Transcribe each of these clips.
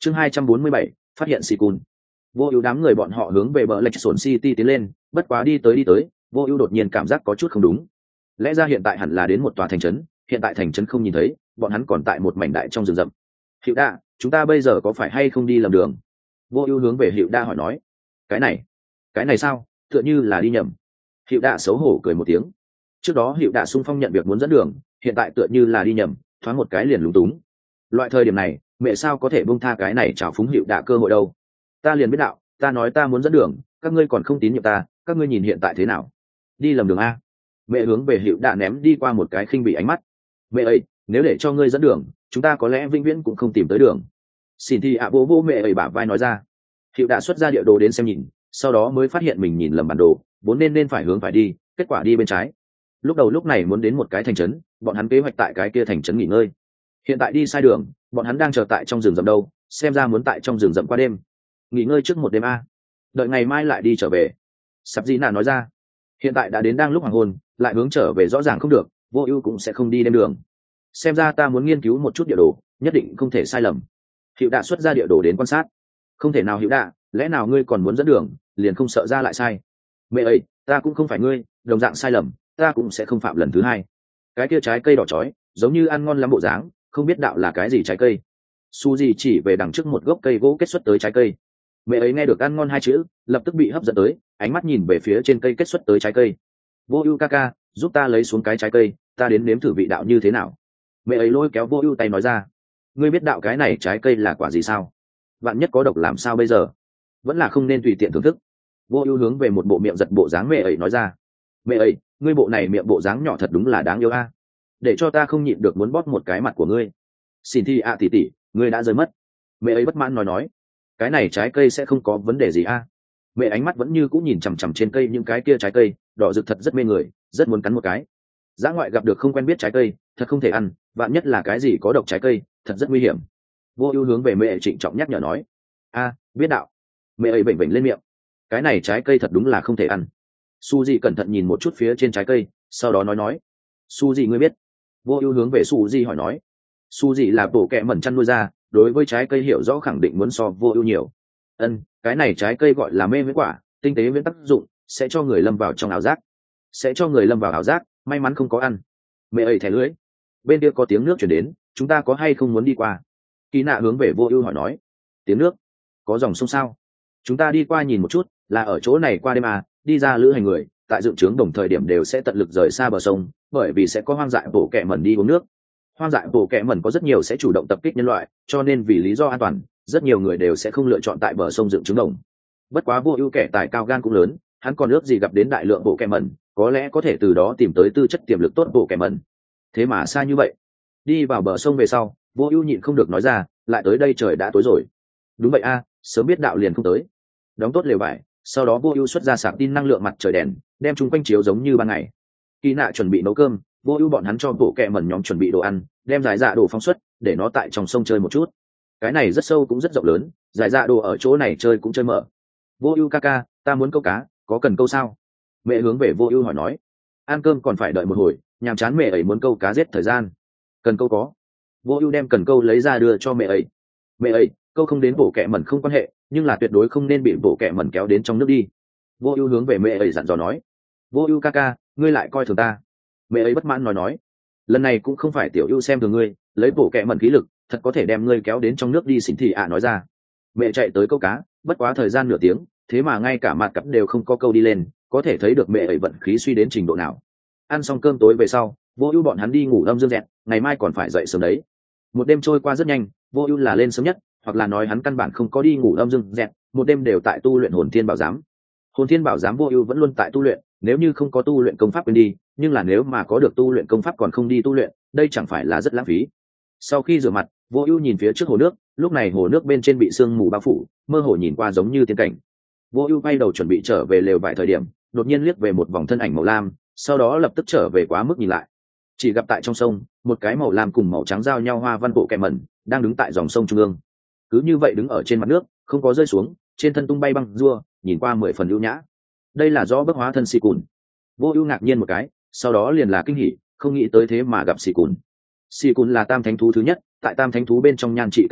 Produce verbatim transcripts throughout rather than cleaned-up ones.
chương hai trăm bốn mươi bảy, phát hiện xì cùn. Vô ưu đám người bọn họ hướng về bờ lệch sổn city tiến lên, bất quá đi tới đi tới, vô ưu đột nhiên cảm giác có chút không đúng. Lẽ ra hiện tại hẳn là đến một tòa thành trấn, hiện tại thành trấn không nhìn thấy, bọn hắn còn tại một mảnh đại trong rừng rậm. Hiệu đa, chúng ta bây giờ có phải hay không đi lầm đường? Vô ưu hướng về Hiệu đa hỏi nói. Cái này, cái này sao? Tựa như là đi nhầm. Hiệu đa xấu hổ cười một tiếng. Trước đó Hiệu đa xung phong nhận việc muốn dẫn đường, hiện tại tựa như là đi nhầm, thoáng một cái liền lúng túng. Loại thời điểm này, mẹ sao có thể buông tha cái này chào phúng Hiệu đa cơ hội đâu? Ta liền biết đạo, ta nói ta muốn dẫn đường, các ngươi còn không tín nhiệm ta, các ngươi nhìn hiện tại thế nào? Đi lầm đường a? Mẹ hướng về Hiệu đa ném đi qua một cái khinh bị ánh mắt. Mẹ ấy, nếu để cho ngươi dẫn đường, chúng ta có lẽ vĩnh viễn cũng không tìm tới đường. Xin thì ạ bố vô mẹ ấy bả vai nói ra. Hiệu đa xuất ra địa đồ đến xem nhìn, sau đó mới phát hiện mình nhìn lầm bản đồ, vốn nên nên phải hướng phải đi, kết quả đi bên trái. Lúc đầu lúc này muốn đến một cái thành trấn, bọn hắn kế hoạch tại cái kia thành trấn nghỉ ngơi. Hiện tại đi sai đường, bọn hắn đang chờ tại trong rừng rậm đâu, xem ra muốn tại trong rừng rậm qua đêm. Nghỉ ngơi trước một đêm a, đợi ngày mai lại đi trở về. Sắp Dĩ Nạ nói ra. Hiện tại đã đến đang lúc hoàng hôn, lại hướng trở về rõ ràng không được, Vô Ưu cũng sẽ không đi đêm đường. Xem ra ta muốn nghiên cứu một chút địa đồ, nhất định không thể sai lầm. Hiệu Đạ xuất ra địa đồ đến quan sát. Không thể nào Hiệu Đạ, lẽ nào ngươi còn muốn dẫn đường, liền không sợ ra lại sai? Mẹ ơi, ta cũng không phải ngươi, đồng dạng sai lầm, ta cũng sẽ không phạm lần thứ hai. Cái kia trái cây đỏ chói, giống như ăn ngon lắm bộ dáng, không biết đạo là cái gì trái cây. Suzy chỉ về đằng trước một gốc cây gỗ kết xuất tới trái cây. Mẹ ấy nghe được ăn ngon hai chữ, lập tức bị hấp dẫn tới, ánh mắt nhìn về phía trên cây kết xuất tới trái cây. Vô Ưu ca ca, giúp ta lấy xuống cái trái cây, ta đến nếm thử vị đạo như thế nào. Mẹ ấy lôi kéo Vô Ưu tay nói ra. Ngươi biết đạo cái này trái cây là quả gì sao? Vạn nhất có độc làm sao bây giờ? Vẫn là không nên tùy tiện thưởng thức. Vô Ưu hướng về một bộ miệng giật bộ dáng mẹ ấy nói ra. Mẹ ấy, ngươi bộ này miệng bộ dáng nhỏ thật đúng là đáng yêu a. Để cho ta không nhịn được muốn bóp một cái mặt của ngươi. Xin thi ạ tỷ tỷ, ngươi đã rơi mất. Mẹ ấy bất mãn nói nói. Cái này trái cây sẽ không có vấn đề gì a? Mẹ ánh mắt vẫn như cũng nhìn chằm chằm trên cây những cái kia trái cây, đỏ rực thật rất mê người, rất muốn cắn một cái. Dã ngoại gặp được không quen biết trái cây, thật không thể ăn, vạn nhất là cái gì có độc trái cây, thật rất nguy hiểm. Vô Ưu hướng về mẹ trịnh trọng nhắc nhở nói. A, biết đạo. Mẹ ấy vểnh vểnh lên miệng. Cái này trái cây thật đúng là không thể ăn. Suzy cẩn thận nhìn một chút phía trên trái cây, sau đó nói nói. Suzy ngươi biết? Vô Ưu hướng về Suzy hỏi nói. Suzy là bộ kệ mẩn chăn nuôi ra, đối với trái cây hiểu rõ khẳng định muốn so Vô Ưu nhiều. Ân, cái này trái cây gọi là mê viễn quả, tinh tế viễn tác dụng, sẽ cho người lâm vào trong ảo giác. Sẽ cho người lâm vào ảo giác, may mắn không có ăn. Mẹ ấy thẻ lưỡi. Bên kia có tiếng nước truyền đến, chúng ta có hay không muốn đi qua? Kỳ Nạ hướng về Vô Ưu hỏi nói. Tiếng nước? Có dòng sông sao? Chúng ta đi qua nhìn một chút, là ở chỗ này qua đêm à, đi ra lữ hành người, tại dựng trướng đồng thời điểm đều sẽ tận lực rời xa bờ sông, bởi vì sẽ có hoang dại bộ kệ mẩn đi uống nước. Hoang dại bộ kệ mẩn có rất nhiều sẽ chủ động tập kích nhân loại, cho nên vì lý do an toàn, rất nhiều người đều sẽ không lựa chọn tại bờ sông dựng trứng đồng. Bất quá Vô Ưu kẻ tài cao gan cũng lớn, hắn còn ước gì gặp đến đại lượng bộ kệ mẩn, có lẽ có thể từ đó tìm tới tư chất tiềm lực tốt bộ kệ mẩn. Thế mà xa như vậy. Đi vào bờ sông về sau, Vô Ưu nhịn không được nói ra, lại tới đây trời đã tối rồi. Đúng vậy a, sớm biết đạo liền không tới. Đóng tốt lều vải, sau đó Vô Ưu xuất ra sạc tin năng lượng mặt trời đèn, đem chúng quanh chiếu giống như ban ngày. Kỳ Nạ chuẩn bị nấu cơm, Vô Ưu bọn hắn cho bộ kệ mẩn nhóm chuẩn bị đồ ăn, đem giải dạ đồ phóng xuất, để nó tại trong sông chơi một chút. Cái này rất sâu cũng rất rộng lớn, giải dạ đồ ở chỗ này chơi cũng chơi mở. Vô Ưu ca ca, ta muốn câu cá, có cần câu sao? Mẹ hướng về Vô Ưu hỏi nói. Ăn cơm còn phải đợi một hồi, nhàm chán mẹ ấy muốn câu cá giết thời gian. Cần câu có. Vô Ưu đem cần câu lấy ra đưa cho mẹ ấy. Mẹ ấy, câu không đến bộ kệ mẩn không quan hệ, nhưng là tuyệt đối không nên bị bộ kệ mẩn kéo đến trong nước đi. Vô Ưu hướng về mẹ ấy dặn dò nói. Vô Ưu ca ca, ngươi lại coi thường ta. Mẹ ấy bất mãn nói nói. Lần này cũng không phải tiểu Ưu xem thường ngươi, lấy bộ kệ mẩn khí lực, thật có thể đem ngươi kéo đến trong nước đi. Xỉn thị ạ nói ra. Mẹ chạy tới câu cá, bất quá thời gian nửa tiếng, thế mà ngay cả mặt cặp đều không có câu đi lên, có thể thấy được mẹ ấy vận khí suy đến trình độ nào. Ăn xong cơm tối về sau, Vô Ưu bọn hắn đi ngủ âm dương dẹt, ngày mai còn phải dậy sớm đấy. Một đêm trôi qua rất nhanh, Vô Ưu là lên sớm nhất, hoặc là nói hắn căn bản không có đi ngủ âm dương dẹt, một đêm đều tại tu luyện hồn thiên bảo giám. Hồn thiên bảo giám Vô Ưu vẫn luôn tại tu luyện, nếu như không có tu luyện công pháp quên đi, nhưng là nếu mà có được tu luyện công pháp còn không đi tu luyện, đây chẳng phải là rất lãng phí. Sau khi rửa mặt, Vô Ưu nhìn phía trước hồ nước, lúc này hồ nước bên trên bị sương mù bao phủ, mơ hồ nhìn qua giống như tiên cảnh. Vô Ưu quay đầu chuẩn bị trở về lều vải thời điểm, đột nhiên liếc về một vòng thân ảnh màu lam, sau đó lập tức trở về quá mức nhìn lại. Chỉ gặp tại trong sông, một cái màu lam cùng màu trắng giao nhau hoa văn bộ kệ mẩn, đang đứng tại dòng sông trung ương. Cứ như vậy đứng ở trên mặt nước, không có rơi xuống, trên thân tung bay băng rua, nhìn qua mười phần ưu nhã. Đây là do bức hóa thân Xì Cùn. Vô Ưu ngạc nhiên một cái, sau đó liền là kinh hỉ, không nghĩ tới thế mà gặp Xì Cùn. Xì Cùn là tam thánh thú thứ nhất, tại tam thánh thú bên trong nhan trị cao nhất,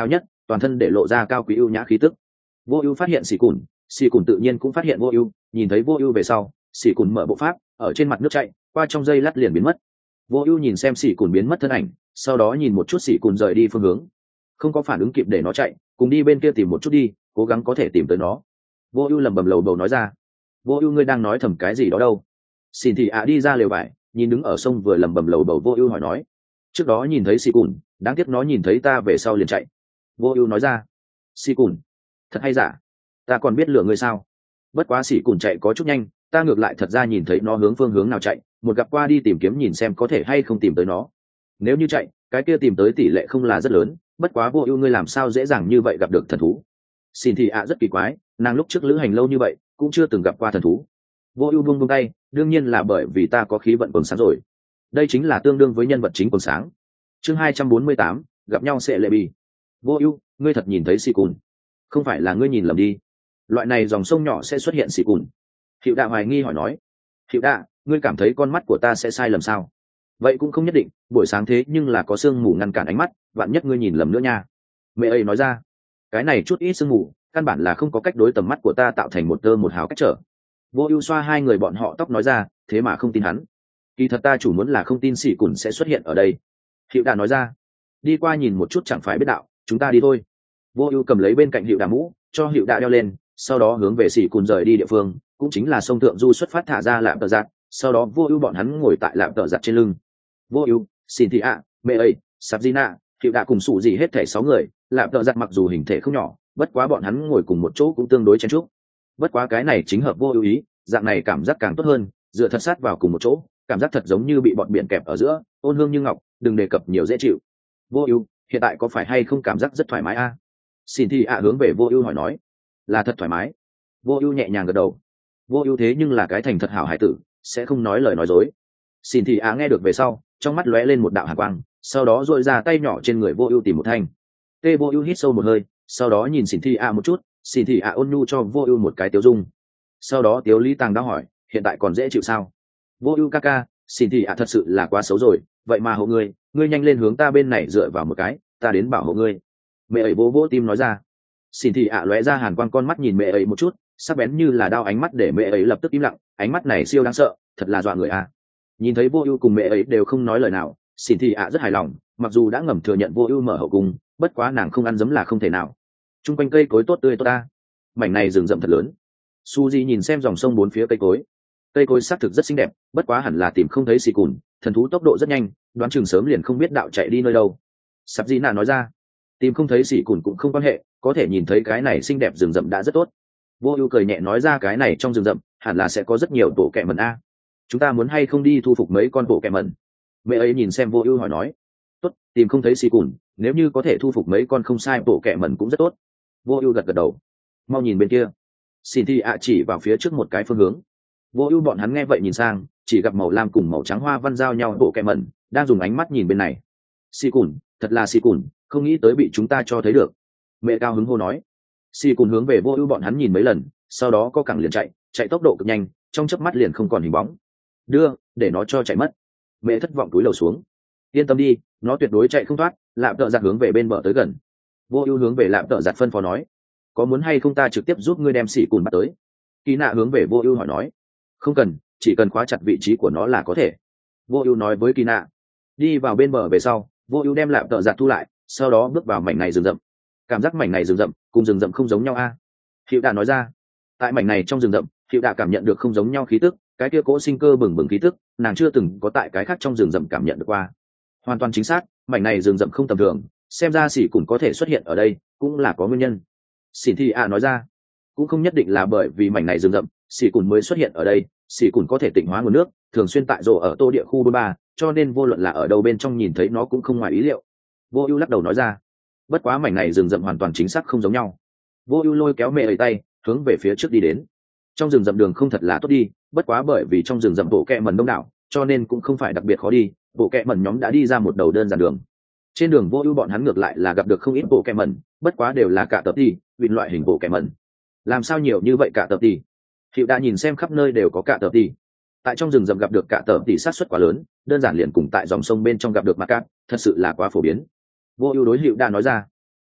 toàn thân để lộ ra cao quý ưu nhã khí tức. Vô ưu phát hiện xì cùn, xì cùn tự nhiên cũng phát hiện vô ưu, nhìn thấy vô ưu về sau, xì cùn mở bộ pháp ở trên mặt nước chạy qua trong dây lát liền biến mất. Vô ưu nhìn xem xì cùn biến mất thân ảnh, sau đó nhìn một chút xì cùn rời đi phương hướng, không có phản ứng kịp để nó chạy, cùng đi bên kia tìm một chút đi, cố gắng có thể tìm tới nó. Vô ưu lẩm bẩm lầu bầu nói ra. Vô ưu ngươi đang nói thầm cái gì đó đâu? Xin thì ạ đi ra lều vải, nhìn đứng ở sông vừa lẩm bẩm lầu bầu vô ưu hỏi nói. Trước đó nhìn thấy xì cùn, đáng tiếc nó nhìn thấy ta về sau liền chạy. Vô ưu nói ra. Xì cùn, thật hay giả? Ta còn biết lừa ngươi sao? Bất quá xì cùn chạy có chút nhanh, ta ngược lại thật ra nhìn thấy nó hướng phương hướng nào chạy, một gặp qua đi tìm kiếm nhìn xem có thể hay không tìm tới nó. Nếu như chạy, cái kia tìm tới tỷ lệ không là rất lớn, bất quá vô ưu ngươi làm sao dễ dàng như vậy gặp được thần thú? Xin thì ạ rất kỳ quái, nàng lúc trước lữ hành lâu như vậy cũng chưa từng gặp qua thần thú. Vô ưu buông buông tay, đương nhiên là bởi vì ta có khí vận quần sáng rồi. Đây chính là tương đương với nhân vật chính quần sáng. Chương hai trăm bốn mươi tám, gặp nhau sẽ lệ bì. Vô ưu, ngươi thật nhìn thấy xì cùn? Không phải là ngươi nhìn lầm đi. Loại này dòng sông nhỏ sẽ xuất hiện xì cùn. Hiệu Đạ hoài nghi hỏi nói. Hiệu Đạ, ngươi cảm thấy con mắt của ta sẽ sai lầm sao? Vậy cũng không nhất định, buổi sáng thế nhưng là có sương mù ngăn cản ánh mắt, vạn nhất ngươi nhìn lầm nữa nha. Mẹ ấy nói ra. Cái này chút ít sương mù, căn bản là không có cách đối tầm mắt của ta tạo thành một tơ một hào cách trở. Vô ưu xoa hai người bọn họ tóc nói ra, thế mà không tin hắn. Kỳ thật ta chủ muốn là không tin xỉ cùn sẽ xuất hiện ở đây. Hiệu Đà nói ra. Đi qua nhìn một chút chẳng phải biết đạo, chúng ta đi thôi. Vô ưu cầm lấy bên cạnh Hiệu Đà mũ, cho Hiệu Đà đeo lên, sau đó hướng về xỉ cùn rời đi địa phương, cũng chính là sông thượng du xuất phát thả ra lạm tợ giặt, sau đó vô ưu bọn hắn ngồi tại lạm tợ giặt trên lưng. Vô ưu, xin thị ạ, mẹ ấy, sắp Gina, Hiệu Đà cùng sụ gì hết thảy sáu người, lạm tợ giặt mặc dù hình thể không nhỏ, bất quá bọn hắn ngồi cùng một chỗ cũng tương đối chen chúc. Bất quá cái này chính hợp vô ưu ý, dạng này cảm giác càng tốt hơn, dựa thật sát vào cùng một chỗ, cảm giác thật giống như bị bọn biển kẹp ở giữa, ôn hương như ngọc, đừng đề cập nhiều dễ chịu. Vô ưu, hiện tại có phải hay không cảm giác rất thoải mái a? Xin thì ạ hướng về vô ưu hỏi nói. Là thật thoải mái. Vô ưu nhẹ nhàng gật đầu. Vô ưu thế nhưng là cái thành thật hảo hải tử, sẽ không nói lời nói dối. Xin thì ạ nghe được về sau, trong mắt lóe lên một đạo hàn quang, sau đó duỗi ra tay nhỏ trên người vô ưu tìm một thanh. Tê vô ưu hít sâu một hơi, sau đó nhìn xin thì ạ một chút, xin thì ạ ôn nhu cho vô ưu một cái tiêu dung. Sau đó Tiếu Lý Tàng đã hỏi, hiện tại còn dễ chịu sao? Vô ưu ca ca, xin thì ạ thật sự là quá xấu rồi, vậy mà hộ ngươi, ngươi nhanh lên hướng ta bên này dựa vào một cái, ta đến bảo hộ ngươi. Mẹ ấy vỗ vỗ tim nói ra. Xin thì ạ lóe ra hàn quang con mắt nhìn mẹ ấy một chút, sắc bén như là đao ánh mắt để mẹ ấy lập tức im lặng, ánh mắt này siêu đáng sợ, thật là dọa người à. Nhìn thấy vô ưu cùng mẹ ấy đều không nói lời nào, xin thì ạ rất hài lòng, mặc dù đã ngầm thừa nhận vô ưu mở hậu cung, bất quá nàng không ăn dấm là không thể nào. Trung quanh cây cối tốt tươi tốt ta, mảnh này rừng rậm thật lớn. Suzy nhìn xem dòng sông bốn phía cây cối, cây cối xác thực rất xinh đẹp, bất quá hẳn là tìm không thấy xì cùn, thần thú tốc độ rất nhanh, đoán chừng sớm liền không biết đạo chạy đi nơi đâu. Sắp Di Nạ nói ra, tìm không thấy xì cùn cũng không quan hệ, có thể nhìn thấy cái này xinh đẹp rừng rậm đã rất tốt. Vô Ưu cười nhẹ nói ra, cái này trong rừng rậm hẳn là sẽ có rất nhiều bộ kẹ mẩn a, chúng ta muốn hay không đi thu phục mấy con bộ kẹ mẩn? Mẹ ấy nhìn xem Vô Ưu hỏi nói. Tốt, tìm không thấy xì cùn, nếu như có thể thu phục mấy con không sai bộ kẹ mẩn cũng rất tốt. Vô Ưu gật gật đầu. Mau nhìn bên kia. Xin Thi ạ chỉ vào phía trước một cái phương hướng. Vô Ưu bọn hắn nghe vậy nhìn sang, chỉ gặp màu lam cùng màu trắng hoa văn giao nhau bộ kẹ mẩn, đang dùng ánh mắt nhìn bên này. Xì cùn, thật là xì cùn, không nghĩ tới bị chúng ta cho thấy được. Mẹ cao hứng hô nói. Xì cùn hướng về Vô Ưu bọn hắn nhìn mấy lần, sau đó co cẳng liền chạy, chạy tốc độ cực nhanh, trong chớp mắt liền không còn hình bóng. Đưa, để nó cho chạy mất. Mẹ thất vọng cúi đầu xuống. Yên tâm đi, nó tuyệt đối chạy không thoát. Lạm Tợ Giặt hướng về bên bờ tới gần. Vô Ưu hướng về Lạm Tợ Giặt phân phó nói, có muốn hay không ta trực tiếp giúp ngươi đem xì cùn bắt tới? Kỳ Nạ hướng về Vô Ưu hỏi nói. Không cần, chỉ cần khóa chặt vị trí của nó là có thể. Vô Ưu nói với Kỳ Nạ. Đi vào bên bờ về sau, Vô Ưu đem Lạm Tợ Giặt thu lại, sau đó bước vào mảnh này rừng rậm. Cảm giác mảnh này rừng rậm cùng rừng rậm không giống nhau a. À? Hiệu Đà nói ra. Tại mảnh này trong rừng rậm, Hiệu Đà cảm nhận được không giống nhau khí tức, cái kia cỗ sinh cơ bừng bừng khí tức, nàng chưa từng có tại cái khác trong rừng rậm cảm nhận được qua. Hoàn toàn chính xác, mảnh này rừng rậm không tầm thường, xem ra xỉ cùn có thể xuất hiện ở đây, cũng là có nguyên nhân. Xỉn Thi ạ nói ra, cũng không nhất định là bởi vì mảnh này rừng rậm, xỉ cùn mới xuất hiện ở đây, xỉ cùn có thể tịnh hóa nguồn nước, thường xuyên tại rổ ở tô địa khu bốn ba, cho nên vô luận là ở đâu bên trong nhìn thấy nó cũng không ngoài ý liệu. Vô Ưu lắc đầu nói ra, bất quá mảnh này rừng rậm hoàn toàn chính xác không giống nhau. Vô Ưu lôi kéo mẹ ấy tay, hướng về phía trước đi đến. Trong rừng rậm đường không thật là tốt đi, bất quá bởi vì trong rừng rậm bộ kẹ mẩn đông đảo, cho nên cũng không phải đặc biệt khó đi, bộ kẹ mẩn nhóm đã đi ra một đầu đơn giản đường. Trên đường Vô Ưu bọn hắn ngược lại là gặp được không ít bộ kẹ mẩn, bất quá đều là cả tập tỷ, vịn loại hình bộ kẹ mẩn. Làm sao nhiều như vậy cả tập tỷ? Hiệu đã nhìn xem khắp nơi đều có cả tập tỷ. Tại trong rừng rậm gặp được cả tập tỷ sát suất quá lớn, đơn giản liền cùng tại dòng sông bên trong gặp được ma cát, thật sự là quá phổ biến. Vô Ưu đối Hiệu đã nói ra,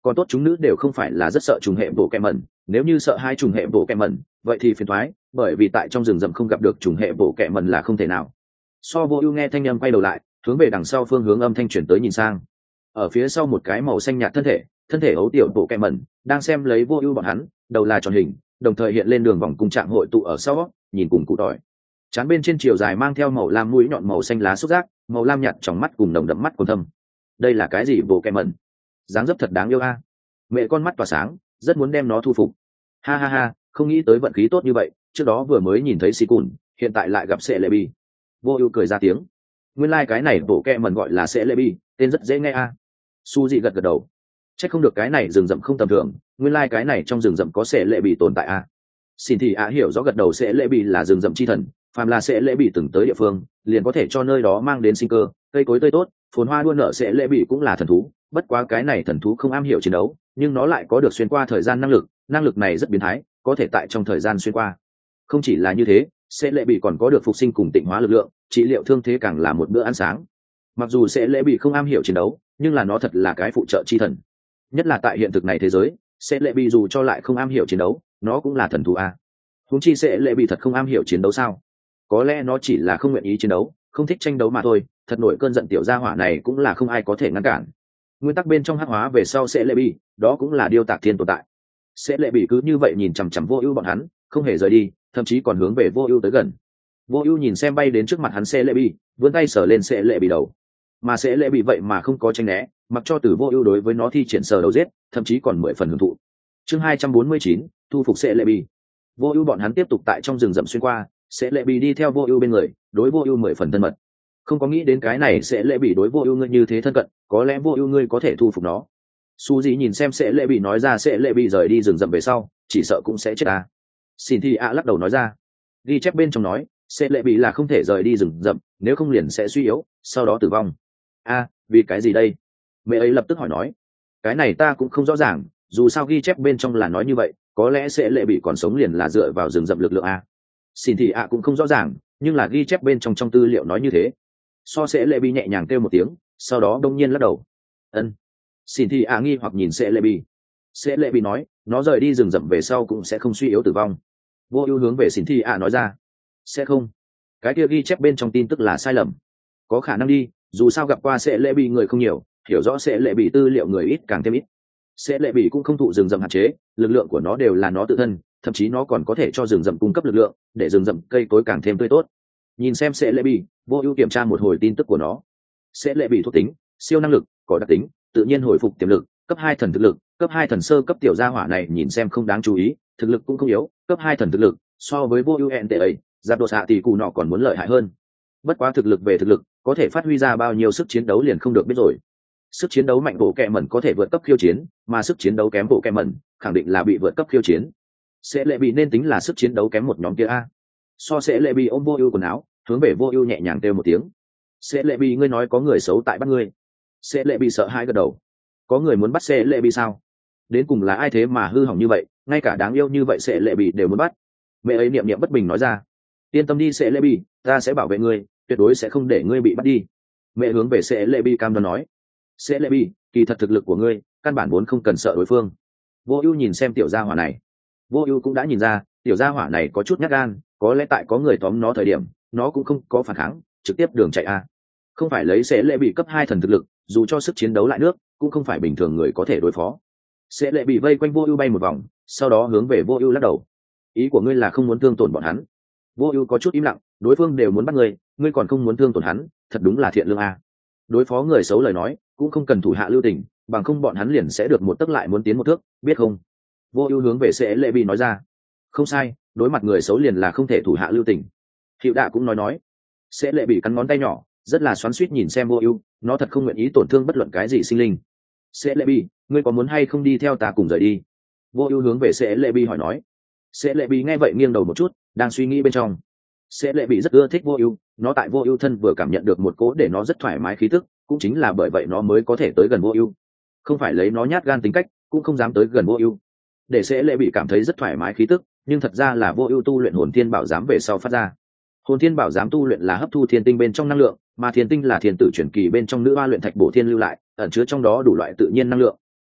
còn tốt chúng nữ đều không phải là rất sợ trùng hệ bộ kẹ mẩn, nếu như sợ hai trùng hệ bộ kẹ mẩn vậy thì phiền thoái, bởi vì tại trong rừng rậm không gặp được trùng hệ bộ kẹ mẩn là không thể nào. So vô ưu nghe thanh âm quay đầu lại, hướng về đằng sau phương hướng âm thanh chuyển tới nhìn sang, ở phía sau một cái màu xanh nhạt thân thể thân thể ấu tiểu bộ kẹ mẩn đang xem lấy vô ưu bọn hắn, đầu là tròn hình, đồng thời hiện lên đường vòng cung trạng hội tụ ở sau, nhìn cùng cụ tỏi, chán bên trên chiều dài mang theo màu lam mũi nhọn màu xanh lá xúc giác, màu lam nhạt trong mắt cùng nồng đậm mắt còn thâm. Đây là cái gì bộ kẹ mẩn? Dáng dấp thật đáng yêu a. Mẹ con mắt tỏa sáng, rất muốn đem nó thu phục. Ha ha ha, không nghĩ tới vận khí tốt như vậy, trước đó vừa mới nhìn thấy xì cùn, hiện tại lại gặp sệ lệ bi. Vô ưu cười ra tiếng. Nguyên lai like cái này bộ kẹ mẩn gọi là sệ lệ bi, tên rất dễ nghe a. Su dị gật gật đầu. Chắc không được cái này rừng rậm không tầm thường, nguyên lai like cái này trong rừng rậm có sệ lệ bi tồn tại a. Xin thì ạ hiểu rõ gật đầu, sệ lệ bi là rừng rậm chi thần, phàm là sệ lệ bi từng tới địa phương, liền có thể cho nơi đó mang đến sinh cơ, cây cối tươi tốt, phồn hoa đua nở. Sệ lệ bi cũng là thần thú, bất quá cái này thần thú không am hiểu chiến đấu, nhưng nó lại có được xuyên qua thời gian năng lực, năng lực này rất biến thái, có thể tại trong thời gian xuyên qua. Không chỉ là như thế, sệ lệ bi còn có được phục sinh cùng tịnh hóa lực lượng, trị liệu thương thế càng là một bữa ăn sáng. Mặc dù sệ lệ bi không am hiểu chiến đấu, nhưng là nó thật là cái phụ trợ chi thần, nhất là tại hiện thực này thế giới, sệ lệ bi dù cho lại không am hiểu chiến đấu, nó cũng là thần thú a. Huống chi sệ lệ bi thật không am hiểu chiến đấu sao? Có lẽ nó chỉ là không nguyện ý chiến đấu, không thích tranh đấu mà thôi, thật nổi cơn giận tiểu gia hỏa này cũng là không ai có thể ngăn cản. Nguyên tắc bên trong hắc hóa về sau sệ lệ bi, đó cũng là điêu tạc thiên tồn tại. Sệ lệ bi cứ như vậy nhìn chằm chằm vô ưu bọn hắn, không hề rời đi, thậm chí còn hướng về vô ưu tới gần. Vô ưu nhìn xem bay đến trước mặt hắn sệ lệ bi, vươn tay sờ lên sệ lệ bi đầu, mà sệ lệ bi vậy mà không có tranh né, mặc cho từ vô ưu đối với nó thi triển sờ đầu giết, thậm chí còn mười phần hưởng thụ. Chương hai trăm bốn mươi chín, thu phục sệ lệ bi. Vô ưu bọn hắn tiếp tục tại trong rừng rậm xuyên qua, sệ lệ bi đi theo vô ưu bên người, đối vô ưu mười phần thân mật. Không có nghĩ đến cái này sệ lệ bi đối vô ưu ngươi như thế thân cận, có lẽ vô ưu ngươi có thể thu phục nó. Su dĩ nhìn xem sệ lệ bi nói ra, sệ lệ bi rời đi rừng rậm về sau chỉ sợ cũng sẽ chết à. Xin thì ạ lắc đầu nói ra, ghi chép bên trong nói sệ lệ bi là không thể rời đi rừng rậm, nếu không liền sẽ suy yếu, sau đó tử vong. A, à, vì cái gì đây? Mẹ ấy lập tức hỏi nói, cái này ta cũng không rõ ràng, dù sao ghi chép bên trong là nói như vậy, có lẽ sệ lệ bi còn sống liền là dựa vào rừng rậm lực lượng a. Xin thì ạ cũng không rõ ràng, nhưng là ghi chép bên trong trong tư liệu nói như thế. So sệ lệ bi nhẹ nhàng kêu một tiếng, sau đó đông nhiên lắc đầu. Ân. Xin thì ạ nghi hoặc nhìn sệ lệ bi. Sệ lệ bi nói, nó rời đi rừng rậm về sau cũng sẽ không suy yếu tử vong. Vô ưu hướng về xin thì ạ nói ra, sẽ không, cái kia ghi chép bên trong tin tức là sai lầm. Có khả năng đi, dù sao gặp qua sệ lệ bi người không nhiều, hiểu rõ sệ lệ bi tư liệu người ít càng thêm ít. Sệ lệ bi cũng không thụ rừng rậm hạn chế, lực lượng của nó đều là nó tự thân, thậm chí nó còn có thể cho rừng rậm cung cấp lực lượng, để rừng rậm cây cối càng thêm tươi tốt. Nhìn xem sệ lệ bi, vô ưu kiểm tra một hồi tin tức của nó. Sệ lệ bi thuộc tính, siêu năng lực, có đặc tính, tự nhiên hồi phục tiềm lực, cấp hai thần thực lực, cấp hai thần sơ cấp. Tiểu gia hỏa này nhìn xem không đáng chú ý, thực lực cũng không yếu, cấp hai thần thực lực, so với vô ưu ẹn tệ ấy, giáp độ xạ thì cụ nọ còn muốn lợi hại hơn. Bất quá thực lực về thực lực, có thể phát huy ra bao nhiêu sức chiến đấu liền không được biết rồi. Sức chiến đấu mạnh bộ kẹ mẩn có thể vượt cấp khiêu chiến, mà sức chiến đấu kém bộ kẹ mẩn khẳng định là bị vượt cấp khiêu chiến. Sẽ lệ bị nên tính là sức chiến đấu kém một nhóm kia a. So sẽ lệ bị ôm vô ưu quần áo, hướng về vô ưu nhẹ nhàng kêu một tiếng. Sẽ lệ bị, ngươi nói có người xấu tại bắt ngươi. Sẽ lệ bị sợ hãi gật đầu. Có người muốn bắt sẽ lệ bị sao? Đến cùng là ai thế mà hư hỏng như vậy, ngay cả đáng yêu như vậy sẽ lệ bị đều muốn bắt. Mẹ ấy niệm niệm bất bình nói ra, yên tâm đi sẽ lệ bị, ta sẽ bảo vệ ngươi, tuyệt đối sẽ không để ngươi bị bắt đi. Mẹ hướng về sẽ lệ bị cam đoan nói, sẽ lệ bị, kỳ thật thực lực của ngươi căn bản vốn không cần sợ đối phương. Vô ưu nhìn xem tiểu gia hỏa này, vô ưu cũng đã nhìn ra tiểu gia hỏa này có chút nhát gan, có lẽ tại có người tóm nó thời điểm nó cũng không có phản kháng, trực tiếp đường chạy a. Không phải lấy sẽ lệ bị cấp hai thần thực lực, dù cho sức chiến đấu lại nước cũng không phải bình thường người có thể đối phó. Sẽ lệ bị vây quanh vô ưu bay một vòng, sau đó hướng về vô ưu lắc đầu, ý của ngươi là không muốn thương tổn bọn hắn? Vô ưu có chút im lặng, đối phương đều muốn bắt ngươi, ngươi còn không muốn thương tổn hắn, thật đúng là thiện lương a. Đối phó người xấu lời nói cũng không cần thủ hạ lưu tình, bằng không bọn hắn liền sẽ được một tấc lại muốn tiến một thước, biết không? Vô ưu hướng về sẽ lệ bị nói ra. Không sai, đối mặt người xấu liền là không thể thủ hạ lưu tình. Hiệu đạ cũng nói nói. Sẽ lệ bị cắn ngón tay nhỏ, rất là xoắn xuýt nhìn xem vô ưu, nó thật không nguyện ý tổn thương bất luận cái gì sinh linh. Sẽ lệ bị, ngươi có muốn hay không đi theo ta cùng rời đi? Vô ưu hướng về sẽ lệ bị hỏi nói. Sẽ lệ bị nghe vậy nghiêng đầu một chút, đang suy nghĩ bên trong. Sẽ lệ bị rất ưa thích vô ưu, nó tại vô ưu thân vừa cảm nhận được một cỗ để nó rất thoải mái khí tức, cũng chính là bởi vậy nó mới có thể tới gần vô ưu. Không phải lấy nó nhát gan tính cách, cũng không dám tới gần vô ưu. Để sẽ lệ bị cảm thấy rất thoải mái khí tức, nhưng thật ra là vô ưu tu luyện hồn thiên bảo giám về sau phát ra. Hồn thiên bảo giám tu luyện là hấp thu thiên tinh bên trong năng lượng, mà thiên tinh là thiên tử truyền kỳ bên trong nữ hoa luyện thạch bổ thiên lưu lại, ẩn chứa trong đó đủ loại tự nhiên năng lượng.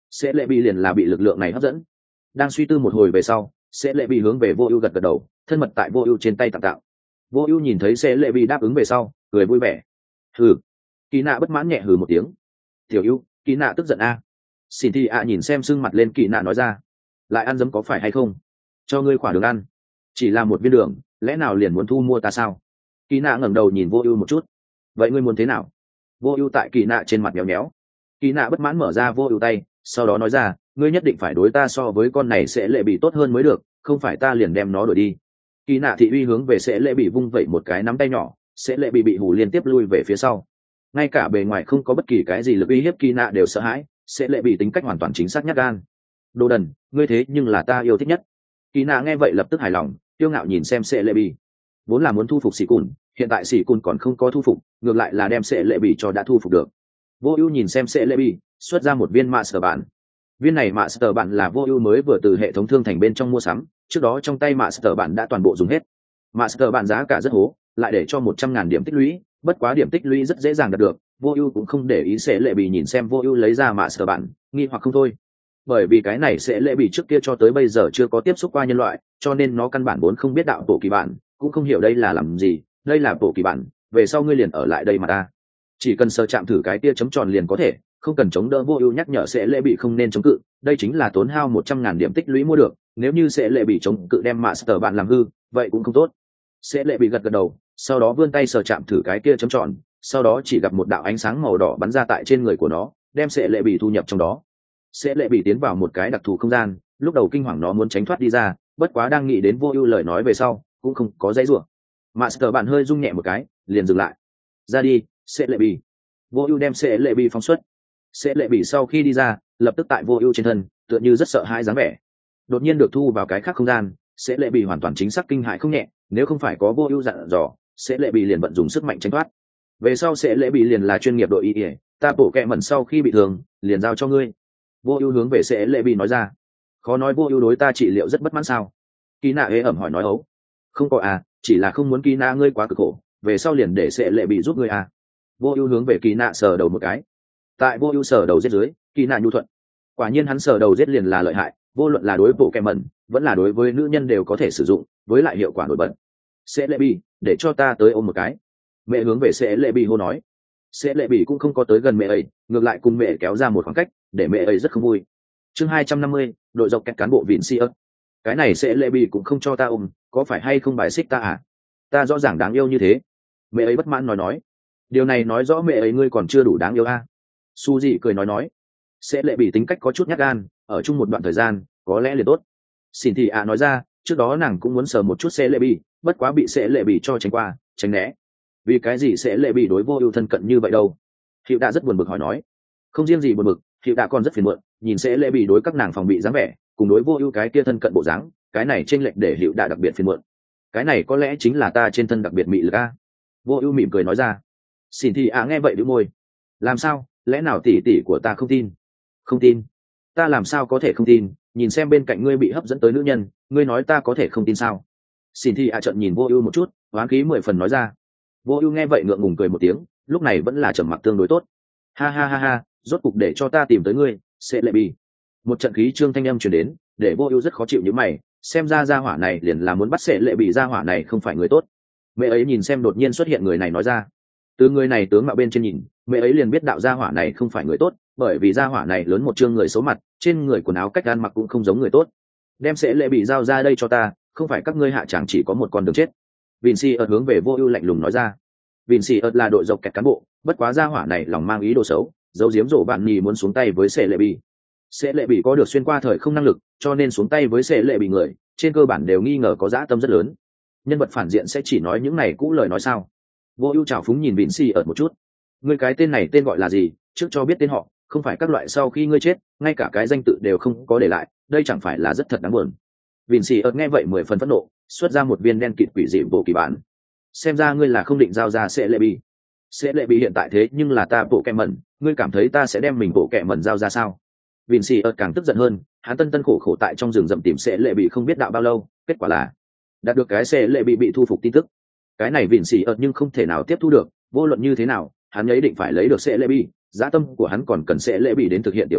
sẽ lệ bị liền là bị lực lượng này hấp dẫn. Đang suy tư một hồi về sau, sẽ lệ bị hướng về vô ưu gật gật đầu, thân mật tại vô ưu trên tay tặng tạo. Vô ưu nhìn thấy sẽ lệ bị đáp ứng về sau, cười vui vẻ. Hừ. Kỳ nạ bất mãn nhẹ hừ một tiếng. Tiểu ưu, Kỳ nạ tức giận a. Xin thì ạ nhìn xem sưng mặt lên, Kỳ nạ nói ra, lại ăn dấm có phải hay không? Cho ngươi khỏa đường ăn, chỉ là một viên đường, lẽ nào liền muốn thu mua ta sao? Kỳ nạ ngẩng đầu nhìn vô ưu một chút. Vậy ngươi muốn thế nào? Vô ưu tại Kỳ nạ trên mặt nhéo nhéo. Kỳ nạ bất mãn mở ra vô ưu tay, sau đó nói ra, ngươi nhất định phải đối ta so với con này sẽ lệ bị tốt hơn mới được, không phải ta liền đem nó đuổi đi. Kỳ nạ thị uy hướng về sẽ lệ bị vung vẩy một cái nắm tay nhỏ, sẽ lệ bị bị hù liên tiếp lui về phía sau. Ngay cả bề ngoài không có bất kỳ cái gì lực uy hiếp, Kỳ nạ đều sợ hãi, sẽ lệ bị tính cách hoàn toàn chính xác nhát gan. Đồ đần, ngươi thế nhưng là ta yêu thích nhất. Kỳ nạ nghe vậy lập tức hài lòng, kiêu ngạo nhìn xem sẽ lệ bị. Vốn là muốn thu phục Sĩ Cùn, hiện tại Sĩ Cùn còn không có thu phục, ngược lại là đem sẽ lệ bị cho đã thu phục được. Vô ưu nhìn xem sẽ lệ bị, xuất ra một viên master bản. Viên này master bản là vô ưu mới vừa từ hệ thống thương thành bên trong mua sắm, trước đó trong tay master bản đã toàn bộ dùng hết. Master bản giá cả rất hố, lại để cho một trăm ngàn điểm tích lũy, bất quá điểm tích lũy rất dễ dàng đạt được, vô ưu cũng không để ý sẽ lệ bị nhìn xem vô ưu lấy ra master bản, nghi hoặc không thôi. Bởi vì cái này sẽ lệ bị trước kia cho tới bây giờ chưa có tiếp xúc qua nhân loại, cho nên nó căn bản vốn không biết đạo tổ kỳ bản, cũng không hiểu đây là làm gì, đây là tổ kỳ bản, về sau ngươi liền ở lại đây mà ta. Chỉ cần sờ chạm thử cái tia chấm tròn liền có thể, không cần chống đỡ. Vô ưu nhắc nhở sẽ lệ bị không nên chống cự, đây chính là tốn hao một trăm ngàn điểm tích lũy mua được, nếu như sẽ lệ bị chống cự đem master bạn làm hư, vậy cũng không tốt. Sẽ lệ bị gật gật đầu, sau đó vươn tay sờ chạm thử cái kia chấm tròn, sau đó chỉ gặp một đạo ánh sáng màu đỏ bắn ra tại trên người của nó, đem sẽ lệ bị thu nhập trong đó. Sẽ lệ bị tiến vào một cái đặc thù không gian, lúc đầu kinh hoàng nó muốn tránh thoát đi ra, bất quá đang nghĩ đến vô ưu lời nói về sau, cũng không có dãy rủa. Master bạn hơi rung nhẹ một cái, liền dừng lại. Ra đi, sẽ lệ bị. Vô ưu đem sẽ lệ bị phóng xuất. Sẽ lệ bị sau khi đi ra, lập tức tại vô ưu trên thân, tựa như rất sợ hãi dáng vẻ. Đột nhiên được thu vào cái khác không gian, sẽ lệ bị hoàn toàn chính xác kinh hãi không nhẹ, nếu không phải có vô ưu dặn dò, sẽ lệ bị liền vận dùng sức mạnh tránh thoát. Về sau sẽ lệ bị liền là chuyên nghiệp đội y y, ta bổ kẹ mẩn sau khi bị thương, liền giao cho ngươi. Vô ưu hướng về sẽ lệ bị nói ra. Khó nói vô ưu đối ta trị liệu rất bất mãn sao? Kỳ nạ hễ ẩm hỏi nói ấu. Không có à, chỉ là không muốn Kỳ nạ ngươi quá cực khổ, về sau liền để sẽ lệ bị giúp ngươi à. Vô ưu hướng về Kỳ nạ sờ đầu một cái. Tại vô ưu sờ đầu giết dưới, Kỳ nạ nhu thuận. Quả nhiên hắn sờ đầu giết liền là lợi hại, vô luận là đối bộ kẹ mẩn, vẫn là đối với nữ nhân đều có thể sử dụng, với lại hiệu quả nổi bật. Sẽ lệ bị, để cho ta tới ôm một cái. Mẹ hướng về sẽ lệ bị hô nói. Sẽ lệ bị cũng không có tới gần mẹ ấy, ngược lại cùng mẹ kéo ra một khoảng cách, để mẹ ấy rất không vui. Chương hai trăm năm mươi, đội dọc kẹt cán bộ viện si ớt. Cái này sẽ lệ bị cũng không cho ta ôm, có phải hay không bài xích ta à? Ta rõ ràng đáng yêu như thế. Mẹ ấy bất mãn nói nói. Điều này nói rõ mẹ ấy ngươi còn chưa đủ đáng yêu a. À? Su dị cười nói nói. Sẽ lệ bị tính cách có chút nhát gan, ở chung một đoạn thời gian, có lẽ liền tốt. Xin thì ạ nói ra, trước đó nàng cũng muốn sờ một chút sẽ lệ bị, bất quá bị sẽ lệ bị cho tránh qua, tránh né. Vì cái gì sẽ lệ bị đối vô ưu thân cận như vậy đâu? Hiệu đã rất buồn bực hỏi nói. Không riêng gì buồn bực, Hiệu đã còn rất phiền muộn, nhìn sẽ lệ bị đối các nàng phòng bị dáng vẻ, cùng đối vô ưu cái kia thân cận bộ dáng, cái này chênh lệch để Hiệu đã đặc biệt phiền muộn. Cái này có lẽ chính là ta trên thân đặc biệt mị lực a. Vô ưu mỉm cười nói ra. Xin thì ạ nghe vậy đĩu môi. Làm sao? Lẽ nào tỷ tỷ của ta không tin? Không tin? Ta làm sao có thể không tin? Nhìn xem bên cạnh ngươi bị hấp dẫn tới nữ nhân, ngươi nói ta có thể không tin sao? Xin thì ạ trợn nhìn vô ưu một chút, oán khí mười phần nói ra. Vô ưu nghe vậy ngượng ngùng cười một tiếng, lúc này vẫn là trầm mặc tương đối tốt. Ha ha ha ha, rốt cục để cho ta tìm tới ngươi, sẽ lệ bị. Một trận khí trương thanh âm truyền đến, để vô ưu rất khó chịu như mày, xem ra gia hỏa này liền là muốn bắt sẽ lệ bị, gia hỏa này không phải người tốt. Mẹ ấy nhìn xem đột nhiên xuất hiện người này nói ra. Từ người này tướng mạo bên trên nhìn, mẹ ấy liền biết đạo gia hỏa này không phải người tốt, bởi vì gia hỏa này lớn một trương người xấu mặt, trên người quần áo cách ăn mặc cũng không giống người tốt. Đem sẽ lệ bị giao ra đây cho ta, không phải các ngươi hạ chẳng chỉ có một con đường chết. Vinci ợt hướng về vô ưu lạnh lùng nói ra. Vinci ợt là đội dọc kẹt cán bộ, bất quá gia hỏa này lòng mang ý đồ xấu, giấu giếm rổ bạn nhì muốn xuống tay với sẽ lệ bị. Sẽ lệ bị có được xuyên qua thời không năng lực, cho nên xuống tay với sẽ lệ bị người, trên cơ bản đều nghi ngờ có dã tâm rất lớn. Nhân vật phản diện sẽ chỉ nói những này cũ lời nói sao? Vô ưu trào phúng nhìn Vinci ợt một chút. Ngươi cái tên này tên gọi là gì? Trước cho biết tên họ, không phải các loại sau khi ngươi chết, ngay cả cái danh tự đều không có để lại, đây chẳng phải là rất thật đáng buồn. Vinci ợt nghe vậy mười phần phẫn nộ, xuất ra một viên đen kịt quỷ dị bộ kỳ bản. Xem ra ngươi là không định giao ra sẽ lệ bị. Sẽ lệ bị hiện tại thế nhưng là ta bộ kẹ mẩn, ngươi cảm thấy ta sẽ đem mình bộ kẹ mẩn giao ra sao? Vinci ợt càng tức giận hơn, hắn tân tân khổ khổ tại trong rừng rậm tìm sẽ lệ bị không biết đạo bao lâu, kết quả là đạt được cái sẽ lệ bị bị thu phục tin tức. Cái này Vinci ợt nhưng không thể nào tiếp thu được, vô luận như thế nào, hắn ấy định phải lấy được sẽ lệ bị, giá tâm của hắn còn cần sẽ lệ bị đến thực hiện tiểu ưu,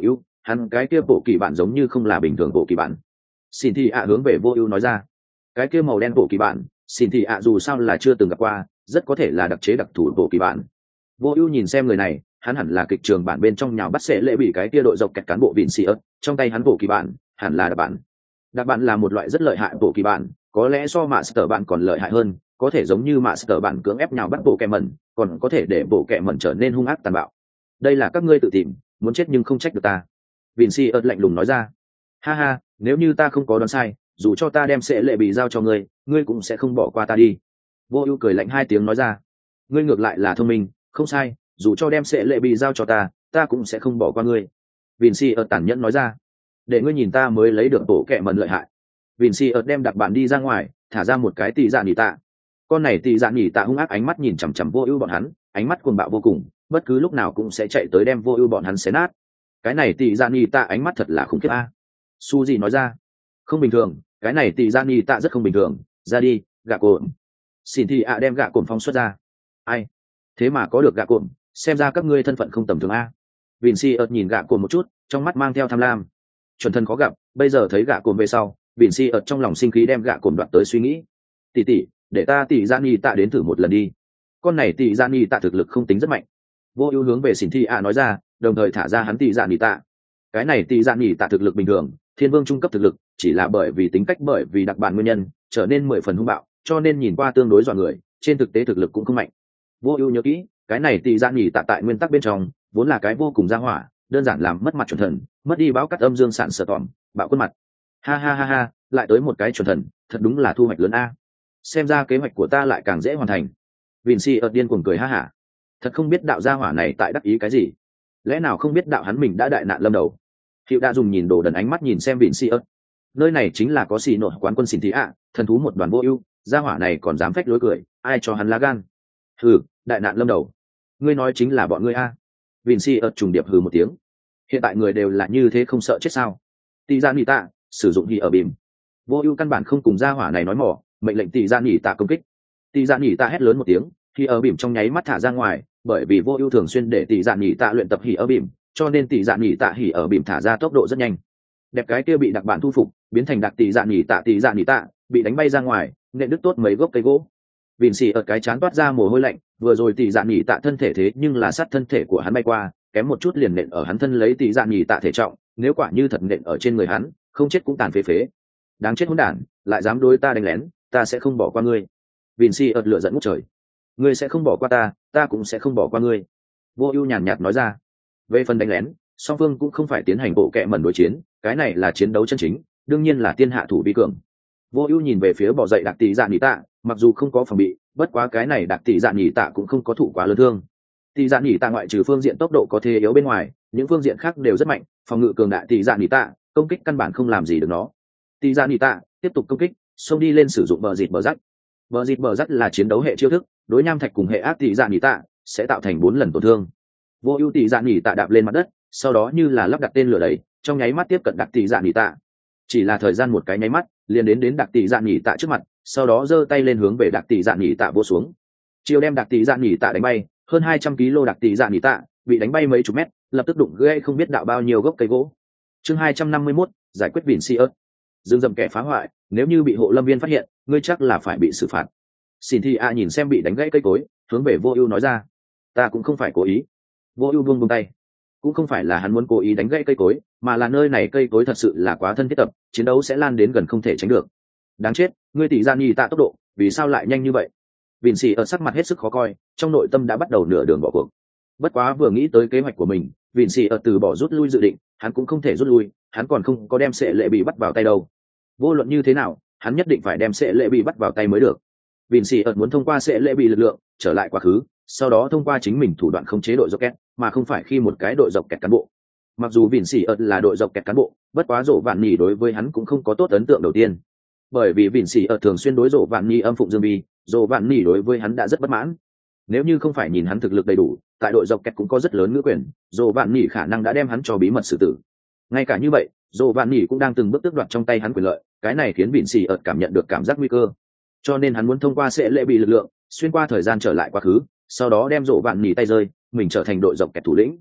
hắn cái kia bộ kỳ bản giống như không là bình thường bộ kỳ bản. Xin thì ạ hướng về vô ưu nói ra, cái kia màu đen bộ kỳ bản, xin thì ạ dù sao là chưa từng gặp qua, rất có thể là đặc chế đặc thù bộ kỳ bản. Vô ưu nhìn xem người này, hắn hẳn là kịch trường bản bên trong nhào bắt sẽ lễ bị cái kia đội dọc kẹt cán bộ vịn xì ớt, trong tay hắn bộ kỳ bản hẳn là đặc bản. Đặc bản là một loại rất lợi hại bộ kỳ bản, có lẽ so master bản còn lợi hại hơn, có thể giống như master bản cưỡng ép nhào bắt bộ kẹ mẩn, còn có thể để bộ kẹ mẩn trở nên hung ác tàn bạo. Đây là các ngươi tự tìm, muốn chết nhưng không trách được ta. Vịn xì ớt lạnh lùng nói ra. Ha ha, nếu như ta không có đoán sai, dù cho ta đem sẽ lệ bị giao cho ngươi, ngươi cũng sẽ không bỏ qua ta đi. Vô ưu cười lạnh hai tiếng nói ra. Ngươi ngược lại là thông minh, không sai, dù cho đem sẽ lệ bị giao cho ta, ta cũng sẽ không bỏ qua ngươi. Vịn xì ớt tàn nhẫn nói ra. Để ngươi nhìn ta mới lấy được bộ kẹ mẩn lợi hại. Vịn xì ớt đem đặc bản đi ra ngoài, thả ra một cái tị dạ nhỉ tạ. Con này tị dạ nhỉ tạ hung ác ánh mắt nhìn chằm chằm vô ưu bọn hắn, ánh mắt cuồng bạo vô cùng, bất cứ lúc nào cũng sẽ chạy tới đem vô ưu bọn hắn xé nát. Cái này tị dạ nhỉ tạ ánh mắt thật là khủng khiếp a. Su gì nói ra. Không bình thường, cái này tị dạ nhỉ tạ rất không bình thường, ra đi, gạ cồn. Xin thì ạ đem gạ cồn phóng xuất ra. Ai? Thế mà có được gạ cồn, xem ra các ngươi thân phận không tầm thường a. Vịn xì ớt nhìn gạ cồn một chút, trong mắt mang theo tham lam. Chuẩn thân khó gặp, bây giờ thấy gạ cồn về sau, Vịn xì ớt trong lòng sinh khí đem gạ cồn đoạt tới suy nghĩ. Tỷ tỷ, để ta tị dạ nhỉ tạ đến thử một lần đi. Con này tị dạ nhỉ tạ thực lực không tính rất mạnh. Vô ưu hướng về xin thi ạ nói ra, đồng thời thả ra hắn tị dạ nhỉ tạ. Cái này tị dạ nhỉ tạ thực lực bình thường, thiên vương trung cấp thực lực, chỉ là bởi vì tính cách bởi vì đặc bản nguyên nhân trở nên mười phần hung bạo, cho nên nhìn qua tương đối dọa người, trên thực tế thực lực cũng không mạnh. Vô ưu nhớ kỹ, cái này tị dạ nhỉ tạ tại nguyên tắc bên trong vốn là cái vô cùng gia hỏa, đơn giản làm mất mặt chuẩn thần, mất đi báo cắt âm dương sản sở tỏm, bạo quân mặt. Ha ha ha ha, lại tới một cái chuẩn thần, thật đúng là thu hoạch lớn a. Xem ra kế hoạch của ta lại càng dễ hoàn thành. Vịn Si ợt điên cuồng cười ha hả. Thật không biết đạo gia hỏa này tại đắc ý cái gì, lẽ nào không biết đạo hắn mình đã đại nạn lâm đầu. Hiệu đã dùng nhìn đồ đần ánh mắt nhìn xem Vịn Si ợt. Nơi này chính là có xì nội quán quân xin thị ạ, thần thú một đoàn vô ưu, gia hỏa này còn dám phách lối cười, ai cho hắn lá gan. Hừ, đại nạn lâm đầu, ngươi nói chính là bọn ngươi a. Vịn Si ợt trùng điệp hừ một tiếng. Hiện tại người đều là như thế không sợ chết sao? Tỷ Gia Nhị Tạ sử dụng Hỉ ở bìm. Vô ưu căn bản không cùng gia hỏa này nói mỏ, mệnh lệnh Tỷ Gia Nhị Tạ công kích. Tỷ Gia Nhị Tạ hét lớn một tiếng, Hỉ ở bìm trong nháy mắt thả ra ngoài, bởi vì vô ưu thường xuyên để Tỷ Gia Nhị Tạ luyện tập Hỉ ở bìm, cho nên Tỷ Gia Nhị Tạ Hỉ ở bìm thả ra tốc độ rất nhanh. Đẹp cái kia bị đặc bản thu phục, biến thành đặc Tỷ Gia Nhị Tạ Tỷ Gia Nhị Tạ, bị đánh bay ra ngoài, nện đứt tốt mấy gốc cây gỗ. Vịn xì ở cái chán toát ra mồ hôi lạnh, vừa rồi Tỷ Dạ Nhị Tạ thân thể thế nhưng là sát thân thể của hắn bay qua, kém một chút liền nện ở hắn thân lấy Tỷ Dạ Nhị Tạ thể trọng, nếu quả như thật nện ở trên người hắn, không chết cũng tàn phế phế. Đáng chết hỗn đản, lại dám đối ta đánh lén, ta sẽ không bỏ qua ngươi. Vịn xì ợt lửa giận ngút trời. Ngươi sẽ không bỏ qua ta, ta cũng sẽ không bỏ qua ngươi. Vô Ưu nhàn nhạt nói ra. Về phần đánh lén, song phương cũng không phải tiến hành bộ kệ mẩn đối chiến, cái này là chiến đấu chân chính, đương nhiên là tiên hạ thủ vi cường. Vô Ưu nhìn về phía bỏ dậy đặc Tỷ Dạ Nhị Tạ, mặc dù không có phòng bị, bất quá cái này đặc Tỷ Dạ Nhị Tạ cũng không có thụ quá lớn thương. Tỷ Dạ Nhị Tạ ngoại trừ phương diện tốc độ có thế yếu bên ngoài, những phương diện khác đều rất mạnh, phòng ngự cường đại Tỷ Dạ Nhị Tạ, công kích căn bản không làm gì được nó. Tỷ Dạ Nhị Tạ tiếp tục công kích, xông đi lên sử dụng bờ dịt bờ rắc. Bờ dịt bờ rắc là chiến đấu hệ chiêu thức, đối nham thạch cùng hệ ác Tỷ Dạ Nhị Tạ sẽ tạo thành bốn lần tổn thương. Vô Ưu Tỷ Dạ Nhị Tạ đạp lên mặt đất, sau đó như là lắp đặt tên lửa đấy, trong nháy mắt tiếp cận đặc Tỷ Dạ Nhị Tạ. Chỉ là thời gian một cái nháy mắt, liền đến đến đặc Tỷ Dạ Nhị Tạ trước mặt, sau đó giơ tay lên hướng về đặc Tỷ Dạ Nhị Tạ vỗ xuống. Chiêu đem đặc Tỷ Dạ Nhị Tạ đánh bay, hơn hai trăm ki lô đặc Tỷ Dạ Nhị Tạ bị đánh bay mấy chục mét, lập tức đụng gãy không biết đạo bao nhiêu gốc cây gỗ. Chương hai trăm năm mươi mốt, giải quyết Vịn Si ớt. Dương dầm kẻ phá hoại, nếu như bị hộ lâm viên phát hiện, ngươi chắc là phải bị xử phạt. Xin Thi A nhìn xem bị đánh gãy cây cối, hướng về Vô Ưu nói ra, ta cũng không phải cố ý. Vô Ưu buông buông tay, cũng không phải là hắn muốn cố ý đánh gãy cây cối, mà là nơi này cây cối thật sự là quá thân thiết tập, chiến đấu sẽ lan đến gần không thể tránh được. Đáng chết, ngươi Tỷ Dạ Nhị Tạ tốc độ, vì sao lại nhanh như vậy? Vịn Si ở sắc mặt hết sức khó coi, trong nội tâm đã bắt đầu nửa đường bỏ cuộc. Bất quá vừa nghĩ tới kế hoạch của mình, Vịn Si ở từ bỏ rút lui dự định, hắn cũng không thể rút lui, hắn còn không có đem Sệ Lệ bị bắt vào tay đâu. Vô luận như thế nào, hắn nhất định phải đem Sệ Lệ bị bắt vào tay mới được. Vịn Si ở muốn thông qua Sệ Lệ bị lực lượng trở lại quá khứ, sau đó thông qua chính mình thủ đoạn khống chế đội dọc kẹt, mà không phải khi một cái đội dọc kẹt cán bộ. Mặc dù Vịn Si ở là đội dọc kẹt cán bộ, bất quá Dỗ Vạn Nhỉ đối với hắn cũng không có tốt ấn tượng đầu tiên. Bởi vì Vịn Si ở thường xuyên đối Dỗ Vạn Nhỉ âm phụng dương vi, Dỗ Vạn Nhỉ đối với hắn đã rất bất mãn. Nếu như không phải nhìn hắn thực lực đầy đủ, tại đội dọc kẹt cũng có rất lớn ngữ quyền, Dỗ Vạn Nhỉ khả năng đã đem hắn cho bí mật xử tử. Ngay cả như vậy, Dỗ Vạn Nhỉ cũng đang từng bước tước đoạt trong tay hắn quyền lợi, cái này khiến Vịn Si ở cảm nhận được cảm giác nguy cơ. Cho nên hắn muốn thông qua Sệ Lệ bị lực lượng, xuyên qua thời gian trở lại quá khứ, sau đó đem Dỗ Vạn Nhỉ tay rơi, mình trở thành đội dọc kẹt thủ lĩnh.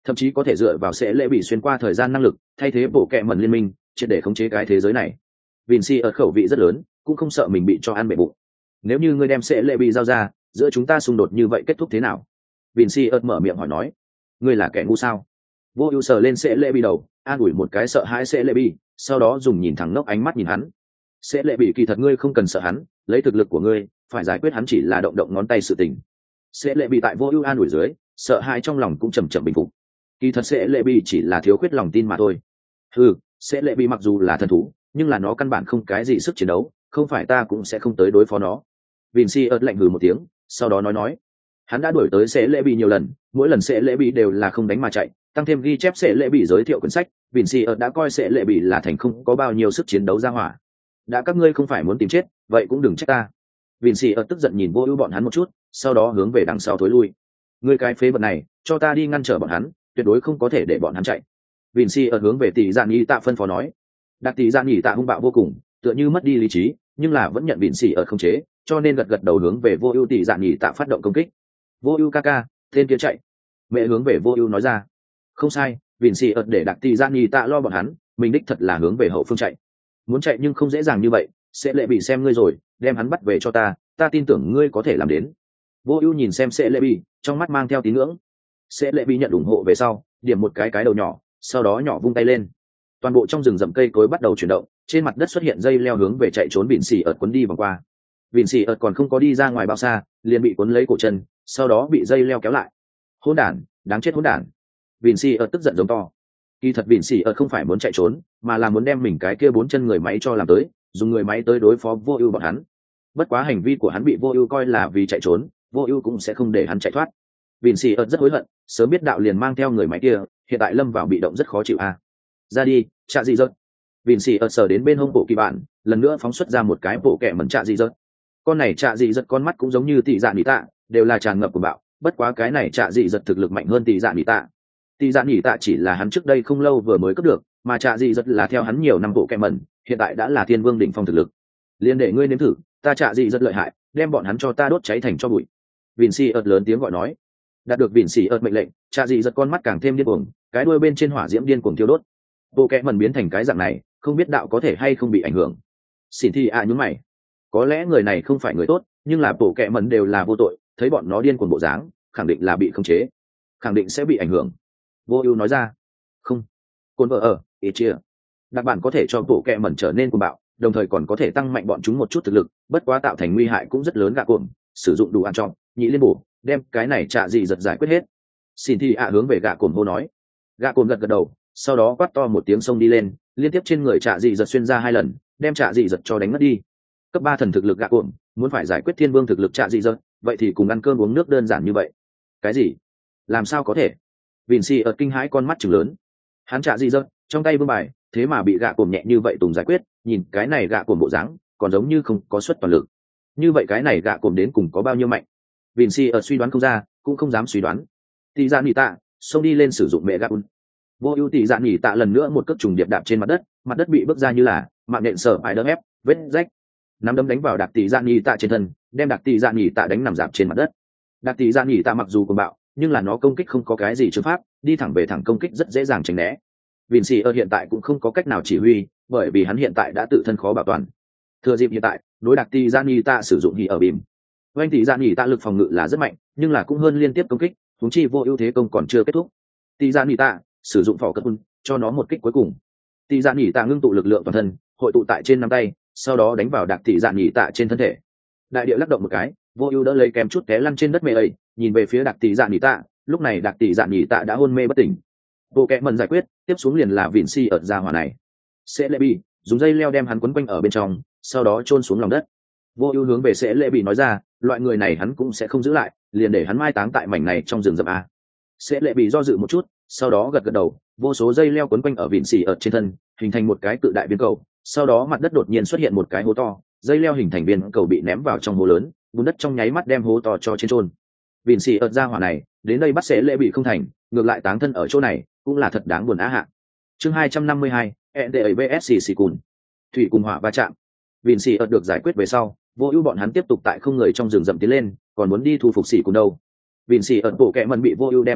thậm chí có thể dựa vào sẽ lệ bị xuyên qua thời gian năng lực thay thế bộ kệ mẩn liên minh triệt để khống chế cái thế giới này. Vinci ở khẩu vị rất lớn, cũng không sợ mình bị cho ăn bể bụng. Nếu như ngươi đem sẽ lệ bị giao ra, giữa chúng ta xung đột như vậy kết thúc thế nào? Vinci ợt mở miệng hỏi nói. Ngươi là kẻ ngu sao? Vô ưu sờ lên sẽ lệ bị đầu, an ủi một cái sợ hãi sẽ lệ bị, sau đó dùng nhìn thẳng ngốc ánh mắt nhìn hắn. Sẽ lệ bị kỳ thật ngươi không cần sợ hắn, lấy thực lực của ngươi, phải giải quyết hắn chỉ là động động ngón tay sự tình. Sẽ lệ bị tại vô ưu an ủi dưới, sợ hãi trong lòng cũng chầm chậm bình phục. Kỳ thật sẽ lệ bị chỉ là thiếu khuyết lòng tin mà thôi. Ừ, sẽ lệ bị mặc dù là thần thú, nhưng là nó căn bản không cái gì sức chiến đấu, không phải ta cũng sẽ không tới đối phó nó. Vinci ợt lạnh hừ một tiếng, sau đó nói nói, hắn đã đuổi tới sẽ lệ bị nhiều lần, mỗi lần sẽ lệ bị đều là không đánh mà chạy, tăng thêm ghi chép sẽ lệ bị giới thiệu quyển sách, Vinci ợt đã coi sẽ lệ bị là thành không có bao nhiêu sức chiến đấu ra hỏa. Đã các ngươi không phải muốn tìm chết, vậy cũng đừng trách ta. Vinci ợt tức giận nhìn vô ưu bọn hắn một chút, sau đó hướng về đằng sau thối lui. Ngươi cái phế vật này, cho ta đi ngăn trở bọn hắn, tuyệt đối không có thể để bọn hắn chạy. Vinci ợt hướng về tỷ Dạn Nhĩ Tạ phân phó nói. Đặc tỷ Dạn Nhĩ Tạ hung bạo vô cùng, tựa như mất đi lý trí, nhưng là vẫn nhận Vinci ợt không chế, cho nên gật gật đầu hướng về vô ưu tỷ Dạn Nhĩ Tạ phát động công kích. Vô ưu ca ca, tên kia chạy. Mẹ hướng về vô ưu nói ra. Không sai, Vinci ợt để đặc tỷ Dạn Nhĩ Tạ lo bọn hắn, mình đích thật là hướng về hậu phương chạy. Muốn chạy nhưng không dễ dàng như vậy, sẽ lệ bị xem ngươi rồi, đem hắn bắt về cho ta, ta tin tưởng ngươi có thể làm đến. Vô ưu nhìn xem sẽ lệ bị, trong mắt mang theo tín ngưỡng. Sẽ lệ bị nhận ủng hộ về sau, điểm một cái cái đầu nhỏ, sau đó nhỏ vung tay lên. Toàn bộ trong rừng rậm cây cối bắt đầu chuyển động, trên mặt đất xuất hiện dây leo hướng về chạy trốn Vịn Xỉ ợt cuốn đi vòng qua. Vịn Xỉ ợt còn không có đi ra ngoài bao xa, liền bị cuốn lấy cổ chân, sau đó bị dây leo kéo lại. Hỗn đản, đáng chết hỗn đản! Vịn Xỉ ợt tức giận giống to. Kỳ thật Vịn Xỉ ợt không phải muốn chạy trốn, mà là muốn đem mình cái kia bốn chân người máy cho làm tới, dùng người máy tới đối phó Vô Ưu bọn hắn. Bất quá hành vi của hắn bị Vô Ưu coi là vì chạy trốn, Vô Ưu cũng sẽ không để hắn chạy thoát. Vịn Xỉ ợt rất hối hận, sớm biết đạo liền mang theo người máy kia, hiện tại lâm vào bị động rất khó chịu a. À. Ra đi, Trạ Dị Dật. Vịn Xỉ ợt sờ đến bên hông bộ kỳ bạn, lần nữa phóng xuất ra một cái bộ kệ mẩn Trạ Dị Dật. Con này Trạ Dị Dật con mắt cũng giống như Tỷ Dạ Nhĩ Tạ, đều là tràn ngập của bạo, bất quá cái này Trạ Dị Dật thực lực mạnh hơn Tỷ Dạ Nhĩ Tạ. Tỷ Dạ Nhĩ Tạ chỉ là hắn trước đây không lâu vừa mới cấp được, mà Trạ Dị Dật là theo hắn nhiều năm bộ kệ mẩn, hiện tại đã là Thiên Vương đỉnh phong thực lực. Liên để ngươi nếm thử, ta Trạ Dị Dật lợi hại, đem bọn hắn cho ta đốt cháy thành tro bụi. Vịn Xỉ ợt lớn tiếng gọi nói. Đạt được Vịn Xỉ ợt mệnh lệnh, Trạ Dị Dật con mắt càng thêm điên cuồng, cái đuôi bên trên hỏa diễm điên cuồng thiêu đốt. Bộ kệ mẩn biến thành cái dạng này, không biết đạo có thể hay không bị ảnh hưởng. Xin Thi ạ nhún mày, có lẽ người này không phải người tốt, nhưng là bộ kệ mẩn đều là vô tội, thấy bọn nó điên cuồng bộ dáng, khẳng định là bị khống chế, khẳng định sẽ bị ảnh hưởng. Vô Ưu nói ra. Không, cồn vợ ở, ý chia. Đặc bản có thể cho bộ kệ mẩn trở nên cuồng bạo, đồng thời còn có thể tăng mạnh bọn chúng một chút thực lực, bất quá tạo thành nguy hại cũng rất lớn gạ cuồng, sử dụng đủ ăn trọng, nhị liên bổ, đem cái này Trạ Dị Dật giải quyết hết. Xin Thi ạ hướng về gạ cuồng hô nói. Gạ cuồng gật gật đầu, sau đó quát to một tiếng xông đi lên, liên tiếp trên người Trạ Dị Dật xuyên ra hai lần, đem Trạ Dị Dật cho đánh mất đi. Cấp ba thần thực lực gạ cuồng, muốn phải giải quyết Thiên Vương thực lực Trạ Dị Dật, vậy thì cùng ăn cơm uống nước đơn giản như vậy. Cái gì? Làm sao có thể? Vịn Xỉ ợt kinh hãi con mắt trừng lớn. Hắn Trạ Dị Dật trong tay vương bài, thế mà bị gạ cuồng nhẹ như vậy tùng giải quyết, nhìn cái này gạ cuồng bộ dáng, còn giống như không có suất toàn lực. Như vậy cái này gạ cuồng đến cùng có bao nhiêu mạnh? Vịn Xỉ ợt suy đoán không ra, cũng không dám suy đoán. Tỷ Dạ Nhĩ Tạ xông đi lên sử dụng mẹ gạ un. Vô Ưu Tỷ Dạ Nhĩ Tạ lần nữa một cước trùng điệp đạp trên mặt đất, mặt đất bị bước ra như là mạng nện sở ải đỡ ép, vết rách. Nắm đấm đánh vào Đạc Tỷ Dạ Nhĩ Tạ trên thân, đem Đạc Tỷ Dạ Nhĩ Tạ đánh nằm rạp trên mặt đất. Đạc Tỷ Dạ Nhĩ Tạ mặc dù cuồng bạo, nhưng là nó công kích không có cái gì chướng pháp, đi thẳng về thẳng công kích rất dễ dàng tránh né. Vịn Xỉ ợt hiện tại cũng không có cách nào chỉ huy, bởi vì hắn hiện tại đã tự thân khó bảo toàn. Thừa dịp hiện tại, đối Đạc Tỷ Dạ Nhĩ Tạ sử dụng hỉ ở bìm. Oanh Tỷ Dạ Nhĩ Tạ lực phòng ngự là rất mạnh, nhưng là cũng hơn liên tiếp công kích, huống chi Vô Ưu thế công còn chưa kết thúc. Tỷ Dạ Nhĩ Tạ sử dụng phỏ cất un, cho nó một kích cuối cùng. Tỷ Dạ Nhĩ Tạ ngưng tụ lực lượng toàn thân, hội tụ tại trên nắm tay, sau đó đánh vào Đạc Tỷ Dạ Nhĩ Tạ trên thân thể. Đại địa lắc động một cái, Vô Ưu đỡ lấy kém chút té lăn trên đất mê ấy, nhìn về phía Đạc Tỷ Dạ Nhĩ Tạ, lúc này Đạc Tỷ Dạ Nhĩ Tạ đã hôn mê bất tỉnh. Bộ kệ mẩn giải quyết, tiếp xuống liền là Vịn Xỉ ợt ra hỏa này. Sẽ Lệ Bị dùng dây leo đem hắn quấn quanh ở bên trong, sau đó chôn xuống lòng đất. Vô Ưu hướng về Sẽ Lệ Bị nói ra, loại người này hắn cũng sẽ không giữ lại, liền để hắn mai táng tại mảnh này trong rừng rậm a. Sẽ Lệ Bị do dự một chút, sau đó gật gật đầu, vô số dây leo quấn quanh ở Vịn Xỉ ợt trên thân, hình thành một cái cự đại viên cầu, sau đó mặt đất đột nhiên xuất hiện một cái hố to, dây leo hình thành viên cầu bị ném vào trong hố lớn, bùn đất trong nháy mắt đem hố to cho trên trôn. Vịn Xỉ ợt ra hỏa này, đến đây bắt Sẽ Lệ Bị không thành, ngược lại táng thân ở chỗ này, cũng là thật đáng buồn á hạ. Chương hai trăm năm mươi hai, en đê a vs xì xì cùn. Thủy cùng hỏa va chạm. Vịn Xỉ ợt được giải quyết về sau, Vô Ưu bọn hắn tiếp tục tại không người trong rừng rậm tiến lên, còn muốn đi thu phục xỉ cùn đâu. Vịn Xỉ ợt bộ kệ mẩn bị Vô Ưu đem phóng thích,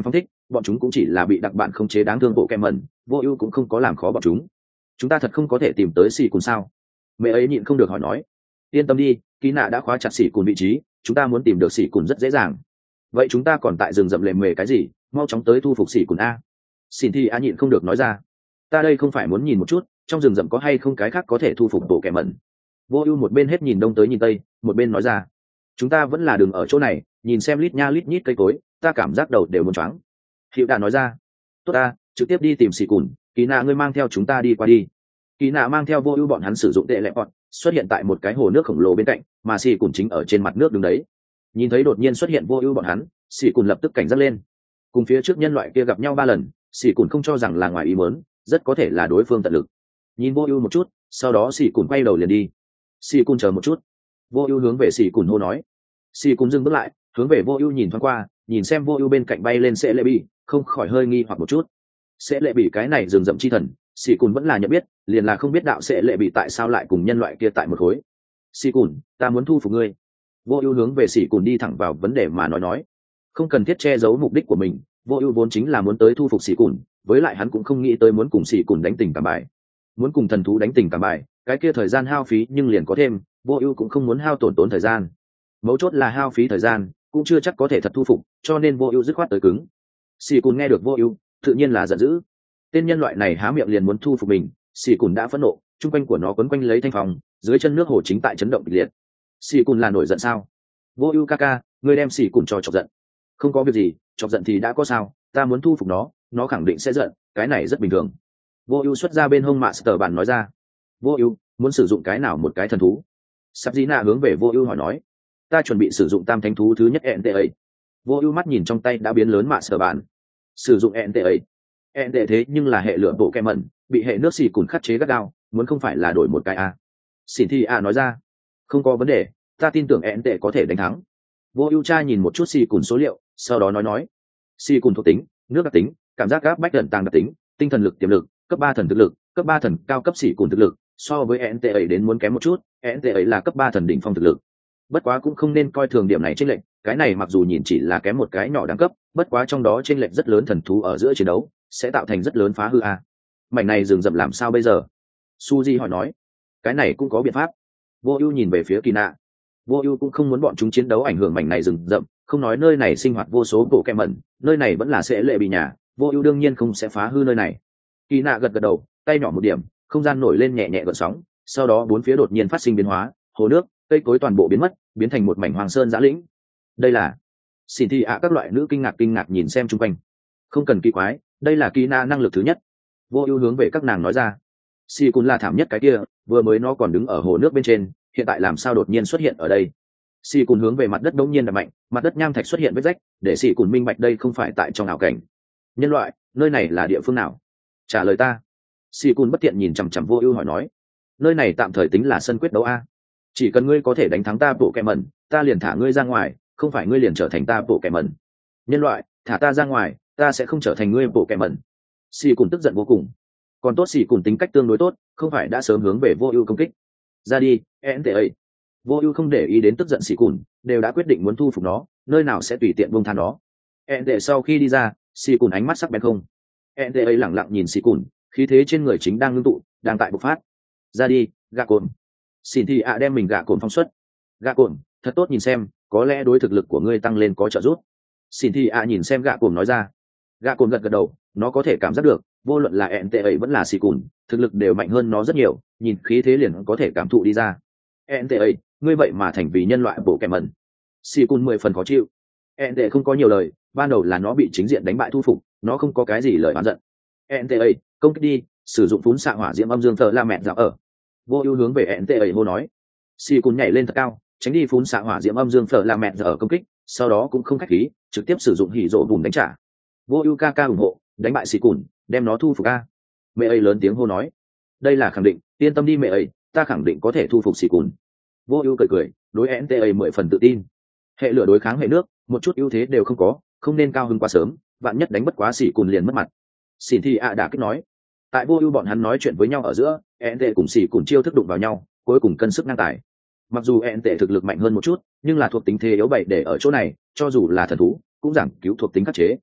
bọn chúng cũng chỉ là bị đặc bạn khống chế đáng thương bộ kem mẩn, vô ưu cũng không có làm khó bọn chúng. Chúng ta thật không có thể tìm tới xì cùn sao? Mẹ ấy nhịn không được hỏi nói. Yên tâm đi, Kỳ Nạ đã khóa chặt xì cùn vị trí, chúng ta muốn tìm được xì cùn rất dễ dàng. Vậy chúng ta còn tại rừng rậm lề mề cái gì? Mau chóng tới thu phục xì cùn a. Xin Thi a nhịn không được nói ra. Ta đây không phải muốn nhìn một chút, trong rừng rậm có hay không cái khác có thể thu phục bộ kẻ mẩn. Vô ưu một bên hết nhìn đông tới nhìn tây, một bên nói ra. Chúng ta vẫn là đừng ở chỗ này, nhìn xem lít nha lít nhít cây cối, ta cảm giác đầu đều muốn choáng. Hiệu Đà nói ra. Tốt ta, trực tiếp đi tìm xì cùn, Kỳ Nạ ngươi mang theo chúng ta đi qua đi. Kỳ Nạ mang theo vô ưu bọn hắn sử dụng tệ lệ bọn, xuất hiện tại một cái hồ nước khổng lồ bên cạnh, mà xì cùn chính ở trên mặt nước đứng đấy. Nhìn thấy đột nhiên xuất hiện vô ưu bọn hắn, xì cùn lập tức cảnh giác lên. Cùng phía trước nhân loại kia gặp nhau ba lần, xì cùn không cho rằng là ngoài ý muốn, rất có thể là đối phương tận lực. Nhìn vô ưu một chút, sau đó xì cùn quay đầu liền đi. Xì cùn chờ một chút. Vô ưu hướng về xì cùn hô nói. Xì cùn dừng bước lại, hướng về vô ưu nhìn thoáng qua, nhìn xem vô ưu bên cạnh bay lên sẽ lệ bị, không khỏi hơi nghi hoặc một chút. Sẽ lệ bị cái này rừng rậm chi thần, xì cùn vẫn là nhận biết, liền là không biết đạo sẽ lệ bị tại sao lại cùng nhân loại kia tại một khối. Xì cùn, ta muốn thu phục ngươi. Vô ưu hướng về xì cùn đi thẳng vào vấn đề mà nói nói, không cần thiết che giấu mục đích của mình. Vô ưu vốn chính là muốn tới thu phục xì cùn, với lại hắn cũng không nghĩ tới muốn cùng xì cùn đánh tình cảm bài, muốn cùng thần thú đánh tình cảm bài, cái kia thời gian hao phí nhưng liền có thêm. Vô ưu cũng không muốn hao tổn tốn thời gian, mấu chốt là hao phí thời gian cũng chưa chắc có thể thật thu phục, cho nên vô ưu dứt khoát tới cứng. Xì cùn nghe được vô ưu, tự nhiên là giận dữ. Tên nhân loại này há miệng liền muốn thu phục mình, xì cùn đã phẫn nộ, chung quanh của nó quấn quanh lấy thanh phòng, dưới chân nước hồ chính tại chấn động kịch liệt. Xì cùn là nổi giận sao? Vô ưu ca ca, ngươi đem xì cùn cho chọc giận. Không có việc gì, chọc giận thì đã có sao, ta muốn thu phục nó, nó khẳng định sẽ giận, cái này rất bình thường. Vô ưu xuất ra bên hông master bản nói ra. Vô ưu muốn sử dụng cái nào một cái thần thú? Sắp dĩ nạ hướng về vô ưu hỏi nói. Ta chuẩn bị sử dụng tam thánh thú thứ nhất e en tê a. Vô ưu mắt nhìn trong tay đã biến lớn master bản. Sử dụng e en tê a. e en tê thế nhưng là hệ lửa bộ kem mẩn, bị hệ nước xì cùn khắc chế gắt gao, muốn không phải là đổi một cái a. Xin Thi a nói ra. Không có vấn đề, ta tin tưởng e en tê có thể đánh thắng. Vô ưu tra nhìn một chút xì cùn số liệu, sau đó nói nói. Xì cùn thuộc tính, nước đặc tính, cảm giác gáp bách gần tàng đặc tính, tinh thần lực tiềm lực, cấp ba thần thực lực, cấp ba thần cao cấp xì cùn thực lực, so với e en tê ấy đến muốn kém một chút, e en tê ấy là cấp ba thần đỉnh phong thực lực. Bất quá cũng không nên coi thường điểm này chênh lệch, cái này mặc dù nhìn chỉ là kém một cái nhỏ đẳng cấp, bất quá trong đó chênh lệch rất lớn, thần thú ở giữa chiến đấu sẽ tạo thành rất lớn phá hư a. Mảnh này rừng rậm làm sao bây giờ? Suji hỏi nói. Cái này cũng có biện pháp. Vô ưu nhìn về phía Kỳ Nạ. Vô ưu cũng không muốn bọn chúng chiến đấu ảnh hưởng mảnh này rừng rậm, không nói nơi này sinh hoạt vô số bộ kem mẩn, nơi này vẫn là sẽ lệ bị nhà, vô ưu đương nhiên không sẽ phá hư nơi này. Kỳ Nạ gật gật đầu, tay nhỏ một điểm, không gian nổi lên nhẹ nhẹ gợn sóng, sau đó bốn phía đột nhiên phát sinh biến hóa, hồ nước, cây cối toàn bộ biến mất, biến thành một mảnh hoàng sơn giã lĩnh. Đây là Xin Thi ạ các loại nữ kinh ngạc kinh ngạc nhìn xem chung quanh. Không cần kỳ quái, đây là Kỳ Nạ năng lực thứ nhất. Vô ưu hướng về các nàng nói ra. Xì cùn là thảm nhất cái kia, vừa mới nó còn đứng ở hồ nước bên trên, hiện tại làm sao đột nhiên xuất hiện ở đây? Xì cùn hướng về mặt đất đống nhiên đập mạnh, mặt đất nham thạch xuất hiện vết rách, để xì cùn minh bạch đây không phải tại trong ảo cảnh. Nhân loại, nơi này là địa phương nào? Trả lời ta. Xì cùn bất tiện nhìn chằm chằm vô ưu hỏi nói. Nơi này tạm thời tính là sân quyết đấu a. Chỉ cần ngươi có thể đánh thắng ta bộ kẻ mẩn, ta liền thả ngươi ra ngoài, không phải ngươi liền trở thành ta bộ kẻ mẩn. Nhân loại, thả ta ra ngoài, ta sẽ không trở thành ngươi bộ kẻ mẩn. Xì cùn tức giận vô cùng. Còn tốt xì cùn tính cách tương đối tốt, không phải đã sớm hướng về vô ưu công kích. Ra đi, e en tê a. Vô ưu không để ý đến tức giận xì cùn, đều đã quyết định muốn thu phục nó, nơi nào sẽ tùy tiện buông tha nó. e en tê sau khi đi ra, xì cùn ánh mắt sắc bén không. e en tê a lẳng lặng nhìn xì cùn, khí thế trên người chính đang ngưng tụ, đang tại bộc phát. Ra đi, gạ cồn. Xin Thi ạ đem mình gạ cồn phong xuất. Gạ cồn, thật tốt nhìn xem, có lẽ đối thực lực của ngươi tăng lên có trợ giúp. Xin Thi ạ nhìn xem gạ cồn nói ra. Gạ cồn gật gật đầu, nó có thể cảm giác được, vô luận là e en tê a vẫn là xì cùn, thực lực đều mạnh hơn nó rất nhiều, nhìn khí thế liền có thể cảm thụ đi ra. e en tê a, ngươi vậy mà thành vì nhân loại bộ kẻ mẩn. Xì cùn mười phần khó chịu. e en tê a không có nhiều lời, ban đầu là nó bị chính diện đánh bại thu phục, nó không có cái gì lời oán giận. e en tê a, công kích đi, sử dụng phún xạ hỏa diễm âm dương thờ la mẹ dạo ở. Vô ưu hướng về e en tê a hô nói. Xì cùn nhảy lên thật cao, tránh đi phún xạ hỏa diễm âm dương thờ la mẹ dạo ở công kích, sau đó cũng không khách khí, trực tiếp sử dụng hỉ rộ bùn đánh trả. Vô ưu ca ca ủng hộ, đánh bại xì cùn, đem nó thu phục a. Mẹ ấy lớn tiếng hô nói. Đây là khẳng định, yên tâm đi mẹ ấy, ta khẳng định có thể thu phục xì cùn. Vô ưu cười cười, đối e en tê a mười phần tự tin. Hệ lửa đối kháng hệ nước, một chút ưu thế đều không có, không nên cao hứng quá sớm, bạn nhất đánh bất quá xì cùn liền mất mặt. Xin Thi ạ đã kích nói. Tại vô ưu bọn hắn nói chuyện với nhau ở giữa, e en tê cùng xì cùn chiêu thức đụng vào nhau, cuối cùng cân sức ngang tài. Mặc dù e en tê thực lực mạnh hơn một chút, nhưng là thuộc tính thế yếu bày để ở chỗ này, cho dù là thần thú cũng giảm cứu thuộc tính khắc chế.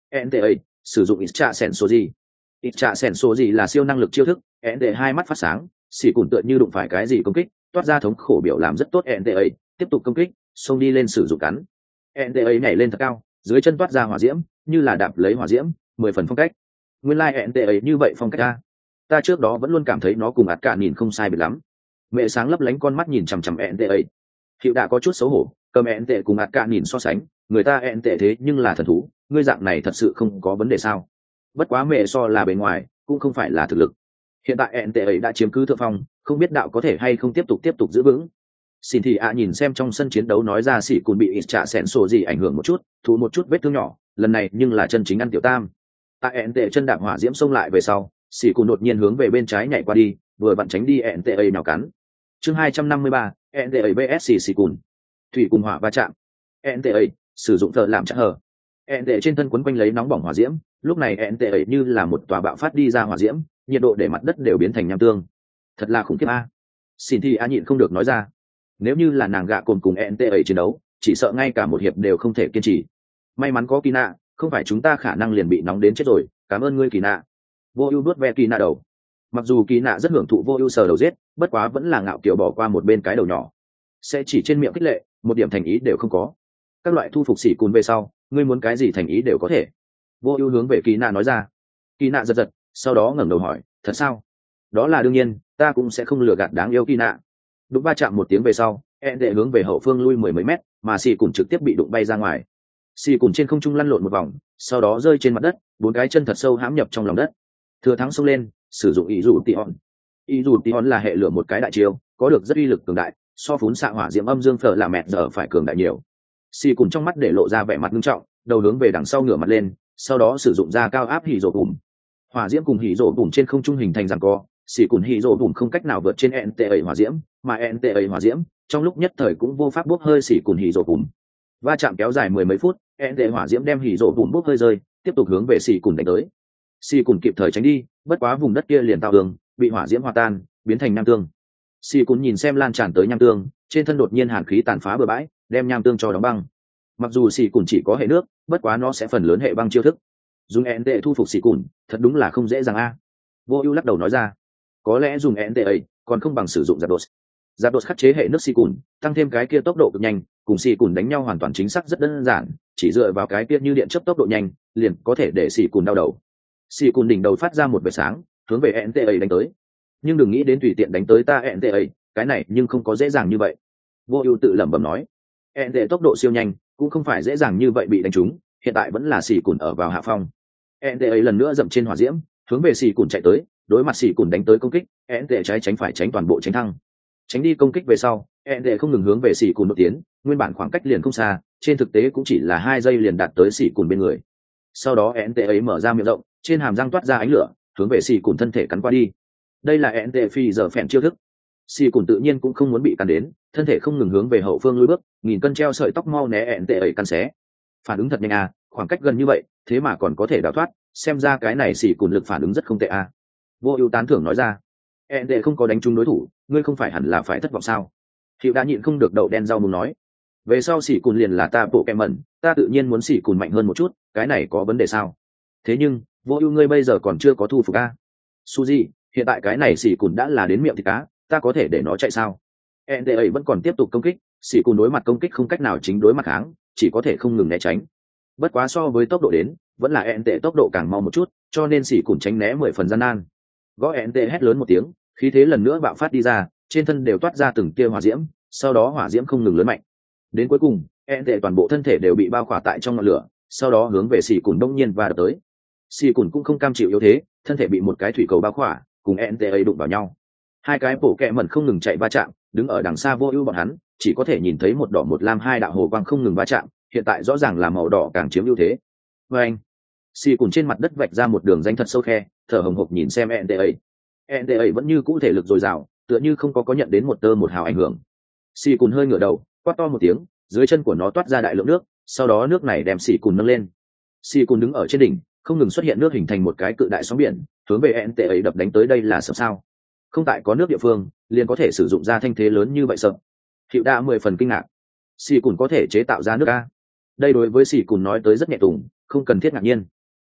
en tê a sử dụng ít trạ sẻn số gì. Ít trạ sẻn số gì là siêu năng lực chiêu thức, en tê a hai mắt phát sáng, xỉ cùn tựa như đụng phải cái gì công kích, toát ra thống khổ biểu làm rất tốt. en tê a tiếp tục công kích, xông đi lên sử dụng cắn. en tê a nhảy lên thật cao, dưới chân toát ra hỏa diễm, như là đạp lấy hỏa diễm, mười phần phong cách. Nguyên lai like en tê a như vậy phong cách ta. Ta trước đó vẫn luôn cảm thấy nó cùng ạt cả nhìn không sai biệt lắm. Mẹ sáng lấp lánh con mắt nhìn chằm chằm en tê a. Hiệu đã có chút xấu hổ, cầm en tê cùng ạt cả nhìn so sánh, người ta en tê thế nhưng là thần thú, ngươi dạng này thật sự không có vấn đề sao? Bất quá mẹ so là bề ngoài, cũng không phải là thực lực. Hiện tại en tê ấy đã chiếm cứ thượng phong, không biết đạo có thể hay không tiếp tục tiếp tục giữ vững. Xin thì ạ nhìn xem trong sân chiến đấu nói ra xỉ cùn bị ít trả sẻn sổ gì ảnh hưởng một chút, thụ một chút vết thương nhỏ, lần này nhưng là chân chính ăn tiểu tam. Tại en tê chân đạp hỏa diễm xông lại về sau, xỉ cùn đột nhiên hướng về bên trái nhảy qua đi, vừa vặn tránh đi en tê ấy nào cắn. Chương hai trăm năm mươi ba, en tê ấy vs xỉ cùn. Thủy cùng hỏa va chạm. en tê ấy sử dụng thợ làm chặn hở. en tê trên thân quấn quanh lấy nóng bỏng hỏa diễm, lúc này en tê ấy như là một tòa bạo phát đi ra hỏa diễm, nhiệt độ để mặt đất đều biến thành nham tương. Thật là khủng khiếp a. Xin thì a nhịn không được nói ra, nếu như là nàng gạ cồn cùng en tê ấy chiến đấu, chỉ sợ ngay cả một hiệp đều không thể kiên trì. May mắn có kỳ nạ, không phải chúng ta khả năng liền bị nóng đến chết rồi. Cảm ơn ngươi kỳ nạ. Vô ưu đuốt ve kỳ nạ đầu. Mặc dù kỳ nạ rất hưởng thụ vô ưu sờ đầu giết, bất quá vẫn là ngạo kiểu bỏ qua một bên cái đầu nhỏ, sẽ chỉ trên miệng khích lệ, một điểm thành ý đều không có. Các loại thu phục xỉ cùn về sau, ngươi muốn cái gì thành ý đều có thể. Vô ưu hướng về kỳ nạ nói ra. Kỳ nạ giật giật, sau đó ngẩng đầu hỏi, thật sao? Đó là đương nhiên, ta cũng sẽ không lừa gạt đáng yêu kỳ nạ. Đụng va chạm một tiếng về sau, en đệ hướng về hậu phương lui mười mấy mét, mà xì cùng trực tiếp bị đụng bay ra ngoài. Xì cùng trên không trung lăn lộn một vòng, sau đó rơi trên mặt đất, bốn cái chân thật sâu hãm nhập trong lòng đất. Thừa thắng xông lên, sử dụng ý dù tỉ hòn. Ý dù tỉ hòn là hệ lửa một cái đại chiêu, có được rất uy lực cường đại, so phún xạ hỏa diễm âm dương phở là mẹ giờ phải cường đại nhiều. Xì cùng trong mắt để lộ ra vẻ mặt nghiêm trọng, đầu hướng về đằng sau ngửa mặt lên, sau đó sử dụng ra cao áp hỉ rổ bùm. Hỏa diễm cùng hỉ rổ bùm trên không trung hình thành giằng co, xì cùng hỉ rổ bùm không cách nào vượt trên en tê ấy hỏa diễm, mà en tê ấy hỏa diễm trong lúc nhất thời cũng vô pháp bốc hơi xì cùng hỉ rổ bùm. Va chạm kéo dài mười mấy phút, en tê hỏa diễm đem hỉ rổ bùm bốc hơi rơi, tiếp tục hướng về xì cùng đánh tới. Xì cùng kịp thời tránh đi, bất quá vùng đất kia liền tạo đường, bị hỏa diễm hòa tan, biến thành nham tương. Xì cùng nhìn xem lan tràn tới nham tương, trên thân đột nhiên hàn khí tàn phá bừa bãi, đem nham tương cho đóng băng. Mặc dù xì cùng chỉ có hệ nước, bất quá nó sẽ phần lớn hệ băng chiêu thức. Dùng en tê thu phục xì cùng, thật đúng là không dễ dàng a. Vô ưu lắc đầu nói ra, có lẽ dùng en tê ấy còn không bằng sử dụng giáp đột. Giáp đột khắc chế hệ nước xì cùng, tăng thêm cái kia tốc độ cực nhanh, cùng xì cùng đánh nhau hoàn toàn chính xác rất đơn giản, chỉ dựa vào cái kia như điện chớp tốc độ nhanh, liền có thể để xì cùng đau đầu. Xì cùng đỉnh đầu phát ra một vệt sáng, hướng về en tê ấy đánh tới. Nhưng đừng nghĩ đến tùy tiện đánh tới ta en tê ấy, cái này nhưng không có dễ dàng như vậy. Vô ưu tự lẩm bẩm nói, en tê tốc độ siêu nhanh, cũng không phải dễ dàng như vậy bị đánh trúng, hiện tại vẫn là xì cùn ở vào hạ phong. en tê ấy lần nữa dậm trên hỏa diễm, hướng về xì cùn chạy tới, đối mặt xì cùn đánh tới công kích, en tê trái tránh phải tránh toàn bộ tránh thăng. Tránh đi công kích về sau, en tê không ngừng hướng về xì cùn một tiến, nguyên bản khoảng cách liền không xa, trên thực tế cũng chỉ là hai giây liền đạt tới xì cùn bên người. Sau đó en tê ấy mở ra miệng rộng, trên hàm răng toát ra ánh lửa, hướng về xì cùn thân thể cắn qua đi. Đây là en tê phi giờ phèn chiêu thức. Xì cùn tự nhiên cũng không muốn bị cắn đến, thân thể không ngừng hướng về hậu phương lùi bước, nghìn cân treo sợi tóc mau né en tê ấy cắn xé. Phản ứng thật nhanh à, khoảng cách gần như vậy, thế mà còn có thể đào thoát, xem ra cái này xì cùn lực phản ứng rất không tệ à. Vô ưu tán thưởng nói ra, en tê không có đánh trúng đối thủ, ngươi không phải hẳn là phải thất vọng sao? Hiệu đã nhịn không được đậu đen rau muống nói, về sau xì cùn liền là ta bộ kẹm mẩn, ta tự nhiên muốn xì cùn mạnh hơn một chút, cái này có vấn đề sao? Thế nhưng vô ưu ngươi bây giờ còn chưa có thu phục a. Suzy, hiện tại cái này xì cùn đã là đến miệng thịt cá, ta có thể để nó chạy sao? en tê ấy vẫn còn tiếp tục công kích, xì cùn đối mặt công kích không cách nào chính đối mặt kháng, chỉ có thể không ngừng né tránh. Bất quá so với tốc độ đến, vẫn là en tê tốc độ càng mau một chút, cho nên xì cùn tránh né mười phần gian nan. Gõ en tê hét lớn một tiếng, khí thế lần nữa bạo phát đi ra, trên thân đều toát ra từng tia hỏa diễm, sau đó hỏa diễm không ngừng lớn mạnh. Đến cuối cùng, en tê toàn bộ thân thể đều bị bao khỏa tại trong ngọn lửa, sau đó hướng về xì cùn đông nhiên và đập tới. Xì cùn cũng không cam chịu yếu thế, thân thể bị một cái thủy cầu bao khỏa, cùng en tê ấy đụng vào nhau. Hai cái bổ kẹ mẩn không ngừng chạy va chạm, đứng ở đằng xa vô ưu bọn hắn chỉ có thể nhìn thấy một đỏ một lam hai đạo hồ quang không ngừng va chạm, hiện tại rõ ràng là màu đỏ càng chiếm ưu thế. Và anh, xì cùn trên mặt đất vạch ra một đường danh thật sâu khe, thở hồng hộc nhìn xem en tê ấy. en tê ấy vẫn như cũ thể lực dồi dào, tựa như không có có nhận đến một tơ một hào ảnh hưởng. Xì cùn hơi ngửa đầu, quát to một tiếng, dưới chân của nó toát ra đại lượng nước, sau đó nước này đem xì cùn nâng lên. Xì cùn đứng ở trên đỉnh, không ngừng xuất hiện nước hình thành một cái cự đại sóng biển, hướng về en tê ấy đập đánh tới. Đây là sợ sao? Không tại có nước địa phương, liền có thể sử dụng ra thanh thế lớn như vậy sợ. Hiệu đã mười phần kinh ngạc. Xì cùn có thể chế tạo ra nước a? Đây đối với xì cùn nói tới rất nhẹ tùng, không cần thiết ngạc nhiên.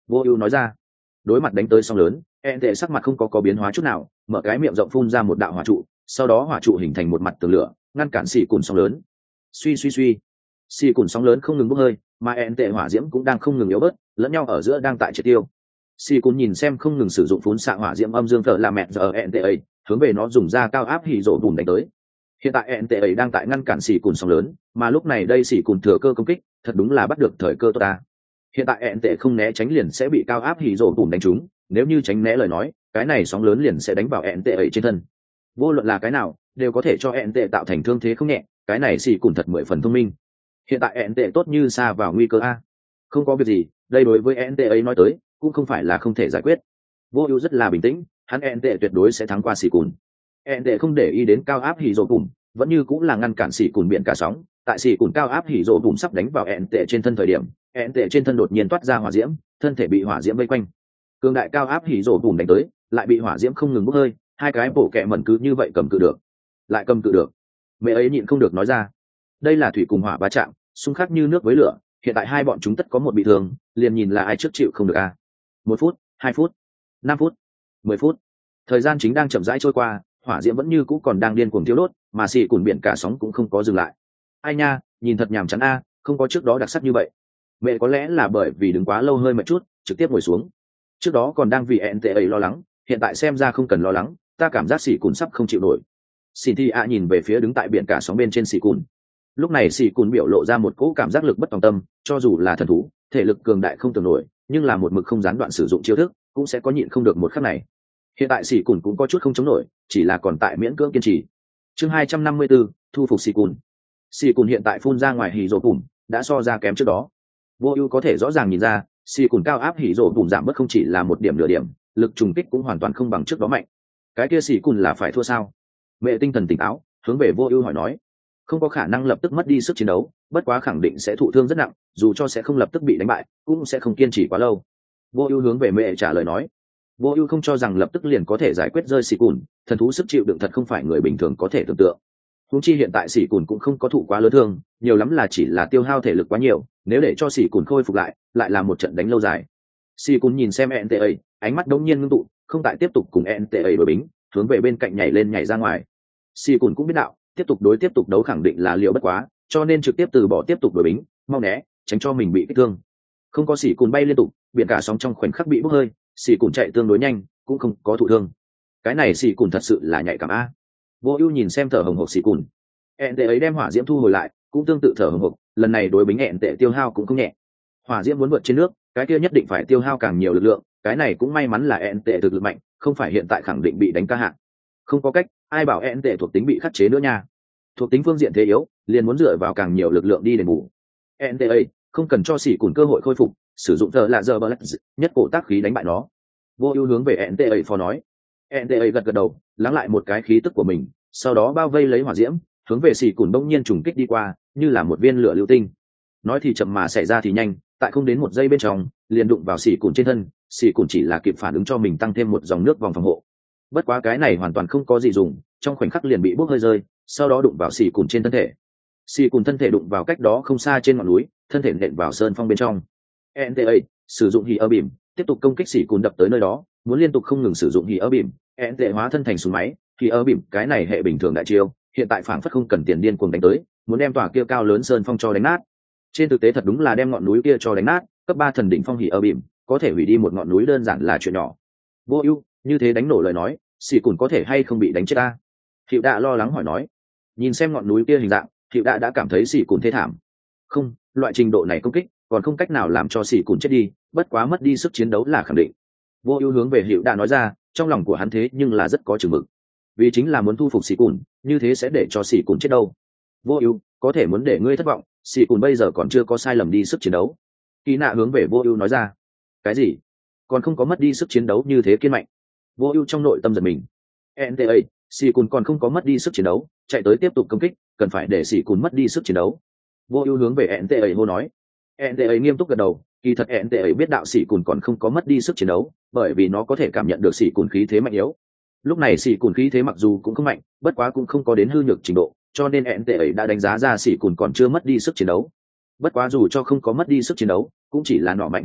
Vô ưu nói ra. Đối mặt đánh tới sóng lớn, ẹn tệ sắc mặt không có có biến hóa chút nào, mở cái miệng rộng phun ra một đạo hỏa trụ, sau đó hỏa trụ hình thành một mặt tường lửa ngăn cản xì cùn sóng lớn. Suy suy suy, xì cùn sóng lớn không ngừng bốc hơi, mà ẹn tệ hỏa diễm cũng đang không ngừng yếu bớt, lẫn nhau ở giữa đang tại triệt tiêu. Xì cùn nhìn xem không ngừng sử dụng phun xạ hỏa diễm âm dương thợ là mẹ giờ ẹn tệ ấy, hướng về nó dùng ra cao áp hỉ rổ bùn đánh tới. Hiện tại ẹn tệ ấy đang tại ngăn cản xì cùn sóng lớn, mà lúc này đây xì cùn thừa cơ công kích, thật đúng là bắt được thời cơ tốt ta. Hiện tại ẹn tệ không né tránh liền sẽ bị cao áp hỉ rổ bùn đánh trúng, nếu như tránh né lời nói, cái này sóng lớn liền sẽ đánh vào ẹn tệ ấy trên thân. Vô luận là cái nào, đều có thể cho ẹn tệ tạo thành thương thế không nhẹ, cái này xì cùn thật mười phần thông minh. Hiện tại ẹn tệ tốt như xa vào nguy cơ a. Không có việc gì, đây đối với ẹn tệ ấy nói tới, cũng không phải là không thể giải quyết. Vô ưu rất là bình tĩnh, hắn ẹn tệ tuyệt đối sẽ thắng qua xì cùn. ẹn tệ không để ý đến cao áp hỉ rổ bùn, vẫn như cũng là ngăn cản xì cùn biển cả sóng. Tại xì cùn cao áp hỉ rổ bùn sắp đánh vào ẹn tệ trên thân thời điểm, ẹn tệ trên thân đột nhiên toát ra hỏa diễm, thân thể bị hỏa diễm vây quanh. Cường đại cao áp hỉ rổ bùn đánh tới, lại bị hỏa diễm không ngừng bốc hơi, hai cái bổ kẹ mẩn cứ như vậy cầm cự được, lại cầm cự được. Mẹ ấy nhịn không được nói ra, đây là thủy cùng hỏa va chạm, xung khắc như nước với lửa, hiện tại hai bọn chúng tất có một bị thương, liền nhìn là ai trước chịu không được a. Một phút, hai phút, năm phút, mười phút, thời gian chính đang chậm rãi trôi qua, hỏa diễm vẫn như cũ còn đang điên cuồng thiêu đốt, mà xì cùn biển cả sóng cũng không có dừng lại. Ai nha, nhìn thật nhàm chán a, không có trước đó đặc sắc như vậy. Mẹ có lẽ là bởi vì đứng quá lâu hơi mệt chút, trực tiếp ngồi xuống. Trước đó còn đang vì ẹn tệ ấy lo lắng, hiện tại xem ra không cần lo lắng, ta cảm giác xì cùn sắp không chịu nổi. Xin Thi A nhìn về phía đứng tại biển cả sóng bên trên xì cùn. Lúc này xì cùn biểu lộ ra một cỗ cảm giác lực bất tòng tâm, cho dù là thần thú, thể lực cường đại không tưởng nổi, nhưng là một mực không gián đoạn sử dụng chiêu thức, cũng sẽ có nhịn không được một khắc này. Hiện tại xì cùn cũng có chút không chống nổi, chỉ là còn tại miễn cưỡng kiên trì. Chương hai trăm năm mươi tư, thu phục xì cùn. Xì cùn hiện tại phun ra ngoài hỉ rổ bùn, đã so ra kém trước đó. Vô ưu có thể rõ ràng nhìn ra, xì cùn cao áp hỉ rổ bùn giảm bớt không chỉ là một điểm nửa điểm, lực trùng kích cũng hoàn toàn không bằng trước đó mạnh. Cái kia xì cùn là phải thua sao? Mẹ tinh thần tỉnh táo, hướng về Vô Ưu hỏi nói, không có khả năng lập tức mất đi sức chiến đấu, bất quá khẳng định sẽ thụ thương rất nặng, dù cho sẽ không lập tức bị đánh bại, cũng sẽ không kiên trì quá lâu. Vô Ưu hướng về mẹ trả lời nói, Vô Ưu không cho rằng lập tức liền có thể giải quyết rơi xì cùn, thần thú sức chịu đựng thật không phải người bình thường có thể tưởng tượng. Huống chi hiện tại xì cùn cũng không có thụ quá lớn thương, nhiều lắm là chỉ là tiêu hao thể lực quá nhiều, nếu để cho xì cùn khôi phục lại, lại là một trận đánh lâu dài. Xì cùn nhìn xem en tê a, ánh mắt đống nhiên ngưng tụ, không tại tiếp tục cùng en tê a đối bính, hướng về bên cạnh nhảy lên nhảy ra ngoài. Xì cùn cũng biết đạo, tiếp tục đối tiếp tục đấu khẳng định là liệu bất quá, cho nên trực tiếp từ bỏ tiếp tục đối bính, mau né, tránh cho mình bị kích thương. Không có xì cùn bay liên tục, biển cả sóng trong khoảnh khắc bị bốc hơi, xì cùn chạy tương đối nhanh, cũng không có thụ thương. Cái này xì cùn thật sự là nhạy cảm a. Vô Ưu nhìn xem thở hổn hộc xì cùn, ẹn tệ ấy đem hỏa diễm thu hồi lại, cũng tương tự thở hổn hộc, lần này đối bính ẹn tệ tiêu hao cũng không nhẹ. Hỏa diễm muốn vượt trên nước, cái kia nhất định phải tiêu hao càng nhiều lực lượng, cái này cũng may mắn là ẹn tệ thực lực mạnh, không phải hiện tại khẳng định bị đánh ca hạng. Không có cách, ai bảo ẹn tệ thuộc tính bị khắc chế nữa nha. Thuộc tính phương diện thế yếu, liền muốn dựa vào càng nhiều lực lượng đi đền bù. en tê a không cần cho xỉ cùn cơ hội khôi phục, sử dụng thờ là giờ bờ nhất cổ tác khí đánh bại nó. Vô Ưu hướng về en tê a phò nói. en tê a gật gật đầu, lắng lại một cái khí tức của mình, sau đó bao vây lấy hỏa diễm, hướng về xỉ cùn bỗng nhiên trùng kích đi qua, như là một viên lửa lưu tinh. Nói thì chậm mà xảy ra thì nhanh, tại không đến một giây bên trong, liền đụng vào xỉ cùn trên thân, xỉ cùn chỉ là kịp phản ứng cho mình tăng thêm một dòng nước vòng phòng hộ. Bất quá cái này hoàn toàn không có gì dùng, trong khoảnh khắc liền bị bốc hơi rơi, sau đó đụng vào xỉ cùn trên thân thể. Xỉ cùn thân thể đụng vào cách đó không xa trên ngọn núi, thân thể nện vào sơn phong bên trong. en tê a sử dụng hỉ ơ bìm, tiếp tục công kích xỉ cùn đập tới nơi đó, muốn liên tục không ngừng sử dụng hỉ ơ bìm, en tê hóa thân thành súng máy, hỉ ơ bìm cái này hệ bình thường đại chiêu, hiện tại phảng phất không cần tiền điên cuồng đánh tới, muốn đem tòa kia cao lớn sơn phong cho đánh nát. Trên thực tế thật đúng là đem ngọn núi kia cho đánh nát, cấp ba thần đỉnh phong hỉ ơ bìm, có thể hủy đi một ngọn núi đơn giản là chuyện nhỏ. Vô Ưu, như thế đánh nổ lời nói, xỉ cùn có thể hay không bị đánh chết ta? Hiệu Đạ lo lắng hỏi nói. Nhìn xem ngọn núi kia hình dạng, Hiệu Đạ đã cảm thấy xỉ cùn thê thảm. Không, loại trình độ này công kích, còn không cách nào làm cho xỉ cùn chết đi, bất quá mất đi sức chiến đấu là khẳng định. Vô Ưu hướng về Hiệu Đạ nói ra, trong lòng của hắn thế nhưng là rất có chừng mực. Vì chính là muốn thu phục xỉ cùn, như thế sẽ để cho xỉ cùn chết đâu. Vô Ưu, có thể muốn để ngươi thất vọng, xỉ cùn bây giờ còn chưa có sai lầm đi sức chiến đấu. Kỳ Nạ hướng về Vô Ưu nói ra. Cái gì? Còn không có mất đi sức chiến đấu như thế kiên mạnh. Vô Ưu trong nội tâm giật mình. en tê a, xỉ cùn còn không có mất đi sức chiến đấu, chạy tới tiếp tục công kích, cần phải để xỉ cùn mất đi sức chiến đấu. Vô Ưu hướng về en tê a hô nói. en tê a nghiêm túc gật đầu, kỳ thật en tê a biết đạo xỉ cùn còn không có mất đi sức chiến đấu, bởi vì nó có thể cảm nhận được xỉ cùn khí thế mạnh yếu. Lúc này xỉ cùn khí thế mặc dù cũng không mạnh, bất quá cũng không có đến hư nhược trình độ, cho nên en tê a đã đánh giá ra xỉ cùn còn chưa mất đi sức chiến đấu. Bất quá dù cho không có mất đi sức chiến đấu, cũng chỉ là nọ mạnh hết đà,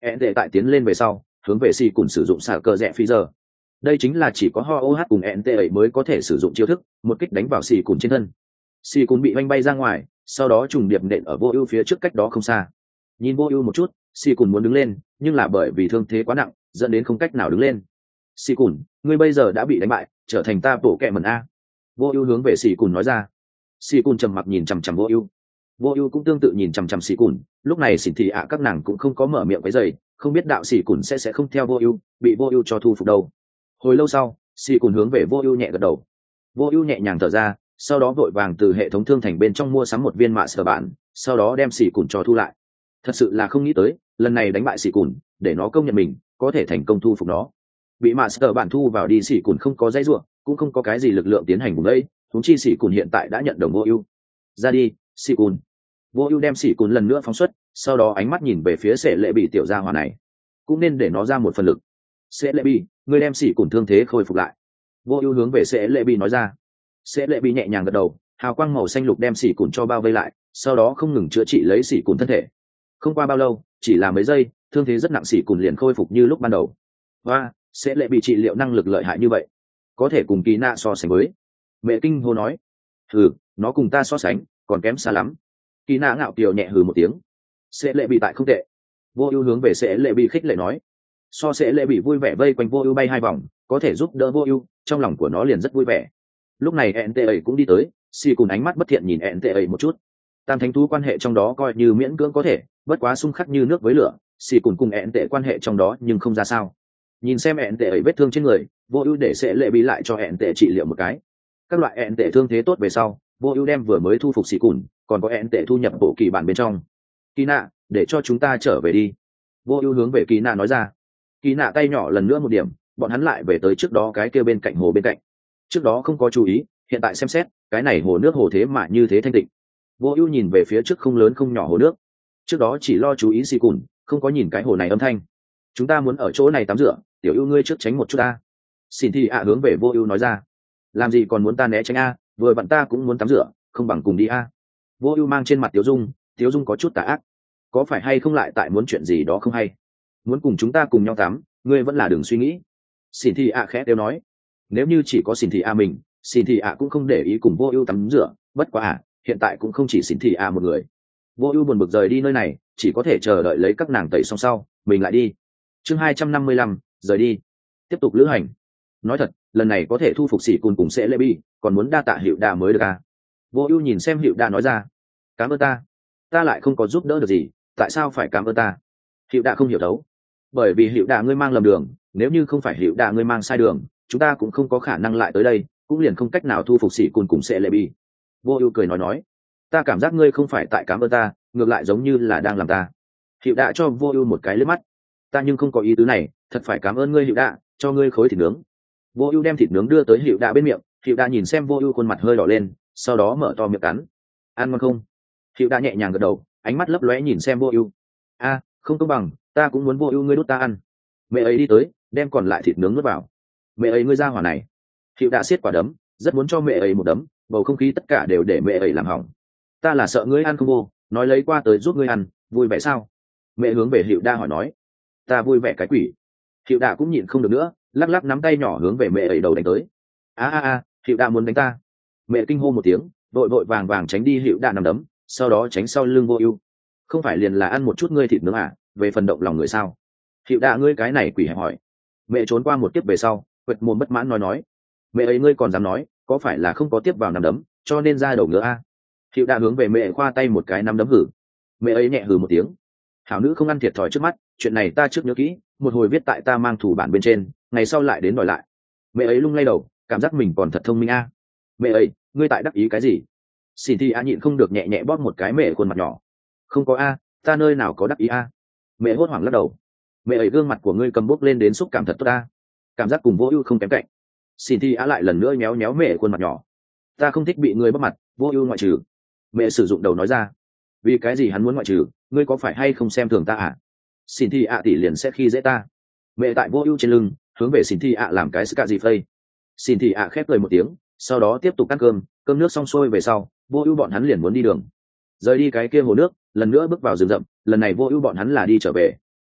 ẹn tệ tại tiến lên về sau hướng về xì cùn sử dụng xả cờ rẽ phi giờ. Đây chính là chỉ có ho oh cùng ẹn tệ ấy mới có thể sử dụng chiêu thức, một kích đánh vào xì cùn trên thân. Xì cùn bị oanh bay ra ngoài, sau đó trùng điệp nện ở vô ưu phía trước cách đó không xa. Nhìn vô ưu một chút, xì cùn muốn đứng lên, nhưng là bởi vì thương thế quá nặng dẫn đến không cách nào đứng lên. Xì cùn, ngươi bây giờ đã bị đánh bại, trở thành ta bổ kẹ mần a. Vô ưu hướng về xì cùn nói ra. Xì cùn trầm mặc nhìn chằm chằm vô ưu. Vô ưu cũng tương tự nhìn chằm chằm xì cùn. Lúc này xỉn thị ạ các nàng cũng không có mở miệng với giày, không biết đạo xì cùn sẽ sẽ không theo vô ưu, bị vô ưu cho thu phục đâu. Hồi lâu sau, xì cùn hướng về vô ưu nhẹ gật đầu. Vô ưu nhẹ nhàng thở ra, sau đó vội vàng từ hệ thống thương thành bên trong mua sắm một viên mạ sở bản, sau đó đem xì cùn cho thu lại. Thật sự là không nghĩ tới, lần này đánh bại xì cùn, để nó công nhận mình có thể thành công thu phục nó. Bị mạ sở bản thu vào đi, xì cùn không có dây ruộng, cũng không có cái gì lực lượng tiến hành cùng đây. Chúng chi xì cùn hiện tại đã nhận đồng vô ưu. Ra đi, xì cùn. Vô ưu đem xì cùn lần nữa phóng xuất, sau đó ánh mắt nhìn về phía Sệ Lệ Bị tiểu gia hỏa này, cũng nên để nó ra một phần lực. Sệ Lệ Bị, ngươi đem xì cùn thương thế khôi phục lại. Vô ưu hướng về Sệ Lệ Bị nói ra. Sệ Lệ Bị nhẹ nhàng gật đầu, hào quang màu xanh lục đem xì cùn cho bao vây lại, sau đó không ngừng chữa trị lấy xì cùn thân thể. Không qua bao lâu, chỉ là mấy giây, thương thế rất nặng xì cùn liền khôi phục như lúc ban đầu. Và Sệ Lệ Bị trị liệu năng lực lợi hại như vậy, có thể cùng Kỳ Nạ so sánh với. Mẹ kinh hô nói. Hừ, nó cùng ta so sánh còn kém xa lắm. Kỳ Nạ ngạo kiều nhẹ hừ một tiếng. Sệ Lệ Bị tại không tệ. Vô ưu hướng về Sệ Lệ Bị khích lệ nói. So Sệ Lệ Bị vui vẻ vây quanh vô ưu bay hai vòng, có thể giúp đỡ vô ưu, trong lòng của nó liền rất vui vẻ. Lúc này ẹn tệ ấy cũng đi tới, xì cùn ánh mắt bất thiện nhìn ẹn tệ ấy một chút. Tam thánh thú quan hệ trong đó coi như miễn cưỡng có thể, bất quá xung khắc như nước với lửa, xì cùn cùng ẹn tệ quan hệ trong đó nhưng không ra sao. Nhìn xem ẹn tệ ấy vết thương trên người, vô ưu để Sệ Lệ Bị lại cho ẹn tệ trị liệu một cái. Các loại ẹn tệ thương thế tốt về sau, vô ưu đem vừa mới thu phục xì cùn, còn có ẹn tệ thu nhập bộ kỳ bản bên trong. Kỳ Nạ, để cho chúng ta trở về đi. Vô ưu hướng về Kỳ Nạ nói ra. Kỳ Nạ tay nhỏ lần nữa một điểm, bọn hắn lại về tới trước đó cái kia bên cạnh hồ bên cạnh. Trước đó không có chú ý, hiện tại xem xét, cái này hồ nước hồ thế mà như thế thanh tịnh. Vô ưu nhìn về phía trước không lớn không nhỏ hồ nước. Trước đó chỉ lo chú ý xì cùn, không có nhìn cái hồ này âm thanh. Chúng ta muốn ở chỗ này tắm rửa, tiểu ưu ngươi trước tránh một chút ta. Xin thì ạ hướng về vô ưu nói ra. Làm gì còn muốn ta né tránh a, vừa bạn ta cũng muốn tắm rửa, không bằng cùng đi a. Vô ưu mang trên mặt Tiếu Dung, Tiếu Dung có chút tà ác. Có phải hay không lại tại muốn chuyện gì đó không hay? Muốn cùng chúng ta cùng nhau tắm, ngươi vẫn là đừng suy nghĩ. Xin thì ạ khẽ tiêu nói. Nếu như chỉ có xin thì ạ mình, xin thì ạ cũng không để ý cùng vô ưu tắm rửa, bất quá à, hiện tại cũng không chỉ xin thì ạ một người. Vô ưu buồn bực rời đi nơi này, chỉ có thể chờ đợi lấy các nàng tẩy xong sau, mình lại đi. Chương hai trăm năm mươi lăm, rời đi. Tiếp tục lữ hành. Nói thật, lần này có thể thu phục sĩ cùng cùng sẽ lê bi, còn muốn đa tạ hiệu đà mới được à. Vô ưu nhìn xem hiệu đà nói ra. Cảm ơn ta. Ta lại không có giúp đỡ được gì, tại sao phải cảm ơn ta? Hiệu đà không hiểu đấu. Bởi vì hiệu đà ngươi mang lầm đường, nếu như không phải hiệu đà ngươi mang sai đường, chúng ta cũng không có khả năng lại tới đây, cũng liền không cách nào thu phục sĩ cùng cùng sẽ lê bi. Vô ưu cười nói nói. Ta cảm giác ngươi không phải tại cảm ơn ta, ngược lại giống như là đang làm ta. Hiệu đà cho vô ưu một cái liếc mắt. Ta nhưng không có ý tứ này, thật phải cảm ơn ngươi hiệu đà, cho ngươi khối thịt nướng. Vô ưu đem thịt nướng đưa tới hiệu đà bên miệng, hiệu đà nhìn xem vô ưu khuôn mặt hơi đỏ lên, sau đó mở to miệng cắn. Ăn ngon không? Hiệu đà nhẹ nhàng gật đầu, ánh mắt lấp lóe nhìn xem vô ưu. A, không công bằng, ta cũng muốn vô ưu ngươi đút ta ăn. Mẹ ấy đi tới, đem còn lại thịt nướng nuốt vào. Mẹ ấy ngươi ra hỏa này. Hiệu đà siết quả đấm, rất muốn cho mẹ ấy một đấm, bầu không khí tất cả đều để mẹ ấy làm hỏng. Ta là sợ ngươi ăn không vô, nói lấy qua tới giúp ngươi ăn, vui vẻ sao? Mẹ hướng về hiệu đà hỏi nói. Ta vui vẻ cái quỷ. Hiệu đà cũng nhịn không được nữa, lắc lắc nắm tay nhỏ hướng về mẹ ấy đầu đánh tới. A a a, hiệu đà muốn đánh ta. Mẹ kinh hô một tiếng, vội vội vàng vàng tránh đi hiệu đà nằm đấm, sau đó tránh sau lưng vô ưu. Không phải liền là ăn một chút ngươi thịt nướng à, về phần động lòng người sao? Hiệu đà ngươi cái này quỷ hẹp hỏi. Mẹ trốn qua một kiếp về sau, quệt mồm bất mãn nói nói. Mẹ ấy ngươi còn dám nói, có phải là không có tiếp vào nằm đấm, cho nên ra đầu ngựa a? Hiệu đà hướng về mẹ khoa tay một cái nắm đấm hử. Mẹ ấy nhẹ hừ một tiếng. Hảo nữ không ăn thiệt thòi trước mắt, chuyện này ta trước nhớ kỹ, một hồi viết tại ta mang thủ bản bên trên, ngày sau lại đến đòi lại. Mẹ ấy lung lay đầu, cảm giác mình còn thật thông minh a. Mẹ ấy, ngươi tại đắc ý cái gì? Xin thi a nhịn không được nhẹ nhẹ bóp một cái mẹ khuôn mặt nhỏ. Không có a, ta nơi nào có đắc ý a. Mẹ hốt hoảng lắc đầu. Mẹ ấy gương mặt của ngươi cầm bốc lên đến xúc cảm thật tốt a. Cảm giác cùng vô ưu không kém cạnh. Xin thi a lại lần nữa méo méo mẹ khuôn mặt nhỏ. Ta không thích bị ngươi bóp mặt, vô ưu ngoại trừ. Mẹ sử dụng đầu nói ra. Vì cái gì hắn muốn ngoại trừ, ngươi có phải hay không xem thường ta à? Xin thi ạ tỷ liền sẽ khi dễ ta. Mẹ tại vô ưu trên lưng, hướng về xin thi ạ làm cái ska gì phây. Xin thi ạ khép cười một tiếng, sau đó tiếp tục ăn cơm, cơm nước xong xuôi về sau, vô ưu bọn hắn liền muốn đi đường. Rời đi cái kia hồ nước, lần nữa bước vào rừng rậm, lần này vô ưu bọn hắn là đi trở về.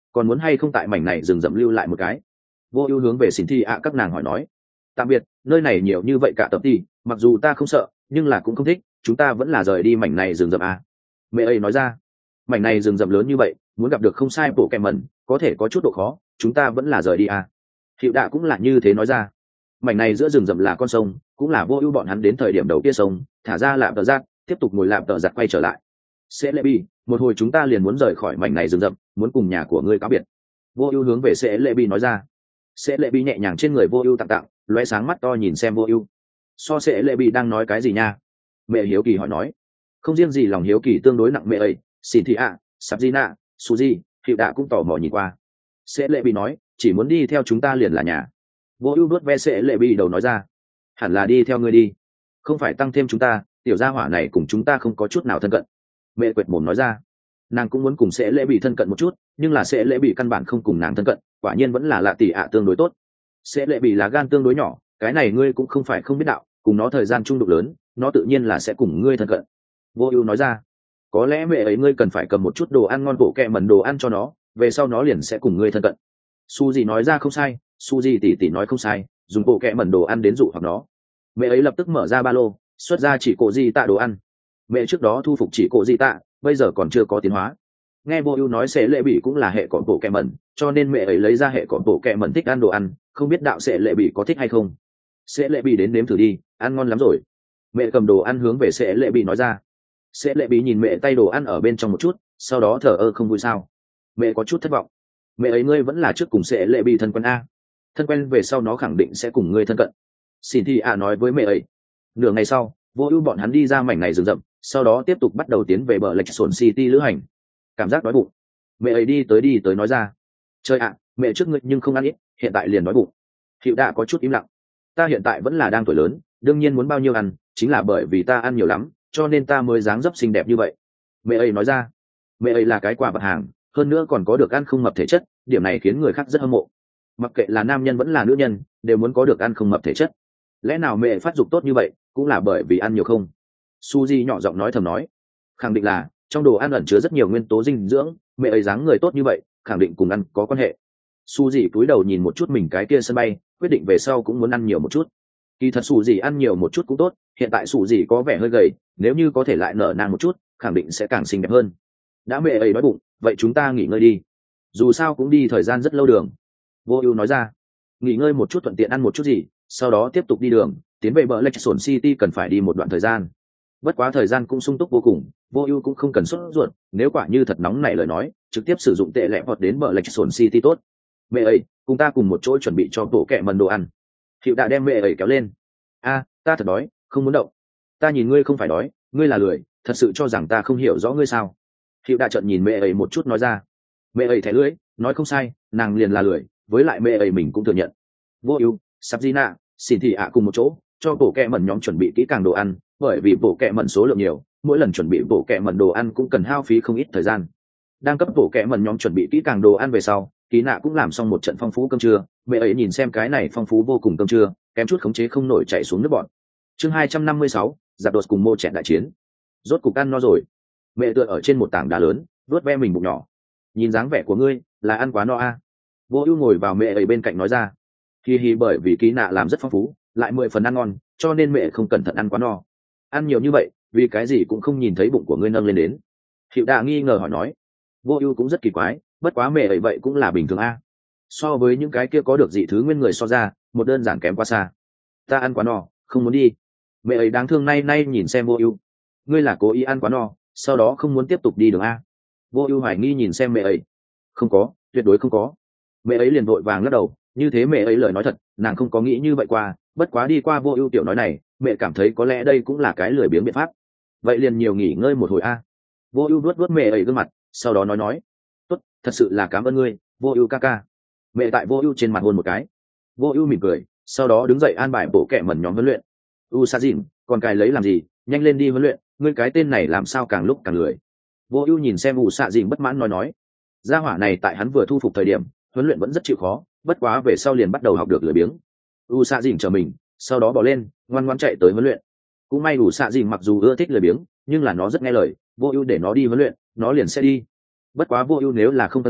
còn muốn hay không tại mảnh này rừng rậm lưu lại một cái? Vô ưu hướng về xin thi ạ các nàng hỏi nói. Tạm biệt, nơi này nhiều như vậy cả tập đi, mặc dù ta không sợ nhưng là cũng không thích, chúng ta vẫn là rời đi mảnh này rừng rậm à. Mẹ ấy nói ra. Mảnh này rừng rậm lớn như vậy, muốn gặp được không sai bộ kẹ mẩn có thể có chút độ khó, chúng ta vẫn là rời đi à. Hiệu đạ cũng là như thế nói ra. Mảnh này giữa rừng rậm là con sông, cũng là Vô Ưu bọn hắn đến thời điểm đầu kia sông, thả ra lạm tợ giác, tiếp tục ngồi lạm tợ giặt quay trở lại. Sẽ lệ bi, một hồi chúng ta liền muốn rời khỏi mảnh này rừng rậm, muốn cùng nhà của ngươi cáo biệt. Vô Ưu hướng về Sẽ lệ bi nói ra. Sẽ lệ bi nhẹ nhàng trên người Vô Ưu tặng tặng, lóe sáng mắt to nhìn xem Vô Ưu. So Sẽ lệ bi đang nói cái gì nha? Mẹ hiếu kỳ hỏi nói. Không riêng gì lòng hiếu kỳ tương đối nặng mẹ ấy, xin thị ạ, Sabina, Suzy, Hiệu đạ cũng tò mò nhìn qua. Sẽ lệ bi nói, chỉ muốn đi theo chúng ta liền là nhà. Vô Ưu đuốt ve Sẽ lệ bi đầu nói ra. Hẳn là đi theo ngươi đi, không phải tăng thêm chúng ta, tiểu gia hỏa này cùng chúng ta không có chút nào thân cận. Mẹ quệt mồm nói ra. Nàng cũng muốn cùng Sẽ lệ bị thân cận một chút, nhưng là Sẽ lệ bị căn bản không cùng nàng thân cận, quả nhiên vẫn là lạ tỷ ạ tương đối tốt. Sẽ lệ bị là gan tương đối nhỏ, cái này ngươi cũng không phải không biết đạo, cùng nó thời gian chung đụng lớn, nó tự nhiên là sẽ cùng ngươi thân cận. Vô Ưu nói ra. Có lẽ mẹ ấy ngươi cần phải cầm một chút đồ ăn ngon bổ kẹ mẩn đồ ăn cho nó, về sau nó liền sẽ cùng ngươi thân cận. Su gì nói ra không sai, Su gì tỷ tỷ nói không sai, dùng bộ kẹ mẩn đồ ăn đến dụ hoặc nó. Mẹ ấy lập tức mở ra ba lô, xuất ra chỉ cổ di tạ đồ ăn. Mẹ trước đó thu phục chỉ cổ di tạ, bây giờ còn chưa có tiến hóa. Nghe Vô Ưu nói Sẽ lệ bị cũng là hệ cỏ bộ kẹ mẩn, cho nên mẹ ấy lấy ra hệ cỏ bộ kẹ mẩn thích ăn đồ ăn, không biết đạo Sẽ lệ bị có thích hay không. Sẽ lệ bị đến nếm thử đi, ăn ngon lắm rồi. Mẹ cầm đồ ăn hướng về Sẽ lệ bị nói ra. Sẽ lệ bị nhìn mẹ tay đồ ăn ở bên trong một chút, sau đó thở ơ không vui sao. Mẹ có chút thất vọng. Mẹ ấy ngươi vẫn là trước cùng Sẽ lệ bị thân quen a. Thân quen về sau nó khẳng định sẽ cùng ngươi thân cận. Xin thì ạ nói với mẹ ấy. Nửa ngày sau, Vô Ưu bọn hắn đi ra mảnh này rừng rậm, sau đó tiếp tục bắt đầu tiến về bờ lạch sồn city lữ hành. Cảm giác đói bụng. Mẹ ấy đi tới đi tới nói ra. Trời ạ, mẹ trước ngươi nhưng không ăn ít, hiện tại liền đói bụng. Hiệu đạ có chút im lặng. Ta hiện tại vẫn là đang tuổi lớn, đương nhiên muốn bao nhiêu ăn, chính là bởi vì ta ăn nhiều lắm, cho nên ta mới dáng dấp xinh đẹp như vậy. Mẹ ấy nói ra. Mẹ ấy là cái quả vật hàng, hơn nữa còn có được ăn không mập thể chất, điểm này khiến người khác rất hâm mộ. Mặc kệ là nam nhân vẫn là nữ nhân, đều muốn có được ăn không mập thể chất. Lẽ nào mẹ phát dục tốt như vậy cũng là bởi vì ăn nhiều không? Suzy nhỏ giọng nói thầm nói. Khẳng định là trong đồ ăn ẩn chứa rất nhiều nguyên tố dinh dưỡng, mẹ ấy dáng người tốt như vậy khẳng định cùng ăn có quan hệ. Suzy cúi đầu nhìn một chút mình cái kia sân bay, quyết định về sau cũng muốn ăn nhiều một chút. Kỳ thật Suzy ăn nhiều một chút cũng tốt, hiện tại Suzy có vẻ hơi gầy, nếu như có thể lại nở nang một chút khẳng định sẽ càng xinh đẹp hơn. Đã mẹ ấy đói bụng, vậy chúng ta nghỉ ngơi đi, dù sao cũng đi thời gian rất lâu đường. Vô Ưu nói ra. Nghỉ ngơi một chút thuận tiện ăn một chút gì, sau đó tiếp tục đi đường, tiến về bờ lạch sồn city cần phải đi một đoạn thời gian. Bất quá thời gian cũng sung túc vô cùng, Vô Ưu cũng không cần sốt ruột, nếu quả như thật nóng này lời nói, trực tiếp sử dụng tệ lệ hoặc đến bờ lạch sồn city tốt. Mẹ ấy, cùng ta cùng một chỗ chuẩn bị cho bộ kệ mần đồ ăn. Hiệu đã đem mẹ ấy kéo lên. A, ta thật đói, không muốn động. Ta nhìn ngươi không phải đói, ngươi là lười, thật sự cho rằng ta không hiểu rõ ngươi sao? Hiệu đã trợn nhìn mẹ ấy một chút nói ra. Mẹ ấy thẻ lưỡi, nói không sai, nàng liền là lười, với lại mẹ ấy mình cũng thừa nhận. Vô Ưu, Sabina, xin thị ạ cùng một chỗ, cho bộ kệ mẩn nhóm chuẩn bị kỹ càng đồ ăn, bởi vì bộ kệ mẩn số lượng nhiều, mỗi lần chuẩn bị bộ kệ mẩn đồ ăn cũng cần hao phí không ít thời gian. Đang cấp bộ kệ mẩn nhóm chuẩn bị kỹ càng đồ ăn về sau, Ký Nạ cũng làm xong một trận phong phú cơm trưa, mẹ ấy nhìn xem cái này phong phú vô cùng cơm trưa, kém chút khống chế không nổi chảy xuống nước bọt. Chương hai trăm năm mươi sáu, giặc đột cùng mô chẹt đại chiến. Rốt cục ăn no rồi. Mẹ tựa ở trên một tảng đá lớn, vuốt ve mình bụng nhỏ. Nhìn dáng vẻ của ngươi, là ăn quá no a. À. Vô Ưu ngồi vào mẹ ấy bên cạnh nói ra. Hi hi, bởi vì Ký Nạ làm rất phong phú, lại mười phần ăn ngon, cho nên mẹ không cẩn thận ăn quá no. Ăn nhiều như vậy, vì cái gì cũng không nhìn thấy bụng của ngươi nâng lên đến. Hiệu Đạ nghi ngờ hỏi nói. Vô Ưu cũng rất kỳ quái, bất quá mẹ ấy vậy cũng là bình thường a. So với những cái kia có được dị thứ nguyên người so ra, một đơn giản kém quá xa. Ta ăn quá no, không muốn đi. Mẹ ấy đáng thương nay nay nhìn xem Vô Ưu. Ngươi là cố ý ăn quá no, sau đó không muốn tiếp tục đi đường a? Vô Ưu hoài nghi nhìn xem mẹ ấy. Không có, tuyệt đối không có. Mẹ ấy liền vội vàng lắc đầu, như thế mẹ ấy lời nói thật, nàng không có nghĩ như vậy qua, bất quá đi qua Vô Ưu tiểu nói này, mẹ cảm thấy có lẽ đây cũng là cái lười biếng biện pháp. Vậy liền nhiều nghỉ ngơi một hồi a. Vô Ưu vuốt vuốt mẹ ấy gương mặt, sau đó nói nói, "Tốt, thật sự là cảm ơn ngươi, Vô Ưu ca ca." Mẹ tại Vô Ưu trên mặt hôn một cái. Vô Ưu mỉm cười, sau đó đứng dậy an bài bộ kệ mẩn nhóm huấn luyện. "Usajin, còn cài lấy làm gì, nhanh lên đi huấn luyện, ngươi cái tên này làm sao càng lúc càng lười." Vô Ưu nhìn xem Usajin bất mãn nói nói, gia hỏa này tại hắn vừa thu phục thời điểm, huấn luyện vẫn rất chịu khó, bất quá về sau liền bắt đầu học được lười biếng. Usajin chờ mình, sau đó bỏ lên, ngoan ngoãn chạy tới huấn luyện. Cũng may Usajin mặc dù ưa thích lười biếng, nhưng là nó rất nghe lời, Vô Ưu để nó đi huấn luyện, nó liền sẽ đi. Bất quá Vô Ưu nếu là không phân phó,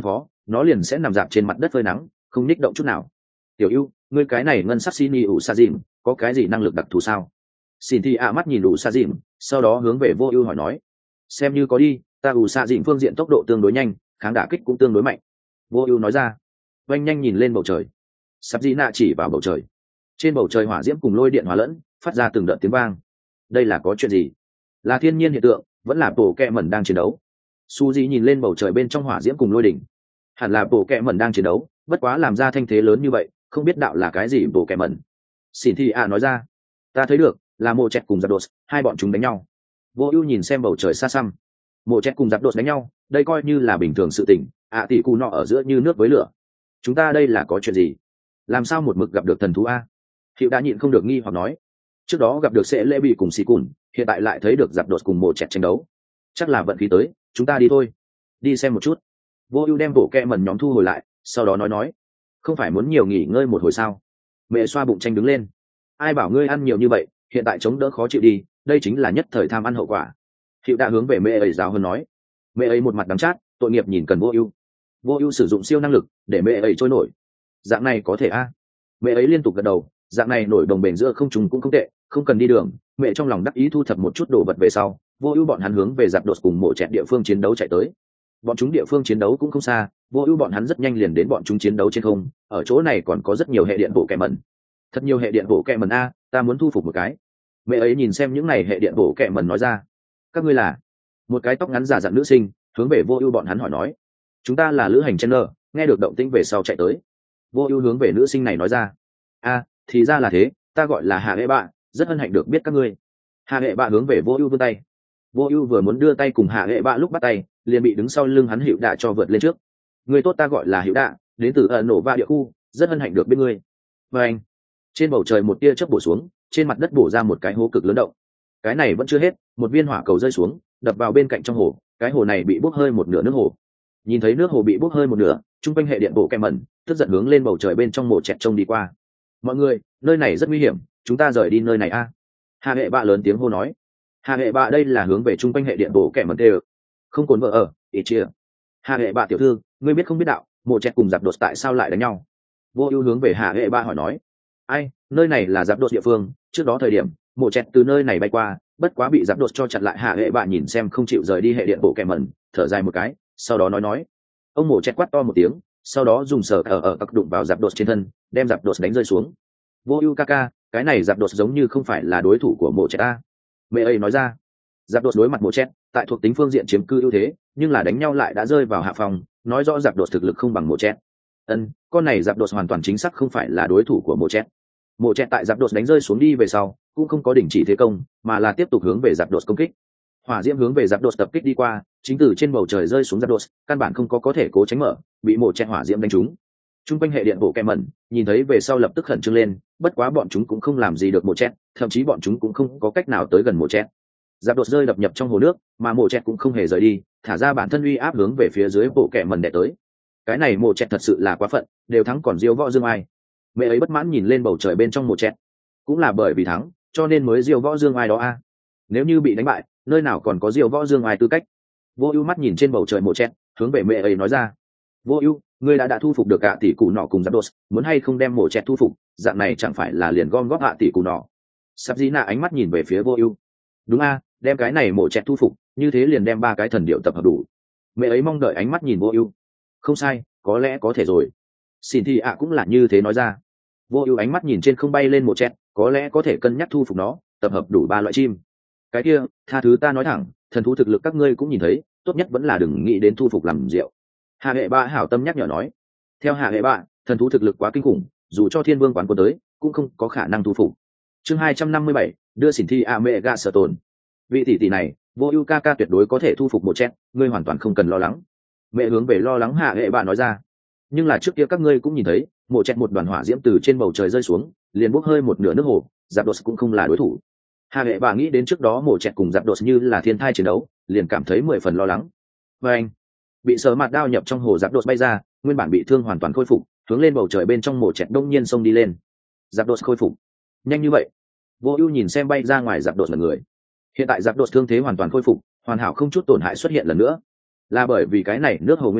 nó liền sẽ nằm dạp trên mặt đất phơi nắng, không nhích động chút nào. Tiểu ưu, ngươi cái này ngân sắc xin ủ sa dìm có cái gì năng lực đặc thù sao? Xin thì ạ mắt nhìn ủ sa dìm, sau đó hướng về vô ưu hỏi nói. Xem như có đi, ta ủ sa dìm phương diện tốc độ tương đối nhanh, kháng đả kích cũng tương đối mạnh. Vô ưu nói ra. Oanh nhanh nhìn lên bầu trời. Sắp dĩ nạ chỉ vào bầu trời. Trên bầu trời hỏa diễm cùng lôi điện hòa lẫn, phát ra từng đợt tiếng vang. Đây là có chuyện gì? Là thiên nhiên hiện tượng, vẫn là bộ kẹ mẩn đang chiến đấu? Su Di nhìn lên bầu trời bên trong hỏa diễm cùng lôi đỉnh. Hẳn là bộ kẹ mẩn đang chiến đấu, bất quá làm ra thanh thế lớn như vậy, không biết đạo là cái gì bộ kẹ mẩn. Xin Thi A nói ra. Ta thấy được, là mộ chẹt cùng giặc đột, hai bọn chúng đánh nhau. Vô ưu nhìn xem bầu trời xa xăm. Mộ chẹt cùng giặc đột đánh nhau, đây coi như là bình thường sự tình. ạ tỷ cụ nọ ở giữa như nước với lửa. Chúng ta đây là có chuyện gì? Làm sao một mực gặp được thần thú a? Hiệu đã nhịn không được nghi hoặc nói. Trước đó gặp được sẽ lễ bị cùng xì cùn, hiện tại lại thấy được giặc đột cùng mộ chẹt tranh đấu. Chắc là vận khí tới, chúng ta đi thôi. Đi xem một chút. Vô ưu đem bộ kẹ mẩn nhóm thu hồi lại, sau đó nói nói. Không phải muốn nhiều nghỉ ngơi một hồi sao? Mẹ xoa bụng tranh đứng lên. Ai bảo ngươi ăn nhiều như vậy, hiện tại chống đỡ khó chịu đi, đây chính là nhất thời tham ăn hậu quả. Hiệu đã hướng về mẹ ấy giáo hơn nói. Mẹ ấy một mặt đắng chát, tội nghiệp nhìn cần vô ưu. Vô ưu sử dụng siêu năng lực để mẹ ấy trôi nổi. Dạng này có thể a? À? Mẹ ấy liên tục gật đầu, dạng này nổi đồng bền giữa không trùng cũng không tệ, không cần đi đường. Mẹ trong lòng đắc ý thu thập một chút đồ vật về sau, vô ưu bọn hắn hướng về giặc đột cùng mộ chẹt địa phương chiến đấu chạy tới. Bọn chúng địa phương chiến đấu cũng không xa, vô ưu bọn hắn rất nhanh liền đến bọn chúng chiến đấu trên không. Ở chỗ này còn có rất nhiều hệ điện bộ kẹ mẩn. Thật nhiều hệ điện bộ kẹ mẩn a, ta muốn thu phục một cái. Mẹ ấy nhìn xem những này hệ điện bộ kẹ mẩn nói ra. Các ngươi là? Một cái tóc ngắn giả dặn nữ sinh hướng về vô ưu bọn hắn hỏi nói. Chúng ta là lữ hành chen nơ, nghe được động tĩnh về sau chạy tới. Vô ưu hướng về nữ sinh này nói ra. A, thì ra là thế, ta gọi là Hạ Hệ Bạ, rất hân hạnh được biết các ngươi. Hạ Hệ Bạ hướng về vô ưu vươn tay. Vô ưu vừa muốn đưa tay cùng Hạ Hệ Bạ lúc bắt tay, liền bị đứng sau lưng hắn Hựu Đạ cho vượt lên trước. Người tốt, ta gọi là Hựu Đạ, đến từ ẩn nổ va địa khu, rất hân hạnh được biết ngươi. Và anh, trên bầu trời một tia chớp bổ xuống, trên mặt đất bổ ra một cái hố cực lớn động. Cái này vẫn chưa hết, một viên hỏa cầu rơi xuống, đập vào bên cạnh trong hồ, cái hồ này bị bốc hơi một nửa nước hồ. Nhìn thấy nước hồ bị bốc hơi một nửa, trung quanh hệ điện bộ kẹ mẩn tức giận hướng lên bầu trời bên trong mộ chẹt trông đi qua. Mọi người, nơi này rất nguy hiểm, chúng ta rời đi nơi này a. À? Hà Hệ Bạ lớn tiếng hô nói. Hà Hệ Bạ đây là hướng về trung quanh hệ điện bộ kẹ mẩn đều. Không cồn vợ ở, ít chia. Hà Hệ Bạ tiểu thư, ngươi biết không biết đạo, mộ chẹt cùng giặc đột tại sao lại đánh nhau? Vô ưu hướng về Hà Hệ Bạ hỏi nói. Ai, nơi này là giặc đột địa phương, trước đó thời điểm mộ chẹt từ nơi này bay qua, bất quá bị giặc đột cho chặn lại. Hà Hệ Bạ nhìn xem không chịu rời đi hệ điện bộ kẹ mẩn, thở dài một cái, sau đó nói nói. Ông mộ chẹt quát to một tiếng, sau đó dùng sở ở ở ặc đụng vào giặc đột trên thân, đem giặc đột đánh rơi xuống. Vô ưu ca ca, cái này giặc đột giống như không phải là đối thủ của mộ chẹt ta. Mẹ ấy nói ra. Giặc đột đối mặt mộ chẹt, tại thuộc tính phương diện chiếm cư ưu thế, nhưng là đánh nhau lại đã rơi vào hạ phòng, nói rõ giặc đột thực lực không bằng mộ chẹt. Ân, con này giặc đột hoàn toàn chính xác không phải là đối thủ của mộ chẹt. Mộ chẹt tại giặc đột đánh rơi xuống đi về sau, cũng không có đình chỉ thế công, mà là tiếp tục hướng về giặc đột công kích. Hỏa diễm hướng về giặc đột tập kích đi qua, chính từ trên bầu trời rơi xuống giặc đột, căn bản không có có thể cố tránh mở, bị mộ chẹt hỏa diễm đánh trúng. Trung quanh hệ điện bộ kẹ mẩn nhìn thấy về sau lập tức khẩn trương lên, bất quá bọn chúng cũng không làm gì được mộ chẹt, thậm chí bọn chúng cũng không có cách nào tới gần mộ chẹt. Giặc đột rơi đập nhập trong hồ nước, mà mộ chẹt cũng không hề rời đi, thả ra bản thân uy áp hướng về phía dưới bộ kẹ mẩn đè tới. Cái này mộ chẹt thật sự là quá phận, đều thắng còn diêu võ dương ai. Mẹ ấy bất mãn nhìn lên bầu trời bên trong mộ chẹt. Cũng là bởi vì thắng, cho nên mới diêu võ dương ai đó a. Nếu như bị đánh bại, nơi nào còn có diêu võ dương ai tư cách. Vô ưu mắt nhìn trên bầu trời mộ chẹt, hướng về mẹ ấy nói ra. Vô ưu, ngươi đã đã thu phục được cả tỷ cụ nọ cùng giặc đột, muốn hay không đem mộ chẹt thu phục, dạng này chẳng phải là liền gom góp hạ tỷ cụ nọ. Sắp dĩ nạ ánh mắt nhìn về phía vô ưu. Đúng a, đem cái này mộ chẹt thu phục, như thế liền đem ba cái thần điệu tập hợp đủ. Mẹ ấy mong đợi ánh mắt nhìn vô ưu. Không sai, có lẽ có thể rồi. Xin thì ạ cũng là như thế nói ra. Vô ưu ánh mắt nhìn trên không bay lên mộ chẹt, có lẽ có thể cân nhắc thu phục nó, tập hợp đủ ba loại chim. Cái kia, tha thứ ta nói thẳng, thần thú thực lực các ngươi cũng nhìn thấy, tốt nhất vẫn là đừng nghĩ đến thu phục làm rượu. Hạ Hệ Bạ hảo tâm nhắc nhở nói. Theo Hạ Hệ Bạ, thần thú thực lực quá kinh khủng, dù cho thiên vương quán quân tới cũng không có khả năng thu phục. Chương hai trăm năm mươi bảy, đưa xỉn thi a mẹ ga sở tồn. Vị tỷ tỷ này, vô ưu ca ca tuyệt đối có thể thu phục một chết, ngươi hoàn toàn không cần lo lắng. Mẹ hướng về lo lắng Hạ Hệ Bạ nói ra. Nhưng là trước kia các ngươi cũng nhìn thấy, một chết một đoàn hỏa diễm từ trên bầu trời rơi xuống, liền bốc hơi một nửa nước hồ, giặc đột cũng không là đối thủ. Hạ Hệ Bạ nghĩ đến trước đó mổ chẹt cùng giặc đột như là thiên thai chiến đấu, liền cảm thấy mười phần lo lắng. Và anh, bị sờ mặt đao nhập trong hồ giặc đột bay ra, nguyên bản bị thương hoàn toàn khôi phục, hướng lên bầu trời bên trong mổ chẹt đông nhiên xông đi lên. Giặc đột khôi phục nhanh như vậy? Vô ưu nhìn xem bay ra ngoài giặc đột là người. Hiện tại giặc đột thương thế hoàn toàn khôi phục, hoàn hảo không chút tổn hại xuất hiện lần nữa. Là bởi vì cái này nước hồ nguyên nhân,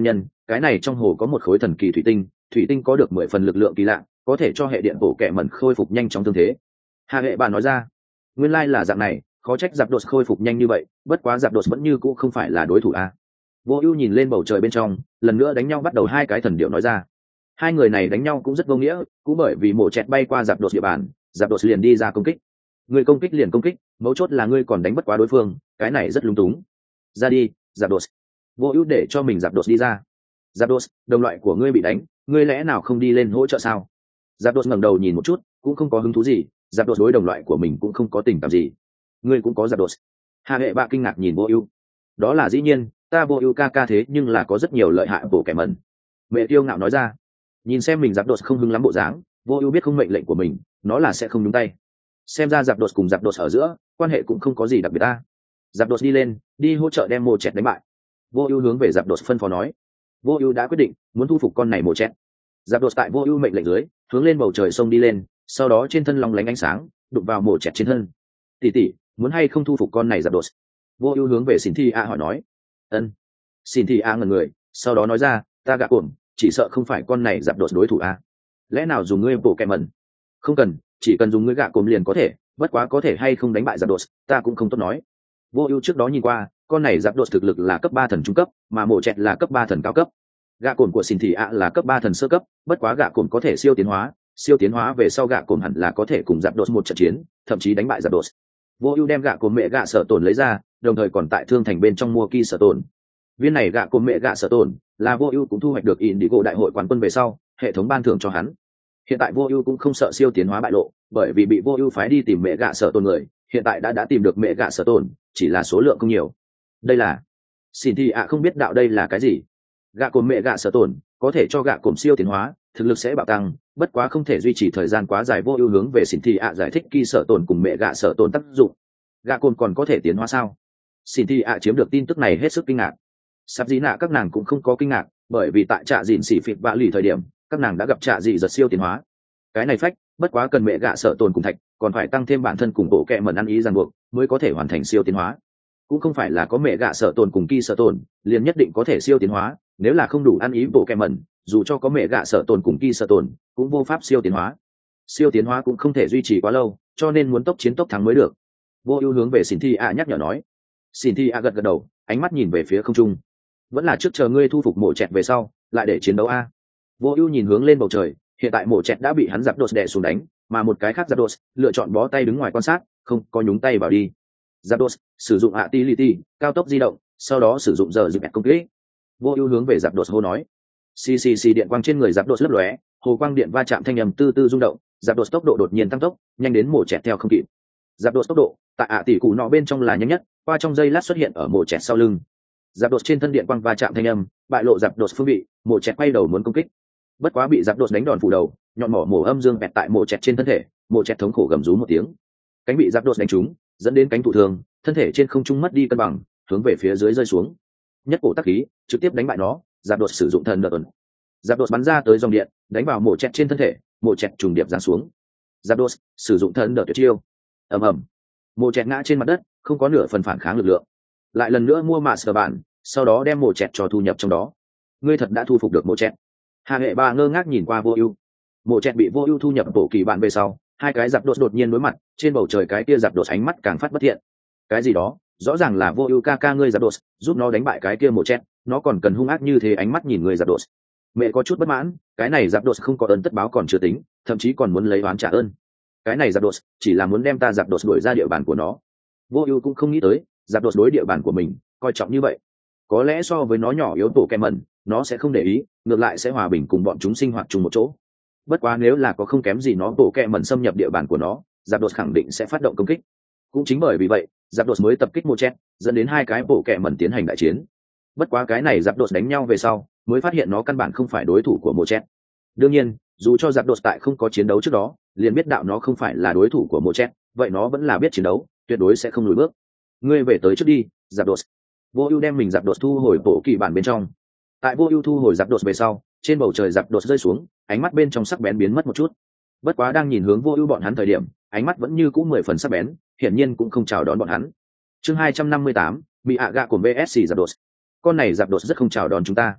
cái này trong hồ có một khối thần kỳ thủy tinh, thủy tinh có được mười phần lực lượng kỳ lạ, có thể cho hệ điện bộ kệ mẩn khôi phục nhanh chóng thương thế. Hạ hệ bà nói ra, nguyên lai là dạng này, khó trách giáp đột khôi phục nhanh như vậy, bất quá giáp đột vẫn như cũ không phải là đối thủ a. Vô Ưu nhìn lên bầu trời bên trong, lần nữa đánh nhau bắt đầu hai cái thần điệu nói ra. Hai người này đánh nhau cũng rất vô nghĩa, cũng bởi vì mổ chẹt bay qua giáp đột địa bàn, giáp đột liền đi ra công kích. Người công kích liền công kích, mấu chốt là ngươi còn đánh bất quá đối phương, cái này rất lung túng. Ra đi, giáp đột. Vô Ưu để cho mình giáp đột đi ra. Giáp đột, đồng loại của ngươi bị đánh, ngươi lẽ nào không đi lên hỗ trợ sao? Giáp đột ngẩng đầu nhìn một chút, cũng không có hứng thú gì, giáp đột đối đồng loại của mình cũng không có tình cảm gì. Ngươi cũng có giáp đột. Hạ hệ bạ kinh ngạc nhìn Vô Ưu. Đó là dĩ nhiên, ta Vô Ưu ca ca thế nhưng là có rất nhiều lợi hại bổ kẻ mẩn. Mẹ Tiêu ngạo nói ra. Nhìn xem mình giáp đột không hứng lắm bộ dáng, Vô Ưu biết không mệnh lệnh của mình, nó là sẽ không nhúng tay. Xem ra giáp đột cùng giáp đột ở giữa, quan hệ cũng không có gì đặc biệt ta. Giáp đột đi lên, đi hỗ trợ đem mồ chẹt đánh bại. Vô Ưu hướng về giáp đột phân phó nói. Vô Ưu đã quyết định, muốn thu phục con này mồ chẹt. Giáp đột tại Vô Ưu mệnh lệnh dưới, hướng lên bầu trời sông đi lên, sau đó trên thân long lánh ánh sáng, đụng vào mồ chẹt trên thân. Tỷ tỷ, muốn hay không thu phục con này giáp đột? Vô Ưu hướng về Xin Thi A hỏi nói. Ân. Xin Thi A ngẩn người, sau đó nói ra, ta gạ cồn, chỉ sợ không phải con này giáp đột đối thủ a. Lẽ nào dùng ngươi bổ kẹ mẩn? Không cần, chỉ cần dùng ngươi gạ cồn liền có thể, bất quá có thể hay không đánh bại giáp đột, ta cũng không tốt nói. Vô Ưu trước đó nhìn qua, con này giáp đột thực lực là cấp ba thần trung cấp, mà mổ chẹt là cấp ba thần cao cấp. Gạ cồn của Xin Thị ạ là cấp ba thần sơ cấp, bất quá gạ cồn có thể siêu tiến hóa, siêu tiến hóa về sau gạ cồn hẳn là có thể cùng giáp đột một trận chiến, thậm chí đánh bại giáp đột. Vô Ưu đem gạ cồn mẹ gạ sở tổn lấy ra, đồng thời còn tại thương thành bên trong mua kỳ sở tổn. Viên này gạ cồn mẹ gạ sở tổn là Vô Ưu cũng thu hoạch được Indigo đại hội quán quân về sau, hệ thống ban thưởng cho hắn. Hiện tại Vô Ưu cũng không sợ siêu tiến hóa bại lộ, bởi vì bị Vô Ưu phái đi tìm mẹ gạ sở tổn người, hiện tại đã đã tìm được mẹ gạ sở tổn, chỉ là số lượng không nhiều. Đây là Xin Thị ạ không biết đạo đây là cái gì. Gạ cồn mẹ gạ sở tổn có thể cho gạ cồn siêu tiến hóa, thực lực sẽ bạo tăng, bất quá không thể duy trì thời gian quá dài. Vô Ưu hướng về Xin Thị ạ giải thích kỳ sở tổn cùng mẹ gạ sở tổn tác dụng. Gạ cồn còn có thể tiến hóa sao? Xin Thị ạ chiếm được tin tức này hết sức kinh ngạc. Sắp dĩ nạ các nàng cũng không có kinh ngạc, bởi vì tại trạ dịn xỉ phịt vạ lì thời điểm, các nàng đã gặp trạ dị giật siêu tiến hóa. Cái này phách, bất quá cần mẹ gạ sở tồn cùng thạch, còn phải tăng thêm bản thân cùng bộ kệ mẩn ăn ý ràng buộc, mới có thể hoàn thành siêu tiến hóa. Cũng không phải là có mẹ gạ sở tồn cùng kỳ sở tồn, liền nhất định có thể siêu tiến hóa, nếu là không đủ ăn ý bộ kệ mẩn, dù cho có mẹ gạ sở tồn cùng kỳ sở tồn, cũng vô pháp siêu tiến hóa. Siêu tiến hóa cũng không thể duy trì quá lâu, cho nên muốn tốc chiến tốc thắng mới được. Vô Ưu hướng về Xin Thi A nhắc nhở nói. Xin Thi A gật gật đầu, ánh mắt nhìn về phía không trung. Vẫn là trước chờ ngươi thu phục mổ chẹt về sau, lại để chiến đấu a. Vô Ưu nhìn hướng lên bầu trời, hiện tại mổ chẹt đã bị hắn giáp đột đè xuống đánh, mà một cái khác giáp đột lựa chọn bó tay đứng ngoài quan sát, không có nhúng tay vào đi. Giáp đột sử dụng Agility, cao tốc di động, sau đó sử dụng giờ dịp công kích. Vô Ưu hướng về giáp đột hô nói. Xì xì xì điện quang trên người giáp đột lấp lóe, hồ quang điện va chạm thanh âm tư tư rung động, giáp đột tốc độ đột nhiên tăng tốc, nhanh đến mổ chẹt theo không kịp. Giáp đột tốc độ, tại ạ tỷ cụ nọ bên trong là nhanh nhất, qua trong giây lát xuất hiện ở mổ chẹt sau lưng. Giáp đột trên thân điện quang va chạm thanh âm, bại lộ giáp đột phương vị, mổ chẹt quay đầu muốn công kích. Bất quá bị giáp đột đánh đòn phủ đầu, nhọn mỏ mổ âm dương bẹt tại mổ chẹt trên thân thể, mổ chẹt thống khổ gầm rú một tiếng. Cánh bị giáp đột đánh trúng, dẫn đến cánh thụ thương, thân thể trên không trung mất đi cân bằng, hướng về phía dưới rơi xuống. Nhất cổ tắc khí, trực tiếp đánh bại nó, giáp đột sử dụng thần đợt. Giáp đột bắn ra tới dòng điện, đánh vào mổ chẹt trên thân thể, mổ chẹt trùng điệp giáng xuống. Giáp đột sử dụng thần đợt tuyệt chiêu. Ầm ầm. Mổ chẹt ngã trên mặt đất, không có nửa phần phản kháng lực lượng. Lại lần nữa mua mạ sở bản, sau đó đem mổ chẹt cho thu nhập trong đó. Ngươi thật đã thu phục được mổ chẹt. Hạ hệ ba ngơ ngác nhìn qua Vô Ưu. Mổ chẹt bị Vô Ưu thu nhập bộ kỳ bạn về sau, hai cái giáp đột đột nhiên đối mặt, trên bầu trời cái kia giáp đột ánh mắt càng phát bất thiện. Cái gì đó, rõ ràng là Vô Ưu ca ca ngươi giáp đột, giúp nó đánh bại cái kia mổ chẹt, nó còn cần hung ác như thế ánh mắt nhìn người giáp đột. Mẹ có chút bất mãn, cái này giáp đột không có ơn tất báo còn chưa tính, thậm chí còn muốn lấy oán trả ơn. Cái này giáp đột chỉ là muốn đem ta giáp đột đuổi ra địa bàn của nó. Vô Ưu cũng không nghĩ tới, giáp đột đối địa bàn của mình coi trọng như vậy. Có lẽ so với nó nhỏ yếu tổ kẻ mẩn, nó sẽ không để ý, ngược lại sẽ hòa bình cùng bọn chúng sinh hoạt chung một chỗ. Bất quá nếu là có không kém gì nó tổ kẻ mẩn xâm nhập địa bàn của nó, giáp đột khẳng định sẽ phát động công kích. Cũng chính bởi vì vậy, giáp đột mới tập kích mô chét, dẫn đến hai cái bộ kẻ mẩn tiến hành đại chiến. Bất quá cái này giáp đột đánh nhau về sau, mới phát hiện nó căn bản không phải đối thủ của mô chét. Đương nhiên, dù cho giáp đột tại không có chiến đấu trước đó, liền biết đạo nó không phải là đối thủ của mô chét, vậy nó vẫn là biết chiến đấu, tuyệt đối sẽ không lùi bước. Ngươi về tới trước đi, giáp đột. Vô Ưu đem mình giáp đột thu hồi bộ kỳ bản bên trong. Tại Vô Ưu thu hồi giáp đột về sau, trên bầu trời giáp đột rơi xuống, ánh mắt bên trong sắc bén biến mất một chút. Bất quá đang nhìn hướng Vô Ưu bọn hắn thời điểm, ánh mắt vẫn như cũ mười phần sắc bén, hiển nhiên cũng không chào đón bọn hắn. Chương hai trăm năm mươi tám, bị ạ gạ của vê ét xê giáp đột. Con này giáp đột rất không chào đón chúng ta.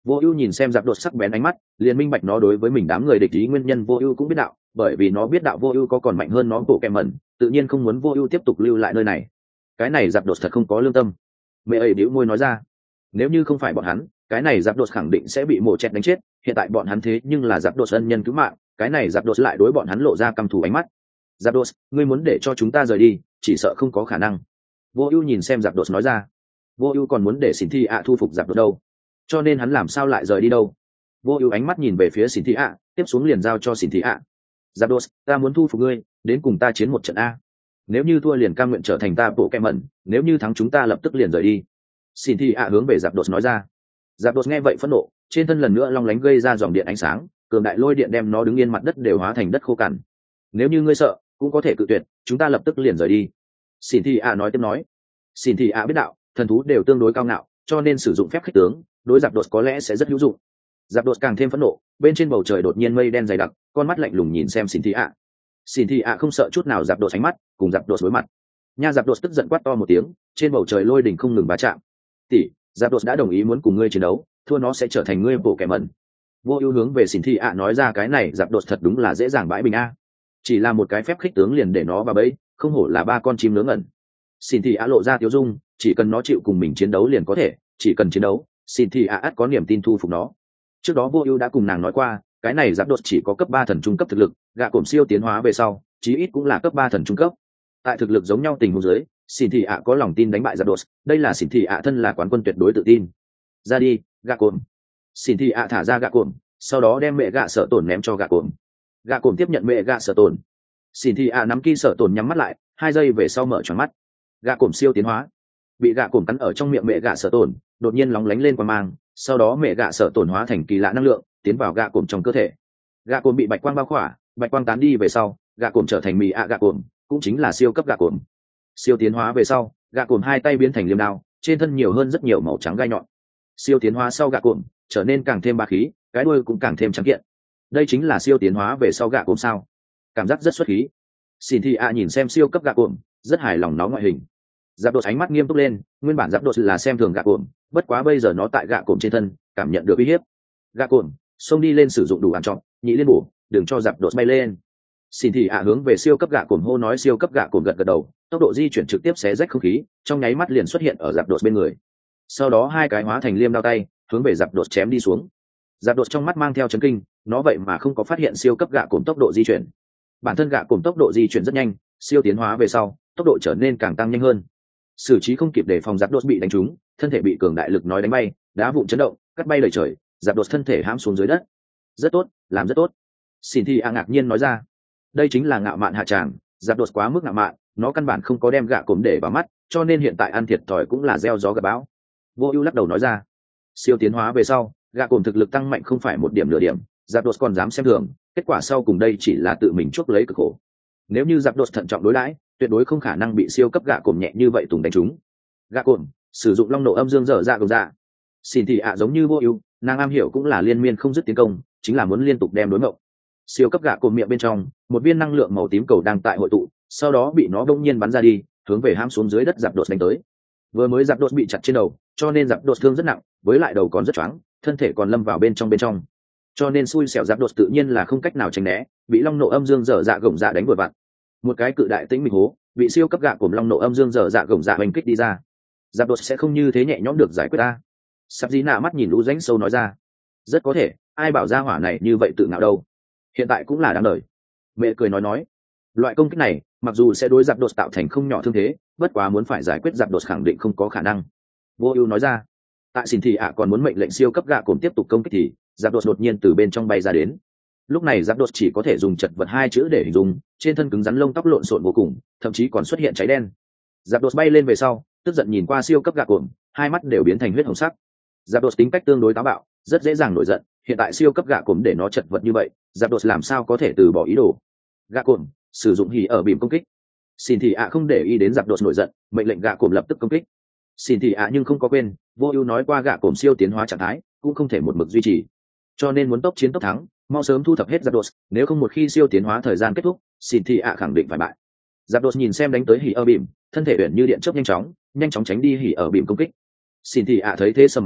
Vô Ưu nhìn xem Giáp Đột sắc bén ánh mắt, liền minh bạch nó đối với mình đám người địch ý nguyên nhân. Vô Ưu cũng biết đạo, bởi vì nó biết đạo Vô Ưu có còn mạnh hơn nó bộ kèm mẩn, tự nhiên không muốn Vô Ưu tiếp tục lưu lại nơi này. Cái này Giáp Đột thật không có lương tâm. Mẹ ấy bĩu môi nói ra, nếu như không phải bọn hắn, cái này Giáp Đột khẳng định sẽ bị mổ chẹt đánh chết, hiện tại bọn hắn thế nhưng là Giáp Đột ân nhân cứu mạng, cái này Giáp Đột lại đối bọn hắn lộ ra căm thù ánh mắt. Giáp Đột, ngươi muốn để cho chúng ta rời đi, chỉ sợ không có khả năng. Vô Ưu nhìn xem Giáp Đột nói ra. Vô Ưu còn muốn để Xỉn Thị ạ thu phục Giáp Đột đâu, cho nên hắn làm sao lại rời đi đâu. Vô Ưu ánh mắt nhìn về phía Xỉn Thị ạ, tiếp xuống liền giao cho Xỉn Thị ạ. Giáp Đột, ta muốn thu phục ngươi, đến cùng ta chiến một trận a. Nếu như thua liền cam nguyện trở thành ta bộ kẹ mẩn, nếu như thắng chúng ta lập tức liền rời đi. Xỉn Thị ạ hướng về Giáp Đột nói ra. Giáp Đột nghe vậy phẫn nộ, trên thân lần nữa long lánh gây ra dòng điện ánh sáng, cường đại lôi điện đem nó đứng yên mặt đất đều hóa thành đất khô cằn. Nếu như ngươi sợ, cũng có thể cự tuyệt, chúng ta lập tức liền rời đi. Xỉn Thị ạ nói tiếp nói. Xỉn Thị ạ biết đạo, thần thú đều tương đối cao ngạo, cho nên sử dụng phép khích tướng, đối Giáp Đột có lẽ sẽ rất hữu dụng. Giáp Đột càng thêm phẫn nộ, bên trên bầu trời đột nhiên mây đen dày đặc, con mắt lạnh lùng nhìn xem Xỉn Thị ạ. Xỉn Thị ạ không sợ chút nào Giáp Đột ánh mắt, cùng Giáp Đột đối mặt. Nha Giáp Đột tức giận quát to một tiếng, trên bầu trời lôi đỉnh không ngừng va chạm. "Tỷ, Giáp Đột đã đồng ý muốn cùng ngươi chiến đấu, thua nó sẽ trở thành ngươi bộ kẻ mẩn." Vô Ưu hướng về Xỉn Thị ạ nói ra, cái này Giáp Đột thật đúng là dễ dàng bãi bình a. Chỉ là một cái phép khích tướng liền để nó vào bẫy, không hổ là ba con chim nướng ẩn. Xỉn Thị ạ lộ ra tiêu dung, chỉ cần nó chịu cùng mình chiến đấu liền có thể, chỉ cần chiến đấu, Xỉn Thị ạ ắt có niềm tin thu phục nó. Trước đó Vô Ưu đã cùng nàng nói qua, cái này Giáp Đột chỉ có cấp ba thần trung cấp thực lực, gạ cổm siêu tiến hóa về sau, chí ít cũng là cấp ba thần trung cấp. Tại thực lực giống nhau tình huống dưới, Xỉn Thị ạ có lòng tin đánh bại Giáp Đột, đây là Xỉn Thị ạ thân là quán quân tuyệt đối tự tin. Ra đi, gạ cổm. Xỉn Thị ạ thả ra gạ cổm, sau đó đem mẹ gạ sợ tổn ném cho gạ cổm. Gạ cổm tiếp nhận mẹ gạ sợ tổn. Xỉn Thị ạ nắm ki sợ tổn nhắm mắt lại, hai giây về sau mở tròn mắt. Gạ cổm siêu tiến hóa. Bị gạ cổm cắn ở trong miệng mẹ gạ sợ tổn, đột nhiên lóng lánh lên quang mang, sau đó mẹ gạ sợ tổn hóa thành kỳ lạ năng lượng, tiến vào gạ cổm trong cơ thể. Gạ cổm bị bạch quang bao khỏa, bạch quang tán đi về sau, gạ cổm trở thành mì ạ gạ cổm, cũng chính là siêu cấp gạ cổm. Siêu tiến hóa về sau, gạ cổm hai tay biến thành liềm đao, trên thân nhiều hơn rất nhiều màu trắng gai nhọn. Siêu tiến hóa sau gạ cổm trở nên càng thêm bá khí, cái đuôi cũng càng thêm trắng kiện. Đây chính là siêu tiến hóa về sau gạ cổm sao? Cảm giác rất xuất khí. Xỉn Thị ạ nhìn xem siêu cấp gạ cổm, rất hài lòng nó ngoại hình. Giáp Đột ánh mắt nghiêm túc lên, nguyên bản Giáp Đột là xem thường gạ cổm, bất quá bây giờ nó tại gạ cổm trên thân, cảm nhận được uy hiếp. Gạ cổm, xông đi lên sử dụng đủ ăn trọng, nhị liên bổ, đừng cho Giáp Đột bay lên. Xỉn Thị ạ hướng về siêu cấp gạ cổm hô nói, siêu cấp gạ cổm gật gật đầu, tốc độ di chuyển trực tiếp xé rách không khí, trong nháy mắt liền xuất hiện ở Giáp Đột bên người. Sau đó hai cái hóa thành liêm đao tay, hướng về Giáp Đột chém đi xuống. Giáp Đột trong mắt mang theo chấn kinh, nó vậy mà không có phát hiện siêu cấp gạ cổm tốc độ di chuyển. Bản thân gạ cổm tốc độ di chuyển rất nhanh, siêu tiến hóa về sau, tốc độ trở nên càng tăng nhanh hơn. Xử trí không kịp để phòng Giáp Đột bị đánh trúng, thân thể bị cường đại lực nói đánh bay, đá vụn chấn động, cắt bay lời trời, Giáp Đột thân thể hãm xuống dưới đất. Rất tốt, làm rất tốt. Xỉn Thị ạ ngạc nhiên nói ra. Đây chính là ngạo mạn hạ tràng, Giáp Đột quá mức ngạo mạn, nó căn bản không có đem gạ cổm để vào mắt, cho nên hiện tại ăn thiệt thòi cũng là gieo gió gặt bão. Vô Ưu lắc đầu nói ra. Siêu tiến hóa về sau, gạ cổm thực lực tăng mạnh không phải một điểm nửa điểm, Giáp Đột còn dám xem thường, kết quả sau cùng đây chỉ là tự mình chuốc lấy cực khổ. Nếu như Giáp Đột thận trọng đối đãi, tuyệt đối không khả năng bị siêu cấp gạ cổm nhẹ như vậy tùng đánh trúng. Gạ cổm sử dụng long nộ âm dương dở dạ gồng dạ. Xỉn Thị ạ giống như Vô Ưu, nàng am hiểu cũng là liên miên không dứt tiến công, chính là muốn liên tục đem đối ngộ. Siêu cấp gạ cổm miệng bên trong, một viên năng lượng màu tím cầu đang tại hội tụ, sau đó bị nó bỗng nhiên bắn ra đi, hướng về hãm xuống dưới đất Giáp Đột đánh tới. Vừa mới Giáp Đột bị chặt trên đầu, cho nên Giáp Đột thương rất nặng, với lại đầu còn rất choáng, thân thể còn lâm vào bên trong bên trong. Cho nên xui xẻo Giáp Đột tự nhiên là không cách nào tránh né, bị long nộ âm dương dở dạ gồng dạ đánh vừa vặn. Một cái cự đại tĩnh mịch hố, bị siêu cấp gạ cổm long nộ âm dương dở dạ gồng dạ hành kích đi ra. Giáp Đột sẽ không như thế nhẹ nhõm được giải quyết ta. Sắp Dĩ Nạ mắt nhìn lũ rãnh sâu nói ra. Rất có thể, ai bảo ra hỏa này như vậy tự ngạo đâu. Hiện tại cũng là đáng đời. Mẹ cười nói nói. Loại công kích này, mặc dù sẽ đối Giáp Đột tạo thành không nhỏ thương thế, bất quá muốn phải giải quyết Giáp Đột khẳng định không có khả năng. Vô Ưu nói ra. Tại Xỉn Thị ạ còn muốn mệnh lệnh siêu cấp gạ cổm tiếp tục công kích thì, Giáp Đột đột nhiên từ bên trong bay ra đến. Lúc này Giáp Đột chỉ có thể dùng chật vật hai chữ để hình dung, trên thân cứng rắn lông tóc lộn xộn vô cùng, thậm chí còn xuất hiện cháy đen. Giáp Đột bay lên về sau, tức giận nhìn qua siêu cấp gạ cổm, hai mắt đều biến thành huyết hồng sắc. Giáp Đột tính cách tương đối táo bạo, rất dễ dàng nổi giận, hiện tại siêu cấp gạ cổm để nó chật vật như vậy, Giáp Đột làm sao có thể từ bỏ ý đồ. Gạ cổm sử dụng hỉ ở bìm công kích. Xỉn Thị ạ không để ý đến Giáp Đột nổi giận, mệnh lệnh gạ cổm lập tức công kích. Xỉn Thị ạ nhưng không có quên, Vô Ưu nói qua gạ cổm siêu tiến hóa trạng thái, cũng không thể một mực duy trì. Cho nên muốn tốc chiến tốc thắng, mau sớm thu thập hết Giáp Đột, nếu không một khi siêu tiến hóa thời gian kết thúc, Xỉn Thị ạ khẳng định phải bại. Giáp Đột nhìn xem đánh tới hỉ ở bìm, thân thể uyển như điện chớp nhanh chóng, nhanh chóng tránh đi hỉ ở bìm công kích. Xỉn Thị ạ thấy thế sầm mặt lại,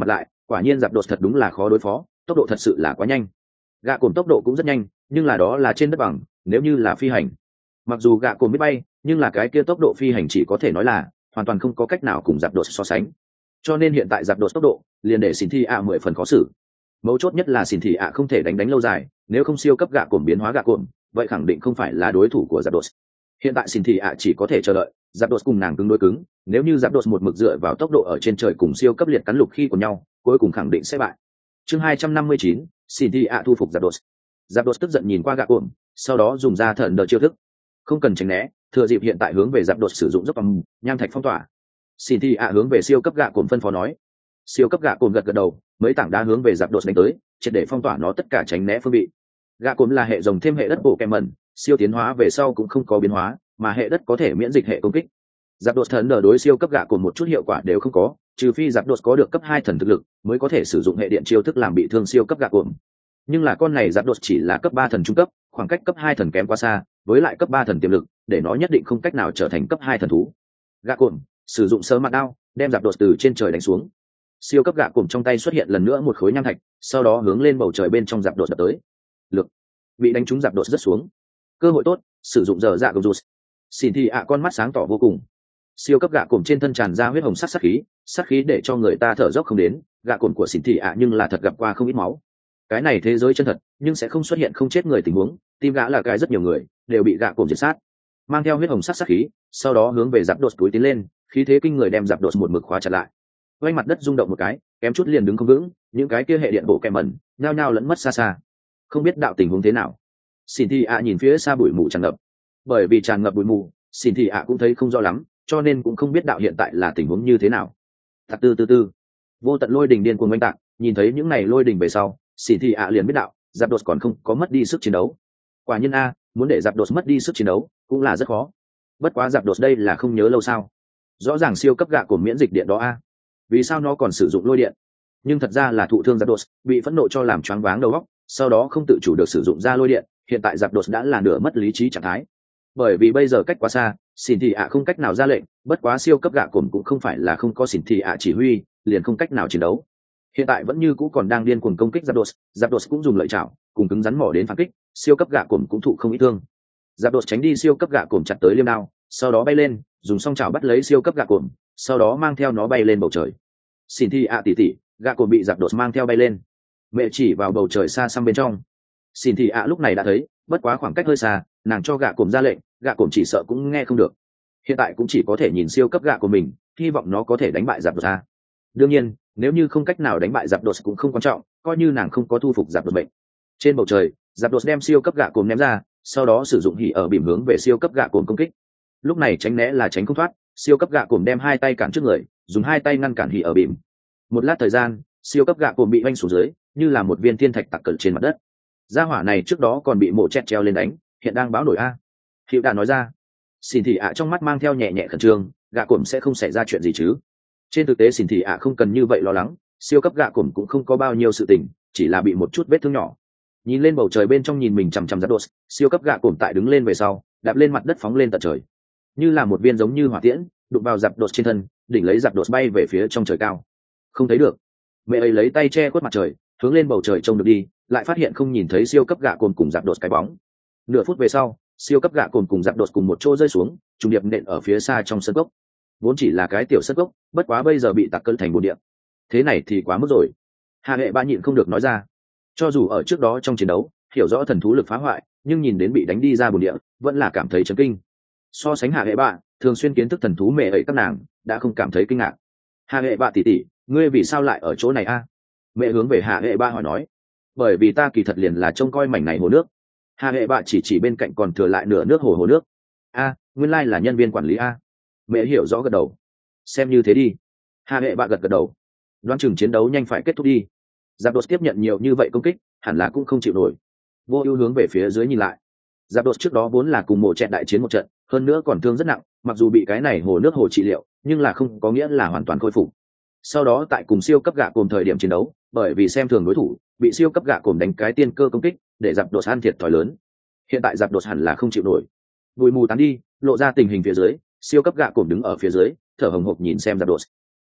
quả nhiên giáp đột thật đúng là khó đối phó, tốc độ thật sự là quá nhanh. Gạ cồn tốc độ cũng rất nhanh, nhưng là đó là trên đất bằng, nếu như là phi hành, mặc dù gạ cồn biết bay, nhưng là cái kia tốc độ phi hành chỉ có thể nói là hoàn toàn không có cách nào cùng giáp đột so sánh. Cho nên hiện tại giáp đột tốc độ liền để xin thi ạ mười phần khó xử. Mấu chốt nhất là xin thị ạ không thể đánh đánh lâu dài, nếu không siêu cấp gạ cồn biến hóa gạ cồn, vậy khẳng định không phải là đối thủ của giáp đột. Hiện tại xin thị ạ chỉ có thể chờ đợi giáp đột cùng nàng cứng đối cứng, nếu như giáp đột một mực dựa vào tốc độ ở trên trời cùng siêu cấp liệt cắn lục khi của nhau, cuối cùng khẳng định sẽ bại. Chương hai trăm năm mươi chín, xin thị ạ thu phục giáp đột. Giáp đột tức giận nhìn qua gạ cồn, sau đó dùng ra thần đờ chiêu thức, không cần tránh né, thừa dịp hiện tại hướng về giáp đột sử dụng dốc bằng nham thạch phong tỏa. Xin thị ạ hướng về siêu cấp gạ cồn phân phó nói. Siêu cấp gạ cồn gật gật đầu, mấy tảng đá hướng về giáp đột đánh tới, triệt để phong tỏa nó tất cả tránh né phương vị. Gạ cồn là hệ rồng thêm hệ đất bộ kèm mẩn, siêu tiến hóa về sau cũng không có biến hóa, mà hệ đất có thể miễn dịch hệ công kích. Giáp đột thần đờ đối siêu cấp gạ cồn một chút hiệu quả đều không có, trừ phi giáp đột có được cấp hai thần thực lực mới có thể sử dụng hệ điện chiêu thức làm bị thương siêu cấp gạ cồn. Nhưng là con này giáp đột chỉ là cấp ba thần trung cấp, khoảng cách cấp hai thần kém quá xa, với lại cấp ba thần tiềm lực, để nó nhất định không cách nào trở thành cấp hai thần thú. Gạ cồn sử dụng sơ mặt đao, đem giáp đột từ trên trời đánh xuống. Siêu cấp gạ cồn trong tay xuất hiện lần nữa một khối nham thạch, sau đó hướng lên bầu trời bên trong giáp đột đập tới. Lực bị đánh trúng giáp đột rất xuống. Cơ hội tốt, sử dụng giờ dạ gầm rụt. Xin thì ạ con mắt sáng tỏ vô cùng. Siêu cấp gạ cồn trên thân tràn ra huyết hồng sắc sát khí, sát khí để cho người ta thở dốc không đến. Gạ cồn của xin thì ạ nhưng là thật gặp qua không ít máu. Cái này thế giới chân thật, nhưng sẽ không xuất hiện không chết người tình huống. Tim gã là cái rất nhiều người đều bị gạ cồn diệt sát. Mang theo huyết hồng sắc sát khí, sau đó hướng về giáp đột túi tiến lên, khí thế kinh người đem giáp đột một mực khóa chặt lại. Quay mặt đất rung động một cái, kém chút liền đứng không vững, những cái kia hệ điện bộ kèm mẩn nhao nhao lẫn mất xa xa, không biết đạo tình huống thế nào. Xin thị ạ nhìn phía xa bụi mù tràn ngập, bởi vì tràn ngập bụi mù, xin thị ạ cũng thấy không rõ lắm, cho nên cũng không biết đạo hiện tại là tình huống như thế nào. Thật tư tư tư, vô tận lôi đình điên cuồng oanh tạc, nhìn thấy những này lôi đình về sau, xin thị ạ liền biết đạo giáp đột còn không có mất đi sức chiến đấu. Quả nhiên a, muốn để giáp đột mất đi sức chiến đấu cũng là rất khó. Bất quá giáp đột đây là không nhớ lâu sao? Rõ ràng siêu cấp gạ của miễn dịch điện đó a, vì sao nó còn sử dụng lôi điện? Nhưng thật ra là thụ thương giáp đột bị phẫn nộ cho làm choáng váng đầu óc, sau đó không tự chủ được sử dụng ra lôi điện. Hiện tại giáp đột đã là nửa mất lý trí trạng thái, bởi vì bây giờ cách quá xa, xin thị ạ không cách nào ra lệnh. Bất quá siêu cấp gạ cồn cũng không phải là không có xin thị ạ chỉ huy liền không cách nào chiến đấu, hiện tại vẫn như cũ còn đang điên cuồng công kích giáp đột. Giáp đột cũng dùng lợi chảo cùng cứng rắn mỏ đến phản kích, siêu cấp gạ cồn cũng thụ không ít thương. Giáp đột tránh đi siêu cấp gạ cồn chặt tới liêm đao, sau đó bay lên dùng song chảo bắt lấy siêu cấp gạ cồn, sau đó mang theo nó bay lên bầu trời. Xin thị ạ tỉ tỉ, gạ cồn bị giáp đột mang theo bay lên. Mẹ chỉ vào bầu trời xa xăm bên trong. Xin thị ạ lúc này đã thấy, bất quá khoảng cách hơi xa, nàng cho gạ cồn ra lệnh, gạ cồn chỉ sợ cũng nghe không được. Hiện tại cũng chỉ có thể nhìn siêu cấp gạ của mình, hy vọng nó có thể đánh bại giáp đột ra. Đương nhiên nếu như không cách nào đánh bại giáp đột cũng không quan trọng, coi như nàng không có thu phục giáp đột bệnh. Trên bầu trời, giáp đột đem siêu cấp gạ cồn ném ra, sau đó sử dụng hỉ ở bìm hướng về siêu cấp gạ cồn công kích. Lúc này tránh né là tránh không thoát, siêu cấp gạ cồn đem hai tay cản trước người, dùng hai tay ngăn cản hỉ ở bìm. Một lát thời gian, siêu cấp gạ cồn bị vanh xuống dưới, như là một viên thiên thạch tặc cỡ trên mặt đất. Gia hỏa này trước đó còn bị mổ chẹt treo lên đánh, hiện đang báo nổi a. Hiệu đà nói ra. Xin thị ạ trong mắt mang theo nhẹ nhẹ khẩn trương, gạ cồn sẽ không xảy ra chuyện gì chứ? Trên thực tế xin thị ạ không cần như vậy lo lắng, siêu cấp gạ cồn cũng không có bao nhiêu sự tình, chỉ là bị một chút vết thương nhỏ. Nhìn lên bầu trời bên trong nhìn mình chằm chằm giáp đột, siêu cấp gạ cồn tại đứng lên về sau, đạp lên mặt đất phóng lên tận trời, như là một viên giống như hỏa tiễn, đụng vào giáp đột trên thân, đỉnh lấy giáp đột bay về phía trong trời cao. Không thấy được. Mẹ ấy lấy tay che khuất mặt trời, hướng lên bầu trời trông được đi, lại phát hiện không nhìn thấy siêu cấp gạ cồn cùng giáp đột cái bóng. Nửa phút về sau, siêu cấp gạ cồn cùng giáp đột cùng một chỗ rơi xuống, trùng điệp nện ở phía xa trong sân cốc. Vốn chỉ là cái tiểu sân cốc, bất quá bây giờ bị tạc cơn thành bồn địa. Thế này thì quá mức rồi. Hạ hệ ba nhịn không được nói ra. Cho dù ở trước đó trong chiến đấu hiểu rõ thần thú lực phá hoại, nhưng nhìn đến bị đánh đi ra bồn địa, vẫn là cảm thấy chấn kinh. So sánh hạ hệ ba thường xuyên kiến thức thần thú mẹ ấy các nàng đã không cảm thấy kinh ngạc. Hạ hệ ba tỷ tỷ, ngươi vì sao lại ở chỗ này a? Mẹ hướng về hạ hệ ba hỏi nói. Bởi vì ta kỳ thật liền là trông coi mảnh này hồ nước. Hạ hệ bạ chỉ chỉ bên cạnh còn thừa lại nửa nước hồ hồ nước. A, nguyên lai là nhân viên quản lý a. Mẹ hiểu rõ gật đầu. Xem như thế đi. Hạ hệ bạ gật gật đầu. Đoán chừng chiến đấu nhanh phải kết thúc đi. Giáp đột tiếp nhận nhiều như vậy công kích, hẳn là cũng không chịu nổi. Vô ưu hướng về phía dưới nhìn lại. Giáp đột trước đó vốn là cùng mộ trận đại chiến một trận, hơn nữa còn thương rất nặng, mặc dù bị cái này hồ nước hồ trị liệu, nhưng là không có nghĩa là hoàn toàn khôi phục. Sau đó tại cùng siêu cấp gạ cồn thời điểm chiến đấu, bởi vì xem thường đối thủ, bị siêu cấp gạ cồn đánh cái tiên cơ công kích, để giáp đột ăn thiệt thòi lớn. Hiện tại giáp đột hẳn là không chịu nổi. Bụi mù tán đi, lộ ra tình hình phía dưới, siêu cấp gạ cồn đứng ở phía dưới, thở hồng hộc nhìn xem giáp đột.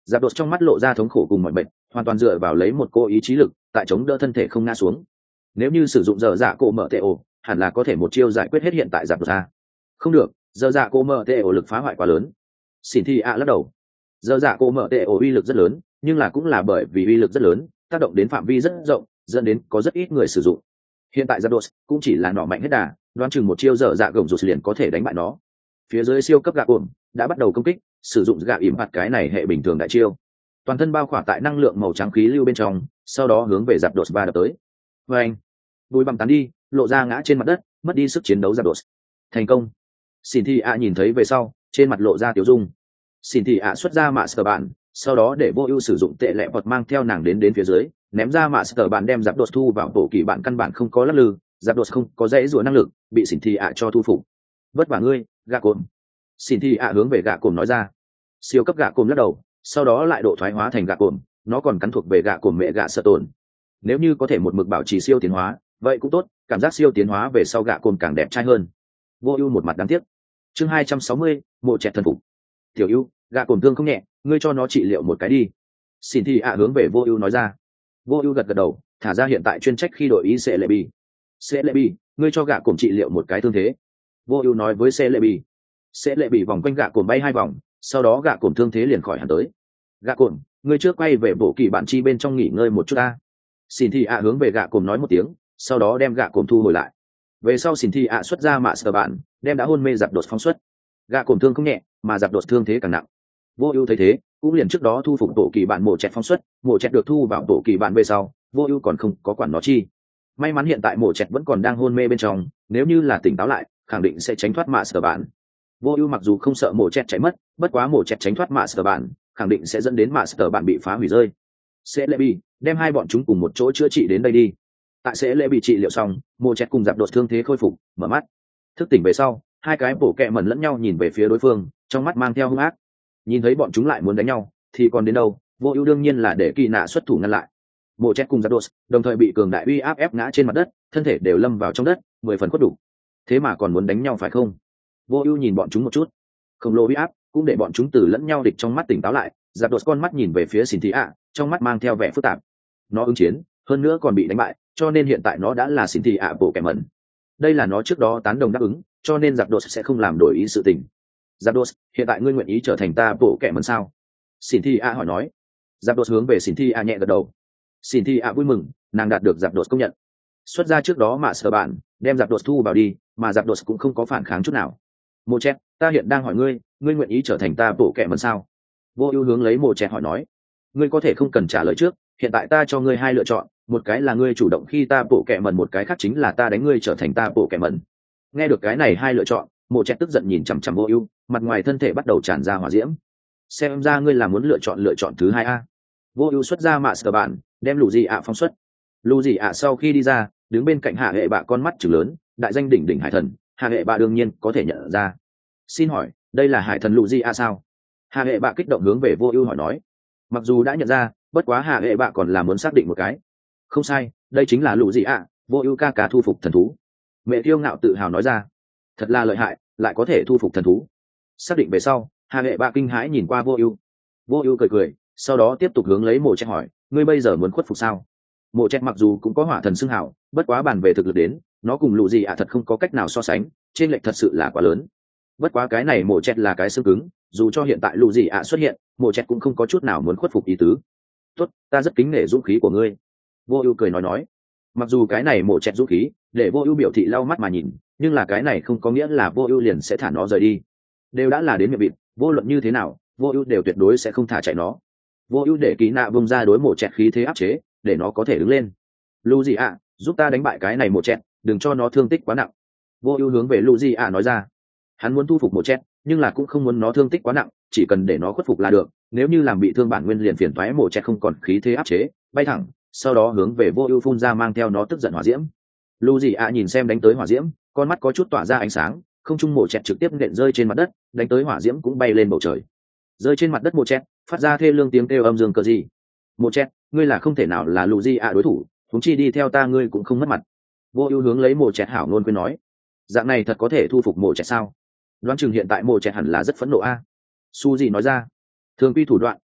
giáp đột trong mắt lộ ra thống khổ cùng mọi bệnh, hoàn toàn dựa vào lấy một cô ý chí lực tại chống đỡ thân thể không ngã xuống. Nếu như sử dụng giờ dạ cổ mở tệ ổ, hẳn là có thể một chiêu giải quyết hết hiện tại giáp đột a. Không được, giờ dạ cổ mở tệ ổ lực phá hoại quá lớn. Xin Thi ạ lắc đầu. Giờ dạ cổ mở tệ ổ uy lực rất lớn, nhưng là cũng là bởi vì uy lực rất lớn, tác động đến phạm vi rất rộng, dẫn đến có rất ít người sử dụng. Hiện tại giáp đột cũng chỉ là nọ mạnh hết đà, đoán chừng một chiêu giờ dạ gồng rụt liền có thể đánh bại nó. Phía dưới siêu cấp gạ ổn đã bắt đầu công kích, sử dụng gạ ỉm phạt cái này hệ bình thường đại chiêu, toàn thân bao khỏa tại năng lượng màu trắng khí lưu bên trong, sau đó hướng về giáp đột va đập tới. Và anh bùi bằm tán đi, lộ ra ngã trên mặt đất, mất đi sức chiến đấu giáp đột. Thành công. Xin Thi ạ nhìn thấy về sau, trên mặt lộ ra tiểu dung. Xin Thi ạ xuất ra mạ sờ bạn, sau đó để vô ưu sử dụng tệ lệ vật mang theo nàng đến đến phía dưới, ném ra mạ sờ bạn đem giáp đột thu vào bộ kỳ bạn căn bản không có lắc lư, giáp đột không có dãy rủa năng lực, bị Xin Thi ạ cho thu phục. Vất vả ngươi, gạ cồn. Xin Thi ạ hướng về gạ cồn nói ra. Siêu cấp gạ cồn lắc đầu, sau đó lại độ thoái hóa thành gạ cồn, nó còn cắn thuộc về gạ cồn mẹ gạ sợ tổn. Nếu như có thể một mực bảo trì siêu tiến hóa, vậy cũng tốt, cảm giác siêu tiến hóa về sau gạ cồn càng đẹp trai hơn. Vô ưu một mặt đáng tiếc. Chương hai trăm sáu mươi, mộ chẹt thần phục. Tiểu ưu, gạ cồn thương không nhẹ, ngươi cho nó trị liệu một cái đi. Xin Thi ạ hướng về vô ưu nói ra. Vô ưu gật gật đầu, thả ra hiện tại chuyên trách khi đội ý sẽ lệ bi. Sẽ lệ bi, ngươi cho gạ cồn trị liệu một cái thương thế. Vô ưu nói với sẽ lệ bi. Sẽ lệ bị vòng quanh gạ cồn bay hai vòng, sau đó gạ cồn thương thế liền khỏi hẳn tới. Gạ cồn, ngươi trước quay về bộ kỳ bạn chi bên trong nghỉ ngơi một chút ta. Xin Thi ạ hướng về gạ cồn nói một tiếng, sau đó đem gạ cồn thu hồi lại. Về sau Xin Thi ạ xuất ra mạ sờ bạn, đem đã hôn mê giáp đột phóng xuất. Gạ cồn thương không nhẹ, mà giáp đột thương thế càng nặng. Vô ưu thấy thế, cũng liền trước đó thu phục bộ kỳ bạn mổ chẹt phóng xuất, mổ chẹt được thu vào bộ kỳ bạn về sau, vô ưu còn không có quản nó chi. May mắn hiện tại mổ chẹt vẫn còn đang hôn mê bên trong, nếu như là tỉnh táo lại, khẳng định sẽ tránh thoát mạ sờ bạn. Vô ưu mặc dù không sợ mổ chẹt chạy mất, bất quá mổ chẹt tránh thoát mạ sờ bạn, khẳng định sẽ dẫn đến mạ sờ bạn bị phá hủy rơi. Sẽ lệ bị đem hai bọn chúng cùng một chỗ chữa trị đến đây đi. Tại sẽ lệ bị trị liệu xong, mổ chẹt cùng giáp đột thương thế khôi phục, mở mắt thức tỉnh về sau, hai cái bổ kẹ mẩn lẫn nhau nhìn về phía đối phương, trong mắt mang theo hung ác. Nhìn thấy bọn chúng lại muốn đánh nhau, thì còn đến đâu, vô ưu đương nhiên là để kỳ nạ xuất thủ ngăn lại. Mổ chẹt cùng giáp đột đồng thời bị cường đại uy áp ép ngã trên mặt đất, thân thể đều lâm vào trong đất, mười phần khuất đủ. Thế mà còn muốn đánh nhau phải không? Vô ưu nhìn bọn chúng một chút, khổng lồ uy áp cũng để bọn chúng từ lẫn nhau địch trong mắt tỉnh táo lại. Giáp đột con mắt nhìn về phía Xin Thi ạ, trong mắt mang theo vẻ phức tạp. Nó ứng chiến, hơn nữa còn bị đánh bại, cho nên hiện tại nó đã là Xin Thi ạ bộ kẻ mẩn. Đây là nó trước đó tán đồng đáp ứng, cho nên Giáp đột sẽ không làm đổi ý sự tình. Giáp đột, hiện tại ngươi nguyện ý trở thành ta bộ kẻ mẩn sao? Xin Thi ạ hỏi nói. Giáp đột hướng về Xin Thi ạ nhẹ gật đầu. Xin Thi ạ vui mừng, nàng đạt được Giáp đột công nhận. Xuất ra trước đó mà sở bạn, đem Giáp đột thu vào đi, mà Giáp đột cũng không có phản kháng chút nào. Mộ chẹt, ta hiện đang hỏi ngươi, ngươi nguyện ý trở thành ta bộ kẻ mẩn sao? Vô ưu hướng lấy mộ chẹt hỏi nói. Ngươi có thể không cần trả lời trước, hiện tại ta cho ngươi hai lựa chọn, một cái là ngươi chủ động khi ta bộ kẻ mẩn, một cái khác chính là ta đánh ngươi trở thành ta bộ kẻ mẩn. Nghe được cái này hai lựa chọn, mộ chẹt tức giận nhìn chằm chằm vô ưu, mặt ngoài thân thể bắt đầu tràn ra hỏa diễm. Xem ra ngươi là muốn lựa chọn lựa chọn thứ hai a. Vô ưu xuất ra mạ sờ bạn, đem lù gì ạ phóng xuất. Lù gì ạ sau khi đi ra, đứng bên cạnh hạ hệ bạ con mắt trừng lớn, đại danh đỉnh đỉnh hải thần, hạ hệ bạ đương nhiên có thể nhận ra. Xin hỏi, đây là hải thần lù gì ạ sao? Hạ hệ bạ kích động hướng về vô ưu hỏi nói. Mặc dù đã nhận ra, bất quá hạ hệ bạ còn là muốn xác định một cái. Không sai, đây chính là lù gì ạ, vô ưu ca ca thu phục thần thú. Mẹ Kiêu ngạo tự hào nói ra. Thật là lợi hại, lại có thể thu phục thần thú. Xác định về sau, hạ hệ bạ kinh hãi nhìn qua vô ưu. Vô ưu cười cười, sau đó tiếp tục hướng lấy mộ chẹt hỏi, ngươi bây giờ muốn khuất phục sao? Mộ chẹt mặc dù cũng có hỏa thần xưng hảo, bất quá bàn về thực lực đến, nó cùng lù gì ạ thật không có cách nào so sánh, trên lệch thật sự là quá lớn. Bất quá cái này mộ chẹt là cái xương cứng, dù cho hiện tại lù gì ạ xuất hiện, mộ chẹt cũng không có chút nào muốn khuất phục ý tứ. Tốt, ta rất kính nể dũng khí của ngươi. Vô ưu cười nói nói. Mặc dù cái này mộ chẹt dũng khí, để vô ưu biểu thị lau mắt mà nhìn, nhưng là cái này không có nghĩa là vô ưu liền sẽ thả nó rời đi. Đều đã là đến miệng vịt, vô luận như thế nào, vô ưu đều tuyệt đối sẽ không thả chạy nó. Vô ưu để ký nạ bông ra đối mộ chẹt khí thế áp chế, để nó có thể đứng lên. Lù gì ạ, giúp ta đánh bại cái này mộ chẹt, đừng cho nó thương tích quá nặng. Vô ưu hướng về lù gì ạ nói ra. Hắn muốn thu phục mộ chẹt, nhưng là cũng không muốn nó thương tích quá nặng, chỉ cần để nó khuất phục là được. Nếu như làm bị thương bản nguyên liền phiền toái mộ chẹt không còn khí thế áp chế, bay thẳng, sau đó hướng về vô ưu phun ra mang theo nó tức giận hỏa diễm. Lù gì ạ nhìn xem đánh tới hỏa diễm, con mắt có chút tỏa ra ánh sáng, không trung mộ chẹt trực tiếp nện rơi trên mặt đất, đánh tới hỏa diễm cũng bay lên bầu trời. Rơi trên mặt đất mộ chẹt, phát ra thê lương tiếng kêu âm dương cờ gì. Mộ chẹt, ngươi là không thể nào là lù gì ạ đối thủ, chúng chi đi theo ta ngươi cũng không mất mặt. Vô ưu hướng lấy mộ chẹt hảo ngôn khuyên nói. Dạng này thật có thể thu phục mộ chẹt sao? Đoán chừng hiện tại mộ chẹt hẳn là rất phẫn nộ a. Su gì nói ra. Thường quy thủ đoạn,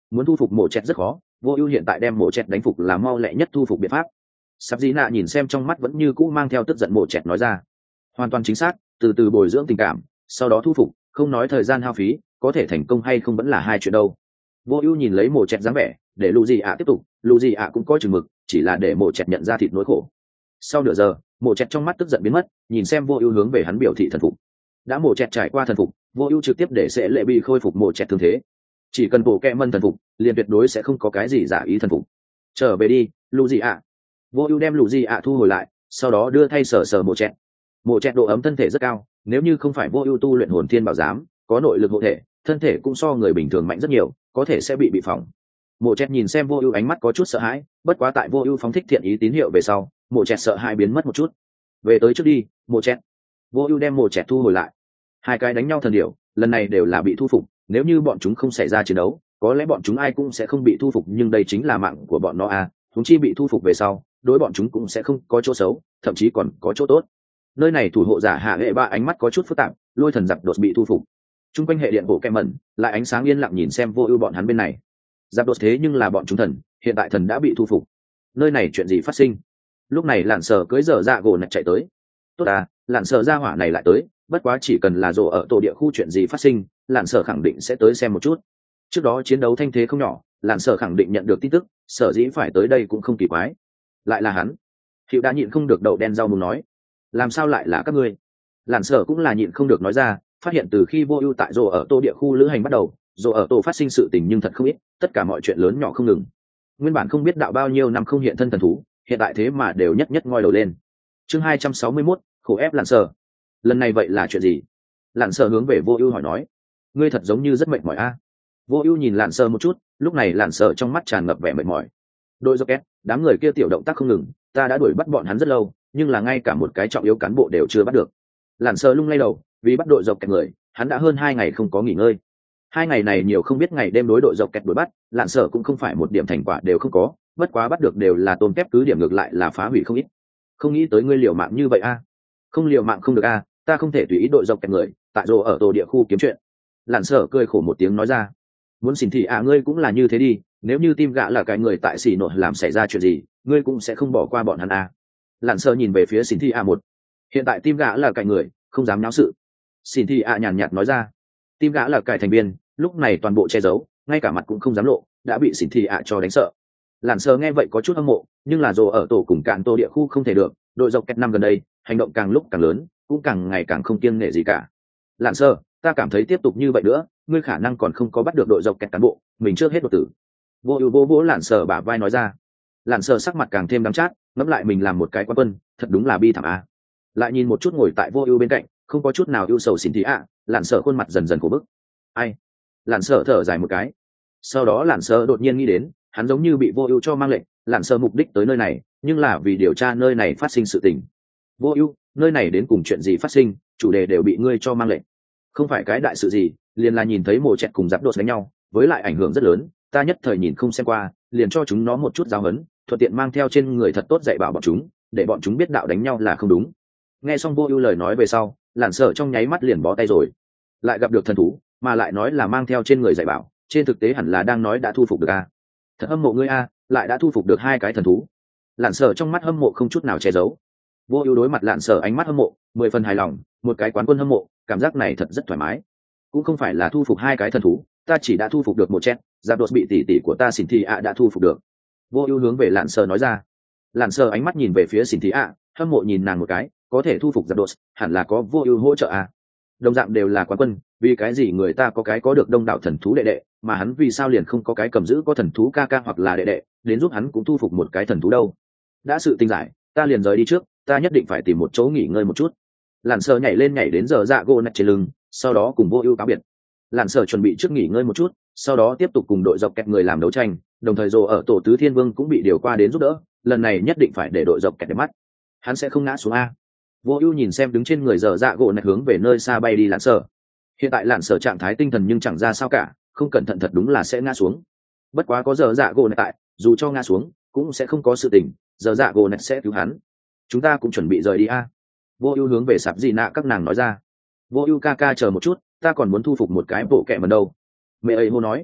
muốn thu phục mộ chẹt rất khó, vô ưu hiện tại đem mộ chẹt đánh phục là mau lẹ nhất thu phục biện pháp. Sắp dĩ nạ nhìn xem trong mắt vẫn như cũ mang theo tức giận mộ chẹt nói ra. Hoàn toàn chính xác, từ từ bồi dưỡng tình cảm, sau đó thu phục, không nói thời gian hao phí, có thể thành công hay không vẫn là hai chuyện đâu. Vô ưu nhìn lấy mộ chẹt dáng vẻ, để lù gì ạ tiếp tục, lù gì ạ cũng có chừng mực, chỉ là để mộ chẹt nhận ra thịt nỗi khổ. Sau nửa giờ, mộ chẹt trong mắt tức giận biến mất, nhìn xem vô ưu hướng về hắn biểu thị thần phục. Đã mộ chẹt trải qua thần phục, vô ưu trực tiếp để sẽ lệ bị khôi phục mộ chẹt thương thế. Chỉ cần bộ kẹ mân thần phục, liền tuyệt đối sẽ không có cái gì giả ý thần phục. Trở về đi, lù gì ạ. Vô ưu đem lù gì ạ thu hồi lại, sau đó đưa thay sờ sờ mộ chẹt. Mộ chẹt độ ấm thân thể rất cao, nếu như không phải vô ưu tu luyện hồn thiên bảo giám, có nội lực hộ thể, thân thể cũng so người bình thường mạnh rất nhiều, có thể sẽ bị bị phỏng. Mộ chẹt nhìn xem vô ưu ánh mắt có chút sợ hãi, bất quá tại vô ưu phóng thích thiện ý tín hiệu về sau, mộ chẹt sợ hãi biến mất một chút. Về tới trước đi, mộ chẹt. Vô ưu đem mộ chẹt thu hồi lại. Hai cái đánh nhau thần điểu, lần này đều là bị thu phục, nếu như bọn chúng không xảy ra chiến đấu, có lẽ bọn chúng ai cũng sẽ không bị thu phục, nhưng đây chính là mạng của bọn nó à, chúng chi bị thu phục về sau, đối bọn chúng cũng sẽ không có chỗ xấu, thậm chí còn có chỗ tốt. Nơi này thủ hộ giả hạ hệ ba ánh mắt có chút phức tạp, lôi thần giặc đột bị thu phục. Trung quanh hệ điện bộ kem mẩn, lại ánh sáng yên lặng nhìn xem vô ưu bọn hắn bên này. Giặc đột thế nhưng là bọn chúng thần, hiện tại thần đã bị thu phục. Nơi này chuyện gì phát sinh? Lúc này lạn sở cưỡi dở dạ gỗ nạch chạy tới. Tốt à, lạn sở ra hỏa này lại tới, bất quá chỉ cần là rồ ở tổ địa khu chuyện gì phát sinh, lạn sở khẳng định sẽ tới xem một chút. Trước đó chiến đấu thanh thế không nhỏ, lạn sở khẳng định nhận được tin tức, sở dĩ phải tới đây cũng không kỳ quái. Lại là hắn. Hiệu đã nhịn không được đậu đen rau muốn nói, làm sao lại là các ngươi? Lạn sở cũng là nhịn không được nói ra, phát hiện từ khi vô ưu tại rồ ở tô địa khu lữ hành bắt đầu, rồ ở tô phát sinh sự tình nhưng thật không ít, tất cả mọi chuyện lớn nhỏ không ngừng. Nguyên bản không biết đạo bao nhiêu năm không hiện thân thần thú, hiện tại thế mà đều nhất nhất ngoi đầu lên. Chương hai trăm sáu mươi mốt, khổ ép lạn sở. Lần này vậy là chuyện gì? Lạn sở hướng về vô ưu hỏi nói. Ngươi thật giống như rất mệt mỏi a. Vô ưu nhìn lạn sở một chút, lúc này lạn sở trong mắt tràn ngập vẻ mệt mỏi. Đội Rocket, đám người kia tiểu động tác không ngừng, ta đã đuổi bắt bọn hắn rất lâu, nhưng là ngay cả một cái trọng yếu cán bộ đều chưa bắt được. Lạn sở lung lay đầu, vì bắt đội Rocket người, hắn đã hơn hai ngày không có nghỉ ngơi. Hai ngày này nhiều không biết ngày đêm đối đội Rocket đuổi bắt, lạn sở cũng không phải một điểm thành quả đều không có, bất quá bắt được đều là tôm kép cứ điểm, ngược lại là phá hủy không ít. Không nghĩ tới ngươi liều mạng như vậy a. Không liều mạng không được a, ta không thể tùy ý đội Rocket người, tại rồ ở tổ địa khu kiếm chuyện. Lạn sở cười khổ một tiếng nói ra. Muốn xin thì à, ngươi cũng là như thế đi, nếu như tim gạ là cái người tại xỉ nội làm xảy ra chuyện gì, ngươi cũng sẽ không bỏ qua bọn hắn à. Lạn sở nhìn về phía xin thì à một. Hiện tại tim gạ là cái người, không dám náo sự. Xin thì à nhàn nhạt nói ra. Tim gạ là cái thành viên, lúc này toàn bộ che giấu, ngay cả mặt cũng không dám lộ, đã bị xin thì à cho đánh sợ. Lạn sở nghe vậy có chút hâm mộ, nhưng là rồ ở tổ cùng cạn tổ địa khu không thể được, đội dọc kẹt năm gần đây, hành động càng lúc càng lớn, cũng càng ngày càng không kiêng nể gì cả. Lạn sở, ta cảm thấy tiếp tục như vậy nữa, ngươi khả năng còn không có bắt được đội dọc kẹt cán bộ, mình trước hết đột tử. Vô ưu vô vỗ lạn sở bả vai nói ra. Lạn sở sắc mặt càng thêm đắng chát, ngẫm lại mình làm một cái quan quân, thật đúng là bi thảm a. Lại nhìn một chút ngồi tại vô ưu bên cạnh, không có chút nào ưu sầu xin thì ạ, lạn sở khuôn mặt dần dần khổ bức. Ai? Lạn sở thở dài một cái. Sau đó lạn sở đột nhiên nghĩ đến, hắn giống như bị vô ưu cho mang lệnh, lạn sở mục đích tới nơi này, nhưng là vì điều tra nơi này phát sinh sự tình. Vô ưu, nơi này đến cùng chuyện gì phát sinh, chủ đề đều bị ngươi cho mang lệnh. Không phải cái đại sự gì, liền là nhìn thấy mồ chẹt cùng giáp đột đánh nhau, với lại ảnh hưởng rất lớn, ta nhất thời nhìn không xem qua, liền cho chúng nó một chút giáo huấn, thuận tiện mang theo trên người thật tốt dạy bảo bọn chúng, để bọn chúng biết đạo đánh nhau là không đúng. Nghe xong vô ưu lời nói về sau, lạn sở trong nháy mắt liền bó tay rồi. Lại gặp được thần thú, mà lại nói là mang theo trên người dạy bảo, trên thực tế hẳn là đang nói đã thu phục được a. Thật hâm mộ ngươi a, lại đã thu phục được hai cái thần thú. Lạn sở trong mắt hâm mộ không chút nào che giấu. Vô ưu đối mặt lạn sở ánh mắt hâm mộ, mười phần hài lòng, một cái quán quân hâm mộ, cảm giác này thật rất thoải mái. Cũng không phải là thu phục hai cái thần thú, ta chỉ đã thu phục được một chết, giáp đột bị tỷ tỷ của ta xỉn thị ạ đã thu phục được. Vô ưu hướng về lạn sở nói ra. Lạn sở ánh mắt nhìn về phía xỉn thị ạ, hâm mộ nhìn nàng một cái, có thể thu phục giáp đột, hẳn là có vô ưu hỗ trợ à. Đồng dạng đều là quán quân, vì cái gì người ta có cái có được đông đảo thần thú đệ đệ, mà hắn vì sao liền không có cái cầm giữ có thần thú ca ca hoặc là đệ đệ, đến giúp hắn cũng thu phục một cái thần thú đâu. Đã sự tinh giải, ta liền rời đi trước, ta nhất định phải tìm một chỗ nghỉ ngơi một chút. Lạn sở nhảy lên nhảy đến giờ dạ gỗ nạch trên lưng, sau đó cùng vô ưu cáo biệt. Lạn sở chuẩn bị trước nghỉ ngơi một chút, sau đó tiếp tục cùng đội dọc kẹt người làm đấu tranh, đồng thời rồ ở tổ tứ thiên vương cũng bị điều qua đến giúp đỡ, lần này nhất định phải để đội dọc kẹt để mắt, hắn sẽ không ngã xuống a. Vô ưu nhìn xem đứng trên người giờ dạ gỗ nạch hướng về nơi xa bay đi lạn sở. Hiện tại lạn sở trạng thái tinh thần nhưng chẳng ra sao cả, không cẩn thận thật đúng là sẽ ngã xuống. Bất quá có giờ dạ gỗ nạch tại, dù cho ngã xuống cũng sẽ không có sự tình, giờ dạ gỗ nạch sẽ cứu hắn. Chúng ta cũng chuẩn bị rời đi a. Vô ưu hướng về sạp dị nạ các nàng nói ra. Vô ưu ca ca chờ một chút, ta còn muốn thu phục một cái bộ kẹ mần đâu. Mẹ ấy hô nói.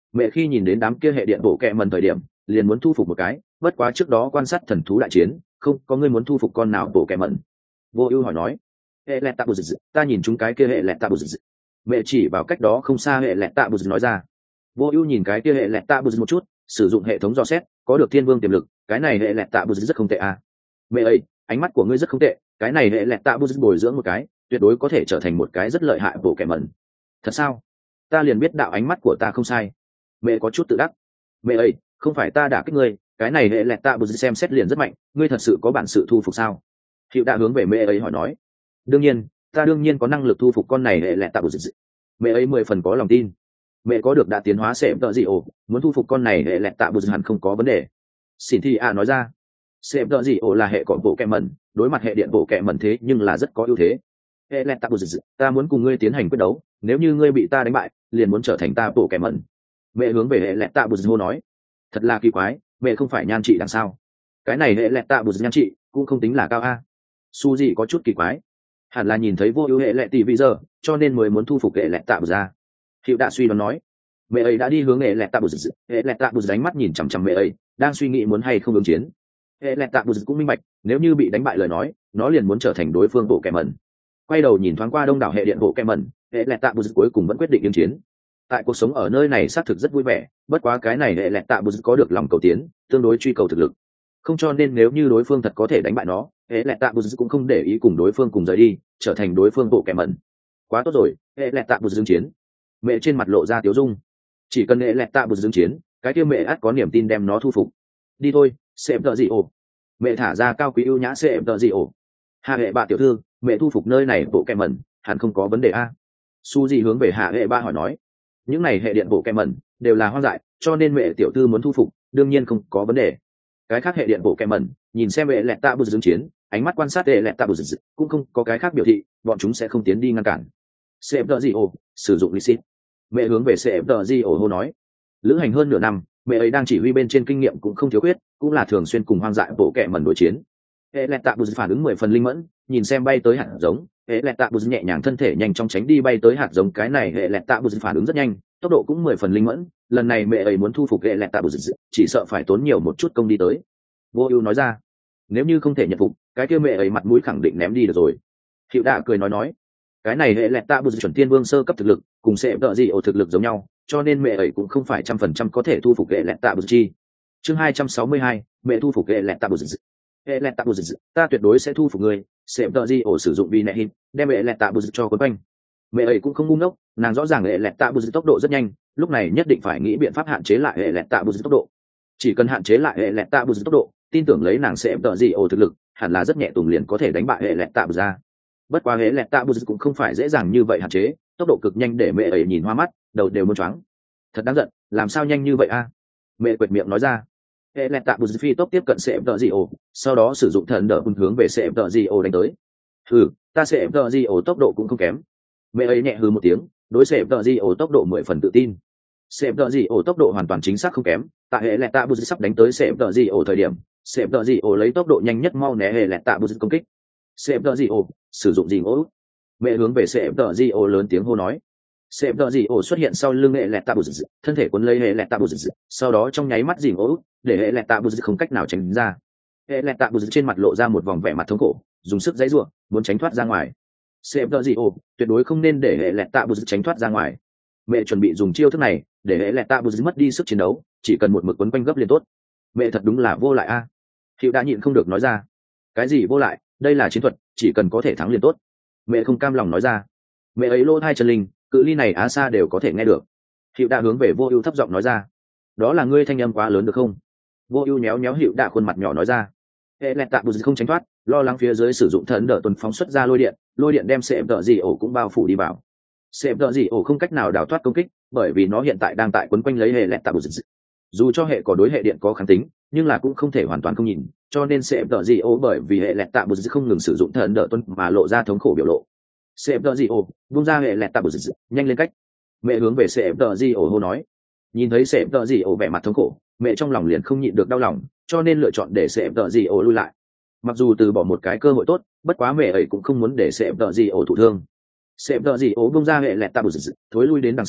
Mẹ khi nhìn đến đám kia hệ điện bộ kẹ mần thời điểm liền muốn thu phục một cái, bất quá trước đó quan sát thần thú đại chiến không có người muốn thu phục con nào bộ kẹ mần. Vô ưu hỏi nói, hệ lẹt tạ bù dị, ta nhìn chúng cái kia hệ lẹt tạ bù dị. Mẹ chỉ vào cách đó không xa hệ lẹt tạ bù dị nói ra. Vô ưu nhìn cái kia hệ lẹt tạ bù dị một chút, sử dụng hệ thống dò xét, có được thiên vương tiềm lực, cái này hệ lẹt tạ bù dị rất không tệ à. Mẹ ấy, ánh mắt của ngươi rất không tệ, cái này hệ lẹt tạ bù dị bồi dưỡng một cái tuyệt đối có thể trở thành một cái rất lợi hại bộ kẹ mần. Thật sao? Ta liền biết đạo ánh mắt của ta không sai. Mẹ có chút tự đắc. Mẹ ấy, không phải ta đả kích ngươi, cái này hệ lẹt tạ bù dị xem xét liền rất mạnh, ngươi thật sự có bản sự thu phục sao? Hiệu đã hướng về mẹ ấy hỏi nói. Đương nhiên, ta đương nhiên có năng lực thu phục con này hệ lẹt tạ bù dị. Mẹ ấy mười phần có lòng tin. Mẹ có được đã tiến hóa sệm tợ dị ổ, muốn thu phục con này hệ lẹt tạ bù dị hẳn không có vấn đề. Xin Thi A nói ra. Sệm tợ dị ổ là hệ cọ bộ kẹ mẩn, đối mặt hệ điện bộ kẹ mẩn thế nhưng là rất có ưu thế. Hệ lẹt tạ bù dị, ta muốn cùng ngươi tiến hành quyết đấu, nếu như ngươi bị ta đánh bại liền muốn trở thành ta bộ kẹ mẩn. Mẹ hướng về hệ lẹt tạ bù dị hô nói. Thật là kỳ quái, mẹ không phải nhan trị đằng sao? Cái này hệ lẹt tạ bù dị nhan trị cũng không tính là cao a. Su dị có chút kỳ quái, hẳn là nhìn thấy vô ưu hệ lẹt tỷ bây giờ cho nên mới muốn thu phục hệ lẹt tạ bù ra. Hiệu đã suy đoán nói. Mẹ ấy đã đi hướng hệ lẹt tạ bù dị, hệ lẹt tạ bù dị ánh mắt nhìn chằm chằm mẹ ấy, đang suy nghĩ muốn hay không ứng chiến. Hệ lẹt tạ bù dị cũng minh bạch, nếu như bị đánh bại lời nói nó liền muốn trở thành đối phương bộ kẹ mẩn. Quay đầu nhìn thoáng qua đông đảo hệ điện bộ kẹ mẩn, hệ lẹt tạ bù dị cuối cùng vẫn quyết định ứng chiến. Tại cuộc sống ở nơi này xác thực rất vui vẻ, bất quá cái này hệ lẹt tạ bù dị có được lòng cầu tiến, tương đối truy cầu thực lực, không cho nên nếu như đối phương thật có thể đánh bại nó, hệ lẹt tạ bù dị cũng không để ý cùng đối phương cùng rời đi, trở thành đối phương bộ kẹ mẩn. Quá tốt rồi, hệ lẹt tạ bù dị ứng chiến. Mẹ trên mặt lộ ra tiếu dung, chỉ cần hệ lẹt tạ bù dị ứng chiến, cái kia mẹ ắt có niềm tin đem nó thu phục. Đi thôi, xem tợ gì ổ. Mẹ thả ra cao quý ưu nhã xem tợ gì ổ. Hạ hệ bạ tiểu thư, mẹ thu phục nơi này bộ kẹ mẩn hẳn không có vấn đề a. Su dị hướng về hạ hệ bạ hỏi nói. Những này hệ điện bộ kẹ mẩn đều là hoang dại, cho nên mẹ tiểu thư muốn thu phục đương nhiên không có vấn đề. Cái khác hệ điện bộ kẹ mẩn nhìn xem hệ lẹt tạ bù dị ứng chiến, ánh mắt quan sát hệ lẹt tạ bù dị cũng không có cái khác biểu thị, bọn chúng sẽ không tiến đi ngăn cản. xem tợ gì ổ, sử dụng licit. Mẹ hướng về xem tợ gì ổ hô nói. Lữ hành hơn nửa năm, mẹ ấy đang chỉ huy bên trên kinh nghiệm cũng không thiếu khuyết, cũng là thường xuyên cùng hoang dại bộ kẹ mẩn đối chiến. Hệ lẹt tạ bù dị phản ứng mười phần linh mẫn, nhìn xem bay tới hạt giống, hệ lẹt tạ bù dị nhẹ nhàng thân thể nhanh chóng tránh đi bay tới hạt giống. Cái này hệ lẹt tạ bù dị phản ứng rất nhanh, tốc độ cũng mười phần linh mẫn, lần này mẹ ấy muốn thu phục hệ lẹt tạ bù dị chỉ sợ phải tốn nhiều một chút công đi tới. Vô ưu nói ra, nếu như không thể nhận phục cái kia mẹ ấy mặt mũi khẳng định ném đi được rồi. Hiệu đạ cười nói nói, cái này hệ lẹt tạ bù dị chuẩn thiên vương sơ cấp thực lực cùng sẽ đợi gì ổ thực lực giống nhau, cho nên mẹ ấy cũng không phải trăm phần trăm có thể thu phục hệ lẹt tạ bù dị. Chương hai trăm sáu mươi hai, mẹ thu phục hệ lẹt tạ bù dị. Hệ lẹt tạ bù dị, ta tuyệt đối sẽ thu phục người. Sẽ đợi gì ổ sử dụng vì nẹ hít đem hệ lẹt tạ bù dị cho quấn quanh. Mẹ ấy cũng không ngu ngốc, nàng rõ ràng hệ lẹt tạ bù dị tốc độ rất nhanh, lúc này nhất định phải nghĩ biện pháp hạn chế lại hệ lẹt tạ bù dị tốc độ. Chỉ cần hạn chế lại hệ lẹt tạ bù dị tốc độ, tin tưởng lấy nàng sẽ đợi gì ổ thực lực hẳn là rất nhẹ tùng liền có thể đánh bại hệ lẹt tạ bù ra. Bất quá hệ lẹt tạ bù dị cũng không phải dễ dàng như vậy hạn chế, tốc độ cực nhanh để mẹ ấy nhìn hoa mắt, đầu đều muốn choáng. Thật đáng giận, làm sao nhanh như vậy a? Mẹ quệt miệng nói ra. Hệ lẹt tạ bù dị phi tốc tiếp cận sẽ đợi gì ổ, sau đó sử dụng thần đỡ hướng về sẽ đợi gì ổ đánh tới. Hừ, ta sẽ đợi gì ổ tốc độ cũng không kém. Mẹ ấy nhẹ hừ một tiếng, đối sẽ đợi gì ổ tốc độ mười phần tự tin. Sẽ đợi gì ổ tốc độ hoàn toàn chính xác không kém, tại hệ lẹt tạ bù dị sắp đánh tới sẽ đợi gì ổ thời điểm, sẽ đợi gì ổ lấy tốc độ nhanh nhất mau né hệ lẹt tạ bù dị công kích. Sẽ đợi gì ổ, sử dụng gì ổ. Mẹ hướng về sẽ đợi gì ổ lớn tiếng hô nói. Sẽ đợi gì ổ xuất hiện sau lưng hệ lẹt tạ bù dị, thân thể cuốn lấy hệ lẹt tạ bù dị, sau đó trong nháy mắt dìm ổ, để hệ lẹt tạ bù dị không cách nào tránh ra. Hệ lẹt tạ bù dị trên mặt lộ ra một vòng vẻ mặt thống khổ, dùng sức giãy giụa, muốn tránh thoát ra ngoài. Sẽ đợi gì ổ, tuyệt đối không nên để hệ lẹt tạ bù dị tránh thoát ra ngoài. Mẹ chuẩn bị dùng chiêu thức này để hệ lẹt tạ bù dị mất đi sức chiến đấu, chỉ cần một mực quấn quanh gấp liền tốt. Mẹ thật đúng là vô lại a. À. Hiệu đã nhịn không được nói ra. Cái gì vô lại, đây là chiến thuật, chỉ cần có thể thắng liền tốt. Mẹ không cam lòng nói ra. Mẹ ấy lô thai chân linh, cự ly này á xa đều có thể nghe được. Hiệu đã hướng về vô ưu thấp giọng nói ra. Đó là ngươi thanh âm quá lớn được không? Vô ưu nhéo nhéo Hiệu đã khuôn mặt nhỏ nói ra. Hệ lẹt tạ bù dị không tránh thoát, lo lắng phía dưới sử dụng thần đỡ tuần phóng xuất ra lôi điện, lôi điện đem sệm đỡ gì ổ cũng bao phủ đi vào. Sệm đỡ gì ổ không cách nào đào thoát công kích, bởi vì nó hiện tại đang tại quấn quanh lấy hệ lẹt tạ bù dị. Dù cho hệ có đối hệ điện có kháng tính, nhưng là cũng không thể hoàn toàn không nhìn, cho nên sệm đỡ gì ổ bởi vì hệ lẹt tạ bù dị không ngừng sử dụng thần đỡ tuần mà lộ ra thống khổ biểu lộ. Sệm đỡ gì ổ, buông ra hệ lẹt tạ bù dị, nhanh lên cách. Mẹ hướng về sệm đỡ gì ổ hô nói. Nhìn thấy sệm đỡ gì ổ vẻ mặt thống khổ, mẹ trong lòng liền không nhịn được đau lòng, cho nên lựa chọn để sệm đỡ gì ổ lui lại. Mặc dù từ bỏ một cái cơ hội tốt, bất quá mẹ ấy cũng không muốn để sệm đỡ gì ổ thụ thương. Sệm đỡ gì ổ buông ra hệ lẹt tạ bù dị, thối lui đến đằng sau,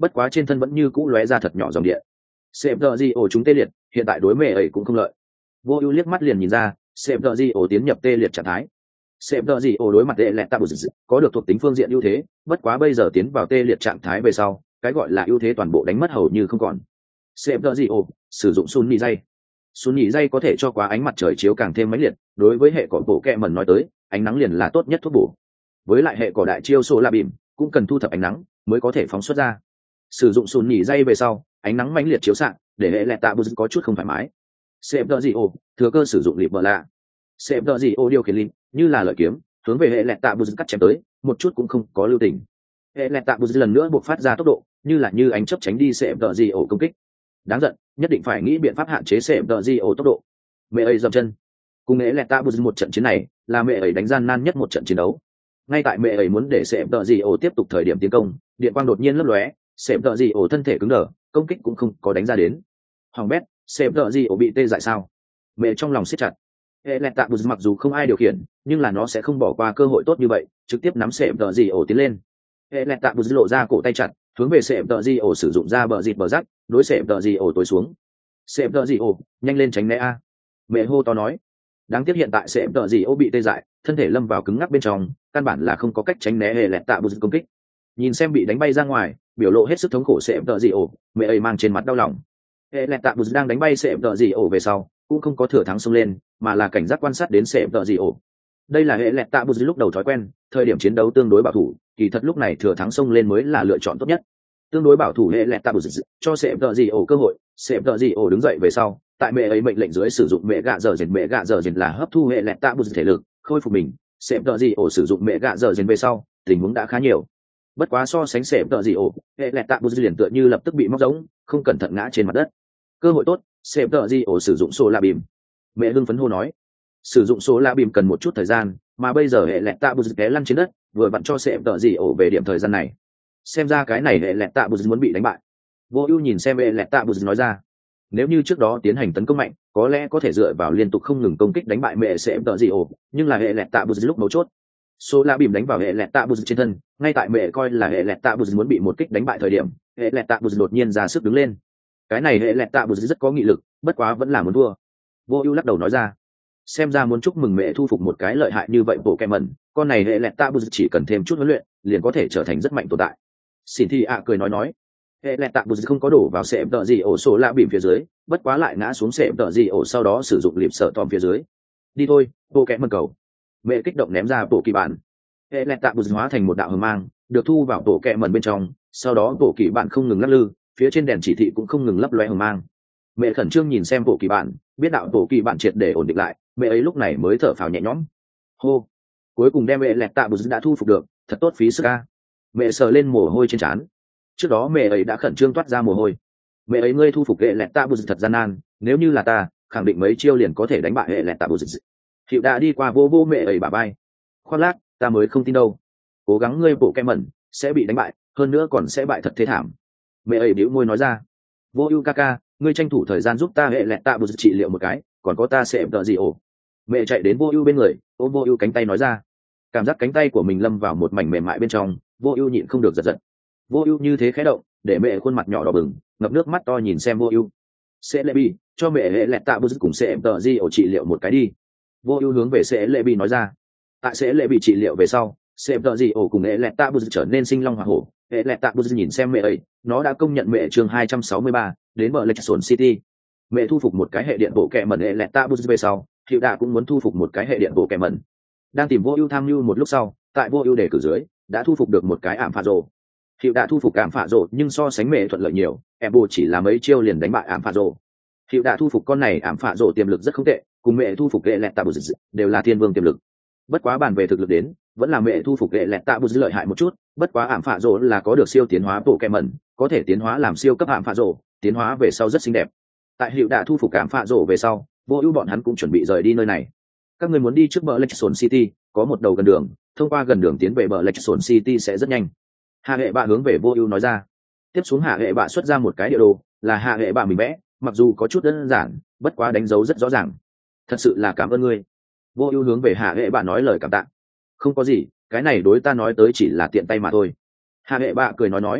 bất quá trên thân vẫn như cũ lóe ra thật nhỏ dòng điện. Sệm tợ gì ổ chúng tê liệt, hiện tại đối mẹ ấy cũng không lợi. Vô ưu liếc mắt liền nhìn ra, Sệm tợ gì ổ tiến nhập tê liệt trạng thái. Sệm tợ gì ổ đối mặt tê lẹt tạ bù có được thuộc tính phương diện ưu thế, bất quá bây giờ tiến vào tê liệt trạng thái về sau, cái gọi là ưu thế toàn bộ đánh mất hầu như không còn. Sệm tợ gì ổ sử dụng sun nhị dây. Sun nhị dây có thể cho quá ánh mặt trời chiếu càng thêm mãnh liệt, đối với hệ cỏ bộ kẹ mẩn nói tới, ánh nắng liền là tốt nhất thuốc bổ. Với lại hệ cỏ đại chiêu sô la bìm cũng cần thu thập ánh nắng mới có thể phóng xuất ra. Sử dụng sun nhị dây về sau, ánh nắng mãnh liệt chiếu xạ, để hệ lẹt tạ bù có chút không thoải mái. Sệm tợ gì ổ thừa cơ sử dụng lịp bờ lạ. Sệm tợ gì ổ điều khiển lịp như là lợi kiếm, hướng về hệ lẹt tạ bù cắt chém tới, một chút cũng không có lưu tình. Hệ lẹt tạ bù lần nữa buộc phát ra tốc độ, như là như ánh chớp tránh đi sệm tợ gì ổ công kích. Đáng giận, nhất định phải nghĩ biện pháp hạn chế sệm tợ gì ổ tốc độ. Mẹ ấy dậm chân. Cùng hệ lẹt tạ bù một trận chiến này, là mẹ ấy đánh gian nan nhất một trận chiến đấu. Ngay tại mẹ ấy muốn để sệm tợ gì ổ tiếp tục thời điểm tiến công, điện quang đột nhiên lấp lóe, sệm tợ gì ổ thân thể cứng đờ, công kích cũng không có đánh ra đến. Hoàng bét, sệm tợ gì ổ bị tê dại sao? Mẹ trong lòng siết chặt. Hệ lẹt tạ bù mặc dù không ai điều khiển, nhưng là nó sẽ không bỏ qua cơ hội tốt như vậy, trực tiếp nắm sệm tợ gì ổ tiến lên. Hệ lẹt tạ bù lộ ra cổ tay chặt, hướng về sệm tợ gì ổ sử dụng ra bờ dịt bờ rắc, đối sệm tợ gì ổ tối xuống. Sệm tợ gì ổ, nhanh lên tránh né a! Mẹ hô to nói. Đáng tiếc hiện tại sệm tợ gì ổ bị tê dại, thân thể lâm vào cứng ngắc bên trong, căn bản là không có cách tránh né hệ lẹt tạ bù công kích. Nhìn xem bị đánh bay ra ngoài, biểu lộ hết sức thống khổ sệm tợ gì ổ, mẹ ấy mang trên mặt đau lòng. Hệ lẹt tạ bù đang đánh bay sệm tợ gì ổ về sau, cũng không có thừa thắng xông lên, mà là cảnh giác quan sát đến sệm tợ gì ổ. Đây là hệ lẹt tạ bù lúc đầu thói quen, thời điểm chiến đấu tương đối bảo thủ, kỳ thật lúc này thừa thắng xông lên mới là lựa chọn tốt nhất. Tương đối bảo thủ hệ lẹt tạ bù cho sệm tợ gì ổ cơ hội, sệm tợ gì ổ đứng dậy về sau, tại mẹ ấy mệnh lệnh dưới sử dụng mẹ gạ dở dền mẹ gạ dở dền là hấp thu hệ lẹt tạ bù thể lực, khôi phục mình. Sệm tợ gì ổ sử dụng mẹ gạ dở dền về sau, tình huống đã khá nhiều. Bất quá so sánh sệm tợ gì ổ, hệ lẹt tạ bù liền tựa như lập tức bị móc giống, không cẩn thận ngã trên mặt đất. Cơ hội tốt, sệm tợ gì ổ sử dụng số la bìm. Mẹ hưng phấn hô nói, sử dụng số la bìm cần một chút thời gian, mà bây giờ hệ lẹt tạ bù té lăn trên đất, vừa vặn cho sệm tợ gì ổ về điểm thời gian này. Xem ra cái này hệ lẹt tạ bù muốn bị đánh bại. Vô ưu nhìn xem hệ lẹt tạ bù nói ra, nếu như trước đó tiến hành tấn công mạnh, có lẽ có thể dựa vào liên tục không ngừng công kích đánh bại mẹ sệm tợ gì ổ, nhưng là hệ lẹt tạ bù lúc mấu chốt, số la bìm đánh vào hệ lẹt tạ bù trên thân, ngay tại mẹ coi là hệ lẹt tạ bù muốn bị một kích đánh bại thời điểm, hệ lẹt tạ bù đột nhiên ra sức đứng lên. Cái này hệ lẹt tạ bù rất có nghị lực, bất quá vẫn là muốn thua. Vô ưu lắc đầu nói ra, xem ra muốn chúc mừng mẹ thu phục một cái lợi hại như vậy bộ kẹ mẩn, con này hệ lẹt tạ bù chỉ cần thêm chút huấn luyện liền có thể trở thành rất mạnh tồn tại. Xin thi ạ cười nói nói, hệ lẹt tạ bù không có đổ vào sệm tợ gì ổ số la bìm phía dưới, bất quá lại ngã xuống sệm tợ gì ổ sau đó sử dụng liệp sợ tòm phía dưới. Đi thôi, bộ kẹ mẩn cầu. Mẹ kích động ném ra bộ kỳ bản. Hệ lẹt tạ bù hóa thành một đạo hờ mang, được thu vào bộ kẹ mẩn bên trong, sau đó bộ kỳ bản không ngừng lắc lư, phía trên đèn chỉ thị cũng không ngừng lấp loe hờ mang. Mẹ khẩn trương nhìn xem bộ kỳ bản, biết đạo bộ kỳ bản triệt để ổn định lại, mẹ ấy lúc này mới thở phào nhẹ nhõm. Hô, cuối cùng đem mẹ lẹt tạ bù đã thu phục được, thật tốt phí sức ca. Mẹ sờ lên mồ hôi trên trán. Trước đó mẹ ấy đã khẩn trương toát ra mồ hôi. Mẹ ấy ngươi thu phục hệ lẹt tạ bù thật gian nan, nếu như là ta, khẳng định mấy chiêu liền có thể đánh bại hệ lẹt tạ bù. Hiệu đã đi qua vô vô mẹ ấy bả vai. Khoác lác, ta mới không tin đâu. Cố gắng ngươi bộ kem mẩn sẽ bị đánh bại, hơn nữa còn sẽ bại thật thế thảm. Mẹ ấy bĩu môi nói ra. Vô ưu ca ca, ngươi tranh thủ thời gian giúp ta hệ lẹt tạ bù trị liệu một cái, còn có ta sẽ đợi gì ổ. Mẹ chạy đến vô ưu bên người, ôm vô ưu cánh tay nói ra. Cảm giác cánh tay của mình lâm vào một mảnh mềm mại bên trong, vô ưu nhịn không được giật giật. Vô ưu như thế khẽ động, để mẹ khuôn mặt nhỏ đỏ bừng, ngập nước mắt to nhìn xem vô ưu. Sẽ lệ bi, cho mẹ hệ lẹt tạ bù cùng sẽ đợi gì ổ trị liệu một cái đi. Vô ưu hướng về sẽ lệ bi nói ra. Tại sẽ lệ bị trị liệu về sau, sẽ đợi gì ổ cùng hệ lẹt tạ bù trở nên sinh long hỏa hổ. Hệ lẹt tạ bù nhìn xem mẹ ấy, nó đã công nhận mẹ chương hai trăm sáu mươi ba, đến bờ lệch sồn city. Mẹ thu phục một cái hệ điện bộ kẹ mẩn hệ lẹt tạ bù về sau, hiệu đạ cũng muốn thu phục một cái hệ điện bộ kẹ mẩn. Đang tìm vô ưu tham mưu một lúc sau, tại vô ưu đề cử dưới, đã thu phục được một cái ảm phạ rồ. Hiệu đã thu phục ảm phạ rồ, nhưng so sánh mẹ thuận lợi nhiều, em bù chỉ là mấy chiêu liền đánh bại ảm phạ rồ. Hiệu đã thu phục con này ảm phạ rồ tiềm lực rất không tệ, cùng mẹ thu phục hệ lẹt tạ bù đều là thiên vương tiềm lực. Bất quá bàn về thực lực đến, vẫn là mẹ thu phục hệ lẹt tạ bù lợi hại một chút. Bất quá ảm phạ rồ là có được siêu tiến hóa bộ kẹ mẩn, có thể tiến hóa làm siêu cấp ảm phạ rồ, tiến hóa về sau rất xinh đẹp. Tại hiệu đã thu phục ảm phạ rồ về sau, vô ưu bọn hắn cũng chuẩn bị rời đi nơi này. Các người muốn đi trước bờ lệch sồn city, có một đầu gần đường, thông qua gần đường tiến về bờ lệch sồn city sẽ rất nhanh. Hạ hệ bạ hướng về vô ưu nói ra. Tiếp xuống hạ hệ bạ xuất ra một cái địa đồ, là hạ hệ bạ mình vẽ, mặc dù có chút đơn giản, bất quá đánh dấu rất rõ ràng. Thật sự là cảm ơn ngươi. Vô ưu hướng về hạ hệ bạ nói lời cảm tạ. Không có gì, cái này đối ta nói tới chỉ là tiện tay mà thôi. Hạ hệ bạ cười nói nói.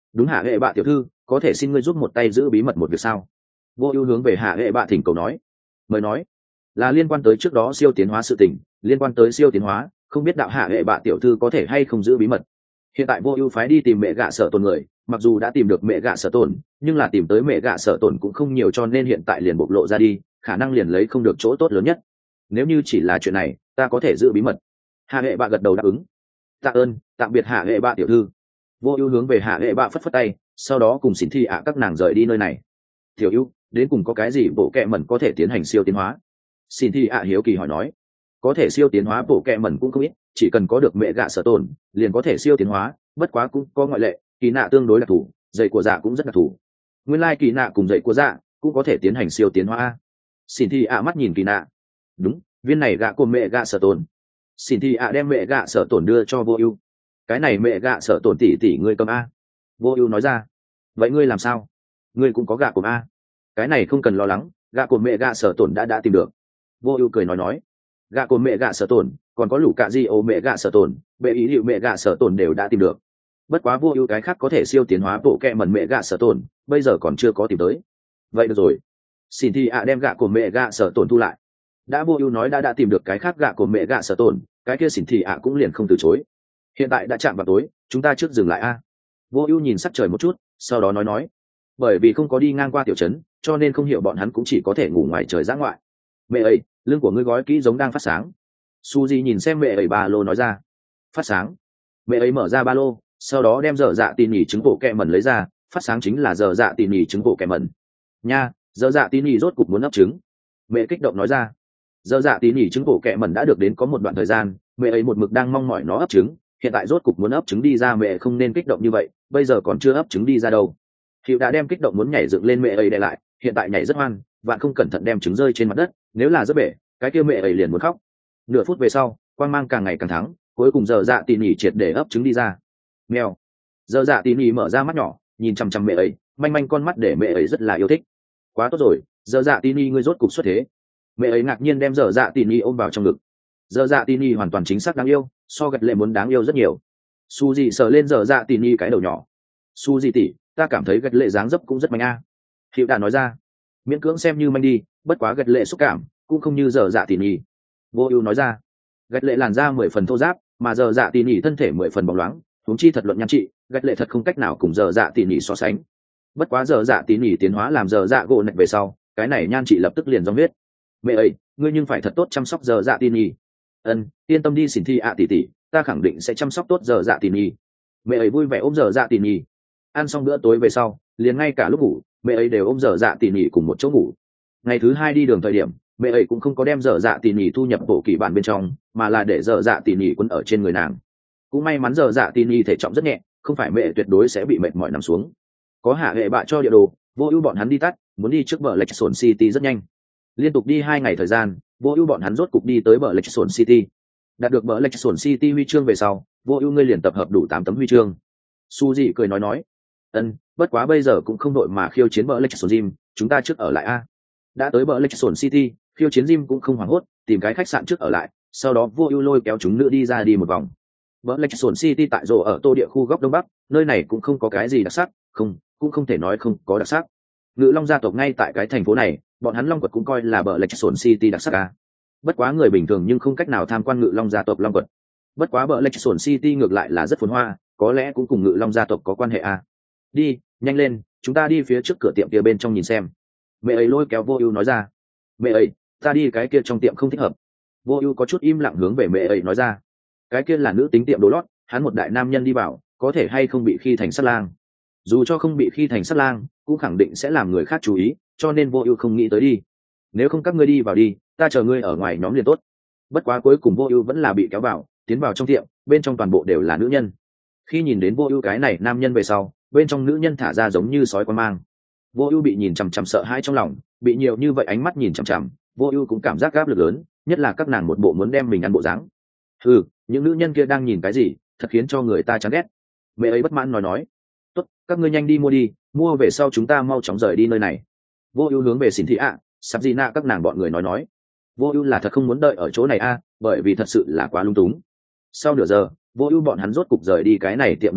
đúng hạ hệ bạ tiểu thư, có thể xin ngươi giúp một tay giữ bí mật một việc sao? Vô ưu hướng về hạ hệ bạ thỉnh cầu nói. Mời nói. Là liên quan tới trước đó siêu tiến hóa sự tình, liên quan tới siêu tiến hóa, không biết đạo hạ hệ bạ tiểu thư có thể hay không giữ bí mật. Hiện tại Vô ưu phái đi tìm mẹ gạ sở tổn người, mặc dù đã tìm được mẹ gạ sở tổn, nhưng là tìm tới mẹ gạ sở tổn cũng không nhiều, cho nên hiện tại liền bộc lộ ra đi, khả năng liền lấy không được chỗ tốt lớn nhất. Nếu như chỉ là chuyện này, ta có thể giữ bí mật. Hạ hệ bạ gật đầu đáp ứng. Tạ ơn, tạm biệt hạ hệ bạ tiểu thư. Vô ưu hướng về hạ hệ bạ phất phất tay, sau đó cùng xỉn thi ạ các nàng rời đi nơi này. Tiểu ưu, đến cùng có cái gì bộ kệ mẩn có thể tiến hành siêu tiến hóa? Xỉn thi ạ hiếu kỳ hỏi nói. Có thể siêu tiến hóa bộ kệ mẩn cũng không ít, chỉ cần có được mẹ gạ sở tổn liền có thể siêu tiến hóa, bất quá cũng có ngoại lệ, kỳ nạ tương đối đặc thù, dây của dạ cũng rất đặc thù. Nguyên lai kỳ nạ cùng dây của dạ cũng có thể tiến hành siêu tiến hóa. Xin thi ạ mắt nhìn kỳ nạ. Đúng, viên này gạ của mẹ gạ sở tổn. Xin thi ạ đem mẹ gạ sở tổn đưa cho Vô Ưu. Cái này mẹ gạ sở tổn tỷ tỷ ngươi cầm a. Vô Ưu nói ra. Vậy ngươi làm sao? Ngươi cũng có gạ của a. Cái này không cần lo lắng, gạ của mẹ gạ sở tổn đã đã tìm được. Vô Ưu cười nói nói. Gạ của mẹ gạ sở tổn, còn có lũ cạ di ô mẹ gạ sở tổn, bệ ý hiệu mẹ gạ sở tổn đều đã tìm được. Bất quá Vô Ưu cái khác có thể siêu tiến hóa bộ kệ mẩn mẹ gạ sở tổn, bây giờ còn chưa có tìm tới. Vậy được rồi. Xin thì ạ đem gạ của mẹ gạ sở tổn thu lại. Đã Vô Ưu nói đã đã tìm được cái khác gạ của mẹ gạ sở tổn, cái kia xin thì ạ cũng liền không từ chối. Hiện tại đã chạm vào tối, chúng ta trước dừng lại a. Vô Ưu nhìn sắc trời một chút, sau đó nói nói, bởi vì không có đi ngang qua tiểu trấn, cho nên không hiểu bọn hắn cũng chỉ có thể ngủ ngoài trời dã ngoại. Mẹ ấy, lưng của ngươi gói kỹ giống đang phát sáng. Suzy nhìn xem mẹ ấy ba lô nói ra. Phát sáng. Mẹ ấy mở ra ba lô, sau đó đem dở dạ tỉ nhỉ trứng bộ kẹ mẩn lấy ra, phát sáng chính là dở dạ tỉ nhỉ trứng bộ kẹ mẩn. Nha, dở dạ tỉ nhỉ rốt cục muốn ấp trứng. Mẹ kích động nói ra. Dở dạ tỉ nhỉ trứng bộ kẹ mẩn đã được đến có một đoạn thời gian, mẹ ấy một mực đang mong mỏi nó ấp trứng, hiện tại rốt cục muốn ấp trứng đi ra, mẹ không nên kích động như vậy, bây giờ còn chưa ấp trứng đi ra đâu. Hiệu đã đem kích động muốn nhảy dựng lên mẹ ấy đè lại, hiện tại nhảy rất ngoan, vạn không cẩn thận đem trứng rơi trên mặt đất, nếu là rất bể, cái kia mẹ ấy liền muốn khóc. Nửa phút về sau, quang mang càng ngày càng thắng, cuối cùng giờ dạ tỉ nhỉ triệt để ấp trứng đi ra. Mèo. Giờ dạ tỉ nhỉ mở ra mắt nhỏ, nhìn chăm chăm mẹ ấy, manh manh con mắt để mẹ ấy rất là yêu thích. Quá tốt rồi, giờ dạ tỉ nhỉ ngươi rốt cục xuất thế. Mẹ ấy ngạc nhiên đem giờ dạ tỉ nhỉ ôm vào trong ngực. Giờ dạ tỉ nhỉ hoàn toàn chính xác đáng yêu, so gật lệ muốn đáng yêu rất nhiều. Suzy sờ lên giờ dạ tỉ nhỉ cái đầu nhỏ. Suzy tỉ, ta cảm thấy gật lệ dáng dấp cũng rất manh a. Hiệu đã nói ra. Miễn cưỡng xem như manh đi, bất quá gật lệ xúc cảm cũng không như giờ dạ tỉ nhỉ. Vô Ưu nói ra. Gật lệ làn da mười phần thô ráp, mà giờ dạ tỉ nhỉ thân thể mười phần bóng loáng, huống chi thật luận nhan trị, gật lệ thật không cách nào cùng giờ dạ tỉ nhỉ so sánh. Bất quá giờ dạ tỉ nhỉ tiến hóa làm giờ dạ gỗ nạch về sau, cái này nhan trị lập tức liền rong huyết. Mẹ ơi, ngươi nhưng phải thật tốt chăm sóc giờ dạ tỉ nhỉ. Ân, yên tâm đi xỉn thi ạ tỷ tỷ, ta khẳng định sẽ chăm sóc tốt giờ dạ tỉ nhỉ. Mẹ ấy vui vẻ ôm giờ dạ tỉ nhỉ. Ăn xong bữa tối về sau, liền ngay cả lúc ngủ, mẹ ấy đều ôm giờ dạ tỉ nhỉ cùng một chỗ ngủ. Ngày thứ hai đi đường thời điểm, mẹ ấy cũng không có đem dở dạ tỉ nhỉ thu nhập bộ kỳ bản bên trong, mà là để dở dạ tỉ nhỉ quấn ở trên người nàng. Cũng may mắn dở dạ tỉ nhỉ thể trọng rất nhẹ, không phải mẹ tuyệt đối sẽ bị mệt mỏi nằm xuống. Có hạ hệ bạ cho địa đồ, Vô Ưu bọn hắn đi tắt, muốn đi trước bờ Lake Sồn City rất nhanh. Liên tục đi hai ngày thời gian, Vô Ưu bọn hắn rốt cục đi tới bờ Lake Sồn City. Đạt được bờ Lake Sồn City huy chương về sau, Vô Ưu ngươi liền tập hợp đủ tám tấm huy chương. Suzy cười nói nói, ân, bất quá bây giờ cũng không đội mà khiêu chiến bờ Lake Sồn Gym, chúng ta trước ở lại a. Đã tới bờ Lake Sồn City, khiêu chiến Jim cũng không hoảng hốt, tìm cái khách sạn trước ở lại, sau đó Vô Ưu lôi kéo chúng nữ đi ra đi một vòng. Bờ Lake Sồn City tại rồ ở Tô địa khu góc đông bắc, nơi này cũng không có cái gì đặc sắc, không, cũng không thể nói không có đặc sắc. Ngự Long gia tộc ngay tại cái thành phố này, bọn hắn Long quật cũng coi là bờ Lake Sồn City đặc sắc à. Bất quá người bình thường nhưng không cách nào tham quan Ngự Long gia tộc Long quật. Bất quá bờ Lake Sồn City ngược lại là rất phồn hoa, có lẽ cũng cùng Ngự Long gia tộc có quan hệ à. Đi, nhanh lên, chúng ta đi phía trước cửa tiệm kia bên trong nhìn xem. Mẹ ấy lôi kéo Vô Ưu nói ra. Mẹ ấy, ta đi cái kia trong tiệm không thích hợp. Vô Ưu có chút im lặng hướng về mẹ ấy nói ra. Cái kia là nữ tính tiệm đồ lót, hắn một đại nam nhân đi vào, có thể hay không bị khi thành sát lang. Dù cho không bị khi thành sát lang, cũng khẳng định sẽ làm người khác chú ý, cho nên Vô Ưu không nghĩ tới đi. Nếu không các ngươi đi vào đi, ta chờ ngươi ở ngoài nhóm liền tốt. Bất quá cuối cùng Vô Ưu vẫn là bị kéo vào, tiến vào trong tiệm, bên trong toàn bộ đều là nữ nhân. Khi nhìn đến Vô Ưu cái này nam nhân về sau, bên trong nữ nhân thả ra giống như sói quan mang. Vô Ưu bị nhìn chằm chằm sợ hãi trong lòng, bị nhiều như vậy ánh mắt nhìn chằm chằm, Vô Ưu cũng cảm giác áp lực lớn, nhất là các nàng một bộ muốn đem mình ăn bộ dáng. Hừ, những nữ nhân kia đang nhìn cái gì, thật khiến cho người ta chán ghét. Mẹ ấy bất mãn nói nói, tốt, các ngươi nhanh đi mua đi, mua về sau chúng ta mau chóng rời đi nơi này. Vô Ưu hướng về Xỉn Thị ạ, Sắp Gina các nàng bọn người nói nói. Vô Ưu là thật không muốn đợi ở chỗ này a, bởi vì thật sự là quá lung túng. Sau nửa giờ, Vô Ưu bọn hắn rốt cục rời đi cái này tiệm đồ lót,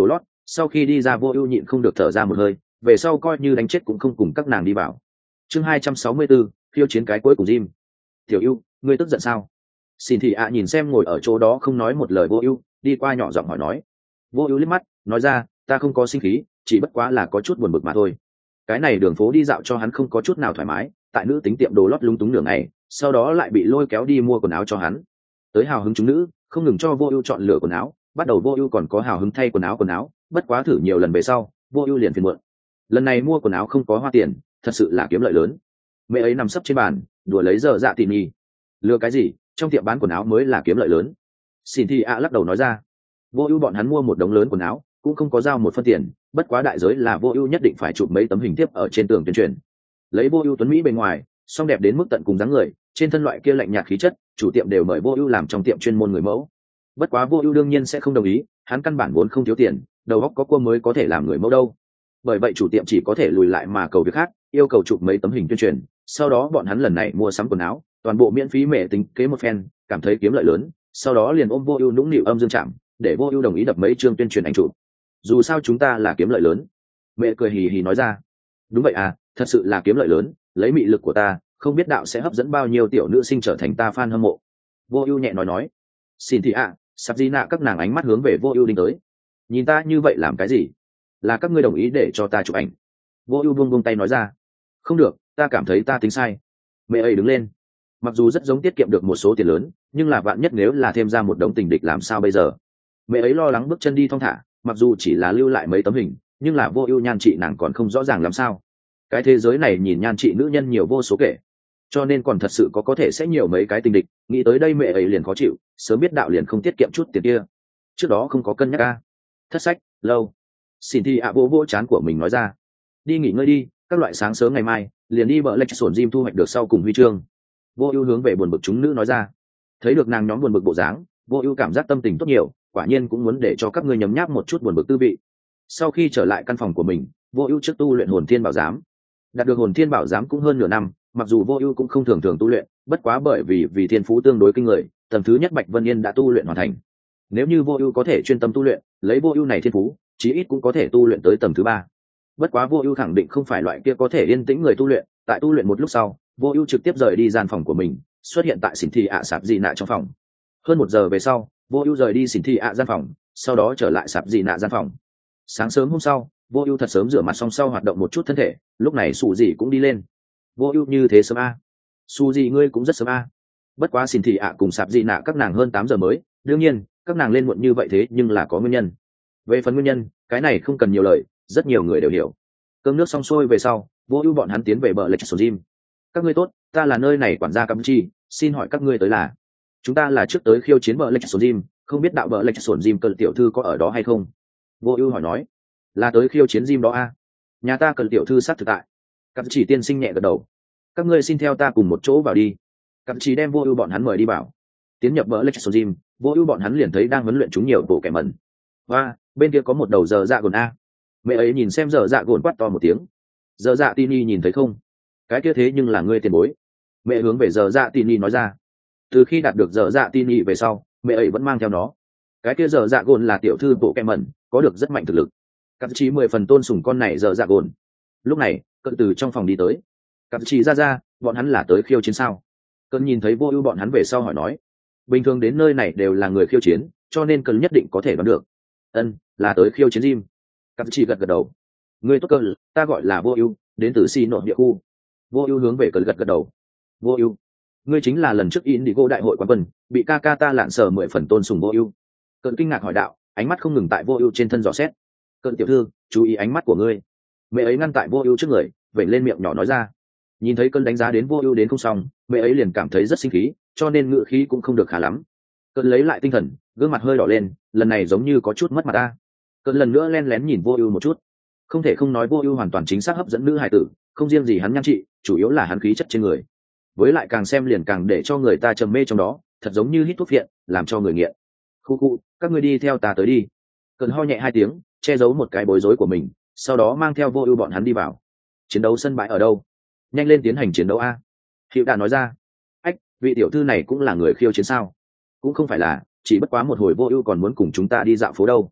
Sau khi đi ra vô ưu nhịn không được thở ra một hơi, về sau coi như đánh chết cũng không cùng các nàng đi vào. Chương hai trăm sáu mươi bốn, khiêu chiến cái cuối cùng Jim. Tiểu ưu, ngươi tức giận sao? Xin thị ạ nhìn xem ngồi ở chỗ đó không nói một lời vô ưu, đi qua nhỏ giọng hỏi nói. Vô ưu liếc mắt, nói ra, ta không có sinh khí, chỉ bất quá là có chút buồn bực mà thôi. Cái này đường phố đi dạo cho hắn không có chút nào thoải mái, tại nữ tính tiệm đồ lót lung túng nửa ngày, sau đó lại bị lôi kéo đi mua quần áo cho hắn. Tới hào hứng chúng nữ, không ngừng cho vô ưu chọn lựa quần áo, bắt đầu vô ưu còn có hào hứng thay quần áo quần áo, bất quá thử nhiều lần về sau, vô ưu liền phiền muộn. Lần này mua quần áo không có hoa tiền, thật sự là kiếm lợi lớn. Mẹ ấy nằm sấp trên bàn, đùa lấy giờ dạ tỉ nhi. Lừa cái gì, trong tiệm bán quần áo mới là kiếm lợi lớn. Xin thi ạ lắc đầu nói ra. Vô ưu bọn hắn mua một đống lớn quần áo, cũng không có giao một phân tiền, bất quá đại giới là vô ưu nhất định phải chụp mấy tấm hình tiếp ở trên tường tuyên truyền. Lấy vô ưu tuấn mỹ bên ngoài, song đẹp đến mức tận cùng dáng người, trên thân loại kia lạnh nhạt khí chất, chủ tiệm đều mời vô ưu làm trong tiệm chuyên môn người mẫu. Bất quá vô ưu đương nhiên sẽ không đồng ý, hắn căn bản vốn không thiếu tiền, đầu óc có cua mới có thể làm người mẫu đâu. Bởi vậy chủ tiệm chỉ có thể lùi lại mà cầu việc khác, yêu cầu chụp mấy tấm hình tuyên truyền, sau đó bọn hắn lần này mua sắm quần áo, toàn bộ miễn phí mẹ tính kế một phen, cảm thấy kiếm lợi lớn, sau đó liền ôm vô ưu nũng nịu âm dương chạm, để vô ưu đồng ý đập mấy chương tuyên truyền ảnh chụp. Dù sao chúng ta là kiếm lợi lớn. Mẹ cười hì hì nói ra. Đúng vậy à, thật sự là kiếm lợi lớn, lấy mị lực của ta, không biết đạo sẽ hấp dẫn bao nhiêu tiểu nữ sinh trở thành ta fan hâm mộ. Vô ưu nhẹ nói nói. Xin thị ạ, sắp di nạ các nàng ánh mắt hướng về vô ưu đinh tới. Nhìn ta như vậy làm cái gì? Là các ngươi đồng ý để cho ta chụp ảnh? Vô ưu buông buông tay nói ra. Không được, ta cảm thấy ta tính sai. Mẹ ấy đứng lên. Mặc dù rất giống tiết kiệm được một số tiền lớn, nhưng là vạn nhất nếu là thêm ra một đống tình địch làm sao bây giờ? Mẹ ấy lo lắng bước chân đi thong thả, mặc dù chỉ là lưu lại mấy tấm hình, nhưng là vô ưu nhan chị nàng còn không rõ ràng làm sao. Cái thế giới này nhìn nhan chị nữ nhân nhiều vô số kể, cho nên còn thật sự có có thể sẽ nhiều mấy cái tình địch. Nghĩ tới đây mẹ ấy liền khó chịu, sớm biết đạo liền không tiết kiệm chút tiền kia, trước đó không có cân nhắc ca. Thất sách lâu. Xin thi ạ vô vô chán của mình nói ra. Đi nghỉ ngơi đi, các loại sáng sớm ngày mai liền đi bờ lệch sổn gym thu hoạch được sau cùng huy chương. Vô ưu hướng về buồn bực chúng nữ nói ra. Thấy được nàng nhóm buồn bực bộ dáng, vô ưu cảm giác tâm tình tốt nhiều, quả nhiên cũng muốn để cho các ngươi nhấm nháp một chút buồn bực tư vị. Sau khi trở lại căn phòng của mình, vô ưu trước tu luyện hồn thiên bảo giám. Đạt được hồn thiên bảo giám cũng hơn nửa năm, mặc dù vô ưu cũng không thường thường tu luyện, bất quá bởi vì vì thiên phú tương đối kinh người, tầng thứ nhất Bạch Vân Yên đã tu luyện hoàn thành. Nếu như vô ưu có thể chuyên tâm tu luyện, lấy vô ưu này thiên phú, chí ít cũng có thể tu luyện tới tầng thứ ba. Bất quá vô ưu khẳng định không phải loại kia có thể yên tĩnh người tu luyện, tại tu luyện một lúc sau, vô ưu trực tiếp rời đi gian phòng của mình, xuất hiện tại xỉn thị ạ sạp dị nạ trong phòng. Hơn một giờ về sau, vô ưu rời đi xỉn thị ạ gian phòng, sau đó trở lại sạp dị nạ gian phòng. Sáng sớm hôm sau, vô ưu thật sớm rửa mặt xong sau hoạt động một chút thân thể, lúc này sủ dị cũng đi lên. Vô ưu như thế sớm a? Su dị ngươi cũng rất sớm a. Bất quá xỉn thị ạ cùng sạp dị nạ các nàng hơn tám giờ mới, đương nhiên các nàng lên muộn như vậy thế nhưng là có nguyên nhân. Về phần nguyên nhân, cái này không cần nhiều lời, rất nhiều người đều hiểu. Cơm nước xong xuôi về sau, vô ưu bọn hắn tiến về bờ lệch sổn gym. Các ngươi tốt, ta là nơi này quản gia Campuchi, xin hỏi các ngươi tới là? Chúng ta là trước tới khiêu chiến bờ lệch sổn gym, không biết đạo bờ lệch sổn gym cờ tiểu thư có ở đó hay không? Vô ưu hỏi nói. Là tới khiêu chiến gym đó a? Nhà ta cần tiểu thư sát thực tại. Campuchi tiên sinh nhẹ gật đầu. Các ngươi xin theo ta cùng một chỗ vào đi. Campuchi đem vô ưu bọn hắn mời đi vào. Tiến nhập bờ lệch sổn gym, vô ưu bọn hắn liền thấy đang huấn luyện chúng nhiều bộ kẻ mẩn. Và bên kia có một đầu giờ dạ gồn a. Mẹ ấy nhìn xem giờ dạ gồn quát to một tiếng. Giờ dạ tini nhìn thấy không? Cái kia thế nhưng là ngươi tiền bối. Mẹ hướng về giờ dạ tini nói ra. Từ khi đạt được giờ dạ tini về sau, mẹ ấy vẫn mang theo nó. Cái kia giờ dạ gồn là tiểu thư bộ kẻ mẩn, có được rất mạnh thực lực. Cặp chí mười phần tôn sùng con này giờ dạ gồn. Lúc này cận từ trong phòng đi tới. Cặp chí ra ra, bọn hắn là tới khiêu chiến sao? Cận nhìn thấy vô ưu bọn hắn về sau hỏi nói. Bình thường đến nơi này đều là người khiêu chiến, cho nên cần nhất định có thể đoán được. Ân, là tới khiêu chiến gym. Cặp chí gật gật đầu. Ngươi tốt cơ, ta gọi là vô ưu, đến từ xi nội địa khu. Vô ưu hướng về cận gật gật đầu. Vô ưu, ngươi chính là lần trước Indigo đại hội quán quân, bị ca ca ta lạn sở mười phần tôn sùng vô ưu. Cận kinh ngạc hỏi đạo, ánh mắt không ngừng tại vô ưu trên thân dò xét. Cận tiểu thư, chú ý ánh mắt của ngươi. Mẹ ấy ngăn tại vô ưu trước người, vẩy lên miệng nhỏ nói ra. Nhìn thấy cơn đánh giá đến vô ưu đến không xong, mẹ ấy liền cảm thấy rất sinh khí, cho nên ngựa khí cũng không được khá lắm. Cơn lấy lại tinh thần, gương mặt hơi đỏ lên, lần này giống như có chút mất mặt ta. Cơn lần nữa len lén nhìn vô ưu một chút. Không thể không nói vô ưu hoàn toàn chính xác hấp dẫn nữ hài tử, không riêng gì hắn nhan trị, chủ yếu là hắn khí chất trên người. Với lại càng xem liền càng để cho người ta trầm mê trong đó, thật giống như hít thuốc phiện, làm cho người nghiện. Khu khu, các ngươi đi theo ta tới đi. Cơn ho nhẹ hai tiếng, che giấu một cái bối rối của mình, sau đó mang theo vô ưu bọn hắn đi vào. Chiến đấu sân bãi ở đâu? Nhanh lên tiến hành chiến đấu a. Hiệu đà nói ra. Ách, vị tiểu thư này cũng là người khiêu chiến sao? Cũng không phải là, chỉ bất quá một hồi vô ưu còn muốn cùng chúng ta đi dạo phố đâu.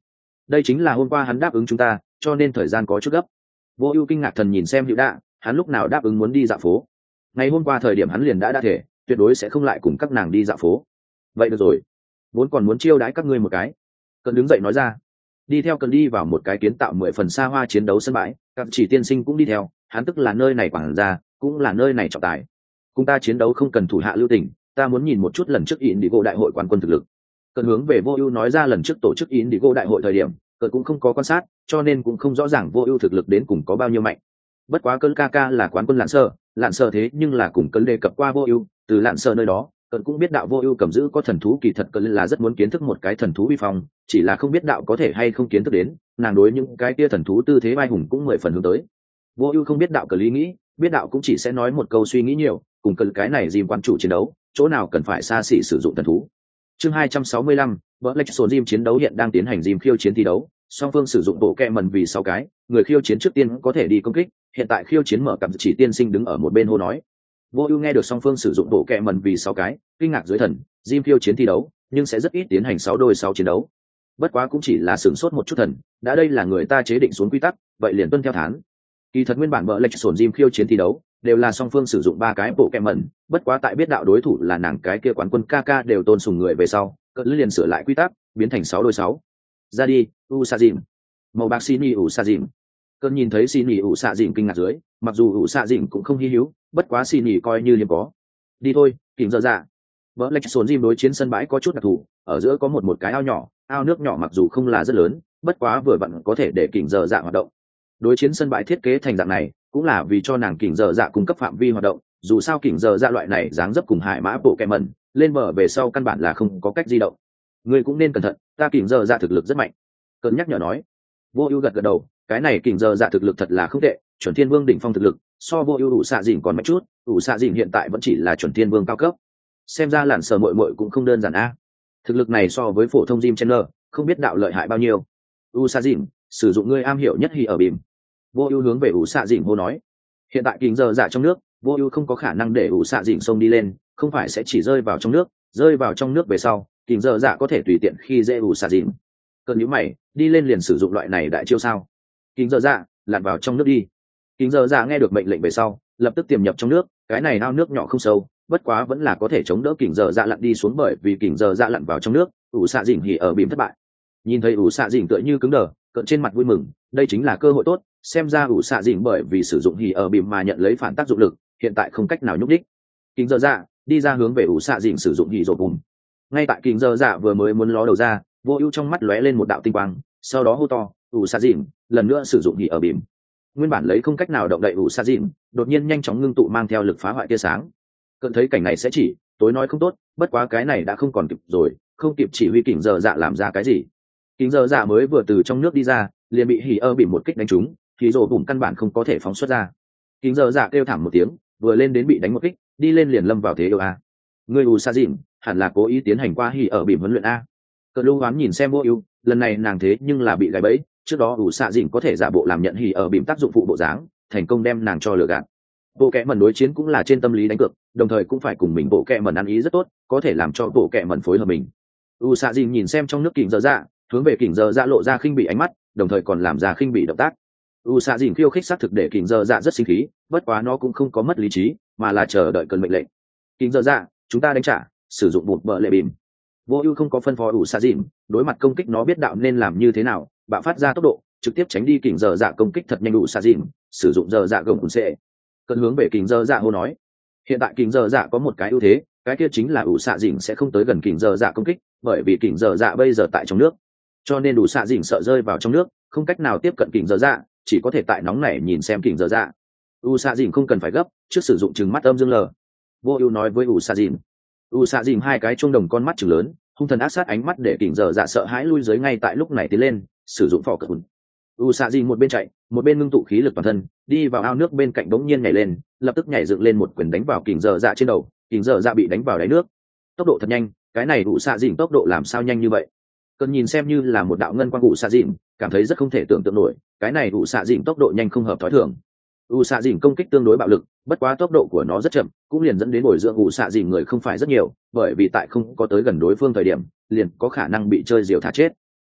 đây chính là hôm qua hắn đáp ứng chúng ta, cho nên thời gian có chút gấp. Vô Ưu kinh ngạc thần nhìn xem Hữu Đạ, hắn lúc nào đáp ứng muốn đi dạo phố? Ngày hôm qua thời điểm hắn liền đã đã thể, tuyệt đối sẽ không lại cùng các nàng đi dạo phố. Vậy được rồi, vốn còn muốn chiêu đãi các ngươi một cái. Cơn đứng dậy nói ra. Đi theo Cơn đi vào một cái kiến tạo mười phần xa hoa chiến đấu sân bãi, Cặp Chỉ tiên sinh cũng đi theo, hắn tức là nơi này quản gia, cũng là nơi này trọng tài. Cùng ta chiến đấu không cần thủ hạ lưu tình, ta muốn nhìn một chút lần trước Indigo đại hội quán quân thực lực. Cơn hướng về Vô Ưu nói ra lần trước tổ chức Indigo đại hội thời điểm, Cơn cũng không có quan sát, cho nên cũng không rõ ràng Vô Ưu thực lực đến cùng có bao nhiêu mạnh. Bất quá Cơn ca ca là quán quân Lạn Sở, Lạn Sở thế nhưng là cùng Cơn đề cập qua Vô Ưu, từ Lạn Sở nơi đó, Cơn cũng biết đạo Vô Ưu cầm giữ có thần thú, kỳ thật Cơn là rất muốn kiến thức một cái thần thú uy phong, chỉ là không biết đạo có thể hay không kiến thức đến, nàng đối những cái kia thần thú tư thế vai hùng cũng mười phần hướng tới. Vô Ưu không biết đạo Cơn lý nghĩ, biết đạo cũng chỉ sẽ nói một câu suy nghĩ nhiều, cùng Cơn cái này dìm quan chủ chiến đấu, chỗ nào cần phải xa xỉ sử dụng thần thú. Chương hai trăm sáu mươi lăm, Black Soul Gym chiến đấu hiện đang tiến hành gym khiêu chiến thi đấu, song phương sử dụng bộ kẹ mần vì sáu cái, người khiêu chiến trước tiên có thể đi công kích, hiện tại khiêu chiến mở cặp chỉ tiên sinh đứng ở một bên hô nói. Vô Ưu nghe được song phương sử dụng bộ kẹ mần vì sáu cái, kinh ngạc dưới thần, gym khiêu chiến thi đấu, nhưng sẽ rất ít tiến hành sáu đôi sáu chiến đấu. Bất quá cũng chỉ là sửng sốt một chút thần, đã đây là người ta chế định xuống quy tắc, vậy liền tuân theo thán. Kỳ thật nguyên bản Black Soul Gym khiêu chiến thi đấu, đều là song phương sử dụng ba cái bộ kẹm mẩn, bất quá tại biết đạo đối thủ là nàng cái kia quán quân ca ca đều tôn sùng người về sau, Cơn liền sửa lại quy tắc, biến thành sáu đôi sáu. Ra đi, Usajin. Màu bạc Sini Usajin. Cơn nhìn thấy Sini Usajin kinh ngạc dưới, mặc dù Usajin cũng không hi hữu, bất quá Sini coi như hiếm có. Đi thôi, kỉnh giờ dạ. Black Soul Gym đối chiến sân bãi có chút đặc thù, ở giữa có một một cái ao nhỏ, ao nước nhỏ mặc dù không là rất lớn, bất quá vừa vặn có thể để kỉnh giờ dạ hoạt động. Đối chiến sân bãi thiết kế thành dạng này, cũng là vì cho nàng kỉnh giờ dạ cung cấp phạm vi hoạt động, dù sao kỉnh giờ dạ loại này dáng dấp cùng hải mã bộ kẹm mẩn, lên bờ về sau căn bản là không có cách di động. Ngươi cũng nên cẩn thận, ta kỉnh giờ dạ thực lực rất mạnh. Cơn nhắc nhở nói. Vô Ưu gật gật đầu, cái này kỉnh giờ dạ thực lực thật là không tệ, chuẩn thiên vương đỉnh phong thực lực, so Vô Ưu đủ xạ dĩnh còn mạnh chút, đủ xạ dĩnh hiện tại vẫn chỉ là chuẩn thiên vương cao cấp. Xem ra Lạn Sở muội muội cũng không đơn giản a. Thực lực này so với phổ thông Jim Chandler, không biết đạo lợi hại bao nhiêu. Usajin, sử dụng ngươi am hiểu nhất hỉ ở bìm. Vô Ưu hướng về ủ xạ dĩnh hô nói. Hiện tại kình giờ dạ trong nước, Vô Ưu không có khả năng để ủ xạ dĩnh xông đi lên, không phải sẽ chỉ rơi vào trong nước, rơi vào trong nước về sau, kình giờ dạ có thể tùy tiện khi dễ ủ xạ dĩnh. Cơn nhíu mày, đi lên liền sử dụng loại này đại chiêu sao? Kình giờ dạ, lặn vào trong nước đi. Kình giờ dạ nghe được mệnh lệnh về sau, lập tức tiềm nhập trong nước, cái này ao nước nhỏ không sâu, bất quá vẫn là có thể chống đỡ kình giờ dạ lặn đi xuống, bởi vì kình giờ dạ lặn vào trong nước, ủ xạ dĩnh hỉ ở bìm thất bại. Nhìn thấy ủ xạ dĩnh tựa như cứng đờ, Cơn trên mặt vui mừng, đây chính là cơ hội tốt, xem ra ủ xạ dĩnh bởi vì sử dụng hỉ ở bìm mà nhận lấy phản tác dụng lực, hiện tại không cách nào nhúc đích. Kình giờ dạ đi ra hướng về ủ xạ dĩnh sử dụng hỉ rồ bùm. Ngay tại kình giờ dạ vừa mới muốn ló đầu ra, Vô Ưu trong mắt lóe lên một đạo tinh quang, sau đó hô to, ủ xạ dĩnh, lần nữa sử dụng hỉ ở bìm. Nguyên bản lấy không cách nào động đậy ủ xạ dĩnh, đột nhiên nhanh chóng ngưng tụ mang theo lực phá hoại tia sáng. Cơn thấy cảnh này sẽ chỉ, tối nói không tốt, bất quá cái này đã không còn kịp rồi, không kịp chỉ huy kình giờ dạ làm ra cái gì. Kình giờ dạ mới vừa từ trong nước đi ra, liền bị hỉ ơ bị một kích đánh trúng, thì rồ bùm căn bản không có thể phóng xuất ra. Kình giờ dạ kêu thảm một tiếng, vừa lên đến bị đánh một kích, đi lên liền lâm vào thế yếu a. Người ủ xạ dĩnh, hẳn là cố ý tiến hành qua hỉ ở bị huấn luyện a. Cơn lưu hoán nhìn xem Vô Ưu, lần này nàng thế nhưng là bị gài bẫy, trước đó ủ xạ dĩnh có thể giả bộ làm nhận hỉ ở bìm tác dụng phụ bộ dáng, thành công đem nàng cho lừa gạt. Bộ kệ mẩn đối chiến cũng là trên tâm lý đánh cược, đồng thời cũng phải cùng mình bộ kệ mẩn ăn ý rất tốt, có thể làm cho bộ kệ mẩn phối hợp mình. U xạ dìn nhìn xem trong nước kình giờ dạ, hướng về kình giờ dạ lộ ra khinh bỉ ánh mắt, đồng thời còn làm ra khinh bỉ động tác. U xạ dìn khiêu khích xác thực để kình giờ dạ rất sinh khí, bất quá nó cũng không có mất lý trí, mà là chờ đợi cơn mệnh lệnh. Kình giờ dạ, chúng ta đánh trả, sử dụng một bờ lệ bìm. Vô Ưu không có phân phó U xạ dìn, đối mặt công kích nó biết đạo nên làm như thế nào, bạo phát ra tốc độ, trực tiếp tránh đi kình giờ dạ công kích thật nhanh. U xạ dìn sử dụng giờ dạ gồng cuốn xệ. Cơn hướng về kình giờ dạ hô nói, hiện tại kình giờ dạ có một cái ưu thế, cái kia chính là ủ xạ dĩnh sẽ không tới gần kình giờ dạ công kích, bởi vì kình giờ dạ bây giờ tại trong nước, cho nên đủ xạ dĩnh sợ rơi vào trong nước, không cách nào tiếp cận kình giờ dạ, chỉ có thể tại nóng này nhìn xem kình giờ dạ. U xạ dĩnh không cần phải gấp, trước sử dụng trừng mắt âm dương lờ. Vô Ưu nói với U xạ dĩnh. U xạ dĩnh hai cái chuông đồng con mắt trừng lớn, hung thần ác sát ánh mắt để kình giờ dạ sợ hãi lui dưới, ngay tại lúc này tiến lên, sử dụng phỏ cờ hùn. U xạ dĩnh một bên chạy, một bên ngưng tụ khí lực toàn thân, đi vào ao nước bên cạnh đống nhiên nhảy lên, lập tức nhảy dựng lên một quyền đánh vào kình giờ dạ trên đầu, kình giờ dạ bị đánh vào đáy nước. Tốc độ thật nhanh, cái này U xạ dĩnh tốc độ làm sao nhanh như vậy? Cơn nhìn xem như là một đạo ngân quang U xạ dĩnh, cảm thấy rất không thể tưởng tượng nổi, cái này U xạ dĩnh tốc độ nhanh không hợp thói thường. U xạ dĩnh công kích tương đối bạo lực, bất quá tốc độ của nó rất chậm, cũng liền dẫn đến bồi dưỡng U xạ dĩnh người không phải rất nhiều, bởi vì tại không có tới gần đối phương thời điểm, liền có khả năng bị chơi diều thả chết.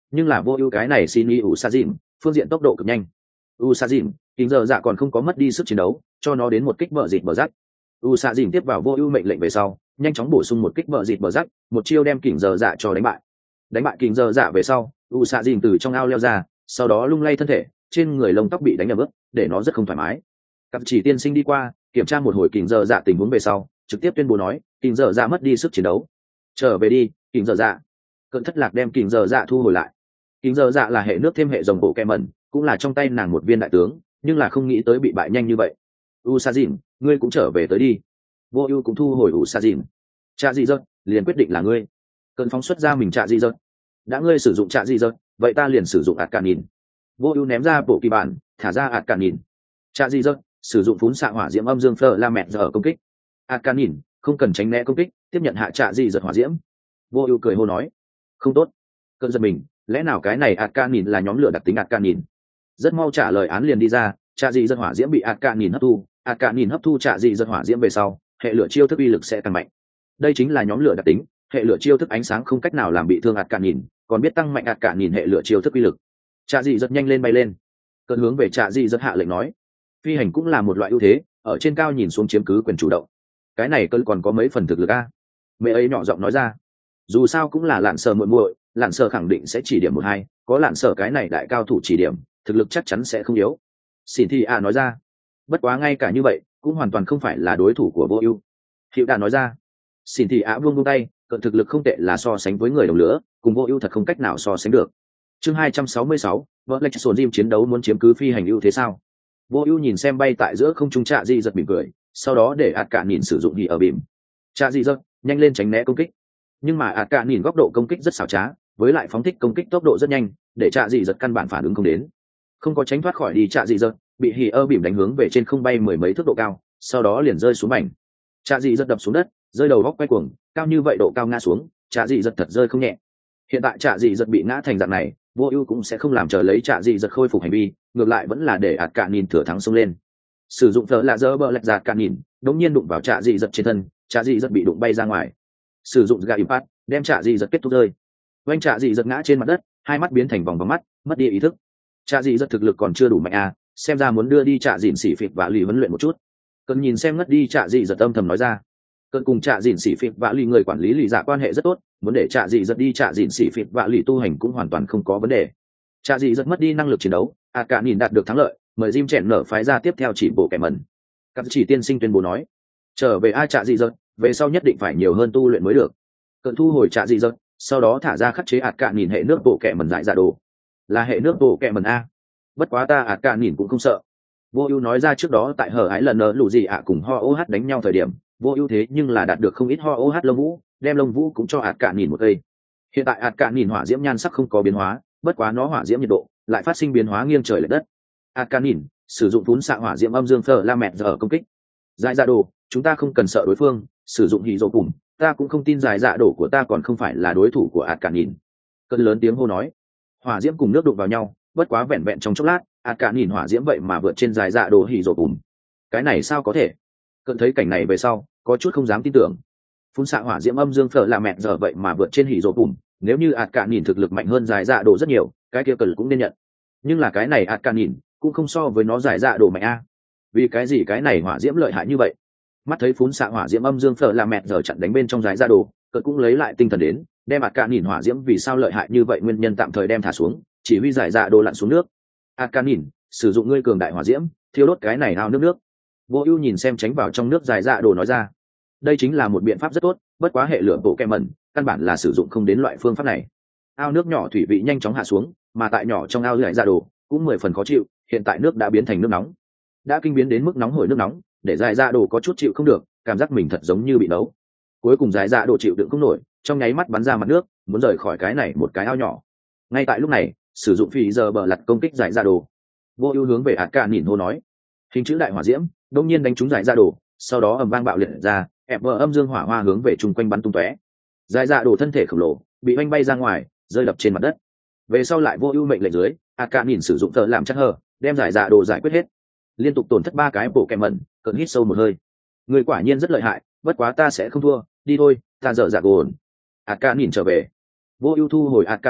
nhưng là vô ưu cái này xin y ủ sa dìm phương diện tốc độ cực nhanh. u sa dìm kính giờ dạ còn không có mất đi sức chiến đấu, cho nó đến một kích bờ dịt bờ rắc. u sa dìm tiếp vào vô ưu mệnh lệnh về sau, nhanh chóng bổ sung một kích bờ dịt bờ rắc, một chiêu đem kính giờ dạ cho đánh bại. Đánh bại kính giờ dạ về sau, u sa dìm từ trong ao leo ra, sau đó lung lay thân thể, trên người lông tóc bị đánh ẩm ướt, để nó rất không thoải mái. Cặp chỉ tiên sinh đi qua kiểm tra một hồi kính giờ dạ tình huống về sau, trực tiếp tuyên bố nói kính giờ dạ mất đi sức chiến đấu, trở về đi kính giờ dạ. Cận thất lạc đem kính giờ dạ thu hồi lại. Kính giờ dạ là hệ nước thêm hệ rồng bộ kẹ mẩn, cũng là trong tay nàng một viên đại tướng, nhưng là không nghĩ tới bị bại nhanh như vậy. u sa dìm ngươi cũng trở về tới đi. Vô ưu cũng thu hồi u sa dìm. Trạ dị dật liền quyết định là ngươi. Cận phóng xuất ra mình trạ dị dật. Đã ngươi sử dụng trạ dị dật, vậy ta liền sử dụng ạt cạn nhìn. Vô ưu ném ra bộ kỳ bản, thả ra ạt cạn nhìn. Trạ dị dật sử dụng phún xạ hỏa diễm âm dương phở la mẹ giờ công kích. ạt cạn nhìn không cần tránh né công kích, tiếp nhận hạ trạ dị dật hỏa diễm. Vô ưu cười hô nói không tốt. Cận giật mình, lẽ nào cái này ạt cạn nhìn là nhóm lửa đặc tính ạt cạn nhìn? Rất mau trả lời án liền đi ra, trạ dị dật hỏa diễm bị ạt cạn nhìn hấp thu, ạt cạn nhìn hấp thu trạ dị dật hỏa diễm về sau, hệ lửa chiêu thức uy lực sẽ tăng mạnh. Đây chính là nhóm lửa đặc tính, hệ lửa chiêu thức ánh sáng không cách nào làm bị thương ạt cạn nhìn, còn biết tăng mạnh ạt cạn nhìn hệ lửa chiêu thức uy lực. Trạ dị dật nhanh lên bay lên. Cơn hướng về trạ dị dật hạ lệnh nói, phi hành cũng là một loại ưu thế, ở trên cao nhìn xuống chiếm cứ quyền chủ động. Cái này cơn còn có mấy phần thực lực a? Mẹ ấy nhỏ giọng nói ra. Dù sao cũng là lạn sờ muội muội, lạn sờ khẳng định sẽ chỉ điểm một hai, có lạn sờ cái này đại cao thủ chỉ điểm, thực lực chắc chắn sẽ không yếu. Xin thì a nói ra. Bất quá ngay cả như vậy cũng hoàn toàn không phải là đối thủ của vô ưu. Hiệu đàn nói ra. Xin thì á vương buông tay, cận thực lực không tệ là so sánh với người đồng lứa, cùng vô ưu thật không cách nào so sánh được. Chương hai trăm sáu mươi sáu, vợ lệch sồn Jim chiến đấu muốn chiếm cứ phi hành ưu thế sao? Vô ưu nhìn xem bay tại giữa không trung trạ dị giật mỉm cười, sau đó để ạt cạn nhìn sử dụng hỉ ở bìm. Trạ dị giật nhanh lên tránh né công kích, nhưng mà ạt cạn nhìn góc độ công kích rất xảo trá, với lại phóng thích công kích tốc độ rất nhanh, để trạ dị giật căn bản phản ứng không đến, không có tránh thoát khỏi đi. Trạ dị giật bị hỉ ở bìm đánh hướng về trên không bay mười mấy thước độ cao, sau đó liền rơi xuống mảnh. Trạ dị giật đập xuống đất, rơi đầu góc quay cuồng, cao như vậy độ cao ngã xuống, trạ dị giật thật rơi không nhẹ. Hiện tại trạ dị giật bị ngã thành dạng này, vô ưu cũng sẽ không làm chờ lấy trạ dị giật khôi phục hành vi, ngược lại vẫn là để ạt cạn nhìn thừa thắng xông lên, sử dụng thợ lạ dơ bờ lạch giạt cạn nhìn, đống nhiên đụng vào trạ dị giật trên thân, trạ dị giật bị đụng bay ra ngoài. Sử dụng gà impact đem trạ dị giật kết thúc rơi, oanh trạ dị giật ngã trên mặt đất, hai mắt biến thành vòng vòng mắt, mất đi ý thức. Trạ dị giật thực lực còn chưa đủ mạnh à, xem ra muốn đưa đi trạ dịn xỉ phịt và lì huấn luyện một chút. Cần nhìn xem ngất đi trạ dị giật âm thầm nói ra. Cơn cùng trạ dịn xỉ phịt và lì người quản lý lì dạ quan hệ rất tốt, muốn để trạ dị giật đi trạ dịn xỉ phịt và lì tu hành cũng hoàn toàn không có vấn đề. Trạ dị giật mất đi năng lực chiến đấu, ạt cả nhìn đạt được thắng lợi, mời Jim chèn nở phái ra tiếp theo chỉ bộ kẻ mẩn. Các chỉ tiên sinh tuyên bố nói, trở về ai trạ dị giật, về sau nhất định phải nhiều hơn tu luyện mới được. Cận thu hồi trạ dị giật, sau đó thả ra khắc chế ạt cả nhìn hệ nước bộ kẻ mẩn dại dạ đồ, là hệ nước bộ kẻ mẩn a. Bất quá ta ạt cả nhìn cũng không sợ. Vô ưu nói ra trước đó tại hở ái lần nở lù gì ạ cùng ho ô hát đánh nhau thời điểm, vô ưu thế nhưng là đạt được không ít ho ô hát lông vũ, đem lông vũ cũng cho ạt cả nhìn một cây. Hiện tại ạt cả nhìn hỏa diễm nhan sắc không có biến hóa, bất quá nó hỏa diễm nhiệt độ lại phát sinh biến hóa nghiêng trời lệch đất. ạt cả nhìn sử dụng phún xạ hỏa diễm âm dương phở la mẹt giờ công kích. Giải dạ đồ, chúng ta không cần sợ đối phương, sử dụng hỉ dỗ cùng, ta cũng không tin giải dạ đồ của ta còn không phải là đối thủ của ạt cả nhìn. Cơn lớn tiếng hô nói, hỏa diễm cùng nước đụng vào nhau, bất quá vẹn vẹn trong chốc lát, ạt cả nhìn hỏa diễm vậy mà vượt trên giải dạ đồ hỉ dỗ cùng. Cái này sao có thể? Cơn thấy cảnh này về sau, có chút không dám tin tưởng. Phun xạ hỏa diễm âm dương phở la mẹt giờ vậy mà vượt trên hỉ dỗ cùng, nếu như ạt cả nhìn thực lực mạnh hơn giải dạ đồ rất nhiều, cái kia cần cũng nên nhận. Nhưng là cái này ạt cả nhìn cũng không so với nó giải dạ đồ mạnh a. Vì cái gì cái này hỏa diễm lợi hại như vậy? Mắt thấy phún xạ hỏa diễm âm dương phở là mẹt giờ chặn đánh bên trong giải dạ đồ, cỡ cũng lấy lại tinh thần đến, đem ạt cả nhìn hỏa diễm vì sao lợi hại như vậy nguyên nhân tạm thời đem thả xuống, chỉ huy giải dạ đồ lặn xuống nước. ạt cả nhìn sử dụng ngươi cường đại hỏa diễm, thiêu đốt cái này ao nước nước. Vô ưu nhìn xem tránh vào trong nước giải dạ đồ nói ra, đây chính là một biện pháp rất tốt, bất quá hệ lửa bộ kẹ mẩn căn bản là sử dụng không đến loại phương pháp này. Ao nước nhỏ thủy vị nhanh chóng hạ xuống, mà tại nhỏ trong ao giải dạ đồ cũng mười phần khó chịu, hiện tại nước đã biến thành nước nóng, đã kinh biến đến mức nóng hổi nước nóng, để giải dạ đồ có chút chịu không được, cảm giác mình thật giống như bị nấu. Cuối cùng giải dạ đồ chịu đựng không nổi, trong nháy mắt bắn ra mặt nước, muốn rời khỏi cái này một cái ao nhỏ. Ngay tại lúc này, sử dụng phi giờ bờ lật công kích giải dạ đồ. Vô ưu hướng về ạt cả nhìn hô nói, hình chữ đại hỏa diễm đông nhiên đánh trúng giải dạ đồ, sau đó ầm vang bạo liệt ra, ép vờ âm dương hỏa hoa hướng về chung quanh bắn tung tóe. Giải dạ đồ thân thể khổng lồ bị oanh bay ra ngoài, rơi đập trên mặt đất. Về sau lại vô ưu mệnh lệnh dưới, ạt cả nhìn sử dụng thợ làm chắc hờ, đem giải dạ đồ giải quyết hết. Liên tục tổn thất ba cái bộ kẹm mẩn, cận hít sâu một hơi. Người quả nhiên rất lợi hại, bất quá ta sẽ không thua, đi thôi, ta dở dạ gồn. ạt cả nhìn trở về. Vô ưu thu hồi ạt cả nhìn,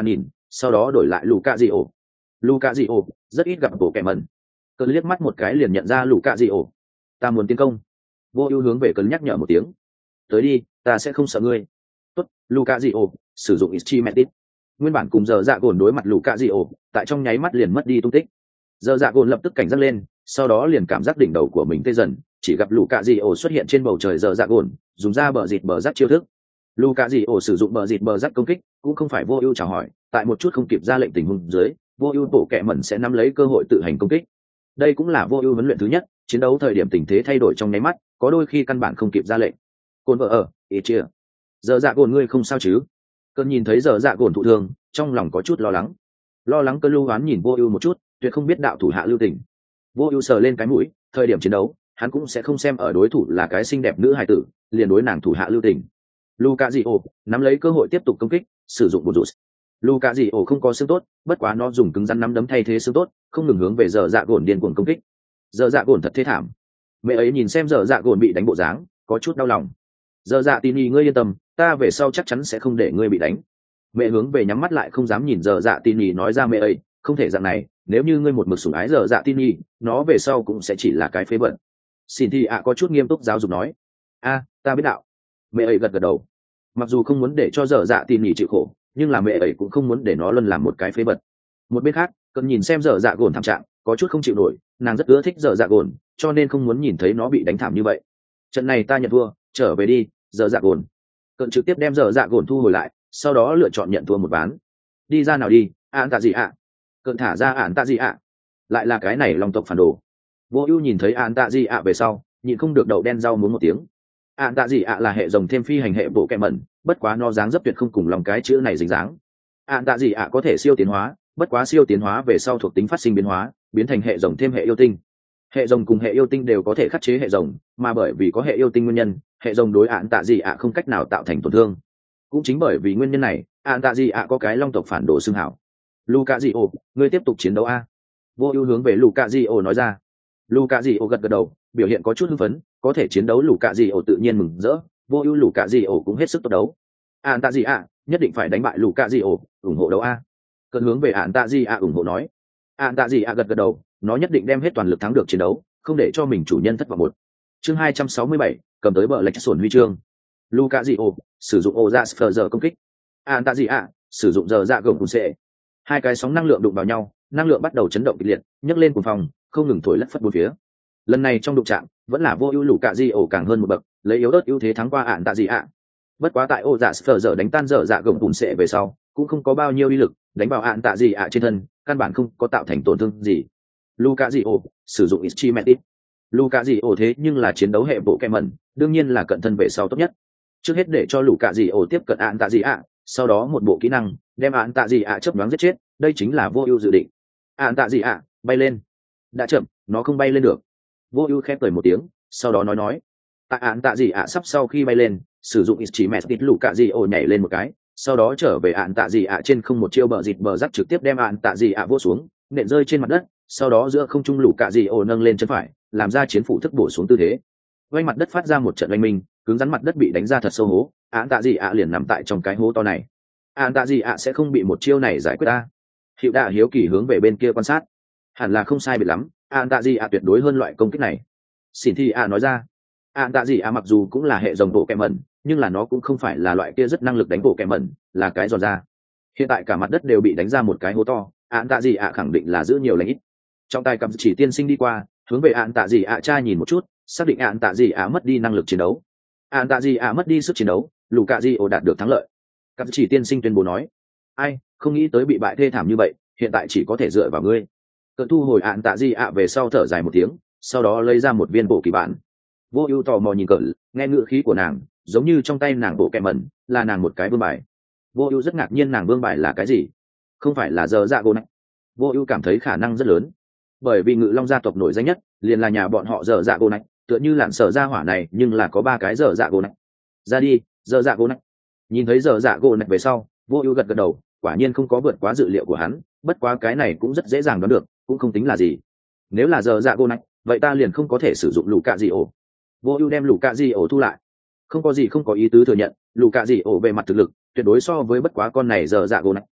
sau đó đổi lại Luka Dio. Luka Dio rất ít gặp bộ kẻ mẩn. Cơn liếc mắt một cái liền nhận ra Luka Dio. Ta muốn tiến công. Vô ưu hướng về Cơn nhắc nhở một tiếng. Tới đi, ta sẽ không sợ ngươi. Tốt, Luka Dio sử dụng Ichimetit. Nguyên bản cùng giờ dạ gồn đối mặt Luka Dio, tại trong nháy mắt liền mất đi tung tích. Giờ dạ gồn lập tức cảnh giác lên, sau đó liền cảm giác đỉnh đầu của mình tê dần, chỉ gặp Luka Dio xuất hiện trên bầu trời giờ dạ gồn, dùng ra bờ dịt bờ rắc chiêu thức. Luka Dio sử dụng bờ dịt bờ rắc công kích, cũng không phải Vô Ưu chào hỏi, tại một chút không kịp ra lệnh tình huống dưới, Vô Ưu bộ kệ mẩn sẽ nắm lấy cơ hội tự hành công kích. Đây cũng là Vô Ưu huấn luyện thứ nhất, chiến đấu thời điểm tình thế thay đổi trong nháy mắt, có đôi khi căn bản không kịp ra lệnh. Côn vợ ở, ý chia. Giờ dạ gồn ngươi không sao chứ? Cơn nhìn thấy giờ dạ gồn thụ thương, trong lòng có chút lo lắng. Lo lắng Cơn lưu hoán nhìn Vô Ưu một chút, tuyệt không biết đạo thủ hạ lưu tình. Vô Ưu sờ lên cái mũi, thời điểm chiến đấu, hắn cũng sẽ không xem ở đối thủ là cái xinh đẹp nữ hài tử, liền đối nàng thủ hạ lưu tình. Luka Dio nắm lấy cơ hội tiếp tục công kích, sử dụng bột rụt. Luka Dio không có xương tốt, bất quá nó dùng cứng rắn nắm đấm thay thế xương tốt, không ngừng hướng về giờ dạ gồn điên cuồng công kích. Giờ dạ gồn thật thế thảm. Mẹ ấy nhìn xem giờ dạ gồn bị đánh bộ dáng, có chút đau lòng. Giờ dạ Tini ngươi yên tâm, ta về sau chắc chắn sẽ không để ngươi bị đánh. Mẹ hướng về nhắm mắt lại không dám nhìn giờ dạ Tini nói ra mẹ ấy, không thể dạng này, nếu như ngươi một mực sủng ái giờ dạ Tini, nó về sau cũng sẽ chỉ là cái phế vật. Xin thì ạ có chút nghiêm túc giáo dục nói. A, ta biết đạo. Mẹ ấy gật gật đầu. Mặc dù không muốn để cho dở dạ Tini chịu khổ, nhưng là mẹ ấy cũng không muốn để nó luôn làm một cái phế vật. Một bên khác, cần nhìn xem dở dạ gồn thảm trạng, có chút không chịu nổi, nàng rất ưa thích dở dạ gồn, cho nên không muốn nhìn thấy nó bị đánh thảm như vậy. Trận này ta nhận thua, trở về đi, dở dạ gồn. Cận trực tiếp đem dở dạ gồn thu hồi lại, sau đó lựa chọn nhận thua một ván. Đi ra nào đi, ạn tạ gì ạ? Cận thả ra ạn tạ gì ạ? Lại là cái này long tộc phản đồ. Vô Ưu nhìn thấy ạn tạ gì ạ về sau, nhịn không được đậu đen rau muống một tiếng. Ạn tạ gì ạ là hệ rồng thêm phi hành hệ bộ kệ mẩn, bất quá nó dáng dấp tuyệt không cùng lòng cái chữ này dính dáng. Ạn tạ gì ạ có thể siêu tiến hóa, bất quá siêu tiến hóa về sau thuộc tính phát sinh biến hóa, biến thành hệ rồng thêm hệ yêu tinh. Hệ rồng cùng hệ yêu tinh đều có thể khắc chế hệ rồng, mà bởi vì có hệ yêu tinh nguyên nhân, hệ rồng đối ạn tạ gì ạ không cách nào tạo thành tổn thương. Cũng chính bởi vì nguyên nhân này, ạn tạ gì ạ có cái long tộc phản đồ xưng hảo. Luka Dio, ngươi tiếp tục chiến đấu a. Vô Ưu hướng về Luka Dio nói ra. Luka Dio gật gật đầu, biểu hiện có chút hưng phấn, có thể chiến đấu Luka Dio tự nhiên mừng rỡ, Vô Ưu Luka Dio cũng hết sức tốt đấu. Ản Tạ Dị ạ, nhất định phải đánh bại Luka Dio, ủng hộ đấu a. Cơn hướng về Ản Tạ Dị ạ ủng hộ nói. Ản Tạ Dị ạ gật gật đầu, nó nhất định đem hết toàn lực thắng được chiến đấu, không để cho mình chủ nhân thất vọng một. Chương hai trăm sáu mươi bảy, cầm tới bờ lệch sổn huy chương. Luka Dio sử dụng Oza giờ công kích. Ản Tạ Dị ạ sử dụng giờ dạ gồng cùng sẽ. Hai cái sóng năng lượng đụng vào nhau, năng lượng bắt đầu chấn động kịch liệt, nhấc lên cuồng phong, không ngừng thổi lất phất bốn phía. Lần này trong đụng chạm, vẫn là Vô Ưu Luka Dio càng hơn một bậc, lấy yếu ớt ưu thế thắng qua Ản Tạ Dị ạ. Bất quá tại ô dạ sờ giờ đánh tan dở dạ gồng bùn sệ về sau, cũng không có bao nhiêu uy lực, đánh vào Ản Tạ Dị ạ trên thân, căn bản không có tạo thành tổn thương gì. Luka Dio sử dụng Ichimetit. Luka Dio thế nhưng là chiến đấu hệ bộ kẹ mẩn, đương nhiên là cận thân về sau tốt nhất. Trước hết để cho Luka Dio tiếp cận Ản Tạ Dị ạ, sau đó một bộ kỹ năng đem Ản Tạ Dị ạ chớp nhoáng giết chết, đây chính là Vô Ưu dự định. Ản Tạ Dị ạ, bay lên. Đã chậm, nó không bay lên được. Vô Ưu khép cười một tiếng, sau đó nói nói, tại Ản Tạ Dị ạ sắp sau khi bay lên, sử dụng Ichimetit Luka Dio nhảy lên một cái, sau đó trở về Ản Tạ Dị ạ trên không một chiêu bờ dịt bờ rắc trực tiếp đem Ản Tạ Dị ạ vỗ xuống, nện rơi trên mặt đất, sau đó giữa không trung Luka Dio nâng lên chân phải, làm ra chiến phủ thức bổ xuống tư thế. Vành mặt đất phát ra một trận oanh minh, cứng rắn mặt đất bị đánh ra thật sâu hố, Ản Tạ Dị ạ liền nằm tại trong cái hố to này. Ản Tạ Dị ạ sẽ không bị một chiêu này giải quyết ta. Hiệu Đạ hiếu kỳ hướng về bên kia quan sát. Hẳn là không sai biệt lắm, Ản Tạ Dị ạ tuyệt đối hơn loại công kích này. Xin Thi ạ nói ra. Ản Tạ Dị ạ mặc dù cũng là hệ rồng bộ kẹ mẩn, nhưng là nó cũng không phải là loại kia rất năng lực đánh bộ kẹ mẩn, là cái giòn ra. Hiện tại cả mặt đất đều bị đánh ra một cái hố to, Ản Tạ Dị ạ khẳng định là giữ nhiều lãnh ít. Trong tay cầm chỉ tiên sinh đi qua, hướng về Ản Tạ Dị ạ tra nhìn một chút, xác định Ản Tạ Dị ạ mất đi năng lực chiến đấu. Ản Tạ Dị ạ mất đi sức chiến đấu, Luka Dio đạt được thắng lợi. Cầm chỉ tiên sinh tuyên bố nói, ai, không nghĩ tới bị bại thê thảm như vậy, hiện tại chỉ có thể dựa vào ngươi. Cận thu hồi Ản Tạ Dị ạ về sau thở dài một tiếng, sau đó lấy ra một viên bộ kỳ bản. Vô Ưu tò mò nhìn cận, nghe ngữ khí của nàng, giống như trong tay nàng bộ kẹ mẩn, là nàng một cái vương bài. Vô Ưu rất ngạc nhiên nàng vương bài là cái gì? Không phải là giờ dạ gỗ này. Vô Ưu cảm thấy khả năng rất lớn, bởi vì Ngự Long gia tộc nổi danh nhất, liền là nhà bọn họ giờ dạ gỗ này, tựa như lạn sở gia hỏa này, nhưng là có ba cái giờ dạ gỗ này. Ra đi, giờ dạ gỗ này. Nhìn thấy giờ dạ gỗ này về sau, Vô Ưu gật gật đầu, quả nhiên không có vượt quá dự liệu của hắn, bất quá cái này cũng rất dễ dàng đoán được, cũng không tính là gì. Nếu là giờ dạ gỗ này, vậy ta liền không có thể sử dụng Luka Dio. Vô Ưu đem Luka Dio thu lại. Không có gì không có ý tứ thừa nhận, Luka Dio về mặt thực lực, tuyệt đối so với bất quá con này giờ dạ gỗ này.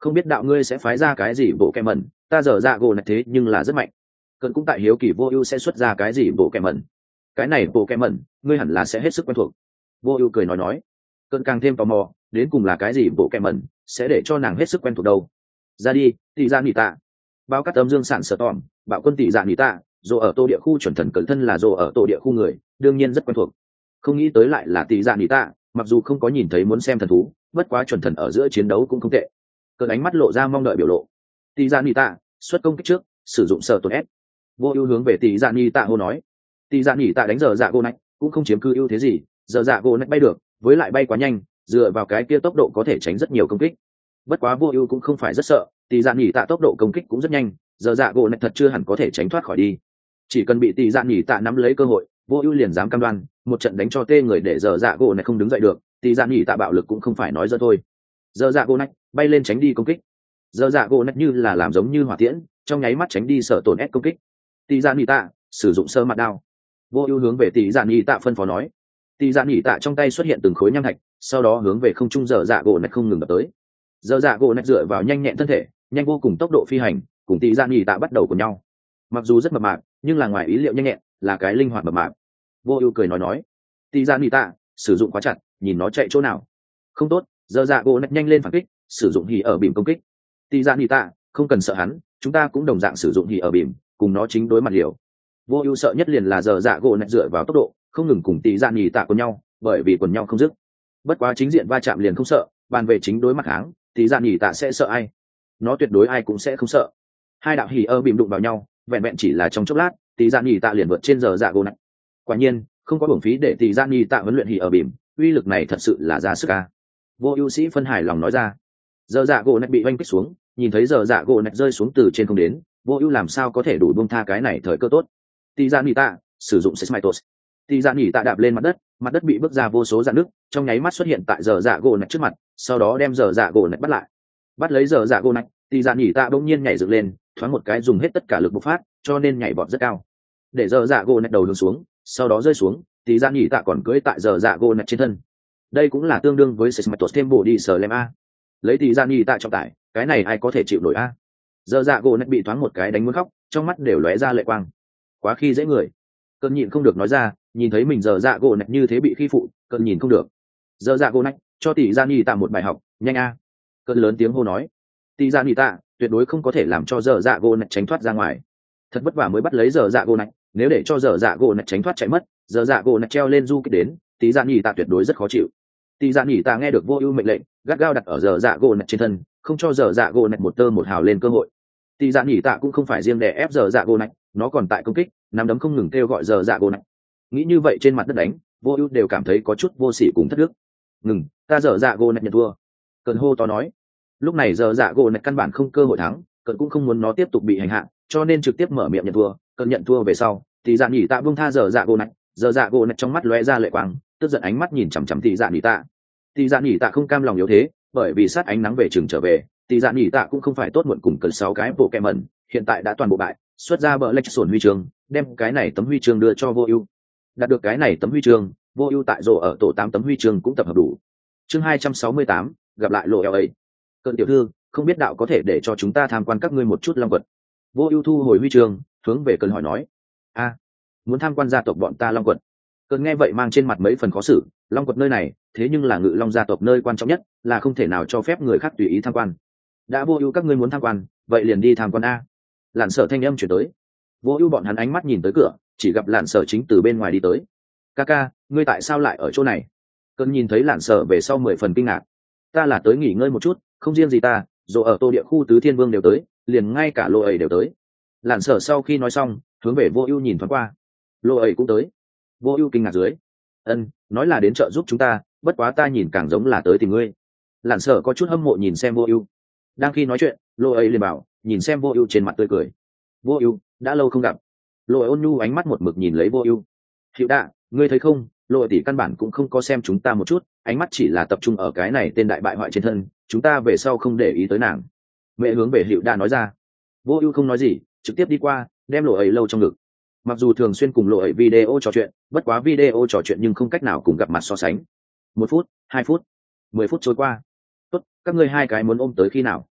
không biết đạo ngươi sẽ phái ra cái gì bộ kẹm mẩn, ta dở dạ gỗ này thế nhưng là rất mạnh. Cơn cũng tại hiếu kỳ vô ưu sẽ xuất ra cái gì bộ kẹm mẩn. Cái này bộ kẹm mẩn ngươi hẳn là sẽ hết sức quen thuộc. Vô ưu cười nói nói. Cơn càng thêm tò mò, đến cùng là cái gì bộ kẹm mẩn sẽ để cho nàng hết sức quen thuộc đâu. Ra đi, tỷ dạ nghỉ tạ. Bao cát âm dương sản sở tỏm, bạo quân tỷ dạ nghỉ tạ, dù ở tô địa khu chuẩn thần cẩn thân là dù ở tô địa khu người, đương nhiên rất quen thuộc. Không nghĩ tới lại là tỷ dạ nghỉ tạ, mặc dù không có nhìn thấy muốn xem thần thú, bất quá chuẩn thần ở giữa chiến đấu cũng không tệ. Cơn ánh mắt lộ ra mong đợi biểu lộ. Tỷ dạ nghỉ tạ, xuất công kích trước, sử dụng sở tổn S. Vô ưu hướng về tỷ dạ nghỉ tạ hô nói. Tỷ dạ nghỉ tạ đánh giờ dạ gỗ nách, cũng không chiếm cứ ưu thế gì, giờ dạ gỗ nách bay được, với lại bay quá nhanh, dựa vào cái kia tốc độ có thể tránh rất nhiều công kích. Bất quá vô ưu cũng không phải rất sợ, tỷ dạ nghỉ tạ tốc độ công kích cũng rất nhanh, giờ dạ gỗ nách thật chưa hẳn có thể tránh thoát khỏi đi. Chỉ cần bị tỷ dạ nghỉ tạ nắm lấy cơ hội, vô ưu liền dám cam đoan một trận đánh cho tê người để giờ dạ gỗ nách không đứng dậy được, tỷ dạ nghỉ tạ bạo lực cũng không phải nói dơ thôi. Giờ dạ gỗ nách bay lên tránh đi công kích, giờ dạ gỗ nách như là làm giống như hỏa tiễn, trong nháy mắt tránh đi sở tổn ép công kích. Tỷ dạ nghỉ tạ sử dụng sơ mặt đao. Vô ưu hướng về tỷ dạ nghỉ tạ phân phó nói. Tỷ dạ nghỉ tạ trong tay xuất hiện từng khối nham thạch, sau đó hướng về không trung giờ dạ gỗ nách không ngừng đập tới. Giờ dạ gỗ nách dựa vào nhanh nhẹn thân thể, nhanh vô cùng tốc độ phi hành, cùng tỷ dạ nghỉ tạ bắt đầu của nhau. Mặc dù rất mập mạp, nhưng là ngoài ý liệu nhanh nhẹn, là cái linh hoạt mập mạp. Vô ưu cười nói nói. Tỷ dạ nghỉ tạ sử dụng quá chặt, nhìn nó chạy chỗ nào. Không tốt, giờ dạ gỗ nách nhanh lên phản kích, sử dụng hỉ ở bìm công kích. Tỷ dạ nghỉ tạ không cần sợ hắn, chúng ta cũng đồng dạng sử dụng hỉ ở bìm, cùng nó chính đối mặt liều. Vô ưu sợ nhất liền là giờ dạ gỗ nách dựa vào tốc độ, không ngừng cùng tỷ dạ nghỉ tạ của nhau, bởi vì quần nhau không dứt. Bất quá chính diện va chạm liền không sợ, bàn về chính đối mặt kháng, tỷ dạ nghỉ tạ sẽ sợ ai? Nó tuyệt đối ai cũng sẽ không sợ. Hai đạo hỉ ơ bìm đụng vào nhau, vẹn vẹn chỉ là trong chốc lát, tỷ dạ nghỉ tạ liền vượt trên giờ dạ gỗ nách. Quả nhiên, không có uổng phí để tỷ dạ nghỉ tạ huấn luyện hỉ ơ bìm, uy lực này thật sự là ra sức a. Vô ưu sĩ phân hài lòng nói ra. Giờ dạ gỗ nách bị oanh kích xuống, nhìn thấy giờ dạ gỗ nách rơi xuống từ trên không đến, vô ưu làm sao có thể đủ buông tha cái này thời cơ tốt. Tỷ dạ nghỉ tạ sử dụng Seismitos. Tỷ dạ nghỉ tạ đạp lên mặt đất, mặt đất bị bước ra vô số rạn nứt, trong nháy mắt xuất hiện tại giờ dạ gỗ nách trước mặt, sau đó đem giờ dạ gỗ nách bắt lại. Bắt lấy giờ dạ gỗ nách, tỷ dạ nghỉ tạ bỗng nhiên nhảy dựng lên, thoáng một cái dùng hết tất cả lực bộc phát, cho nên nhảy vọt rất cao. Để giờ dạ gỗ nách đầu hướng xuống, sau đó rơi xuống, tỷ dạ nghỉ tạ còn cưỡi tại giờ dạ gỗ nách trên thân. Đây cũng là tương đương với Seismitos thêm bổ đi sờ lem a. Lấy tỷ dạ nghỉ tạ trọng tải, cái này ai có thể chịu nổi a. Giờ dạ gỗ nách bị thoáng một cái đánh muốn khóc, trong mắt đều lóe ra lệ quang. Quá khi dễ người. Cơn nhịn không được nói ra, nhìn thấy mình giờ dạ gỗ nách như thế bị khi phụ, cơn nhìn không được. Giờ dạ gỗ nách, cho tỷ dạ nghỉ tạ một bài học, nhanh a. Cơn lớn tiếng hô nói. Tỷ dạ nghỉ tạ tuyệt đối không có thể làm cho giờ dạ gỗ nách tránh thoát ra ngoài. Thật vất vả mới bắt lấy giờ dạ gỗ nách, nếu để cho giờ dạ gỗ nách tránh thoát chạy mất, giờ dạ gỗ nách treo lên du kích đến, tỷ dạ nghỉ tạ tuyệt đối rất khó chịu. Tỷ dạ nghỉ tạ nghe được vô ưu mệnh lệnh, gắt gao đặt ở giờ dạ gỗ nách trên thân, không cho giờ dạ gỗ nách một tơ một hào lên cơ hội. Tỷ dạ nghỉ tạ cũng không phải riêng đè ép giờ dạ gỗ nách, nó còn tại công kích, nắm đấm không ngừng kêu gọi giờ dạ gỗ nách. Nghĩ như vậy trên mặt đất đánh, vô ưu đều cảm thấy có chút vô sỉ cùng thất đức. Ngừng, ta giờ dạ gỗ nách nhận thua. Cơn hô to nói. Lúc này giờ dạ gỗ nách căn bản không cơ hội thắng, cơn cũng không muốn nó tiếp tục bị hành hạ, cho nên trực tiếp mở miệng nhận thua. Cơn nhận thua về sau, tỷ dạ nghỉ tạ buông tha giờ dạ gỗ nách, giờ dạ gỗ nách trong mắt lóe ra lệ quang, tức giận ánh mắt nhìn chằm chằm tỷ dạ nghỉ tạ. Tỷ dạ nghỉ tạ không cam lòng yếu thế, bởi vì sát ánh nắng về trường trở về, tỷ dạ nghỉ tạ cũng không phải tốt muộn cùng cần sáu cái bộ kẹm mẩn, hiện tại đã toàn bộ bại, xuất ra bờ lệch sổn huy chương, đem cái này tấm huy chương đưa cho vô ưu. Đạt được cái này tấm huy chương, vô ưu tại rổ ở tổ tám tấm huy chương cũng tập hợp đủ. Chương hai trăm sáu mươi tám, gặp lại lộ eo ấy. Cơn tiểu thư, không biết đạo có thể để cho chúng ta tham quan các ngươi một chút long quật. Vô ưu thu hồi huy chương, hướng về cơn hỏi nói. A, muốn tham quan gia tộc bọn ta long quật. Cơn nghe vậy mang trên mặt mấy phần khó xử, long quật nơi này, thế nhưng là ngự long gia tộc nơi quan trọng nhất, là không thể nào cho phép người khác tùy ý tham quan. Đã vô ưu các ngươi muốn tham quan, vậy liền đi tham quan a. Lạn Sở thanh âm chuyển tới. Vô ưu bọn hắn ánh mắt nhìn tới cửa, chỉ gặp Lạn Sở chính từ bên ngoài đi tới. Kaka, ngươi tại sao lại ở chỗ này? Cơn nhìn thấy Lạn Sở về sau mười phần kinh ngạc. Ta là tới nghỉ ngơi một chút, không riêng gì ta, dù ở tô địa khu tứ thiên vương đều tới, liền ngay cả lô ấy đều tới. Lạn Sở sau khi nói xong, hướng về vô ưu nhìn thoáng qua. Lô ấy cũng tới. Vô ưu kinh ngạc dưới. Ân, nói là đến trợ giúp chúng ta, bất quá ta nhìn càng giống là tới tìm ngươi. Lạn Sở có chút hâm mộ nhìn xem vô ưu. Đang khi nói chuyện, lô ấy liền bảo, nhìn xem vô ưu trên mặt tươi cười. Vô ưu, đã lâu không gặp. Lô ấy ôn nhu ánh mắt một mực nhìn lấy vô ưu. Hiệu đạ, ngươi thấy không, lô tỷ căn bản cũng không có xem chúng ta một chút, ánh mắt chỉ là tập trung ở cái này tên đại bại hoại trên thân, chúng ta về sau không để ý tới nàng. Mẹ hướng về Hiệu đạ nói ra. Vô ưu không nói gì, trực tiếp đi qua, đem lô ấy lâu trong ngực. Mặc dù thường xuyên cùng lộ ấy video trò chuyện, bất quá video trò chuyện nhưng không cách nào cùng gặp mặt so sánh. Một phút, hai phút, mười phút trôi qua. Tốt, các ngươi hai cái muốn ôm tới khi nào?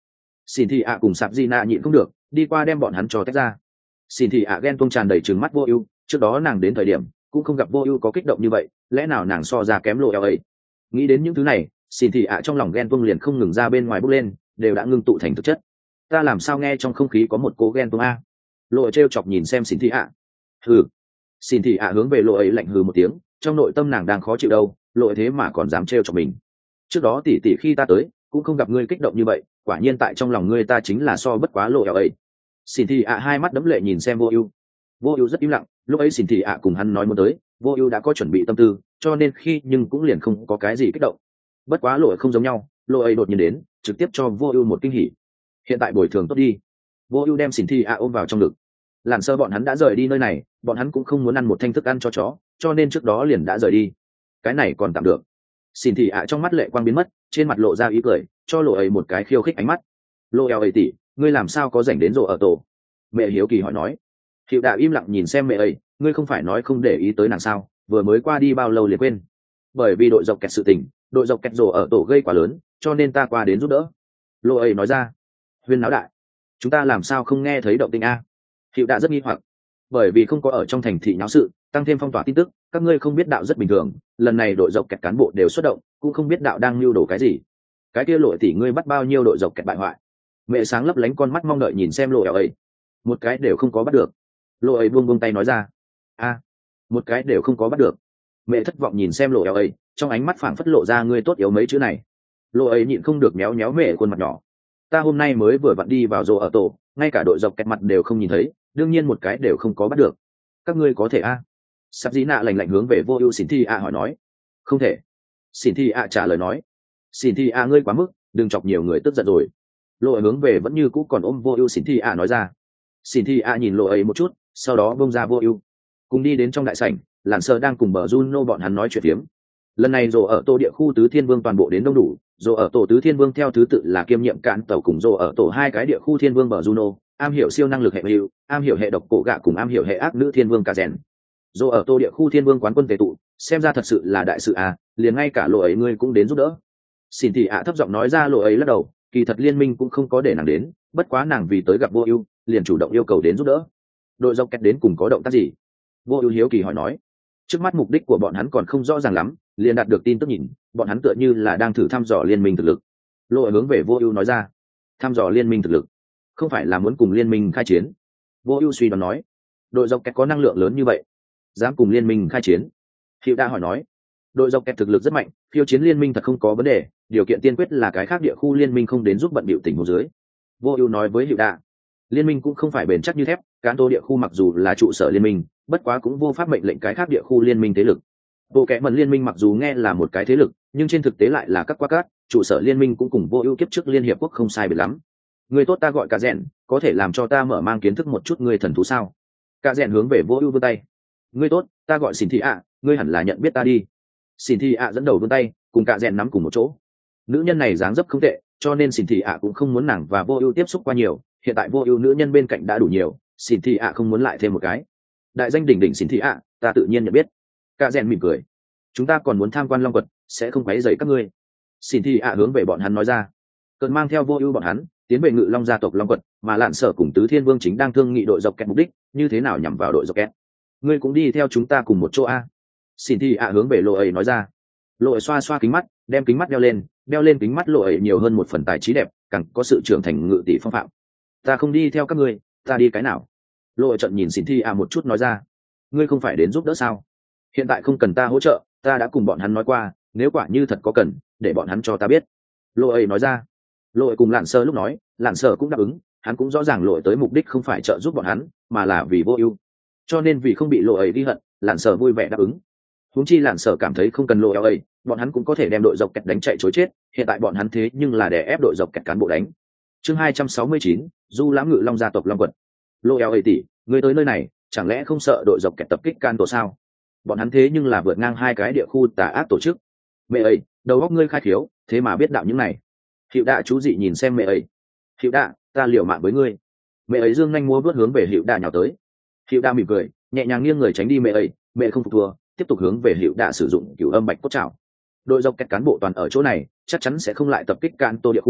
Xin thị ạ cùng sạp di nạ nhịn không được đi qua đem bọn hắn cho tách ra. Xin thị ạ ghen tuông tràn đầy trừng mắt vô ưu, trước đó nàng đến thời điểm cũng không gặp vô ưu có kích động như vậy, lẽ nào nàng so ra kém lộ eo ấy. Nghĩ đến những thứ này, xin thị ạ trong lòng ghen tuông liền không ngừng ra bên ngoài bốc lên, đều đã ngưng tụ thành thực chất. Ta làm sao nghe trong không khí có một cố ghen tuông a. Lộ trêu chọc nhìn xem xin thị ạ. Hừ. Xin thị ạ hướng về lộ ấy lạnh hừ một tiếng, trong nội tâm nàng đang khó chịu đâu, lộ thế mà còn dám trêu chọc mình. Trước đó tỷ tỷ khi ta tới cũng không gặp ngươi kích động như vậy, quả nhiên tại trong lòng ngươi ta chính là so bất quá lộ eo ấy. Xin thị ạ hai mắt đẫm lệ nhìn xem vô ưu. Vô ưu rất im lặng, lúc ấy xin thị ạ cùng hắn nói muốn tới, vô ưu đã có chuẩn bị tâm tư, cho nên khi nhưng cũng liền không có cái gì kích động. Bất quá lộ không giống nhau, lộ ấy đột nhiên đến, trực tiếp cho vô ưu một kinh hỉ. Hiện tại bồi thường tốt đi. Vô ưu đem xin thị ạ ôm vào trong ngực. Làn sơ bọn hắn đã rời đi nơi này, bọn hắn cũng không muốn ăn một thanh thức ăn cho chó, cho nên trước đó liền đã rời đi. Cái này còn tạm được. Xin thị ạ trong mắt lệ quang biến mất, trên mặt lộ ra ý cười, cho lộ ấy một cái khiêu khích ánh mắt. Lộ eo ấy tỷ, ngươi làm sao có rảnh đến rộ ở tổ? Mẹ hiếu kỳ hỏi nói. Hiệu đạo im lặng nhìn xem mẹ ấy, ngươi không phải nói không để ý tới nàng sao, vừa mới qua đi bao lâu liền quên. Bởi vì đội dọc kẹt sự tình, đội dọc kẹt rồ ở tổ gây quá lớn, cho nên ta qua đến giúp đỡ. Lộ ấy nói ra. Huyên náo đại, chúng ta làm sao không nghe thấy động tĩnh a? Hiệu đạo rất nghi hoặc. Bởi vì không có ở trong thành thị nháo sự, tăng thêm phong tỏa tin tức, các ngươi không biết đạo rất bình thường, lần này đội dọc kẹt cán bộ đều xuất động, cũng không biết đạo đang lưu đồ cái gì. Cái kia Lộ tỷ ngươi bắt bao nhiêu đội dọc kẹt bại hoại? Mẹ sáng lấp lánh con mắt mong đợi nhìn xem Lộ ấy. Một cái đều không có bắt được. Lộ ấy buông buông tay nói ra. A, một cái đều không có bắt được. Mẹ thất vọng nhìn xem Lộ ấy, trong ánh mắt phảng phất lộ ra ngươi tốt yếu mấy chữ này. Lộ ấy nhịn không được méo méo mẹ khuôn mặt nhỏ. Ta hôm nay mới vừa vặn đi vào rồ ở tổ, ngay cả đội dọc kẹt mặt đều không nhìn thấy, đương nhiên một cái đều không có bắt được. Các ngươi có thể a? À? Sắp dĩ nạ lạnh lạnh hướng về vô ưu xin thi a hỏi nói. Không thể. Xin thi a trả lời nói. Xin thi a ngươi quá mức, đừng chọc nhiều người tức giận rồi. Lộ ấy hướng về vẫn như cũ còn ôm vô ưu xin thi a nói ra. Xin thi a nhìn lộ ấy một chút, sau đó bông ra vô ưu, cùng đi đến trong đại sảnh. Lạn Sơ đang cùng bờ Juno bọn hắn nói chuyện phiếm. Lần này rồ ở tổ địa khu tứ thiên vương toàn bộ đến đông đủ, rồ ở tổ tứ thiên vương theo thứ tự là kiêm nhiệm cạn tàu cùng rồ ở tổ hai cái địa khu thiên vương bờ Juno, am hiểu siêu năng lực hệ hữu, am hiểu hệ độc cổ gạ cùng am hiểu hệ ác nữ thiên vương cả rèn. Rồ ở tổ địa khu thiên vương quán quân tề tụ, xem ra thật sự là đại sự à, liền ngay cả lộ ấy ngươi cũng đến giúp đỡ. Xin thị ạ thấp giọng nói ra lộ ấy lắc đầu, kỳ thật liên minh cũng không có để nàng đến, bất quá nàng vì tới gặp vô ưu, liền chủ động yêu cầu đến giúp đỡ. Đội dọc kẹt đến cùng có động tác gì? Vô ưu hiếu kỳ hỏi nói. Trước mắt mục đích của bọn hắn còn không rõ ràng lắm, liền đạt được tin tức nhìn, bọn hắn tựa như là đang thử thăm dò liên minh thực lực. Lộ hướng về vô ưu nói ra. Thăm dò liên minh thực lực, không phải là muốn cùng liên minh khai chiến? Vô ưu suy đoán nói. Đội dọc kẹt có năng lượng lớn như vậy, dám cùng liên minh khai chiến? Hiệu đã hỏi nói. Đội dọc kẹt thực lực rất mạnh, khiêu chiến liên minh thật không có vấn đề, điều kiện tiên quyết là cái khác địa khu liên minh không đến giúp bận biểu tình hồ dưới. Vô ưu nói với Hiệu đa. Liên minh cũng không phải bền chắc như thép, cán tô địa khu mặc dù là trụ sở liên minh, bất quá cũng vô pháp mệnh lệnh cái khác địa khu liên minh thế lực. Bộ kẽ mần liên minh mặc dù nghe là một cái thế lực, nhưng trên thực tế lại là các quá cát, trụ sở liên minh cũng cùng vô ưu kiếp trước liên hiệp quốc không sai biệt lắm. Người tốt ta gọi cả rèn, có thể làm cho ta mở mang kiến thức một chút người thần thú sao? Cả rèn hướng về vô ưu vươn tay. Người tốt, ta gọi xin thị ạ, ngươi hẳn là nhận biết ta đi. Xin thị ạ dẫn đầu vươn tay, cùng cả rèn nắm cùng một chỗ. Nữ nhân này dáng dấp không tệ, cho nên xin thị ạ cũng không muốn nàng và vô ưu tiếp xúc qua nhiều. Hiện tại vô ưu nữ nhân bên cạnh đã đủ nhiều, xin thị ạ không muốn lại thêm một cái. Đại danh đỉnh đỉnh xin thị ạ, ta tự nhiên nhận biết. Cả rèn mỉm cười. Chúng ta còn muốn tham quan long quật, sẽ không quấy rầy các ngươi. Xin thị ạ hướng về bọn hắn nói ra. Cơn mang theo vô ưu bọn hắn tiến về ngự long gia tộc long quật, mà Lạn Sở cùng tứ thiên vương chính đang thương nghị đội dọc kẹt mục đích như thế nào nhằm vào đội dọc kẹt. Ngươi cũng đi theo chúng ta cùng một chỗ a. Xin thị ạ hướng về lộ ấy nói ra. Lộ ấy xoa xoa kính mắt, đem kính mắt đeo lên, đeo lên kính mắt lộ ấy nhiều hơn một phần tài trí đẹp, càng có sự trưởng thành ngự tỷ phong phạm. Ta không đi theo các ngươi, ta đi cái nào? Lộ ấy trận nhìn xin thị ạ một chút nói ra. Ngươi không phải đến giúp đỡ sao? Hiện tại không cần ta hỗ trợ, ta đã cùng bọn hắn nói qua, nếu quả như thật có cần, để bọn hắn cho ta biết. Lộ ấy nói ra. Lộ ấy cùng Lạn Sơ lúc nói, Lạn Sơ cũng đáp ứng, hắn cũng rõ ràng lộ ấy tới mục đích không phải trợ giúp bọn hắn, mà là vì vô ưu. Cho nên vì không bị lộ ấy ghi hận, Lạn Sơ vui vẻ đáp ứng. Huống chi Lạn Sơ cảm thấy không cần lộ ấy, bọn hắn cũng có thể đem đội dọc kẹt đánh chạy trối chết, hiện tại bọn hắn thế nhưng là để ép đội dọc kẹt cán bộ đánh. Chương hai trăm sáu mươi chín, Du lãm ngự long gia tộc long quật. Lộ ấy tỷ, người tới nơi này, chẳng lẽ không sợ đội dọc kẹt tập kích can tổ sao? Bọn hắn thế nhưng là vượt ngang hai cái địa khu tà ác tổ chức. Mẹ ấy, đầu óc ngươi khai khiếu, thế mà biết đạo những này. Hiệu đạ chú dị nhìn xem mẹ ấy. Hiệu đạ, ta liều mạng với ngươi. Mẹ ấy dương nhanh múa vớt hướng về Hiệu đạ nhào tới. Hiệu đạ mỉm cười, nhẹ nhàng nghiêng người tránh đi mẹ ấy, mẹ không phục thua, tiếp tục hướng về Hiệu đạ sử dụng cửu âm bạch cốt trảo. Đội dọc kẹt cán bộ toàn ở chỗ này, chắc chắn sẽ không lại tập kích can tô địa khu,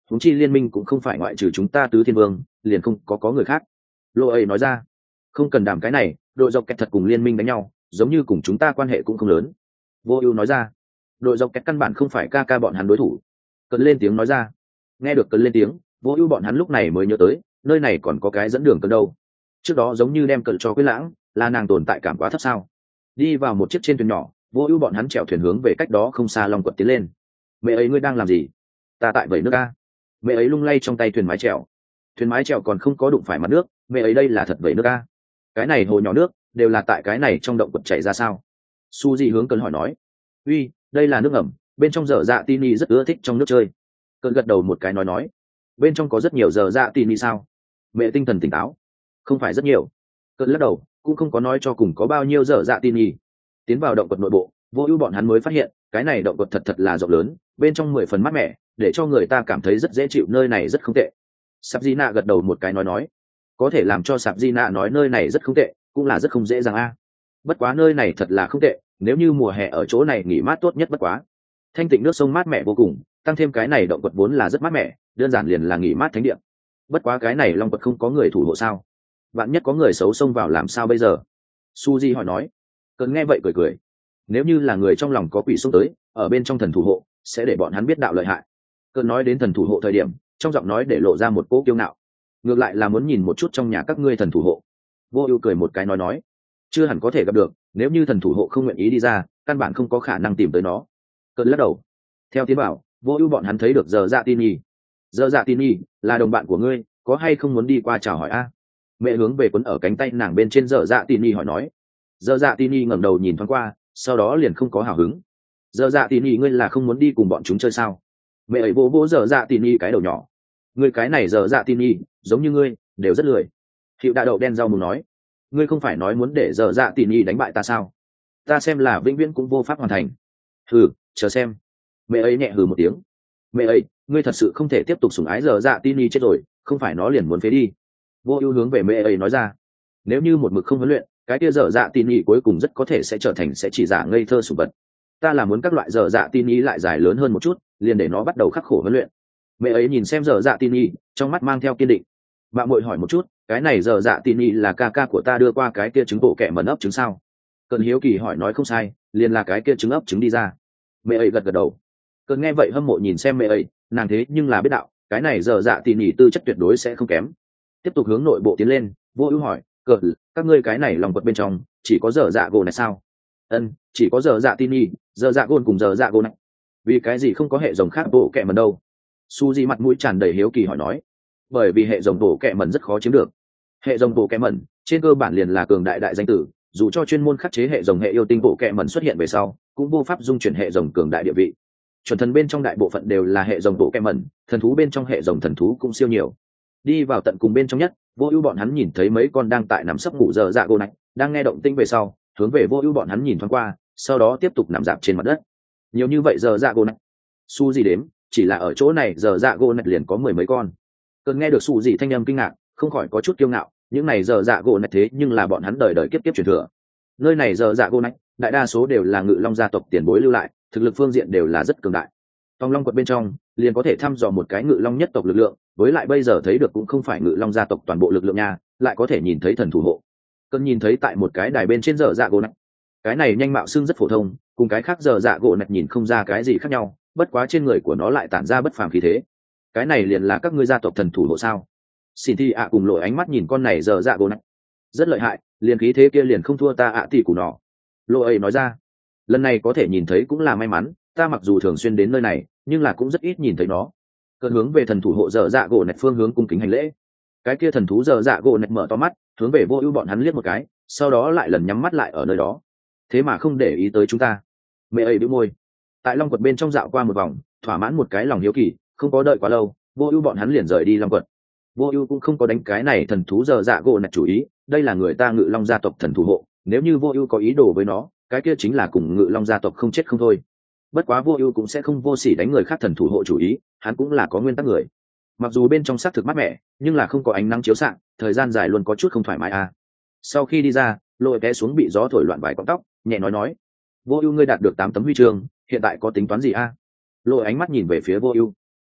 huống chi liên minh cũng không phải ngoại trừ chúng ta tứ thiên vương liền không có có người khác. Lộ ấy nói ra. Không cần đảm cái này, đội dọc kẹt thật cùng liên minh đánh nhau giống như cùng chúng ta quan hệ cũng không lớn. Vô ưu nói ra. Đội dọc kẹt căn bản không phải ca ca bọn hắn đối thủ. Cơn lên tiếng nói ra. Nghe được cơn lên tiếng, vô ưu bọn hắn lúc này mới nhớ tới nơi này còn có cái dẫn đường cơn đâu. Trước đó giống như đem cơn cho Quyết Lãng, là nàng tồn tại cảm quá thấp sao. Đi vào một chiếc trên thuyền nhỏ, vô ưu bọn hắn chèo thuyền hướng về cách đó không xa Long quật tiến lên. Mẹ ấy ngươi đang làm gì? Ta tại vẩy nước a. Mẹ ấy lung lay trong tay thuyền mái chèo. Thuyền mái chèo còn không có đụng phải mặt nước, mẹ ấy đây là thật vẩy nước a. Cái này hồ nhỏ nước đều là tại cái này trong động quật chảy ra sao? Su Di hướng Cơn hỏi nói. Uy, đây là nước ẩm, bên trong dở dạ tini rất ưa thích trong nước chơi. Cơn gật đầu một cái nói nói. Bên trong có rất nhiều dở dạ tini sao? Mẹ tinh thần tỉnh táo. Không phải rất nhiều. Cơn lắc đầu, cũng không có nói cho cùng có bao nhiêu dở dạ tini. Tiến vào động quật nội bộ, vô ưu bọn hắn mới phát hiện cái này động quật thật thật là rộng lớn, bên trong mười phần mát mẻ, để cho người ta cảm thấy rất dễ chịu, nơi này rất không tệ. Sạp Di Nạ gật đầu một cái nói nói. Có thể làm cho Sạp Di Nạ nói nơi này rất không tệ cũng là rất không dễ dàng a. Bất quá nơi này thật là không tệ, nếu như mùa hè ở chỗ này nghỉ mát tốt nhất bất quá. Thanh tịnh nước sông mát mẻ vô cùng, tăng thêm cái này động quật vốn là rất mát mẻ, đơn giản liền là nghỉ mát thánh địa. Bất quá cái này long quật không có người thủ hộ sao? Vạn nhất có người xấu xông vào làm sao bây giờ? Suzy hỏi nói. Cơn nghe vậy cười cười. Nếu như là người trong lòng có quỷ xông tới, ở bên trong thần thủ hộ sẽ để bọn hắn biết đạo lợi hại. Cơn nói đến thần thủ hộ thời điểm, trong giọng nói để lộ ra một cỗ kiêu ngạo. Ngược lại là muốn nhìn một chút trong nhà các ngươi thần thủ hộ. Vô ưu cười một cái nói nói. Chưa hẳn có thể gặp được, nếu như thần thủ hộ không nguyện ý đi ra, căn bản không có khả năng tìm tới nó. Cơn lắc đầu. Theo tiến bảo, vô ưu bọn hắn thấy được giờ dạ tin nhi. Giờ dạ tin nhi là đồng bạn của ngươi, có hay không muốn đi qua chào hỏi a? Mẹ hướng về quấn ở cánh tay nàng bên trên giờ dạ tin nhi hỏi nói. Giờ dạ tin nhi ngẩng đầu nhìn thoáng qua, sau đó liền không có hào hứng. Giờ dạ tin nhi ngươi là không muốn đi cùng bọn chúng chơi sao? Mẹ ấy vỗ vỗ giờ dạ tin nhi cái đầu nhỏ. Ngươi cái này giờ dạ tin nhi giống như ngươi đều rất lười. Hiệu đạ đậu đen rau mùng nói. Ngươi không phải nói muốn để giờ dạ tin nhi đánh bại ta sao? Ta xem là vĩnh viễn cũng vô pháp hoàn thành. Hừ, chờ xem. Mẹ ấy nhẹ hừ một tiếng. Mẹ ấy, ngươi thật sự không thể tiếp tục sủng ái giờ dạ tin nhi chết rồi, không phải nó liền muốn phế đi. Vô ưu hướng về mẹ ấy nói ra. Nếu như một mực không huấn luyện, cái kia giờ dạ tin nhi cuối cùng rất có thể sẽ trở thành sẽ chỉ giả ngây thơ sủng vật. Ta là muốn các loại giờ dạ tin nhi lại dài lớn hơn một chút, liền để nó bắt đầu khắc khổ huấn luyện. Mẹ ấy nhìn xem giờ dạ tin nhi, trong mắt mang theo kiên định. Bạn muội hỏi một chút, cái này giờ dạ tin nhi là ca ca của ta đưa qua cái kia trứng bộ kẹ mẩn ấp trứng sao? Cơn hiếu kỳ hỏi nói không sai, liền là cái kia trứng ấp trứng đi ra. Mẹ ấy gật gật đầu. Cơn nghe vậy hâm mộ nhìn xem mẹ ấy, nàng thế nhưng là biết đạo, cái này giờ dạ tin nhi tư chất tuyệt đối sẽ không kém. Tiếp tục hướng nội bộ tiến lên, Vô Ưu hỏi, cờ các ngươi cái này lòng quật bên trong chỉ có giờ dạ gỗ này sao? Ân, chỉ có giờ dạ tin nhi, giờ dạ gôn cùng giờ dạ gỗ này. Vì cái gì không có hệ rồng khác bộ kẹ mẩn đâu? Su Di mặt mũi tràn đầy hiếu kỳ hỏi nói. Bởi vì hệ rồng bộ kẹ mẩn rất khó chiếm được. Hệ rồng bộ kẹ mẩn trên cơ bản liền là cường đại đại danh tử, dù cho chuyên môn khắc chế hệ rồng hệ yêu tinh bộ kẹ mẩn xuất hiện về sau, cũng vô pháp dung chuyển hệ rồng cường đại địa vị. Chuẩn thần bên trong đại bộ phận đều là hệ rồng bộ kẹ mẩn, thần thú bên trong hệ rồng thần thú cũng siêu nhiều. Đi vào tận cùng bên trong nhất, Vô Ưu bọn hắn nhìn thấy mấy con đang tại nằm sấp ngủ giờ dạ gỗ này, đang nghe động tĩnh về sau, hướng về Vô Ưu bọn hắn nhìn thoáng qua, sau đó tiếp tục nằm rạp trên mặt đất. Nhiều như vậy giờ dạ gỗ này. Su Di đếm, chỉ là ở chỗ này giờ dạ gỗ này liền có mười mấy con. Cơn nghe được Su Di thanh âm kinh ngạc, không khỏi có chút kiêu ngạo, những này giờ dạ gỗ này thế nhưng là bọn hắn đời đời kiếp kiếp truyền thừa. Nơi này giờ dạ gỗ này, đại đa số đều là Ngự Long gia tộc tiền bối lưu lại, thực lực phương diện đều là rất cường đại. Trong Long quật bên trong, liền có thể thăm dò một cái Ngự Long nhất tộc lực lượng, với lại bây giờ thấy được cũng không phải Ngự Long gia tộc toàn bộ lực lượng nha, lại có thể nhìn thấy thần thủ hộ. Cơn nhìn thấy tại một cái đài bên trên giờ dạ gỗ này, cái này nhanh mạo xương rất phổ thông, cùng cái khác giờ dạ gỗ này nhìn không ra cái gì khác nhau, bất quá trên người của nó lại tản ra bất phàm khí thế. Cái này liền là các ngươi gia tộc thần thủ hộ sao? Xin thi ạ cùng lội ánh mắt nhìn con này giờ dạ gỗ này, rất lợi hại, liền khí thế kia liền không thua ta ạ tỷ của nó. Lội ấy nói ra, lần này có thể nhìn thấy cũng là may mắn, ta mặc dù thường xuyên đến nơi này, nhưng là cũng rất ít nhìn thấy nó. Cơn hướng về thần thủ hộ giờ dạ gỗ này phương hướng cung kính hành lễ. Cái kia thần thú giờ dạ gỗ này mở to mắt, hướng về Vô Ưu bọn hắn liếc một cái, sau đó lại lần nhắm mắt lại ở nơi đó. Thế mà không để ý tới chúng ta. Mẹ ấy bĩu môi. Tại Long quật bên trong dạo qua một vòng, thỏa mãn một cái lòng hiếu kỳ, không có đợi quá lâu, Vô Ưu bọn hắn liền rời đi Long quật. Vô Ưu cũng không có đánh cái này thần thú giờ dạ gỗ này chủ ý, đây là người ta Ngự Long gia tộc thần thủ hộ, nếu như Vô Ưu có ý đồ với nó, cái kia chính là cùng Ngự Long gia tộc không chết không thôi. Bất quá Vô Ưu cũng sẽ không vô sỉ đánh người khác thần thủ hộ chủ ý, hắn cũng là có nguyên tắc người. Mặc dù bên trong xác thực mát mẻ, nhưng là không có ánh nắng chiếu xạ, thời gian dài luôn có chút không thoải mái a. À. Sau khi đi ra, Lôi té xuống bị gió thổi loạn vài cọng tóc, nhẹ nói nói: "Vô Ưu ngươi đạt được tám tấm huy chương, hiện tại có tính toán gì a?" À? Lôi ánh mắt nhìn về phía Vô Ưu.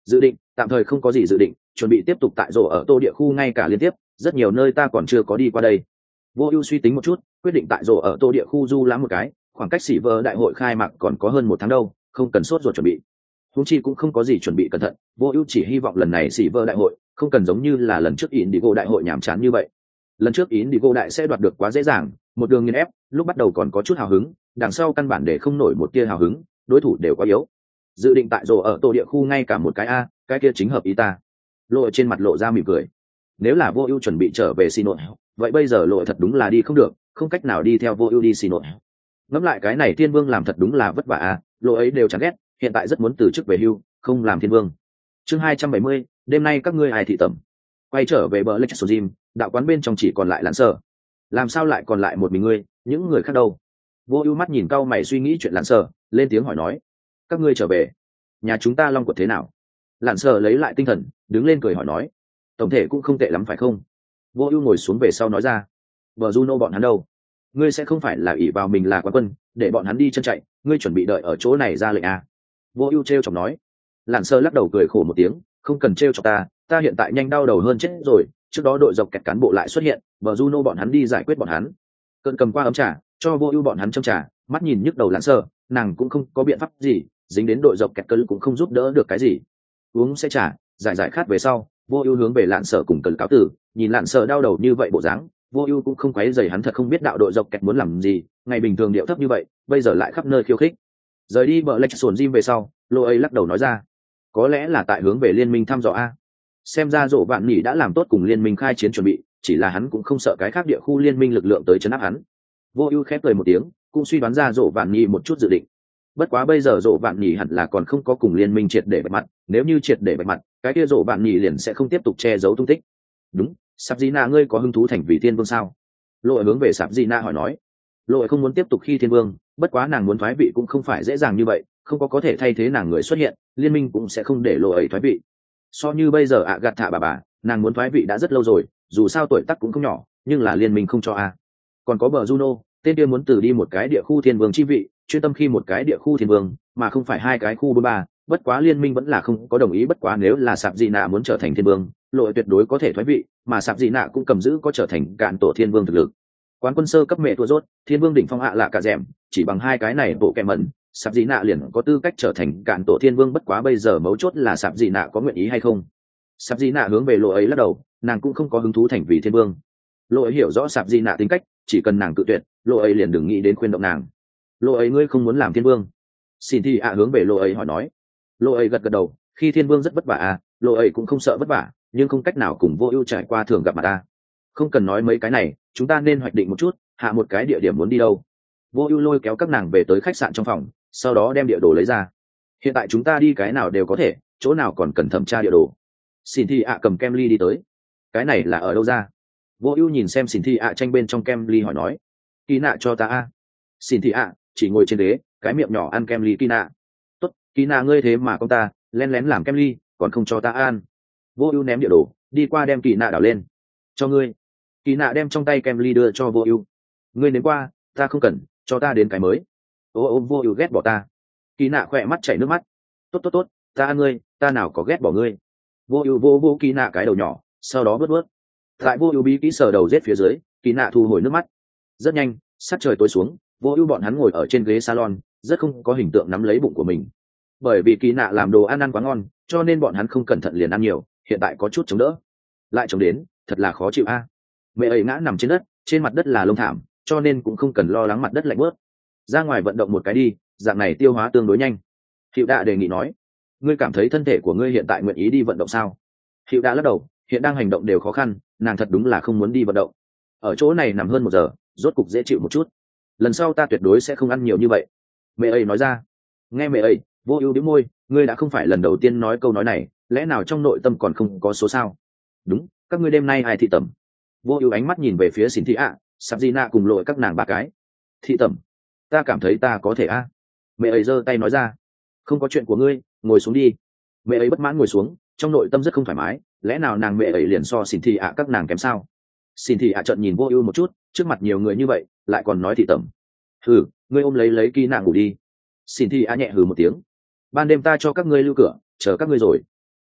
Dự định tạm thời không có gì dự định, chuẩn bị tiếp tục tại rổ ở tô địa khu ngay cả liên tiếp, rất nhiều nơi ta còn chưa có đi qua đây. Vô Ưu suy tính một chút, quyết định tại rổ ở tô địa khu du lãm một cái, khoảng cách xỉ vơ đại hội khai mạc còn có hơn một tháng đâu, không cần sốt ruột chuẩn bị. Huống chi cũng không có gì chuẩn bị cẩn thận, Vô Ưu chỉ hy vọng lần này xỉ vơ đại hội không cần giống như là lần trước Indigo đại hội nhàm chán như vậy. Lần trước Indigo đại sẽ đoạt được quá dễ dàng, một đường nghiền ép, lúc bắt đầu còn có chút hào hứng, đằng sau căn bản để không nổi một tia hào hứng, đối thủ đều quá yếu. Dự định tại rổ ở tô địa khu ngay cả một cái a, cái kia chính hợp ý ta. Lộ trên mặt lộ ra mỉm cười. Nếu là Vô Ưu chuẩn bị trở về xin lỗi, vậy bây giờ Lộ thật đúng là đi không được, không cách nào đi theo Vô Ưu đi xin lỗi. Ngẫm lại cái này Thiên Vương làm thật đúng là vất vả a, Lộ ấy đều chán ghét, hiện tại rất muốn từ chức về hưu, không làm Thiên Vương. Chương hai trăm bảy mươi, đêm nay các ngươi ai thị tẩm. Quay trở về bờ Lake Gym, đạo quán bên trong chỉ còn lại Lãn Sở. Làm sao lại còn lại một mình ngươi, những người khác đâu? Vô Ưu mắt nhìn cau mày suy nghĩ chuyện Lãn Sở, lên tiếng hỏi nói: "Các ngươi trở về, nhà chúng ta Long Quật thế nào?" Lãn Sở lấy lại tinh thần, đứng lên cười hỏi nói: "Tổng thể cũng không tệ lắm phải không?" Vô Ưu ngồi xuống về sau nói ra: "Bờ Juno bọn hắn đâu? Ngươi sẽ không phải là ỷ vào mình là quán quân, để bọn hắn đi chân chạy, ngươi chuẩn bị đợi ở chỗ này ra lệnh à?" Vô Ưu trêu chọc nói. Lãn Sở lắc đầu cười khổ một tiếng: "Không cần trêu chọc ta, ta hiện tại nhanh đau đầu hơn chết rồi, trước đó đội dọc kẹt cán bộ lại xuất hiện, bờ Juno bọn hắn đi giải quyết bọn hắn." Cơn cầm qua ấm trà, cho Vô Ưu bọn hắn châm trà, mắt nhìn nhức đầu Lãn Sở, nàng cũng không có biện pháp gì, dính đến đội dọc kẹt cơn cũng không giúp đỡ được cái gì. Uống sẽ trà, giải giải khát về sau, Vô Ưu hướng về Lãn Sở cùng cơn cáo tử, nhìn Lãn Sở đau đầu như vậy bộ dáng, Vô Ưu cũng không quấy rầy hắn, thật không biết đạo đội dọc kẹt muốn làm gì, ngày bình thường điệu thấp như vậy, bây giờ lại khắp nơi khiêu khích. Rời đi bờ Lake Gym về sau, Lô ấy lắc đầu nói ra: "Có lẽ là tại hướng về liên minh thăm dò a." Xem ra Dỗ Vạn Nhĩ đã làm tốt cùng liên minh khai chiến chuẩn bị, chỉ là hắn cũng không sợ cái khác địa khu liên minh lực lượng tới trấn áp hắn. Vô Ưu khép cười một tiếng, cũng suy đoán ra Dỗ Vạn Nhĩ một chút dự định. Bất quá bây giờ Dỗ Vạn Nhĩ hẳn là còn không có cùng liên minh triệt để bạch mặt, nếu như triệt để bạch mặt, cái kia Dỗ Vạn Nhĩ liền sẽ không tiếp tục che giấu tung tích. "Đúng, Sạp Di Na ngươi có hứng thú thành vị thiên vương sao?" Lộ hướng về Sạp Di Na hỏi nói. Lộ không muốn tiếp tục khi thiên vương, bất quá nàng muốn thoái vị cũng không phải dễ dàng như vậy, không có có thể thay thế nàng người xuất hiện, liên minh cũng sẽ không để Lộ ấy thoái vị. So như bây giờ ạ gạt thả bà bà, nàng muốn thoái vị đã rất lâu rồi, dù sao tuổi tác cũng không nhỏ, nhưng là liên minh không cho a. Còn có bờ Juno, tên kia muốn từ đi một cái địa khu thiên vương chi vị, chuyên tâm khi một cái địa khu thiên vương, mà không phải hai cái khu bốn ba, bất quá liên minh vẫn là không có đồng ý, bất quá nếu là Sạp Dị Nạ muốn trở thành thiên vương, Lộ tuyệt đối có thể thoái vị, mà Sạp Dị Nạ cũng cầm giữ có trở thành cạn tổ thiên vương thực lực. Quán quân sơ cấp mẹ thua rốt, thiên vương đỉnh phong hạ lạ cả dẻm, chỉ bằng hai cái này bộ kẹm mẩn, Sạp Dị Nạ liền có tư cách trở thành cạn tổ thiên vương, bất quá bây giờ mấu chốt là Sạp Dị Nạ có nguyện ý hay không. Sạp Dị Nạ hướng về Lộ ấy lắc đầu, nàng cũng không có hứng thú thành vị thiên vương. Lộ ấy hiểu rõ Sạp Dị Nạ tính cách, chỉ cần nàng cự tuyệt, Lộ ấy liền đừng nghĩ đến khuyên động nàng. Lộ ấy ngươi không muốn làm thiên vương? Xin thi ạ hướng về Lộ ấy hỏi nói. Lộ ấy gật gật đầu, khi thiên vương rất vất vả à, Lộ ấy cũng không sợ vất vả, nhưng không cách nào cùng Vô Ưu trải qua thường gặp mặt ta. Không cần nói mấy cái này, chúng ta nên hoạch định một chút, hạ một cái địa điểm muốn đi đâu. Vô Ưu lôi kéo các nàng về tới khách sạn trong phòng, sau đó đem địa đồ lấy ra. Hiện tại chúng ta đi cái nào đều có thể, chỗ nào còn cần thẩm tra địa đồ. Xin thi ạ cầm kem ly đi tới. Cái này là ở đâu ra? Vô Ưu nhìn xem Xin thi ạ tranh bên trong kem ly hỏi nói. Kỳ nạ cho ta a. Xin thi ạ chỉ ngồi trên ghế, cái miệng nhỏ ăn kem ly. Kỳ nạ. Tốt, Kỳ nạ ngươi thế mà con ta lén lén làm kem ly, còn không cho ta ăn. Vô Ưu ném địa đồ, đi qua đem Kỳ nạ đảo lên. Cho ngươi. Kỳ nạ đem trong tay kem ly đưa cho Vô Ưu. Ngươi nếm qua, ta không cần, cho ta đến cái mới. Ô ô Vô Ưu ghét bỏ ta. Kỳ nạ khỏe mắt chảy nước mắt. Tốt tốt tốt, ta ăn ngươi, ta nào có ghét bỏ ngươi. Vô Ưu vô vô Kỳ nạ cái đầu nhỏ, sau đó bớt bớt. Tại Vô Ưu bí kỹ sờ đầu giết phía dưới, Kỳ nạ thu hồi nước mắt. Rất nhanh, sát trời tối xuống, Vô Ưu bọn hắn ngồi ở trên ghế salon, rất không có hình tượng nắm lấy bụng của mình. Bởi vì Kỳ nạ làm đồ ăn ăn quá ngon, cho nên bọn hắn không cẩn thận liền ăn nhiều, hiện tại có chút chống đỡ. Lại chống đến, thật là khó chịu a. Mẹ ấy ngã nằm trên đất, trên mặt đất là lông thảm, cho nên cũng không cần lo lắng mặt đất lạnh bớt. Ra ngoài vận động một cái đi, dạng này tiêu hóa tương đối nhanh. Hiệu Đạ đề nghị nói, ngươi cảm thấy thân thể của ngươi hiện tại nguyện ý đi vận động sao? Hiệu Đạ lắc đầu, hiện đang hành động đều khó khăn, nàng thật đúng là không muốn đi vận động. Ở chỗ này nằm hơn một giờ, rốt cục dễ chịu một chút. Lần sau ta tuyệt đối sẽ không ăn nhiều như vậy. Mẹ ấy nói ra. Nghe mẹ ấy, Vô Ưu bĩu môi, ngươi đã không phải lần đầu tiên nói câu nói này, lẽ nào trong nội tâm còn không có số sao? Đúng, các ngươi đêm nay ai thị tẩm? Vô Ưu ánh mắt nhìn về phía Xin Thị ạ, Sạp Di Na cùng lội các nàng ba cái. Thị tẩm, ta cảm thấy ta có thể a. Mẹ ấy giơ tay nói ra. Không có chuyện của ngươi, ngồi xuống đi. Mẹ ấy bất mãn ngồi xuống, trong nội tâm rất không thoải mái, lẽ nào nàng mẹ ấy liền so Xin Thị ạ các nàng kém sao? Xin Thị ạ trợn nhìn Vô Ưu một chút, trước mặt nhiều người như vậy, lại còn nói thị tẩm. Hừ, ngươi ôm lấy lấy Kỳ nàng ngủ đi. Xin Thị ạ nhẹ hừ một tiếng. Ban đêm ta cho các ngươi lưu cửa, chờ các ngươi rồi.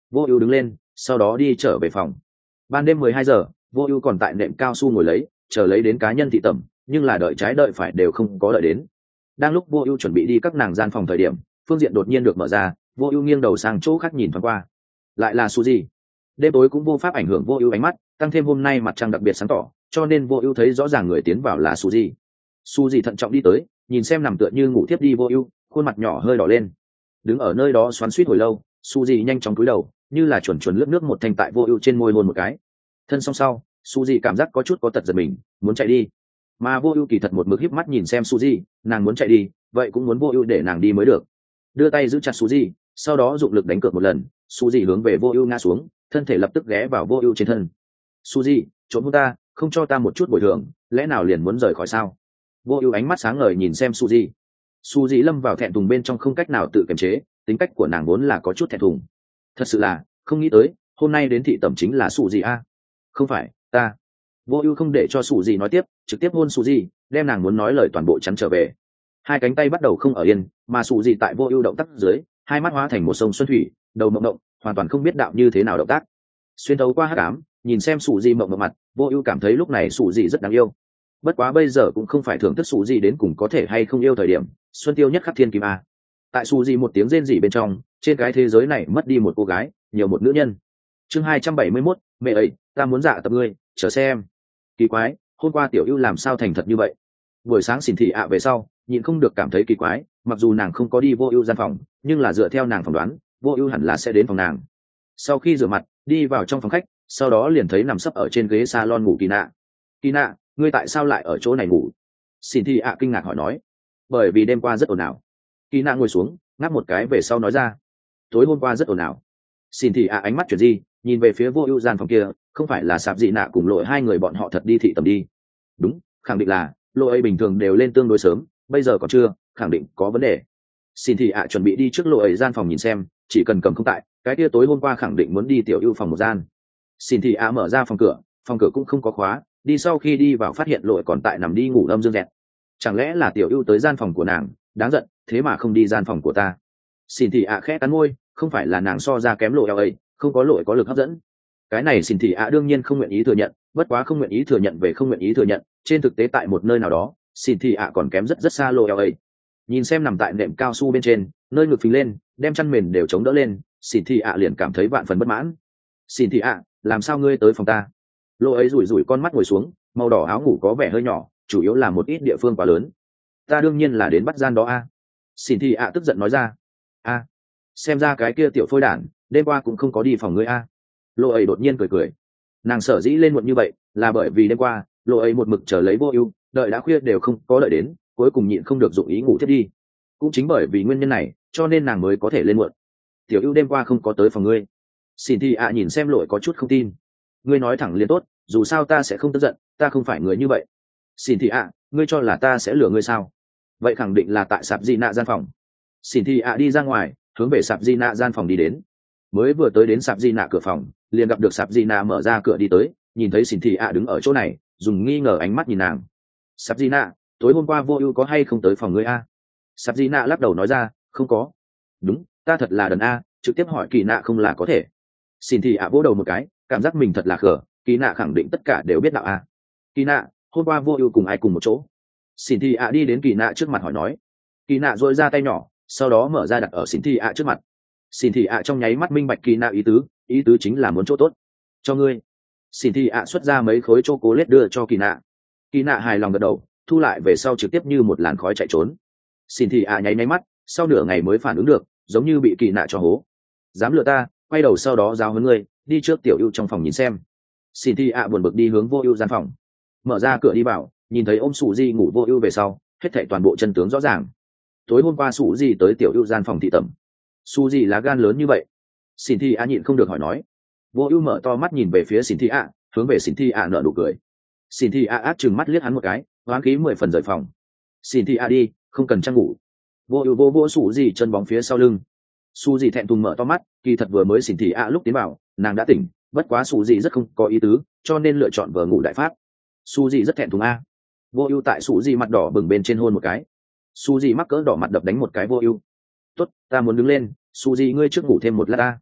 Vô ưu đứng lên sau đó đi trở về phòng. Ban đêm mười hai giờ, Vô ưu còn tại nệm cao su ngồi lấy chờ lấy đến cá nhân thị tẩm, nhưng là đợi trái đợi phải đều không có đợi đến. Đang lúc Vô ưu chuẩn bị đi các nàng gian phòng thời điểm, phương diện đột nhiên được mở ra. Vô ưu nghiêng đầu sang chỗ khác nhìn thoáng qua, lại là Suzy. Đêm tối cũng vô pháp ảnh hưởng Vô ưu ánh mắt, tăng thêm hôm nay mặt trăng đặc biệt sáng tỏ, cho nên Vô ưu thấy rõ ràng người tiến vào là Suzy. Suzy thận trọng đi tới, nhìn xem nằm tựa như ngủ thiếp đi Vô ưu, khuôn mặt nhỏ hơi đỏ lên. Đứng ở nơi đó xoắn xuýt hồi lâu, Suzy nhanh chóng cúi đầu, như là chuẩn chuẩn lướt nước một thanh tại Vô ưu trên môi hôn một cái. Thân song sau, Suzy cảm giác có chút có tật giật mình, muốn chạy đi. Mà Vô ưu kỳ thật một mực híp mắt nhìn xem Suzy, nàng muốn chạy đi, vậy cũng muốn Vô ưu để nàng đi mới được. Đưa tay giữ chặt Suzy, sau đó dụng lực đánh cược một lần. Suzy hướng về Vô ưu ngã xuống, thân thể lập tức ghé vào Vô ưu trên thân. Suzy, trốn hôn ta, không cho ta một chút bồi thường, lẽ nào liền muốn rời khỏi sao? Vô ưu ánh mắt sáng ngời nhìn xem Suzy. Suzy lâm vào thẹn thùng bên trong không cách nào tự kiềm chế, tính cách của nàng vốn là có chút thẹn thùng. Thật sự là không nghĩ tới hôm nay đến thị tẩm chính là Suzy a. Không phải ta. Vô ưu không để cho Suzy nói tiếp, trực tiếp hôn Suzy, đem nàng muốn nói lời toàn bộ chắn trở về. Hai cánh tay bắt đầu không ở yên, mà Suzy tại Vô ưu động tác dưới, hai mắt hóa thành một sông xuân thủy, đầu mộng động, hoàn toàn không biết đạo như thế nào động tác. Xuyên thấu qua hắc ám, nhìn xem Suzy mộng mộng mặt, Vô ưu cảm thấy lúc này Suzy rất đáng yêu. Bất quá bây giờ cũng không phải thưởng thức Suzy đến cùng có thể hay không yêu thời điểm, xuân tiêu nhất khắc thiên kim a. Tại Suzy một tiếng rên rỉ bên trong, trên cái thế giới này mất đi một cô gái, nhiều một nữ nhân. Chương hai trăm bảy mươi mốt, mẹ ấy, ta muốn dạ tập ngươi, chờ xem. Kỳ quái, hôm qua tiểu ưu làm sao thành thật như vậy? Buổi sáng xỉn thị ạ về sau, nhịn không được cảm thấy kỳ quái, mặc dù nàng không có đi Vô ưu gian phòng, nhưng là dựa theo nàng phỏng đoán, Vô ưu hẳn là sẽ đến phòng nàng. Sau khi rửa mặt, đi vào trong phòng khách, sau đó liền thấy nằm sấp ở trên ghế salon ngủ Kỳ Nạ. Kỳ Nạ, ngươi tại sao lại ở chỗ này ngủ? Xỉn thị ạ kinh ngạc hỏi nói. Bởi vì đêm qua rất ồn ào. Kỳ Nạ ngồi xuống, ngáp một cái về sau nói ra. Tối hôm qua rất ồn ào. Xỉn thị ạ ánh mắt chuyển di, nhìn về phía Vô ưu gian phòng kia, không phải là Sạp Dị Nạ cùng Lội hai người bọn họ thật đi thị tầm đi? Đúng, khẳng định là Lội ấy bình thường đều lên tương đối sớm, bây giờ còn chưa, khẳng định có vấn đề. Xin thị ạ chuẩn bị đi trước Lội ấy gian phòng nhìn xem, chỉ cần cầm không tại, cái kia tối hôm qua khẳng định muốn đi tiểu ưu phòng một gian. Xin thị ạ mở ra phòng cửa, phòng cửa cũng không có khóa, đi sau khi đi vào phát hiện Lội còn tại nằm đi ngủ âm dương dẹt. Chẳng lẽ là tiểu ưu tới gian phòng của nàng? Đáng giận, thế mà không đi gian phòng của ta. Xin thị ạ khẽ cắn môi, không phải là nàng so ra kém Lội eo ấy, không có Lội có lực hấp dẫn. Cái này xin thị ạ đương nhiên không nguyện ý thừa nhận, bất quá không nguyện ý thừa nhận về không nguyện ý thừa nhận, trên thực tế tại một nơi nào đó, xin thị ạ còn kém rất rất xa Lội eo ấy. Nhìn xem nằm tại nệm cao su bên trên, nơi ngực phình lên, đem chăn mền đều chống đỡ lên, xin thị ạ liền cảm thấy vạn phần bất mãn. Xin thị ạ, làm sao ngươi tới phòng ta? Lô ấy rủi rủi con mắt ngồi xuống, màu đỏ áo ngủ có vẻ hơi nhỏ, chủ yếu là một ít địa phương quá lớn. Ta đương nhiên là đến bắt gian đó a. Xin thị ạ tức giận nói ra. A, xem ra cái kia tiểu phôi đản, đêm qua cũng không có đi phòng ngươi a. Lô ấy đột nhiên cười cười. Nàng sở dĩ lên muộn như vậy, là bởi vì đêm qua, Lô ấy một mực chờ lấy Vô ưu, đợi đã khuya đều không có đợi đến, cuối cùng nhịn không được dụng ý ngủ thiết đi. Cũng chính bởi vì nguyên nhân này, cho nên nàng mới có thể lên muộn. Tiểu ưu đêm qua không có tới phòng ngươi. Xin thị ạ nhìn xem Lội có chút không tin. Ngươi nói thẳng liền tốt, dù sao ta sẽ không tức giận, ta không phải người như vậy. Xin thị ạ, ngươi cho là ta sẽ lừa ngươi sao? Vậy khẳng định là tại Sạp Di Nạ gian phòng. Xin thị ạ đi ra ngoài, hướng về Sạp Di Nạ gian phòng đi đến. Mới vừa tới đến Sạp Di Nạ cửa phòng, liền gặp được Sạp Di Nạ mở ra cửa đi tới, nhìn thấy Xin thị ạ đứng ở chỗ này, dùng nghi ngờ ánh mắt nhìn nàng. Sạp Di Nạ, tối hôm qua Vô ưu có hay không tới phòng ngươi a? Sạp Di Nạ lắc đầu nói ra, không có. Đúng, ta thật là đần a, trực tiếp hỏi Kỳ Nạ không là có thể. Xin thị ạ vỗ đầu một cái, cảm giác mình thật là khờ, Kỳ Nạ khẳng định tất cả đều biết đạo a. Kỳ Nạ, hôm qua Vô ưu cùng ai cùng một chỗ? Xin thị ạ đi đến Kỳ Nạ trước mặt hỏi nói. Kỳ Nạ dội ra tay nhỏ, sau đó mở ra đặt ở Xin thị ạ trước mặt. Xin thị ạ trong nháy mắt minh bạch Kỳ Nạ ý tứ, ý tứ chính là muốn chỗ tốt cho ngươi. Xin thị ạ xuất ra mấy khối chocolate đưa cho Kỳ Nạ. Kỳ Nạ hài lòng gật đầu, thu lại về sau trực tiếp như một làn khói chạy trốn. Xin thị ạ nháy nháy mắt, sau nửa ngày mới phản ứng được, giống như bị Kỳ Nạ cho hố. Dám lừa ta, quay đầu sau đó giao huấn ngươi, đi trước tiểu ưu trong phòng nhìn xem. Xin thị ạ buồn bực đi hướng Vô ưu gian phòng, mở ra cửa đi vào, nhìn thấy ôm Sủ Di ngủ Vô ưu về sau, hết thảy toàn bộ chân tướng rõ ràng. Tối hôm qua Sủ Di tới tiểu ưu gian phòng thị tẩm. Sủ Di lá gan lớn như vậy? Xin thị ạ nhịn không được hỏi nói. Vô ưu mở to mắt nhìn về phía Xin thị ạ, hướng về Xin thị ạ nở nụ cười. Xin thị ạ ác chừng mắt liếc hắn một cái, hoán khí mười phần rời phòng. Xin thị ạ đi, không cần trang ngủ. Vô ưu vô vô Sủ Di chân bóng phía sau lưng. Su Di thẹn thùng mở to mắt, kỳ thật vừa mới Xin thị ạ lúc tiến vào, nàng đã tỉnh, bất quá Su Di rất không có ý tứ, cho nên lựa chọn vừa ngủ đại pháp. Su Di rất thẹn thùng a. Vô ưu tại Su Di mặt đỏ bừng bên trên hôn một cái. Su Di mắc cỡ đỏ mặt đập đánh một cái Vô ưu. Tốt, ta muốn đứng lên, Su Di ngươi trước ngủ thêm một lát ta.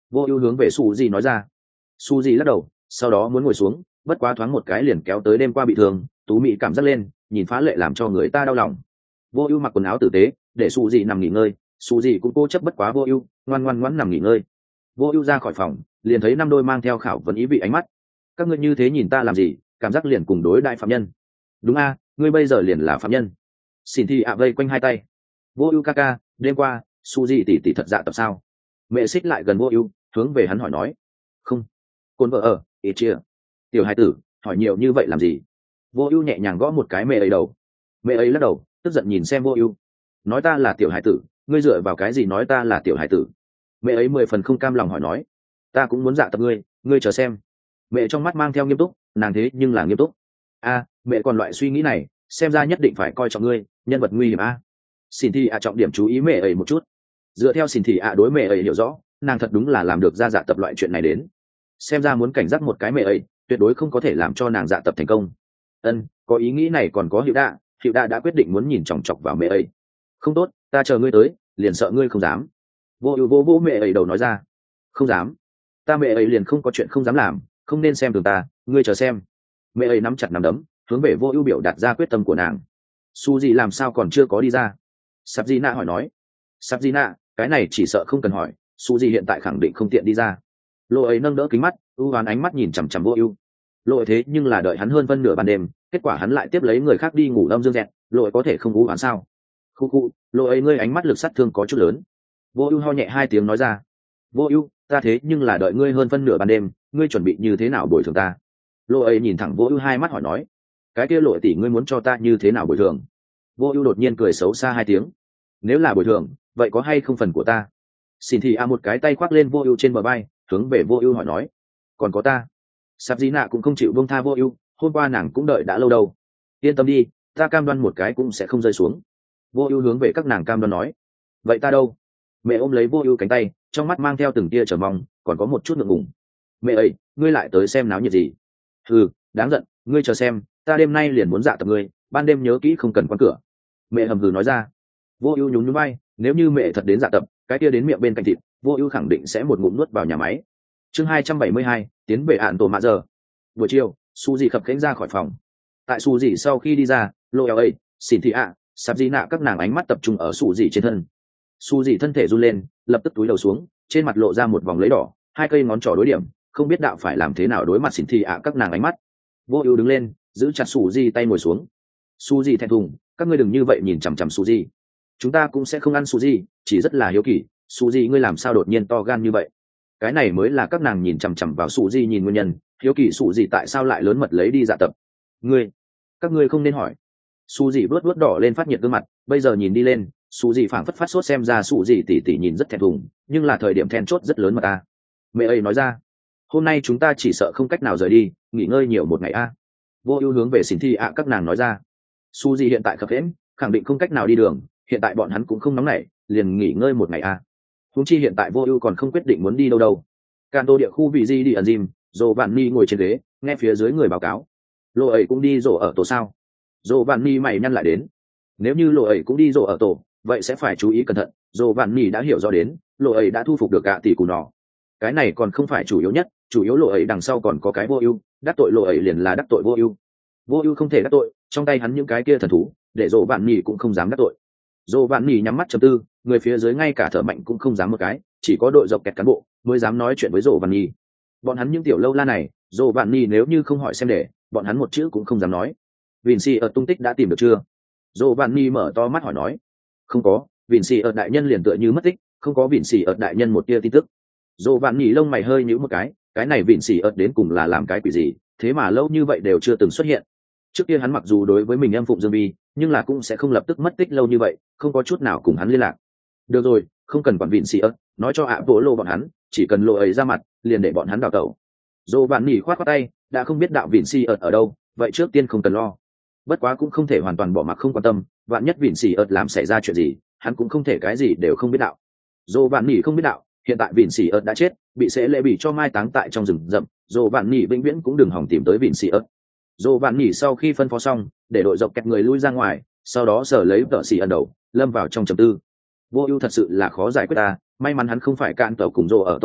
Vô ưu hướng về su di nói ra. Su di lắc đầu, sau đó muốn ngồi xuống, bất quá thoáng một cái liền kéo tới đêm qua bị thương, tú mị cảm giác lên, nhìn phá lệ làm cho người ta đau lòng. Vô ưu mặc quần áo tử tế, để su di nằm nghỉ ngơi, su di cũng cố chấp bất quá vô ưu, ngoan ngoan ngoãn nằm nghỉ ngơi. Vô ưu ra khỏi phòng, liền thấy năm đôi mang theo khảo vấn ý vị ánh mắt. Các ngươi như thế nhìn ta làm gì? Cảm giác liền cùng đối đại phạm nhân. Đúng a, ngươi bây giờ liền là phạm nhân. Xin thi ạ vây quanh hai tay. Vô ưu ca ca, đêm qua su di tỷ tỷ thật dạ tập sao? Mẹ xích lại gần vô ưu, hướng về hắn hỏi nói. Không. Côn vợ ở, ít chia. Tiểu hai tử, hỏi nhiều như vậy làm gì? Vô ưu nhẹ nhàng gõ một cái mẹ ấy đầu. Mẹ ấy lắc đầu, tức giận nhìn xem vô ưu. Nói ta là tiểu hải tử, ngươi dựa vào cái gì nói ta là tiểu hải tử? Mẹ ấy mười phần không cam lòng hỏi nói. Ta cũng muốn dạ tập ngươi, ngươi chờ xem. Mẹ trong mắt mang theo nghiêm túc, nàng thế nhưng là nghiêm túc. A, mẹ còn loại suy nghĩ này, xem ra nhất định phải coi trọng ngươi, nhân vật nguy hiểm a. Xin thì ạ trọng điểm chú ý mẹ ấy một chút. Dựa theo xin thì ạ đối mẹ ấy hiểu rõ, nàng thật đúng là làm được ra dạ tập loại chuyện này đến. Xem ra muốn cảnh giác một cái mẹ ấy, tuyệt đối không có thể làm cho nàng dạ tập thành công. Ân, có ý nghĩ này còn có hiệu đạ, hiệu đạ đã quyết định muốn nhìn chòng chọc vào mẹ ấy. Không tốt, ta chờ ngươi tới, liền sợ ngươi không dám. Vô ưu vô vô mẹ ấy đầu nói ra. Không dám. Ta mẹ ấy liền không có chuyện không dám làm, không nên xem thường ta, ngươi chờ xem. Mẹ ấy nắm chặt nắm đấm, hướng về vô ưu biểu đạt ra quyết tâm của nàng. Su gì làm sao còn chưa có đi ra? Sắp Di Nạ hỏi nói. Sắp Di Nạ, cái này chỉ sợ không cần hỏi, Su gì hiện tại khẳng định không tiện đi ra. Lộ ấy nâng đỡ kính mắt, ưu hoán ánh mắt nhìn chằm chằm vô ưu. Lộ thế nhưng là đợi hắn hơn phân nửa ban đêm, kết quả hắn lại tiếp lấy người khác đi ngủ lâm dương dẹt, lộ có thể không ưu hoán sao? Khu khu, lộ ấy ngươi ánh mắt lực sát thương có chút lớn. Vô ưu ho nhẹ hai tiếng nói ra. Vô ưu, ta thế nhưng là đợi ngươi hơn phân nửa ban đêm, ngươi chuẩn bị như thế nào bồi thường ta? Lộ ấy nhìn thẳng vô ưu hai mắt hỏi nói. Cái kia lộ tỷ ngươi muốn cho ta như thế nào bồi thường? Vô ưu đột nhiên cười xấu xa hai tiếng. Nếu là bồi thường, vậy có hay không phần của ta? Xin thì a một cái tay khoác lên vô ưu trên bờ bay, hướng về vô ưu hỏi nói. Còn có ta? Sắp Di Nạ cũng không chịu buông tha vô ưu, hôm qua nàng cũng đợi đã lâu đâu. Yên tâm đi, ta cam đoan một cái cũng sẽ không rơi xuống. Vô ưu hướng về các nàng cam đoan nói. Vậy ta đâu? Mẹ ôm lấy vô ưu cánh tay, trong mắt mang theo từng tia chờ mong, còn có một chút ngượng ngùng. Mẹ ơi, ngươi lại tới xem náo nhiệt gì? Ừ, đáng giận, ngươi chờ xem, ta đêm nay liền muốn dạ tập ngươi, ban đêm nhớ kỹ không cần quan cửa. Mẹ hầm hừ nói ra. Vô ưu nhún nhún vai, nếu như mẹ thật đến dạ tập, cái kia đến miệng bên cạnh thịt, vô ưu khẳng định sẽ một ngụm nuốt vào nhà máy. Chương hai trăm bảy mươi hai, tiến về ạn tổ mạ giờ. Buổi chiều, Su Dị khập khiễng ra khỏi phòng. Tại Su Dị sau khi đi ra, Lô Eo ấy, Xin Thị ạ, Sắp Di Nạ các nàng ánh mắt tập trung ở Su Dị trên thân. Su Dị thân thể run lên, lập tức túi đầu xuống, trên mặt lộ ra một vòng lấy đỏ, hai cây ngón trỏ đối điểm, không biết đạo phải làm thế nào đối mặt Xin Thị ạ các nàng ánh mắt. Vô ưu đứng lên, giữ chặt Su Dị tay ngồi xuống. Su Dị thẹn thùng, các ngươi đừng như vậy nhìn chằm chằm Su Dị. Chúng ta cũng sẽ không ăn Su Dị, chỉ rất là hiếu kỳ, Su Dị ngươi làm sao đột nhiên to gan như vậy? Cái này mới là các nàng nhìn chằm chằm vào Su Dị nhìn nguyên nhân, hiếu kỳ Su Dị tại sao lại lớn mật lấy đi dạ tập. Ngươi, các ngươi không nên hỏi. Su Dị vớt vớt đỏ lên phát nhiệt gương mặt, bây giờ nhìn đi lên, Su Dị phảng phất phát sốt xem ra Su Dị tỉ tỉ nhìn rất thẹn thùng, nhưng là thời điểm then chốt rất lớn mà ta. Mẹ ấy nói ra, hôm nay chúng ta chỉ sợ không cách nào rời đi, nghỉ ngơi nhiều một ngày a. Vô ưu hướng về Xin Thi ạ các nàng nói ra. Su Dị hiện tại khập khiễng, khẳng định không cách nào đi đường, hiện tại bọn hắn cũng không nóng nảy, liền nghỉ ngơi một ngày a. Huống chi hiện tại Vô ưu còn không quyết định muốn đi đâu đâu. Canto địa khu vị di đi ẩn dìm, Dỗ Vạn Ni ngồi trên ghế, nghe phía dưới người báo cáo. Lộ ấy cũng đi rổ ở tổ sao? Dỗ Vạn Ni mày nhăn lại đến. Nếu như lộ ấy cũng đi rổ ở tổ, vậy sẽ phải chú ý cẩn thận. Dỗ Vạn Ni đã hiểu rõ đến, lộ ấy đã thu phục được gạ tỷ của nó. Cái này còn không phải chủ yếu nhất, chủ yếu lộ ấy đằng sau còn có cái Vô ưu, đắc tội lộ ấy liền là đắc tội Vô ưu. Vô ưu không thể đắc tội, trong tay hắn những cái kia thần thú, để Dỗ Vạn Ni cũng không dám đắc tội. Dỗ Vạn Ni nhắm mắt trầm tư, người phía dưới ngay cả thở mạnh cũng không dám một cái, chỉ có đội dọc kẹt cán bộ mới dám nói chuyện với Dỗ Vạn Ni. Bọn hắn những tiểu lâu la này, Dỗ Vạn Ni nếu như không hỏi xem để, bọn hắn một chữ cũng không dám nói. Vinci ở tung tích đã tìm được chưa? Dỗ Vạn Ni mở to mắt hỏi nói. Không có, Vinci ở đại nhân liền tựa như mất tích, không có Vinci ở đại nhân một tia tin tức. Dỗ Vạn Ni lông mày hơi nhíu một cái, cái này Vinci ở đến cùng là làm cái quỷ gì, thế mà lâu như vậy đều chưa từng xuất hiện. Trước kia hắn mặc dù đối với mình em phụng dương vi, nhưng là cũng sẽ không lập tức mất tích lâu như vậy, không có chút nào cùng hắn liên lạc. Được rồi, không cần quản Vinci ở, nói cho ạ bộ lô bọn hắn, chỉ cần lộ ấy ra mặt, liền để bọn hắn đào tẩu. Dỗ Vạn Ni khoát khoát tay, đã không biết đạo Vinci ở ở đâu, vậy trước tiên không cần lo. Bất quá cũng không thể hoàn toàn bỏ mặc không quan tâm, vạn nhất Vinci ở làm xảy ra chuyện gì, hắn cũng không thể cái gì đều không biết đạo. Dỗ Vạn Ni không biết đạo, hiện tại Vinci ở đã chết, bị sẽ lệ bị cho mai táng tại trong rừng rậm, Dỗ Vạn Ni vĩnh viễn cũng đừng hòng tìm tới Vinci ở. Dỗ Vạn Ni sau khi phân phó xong, để đội dọc kẹt người lui ra ngoài, sau đó sở lấy tợ xì ẩn đầu, lâm vào trong trầm tư. Vô ưu thật sự là khó giải quyết ta, may mắn hắn không phải cạn tàu cùng Dỗ ở tàu người,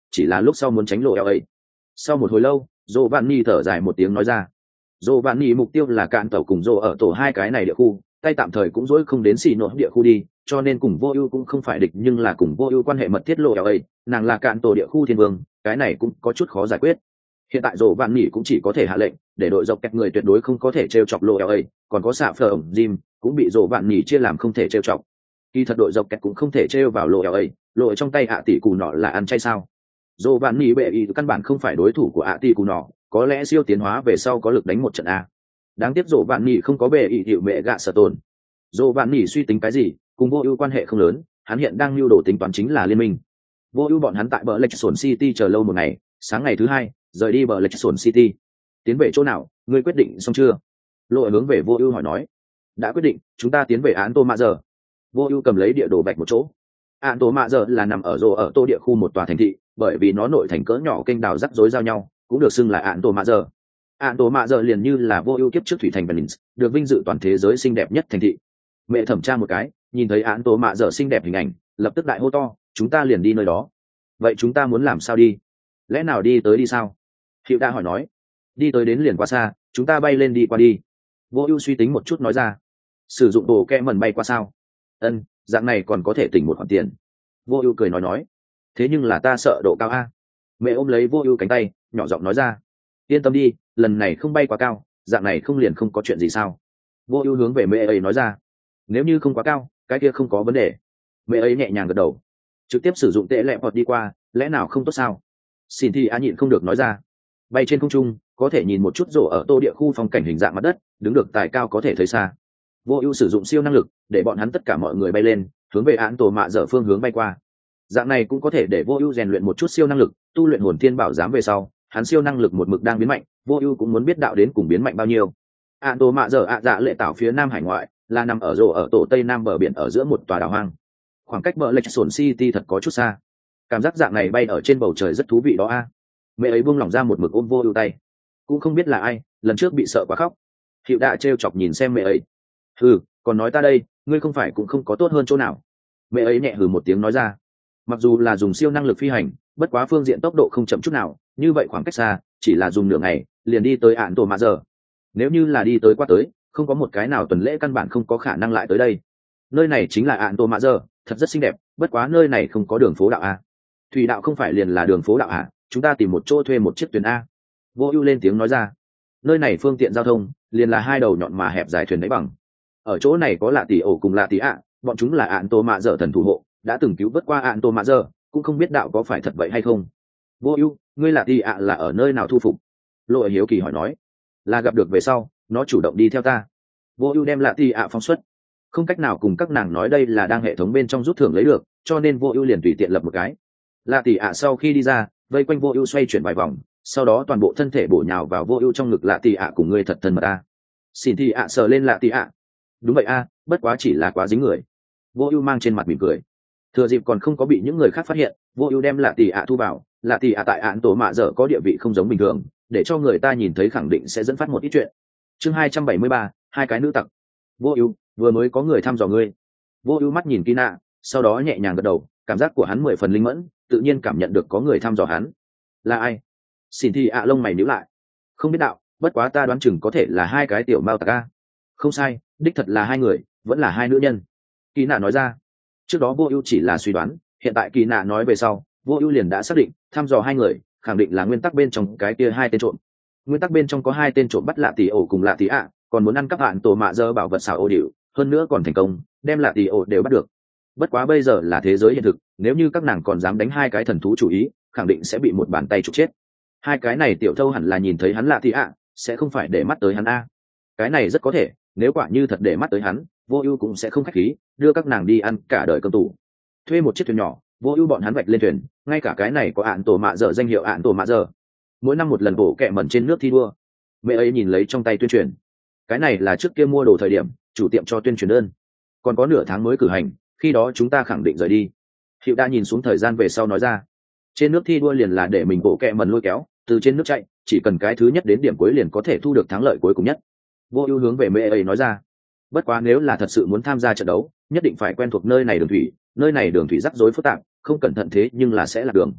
chỉ là lúc sau muốn tránh lộ eo ấy. Sau một hồi lâu, Giovanni thở dài một tiếng nói ra. Giovanni mục tiêu là cạn tàu cùng Dô ở tổ hai cái này địa khu, tay tạm thời cũng dỗi không đến xì nốt địa khu đi, cho nên cùng vô ưu cũng không phải địch nhưng là cùng vô ưu quan hệ mật thiết lộ eo ấy, nàng là cạn tổ địa khu thiên vương, cái này cũng có chút khó giải quyết. Hiện tại Giovanni cũng chỉ có thể hạ lệnh để đội dọc kẹt người tuyệt đối không có thể trêu chọc lộ eo ấy, còn có xạ phở ổng Jim cũng bị Giovanni chia làm không thể trêu chọc. Kỳ thật đội dọc kẹt cũng không thể trêu vào lộ eo ấy, lộ trong tay ạ tỷ cù nọ là ăn chay sao? Giovanni bệ ý căn bản không phải đối thủ của ạ tỷ cù nọ, có lẽ siêu tiến hóa về sau có lực đánh một trận a. Đáng tiếc Giovanni không có bệ ý hiệu mẹ gạ sở tồn. Giovanni suy tính cái gì, cùng vô ưu quan hệ không lớn, hắn hiện đang lưu đồ tính toán chính là liên minh. Vô ưu bọn hắn tại bờ Lake City chờ lâu một ngày, sáng ngày thứ hai rời đi bờ Lake City. Tiến về chỗ nào, ngươi quyết định xong chưa? Lộ hướng về vô ưu hỏi nói. Đã quyết định, chúng ta tiến về án tô mạ giờ. Vô ưu cầm lấy địa đồ bạch một chỗ. Án tô mạ giờ là nằm ở rồ ở tô địa khu một tòa thành thị, bởi vì nó nội thành cỡ nhỏ kênh đào rắc rối giao nhau, cũng được xưng là án tô mạ giờ. Án tô mạ giờ liền như là vô ưu kiếp trước thủy thành Venice, được vinh dự toàn thế giới xinh đẹp nhất thành thị. Mẹ thẩm tra một cái, nhìn thấy án tô mạ giờ xinh đẹp hình ảnh, lập tức đại hô to, chúng ta liền đi nơi đó. Vậy chúng ta muốn làm sao đi? Lẽ nào đi tới đi sao? Hiệu đã hỏi nói. Đi tới đến liền quá xa, chúng ta bay lên đi qua đi. Vô ưu suy tính một chút nói ra. Sử dụng đồ kẹ mần bay qua sao? Ân, dạng này còn có thể tỉnh một khoản tiền. Vô ưu cười nói nói. Thế nhưng là ta sợ độ cao a. Mẹ ôm lấy vô ưu cánh tay, nhỏ giọng nói ra. Yên tâm đi, lần này không bay quá cao, dạng này không liền không có chuyện gì sao? Vô ưu hướng về mẹ ấy nói ra. Nếu như không quá cao, cái kia không có vấn đề. Mẹ ấy nhẹ nhàng gật đầu. Trực tiếp sử dụng tệ lẹ vọt đi qua, lẽ nào không tốt sao? Xin thì a nhịn không được nói ra. Bay trên không trung, có thể nhìn một chút rổ ở tô địa khu phong cảnh hình dạng mặt đất, đứng được tài cao có thể thấy xa. Vô ưu sử dụng siêu năng lực để bọn hắn tất cả mọi người bay lên, hướng về án tổ mạ dở phương hướng bay qua. Dạng này cũng có thể để vô ưu rèn luyện một chút siêu năng lực, tu luyện hồn thiên bảo giám về sau, hắn siêu năng lực một mực đang biến mạnh, vô ưu cũng muốn biết đạo đến cùng biến mạnh bao nhiêu. Án tổ mạ dở ạ dạ lệ tảo phía nam hải ngoại, là nằm ở rổ ở tổ tây nam bờ biển ở giữa một tòa đảo hoang. Khoảng cách bờ Lake City thật có chút xa. Cảm giác dạng này bay ở trên bầu trời rất thú vị đó a. Mẹ ấy buông lỏng ra một mực ôm vô ưu tay, cũng không biết là ai, lần trước bị sợ quá khóc. Hiệu đã trêu chọc nhìn xem mẹ ấy. Hừ, còn nói ta đây, ngươi không phải cũng không có tốt hơn chỗ nào? Mẹ ấy nhẹ hừ một tiếng nói ra. Mặc dù là dùng siêu năng lực phi hành, bất quá phương diện tốc độ không chậm chút nào, như vậy khoảng cách xa, chỉ là dùng nửa ngày, liền đi tới án tổ mạ giờ. Nếu như là đi tới qua tới, không có một cái nào tuần lễ căn bản không có khả năng lại tới đây. Nơi này chính là án tổ mạ giờ, thật rất xinh đẹp, bất quá nơi này không có đường phố đạo a. Thủy đạo không phải liền là đường phố đạo à? Chúng ta tìm một chỗ thuê một chiếc thuyền a. Vô ưu lên tiếng nói ra. Nơi này phương tiện giao thông liền là hai đầu nhọn mà hẹp dài thuyền đáy bằng. Ở chỗ này có lạ tỷ ổ cùng lạ tỷ ạ, bọn chúng là ạn tô mạ dở thần thủ hộ, đã từng cứu vớt qua ạn tô mạ dở, cũng không biết đạo có phải thật vậy hay không. Vô ưu, ngươi lạ tỷ ạ là ở nơi nào thu phục? Lộ hiếu kỳ hỏi nói. Là gặp được về sau, nó chủ động đi theo ta. Vô ưu đem lạ tỷ ạ phóng xuất. Không cách nào cùng các nàng nói đây là đang hệ thống bên trong rút thưởng lấy được, cho nên vô ưu liền tùy tiện lập một cái. Lạ tỷ ạ sau khi đi ra, vây quanh vô ưu xoay chuyển vài vòng, sau đó toàn bộ thân thể bổ nhào vào vô ưu trong ngực lạ tỷ ạ cùng ngươi thật thân mật a. Xin thì ạ sờ lên lạ tỷ ạ. Đúng vậy a, bất quá chỉ là quá dính người. Vô ưu mang trên mặt mỉm cười. Thừa dịp còn không có bị những người khác phát hiện, vô ưu đem lạ tỷ ạ thu vào. Lạ tỷ ạ tại án tổ mạ dở có địa vị không giống bình thường, để cho người ta nhìn thấy khẳng định sẽ dẫn phát một ít chuyện. Chương hai trăm bảy mươi ba, hai cái nữ tặc. Vô ưu, vừa mới có người thăm dò ngươi. Vô ưu mắt nhìn Kina, sau đó nhẹ nhàng gật đầu, cảm giác của hắn mười phần linh mẫn, tự nhiên cảm nhận được có người thăm dò hắn. Là ai? Xin thì ạ lông mày nhíu lại. Không biết đạo, bất quá ta đoán chừng có thể là hai cái tiểu mao tặc a. Không sai, đích thật là hai người, vẫn là hai nữ nhân. Kỳ nạ nói ra. Trước đó vô ưu chỉ là suy đoán, hiện tại kỳ nạ nói về sau, vô ưu liền đã xác định, thăm dò hai người, khẳng định là nguyên tắc bên trong cái kia hai tên trộm. Nguyên tắc bên trong có hai tên trộm bắt lạ tỷ ổ cùng lạ tỷ ạ, còn muốn ăn cắp hạn tổ mạ dơ bảo vật xảo ô điệu, hơn nữa còn thành công, đem lạ tỷ ổ đều bắt được. Bất quá bây giờ là thế giới hiện thực, nếu như các nàng còn dám đánh hai cái thần thú chủ ý, khẳng định sẽ bị một bàn tay trục chết. Hai cái này tiểu thâu hẳn là nhìn thấy hắn lạ tỷ ạ, sẽ không phải để mắt tới hắn a. Cái này rất có thể, nếu quả như thật để mắt tới hắn, vô ưu cũng sẽ không khách khí, đưa các nàng đi ăn cả đời cơm tủ. Thuê một chiếc thuyền nhỏ, vô ưu bọn hắn vạch lên thuyền, ngay cả cái này có ạn tổ mạ dở danh hiệu ạn tổ mạ dở. Mỗi năm một lần bổ kẹ mẩn trên nước thi đua. Mẹ ấy nhìn lấy trong tay tuyên truyền. Cái này là trước kia mua đồ thời điểm, chủ tiệm cho tuyên truyền đơn. Còn có nửa tháng mới cử hành, khi đó chúng ta khẳng định rời đi. Hiệu đã nhìn xuống thời gian về sau nói ra. Trên nước thi đua liền là để mình bổ kẹ mẩn lôi kéo, từ trên nước chạy, chỉ cần cái thứ nhất đến điểm cuối liền có thể thu được thắng lợi cuối cùng nhất. Vô ưu hướng về mẹ ấy nói ra. Bất quá nếu là thật sự muốn tham gia trận đấu, nhất định phải quen thuộc nơi này đường thủy, nơi này đường thủy rắc rối phức tạp, không cẩn thận thế nhưng là sẽ lạc đường.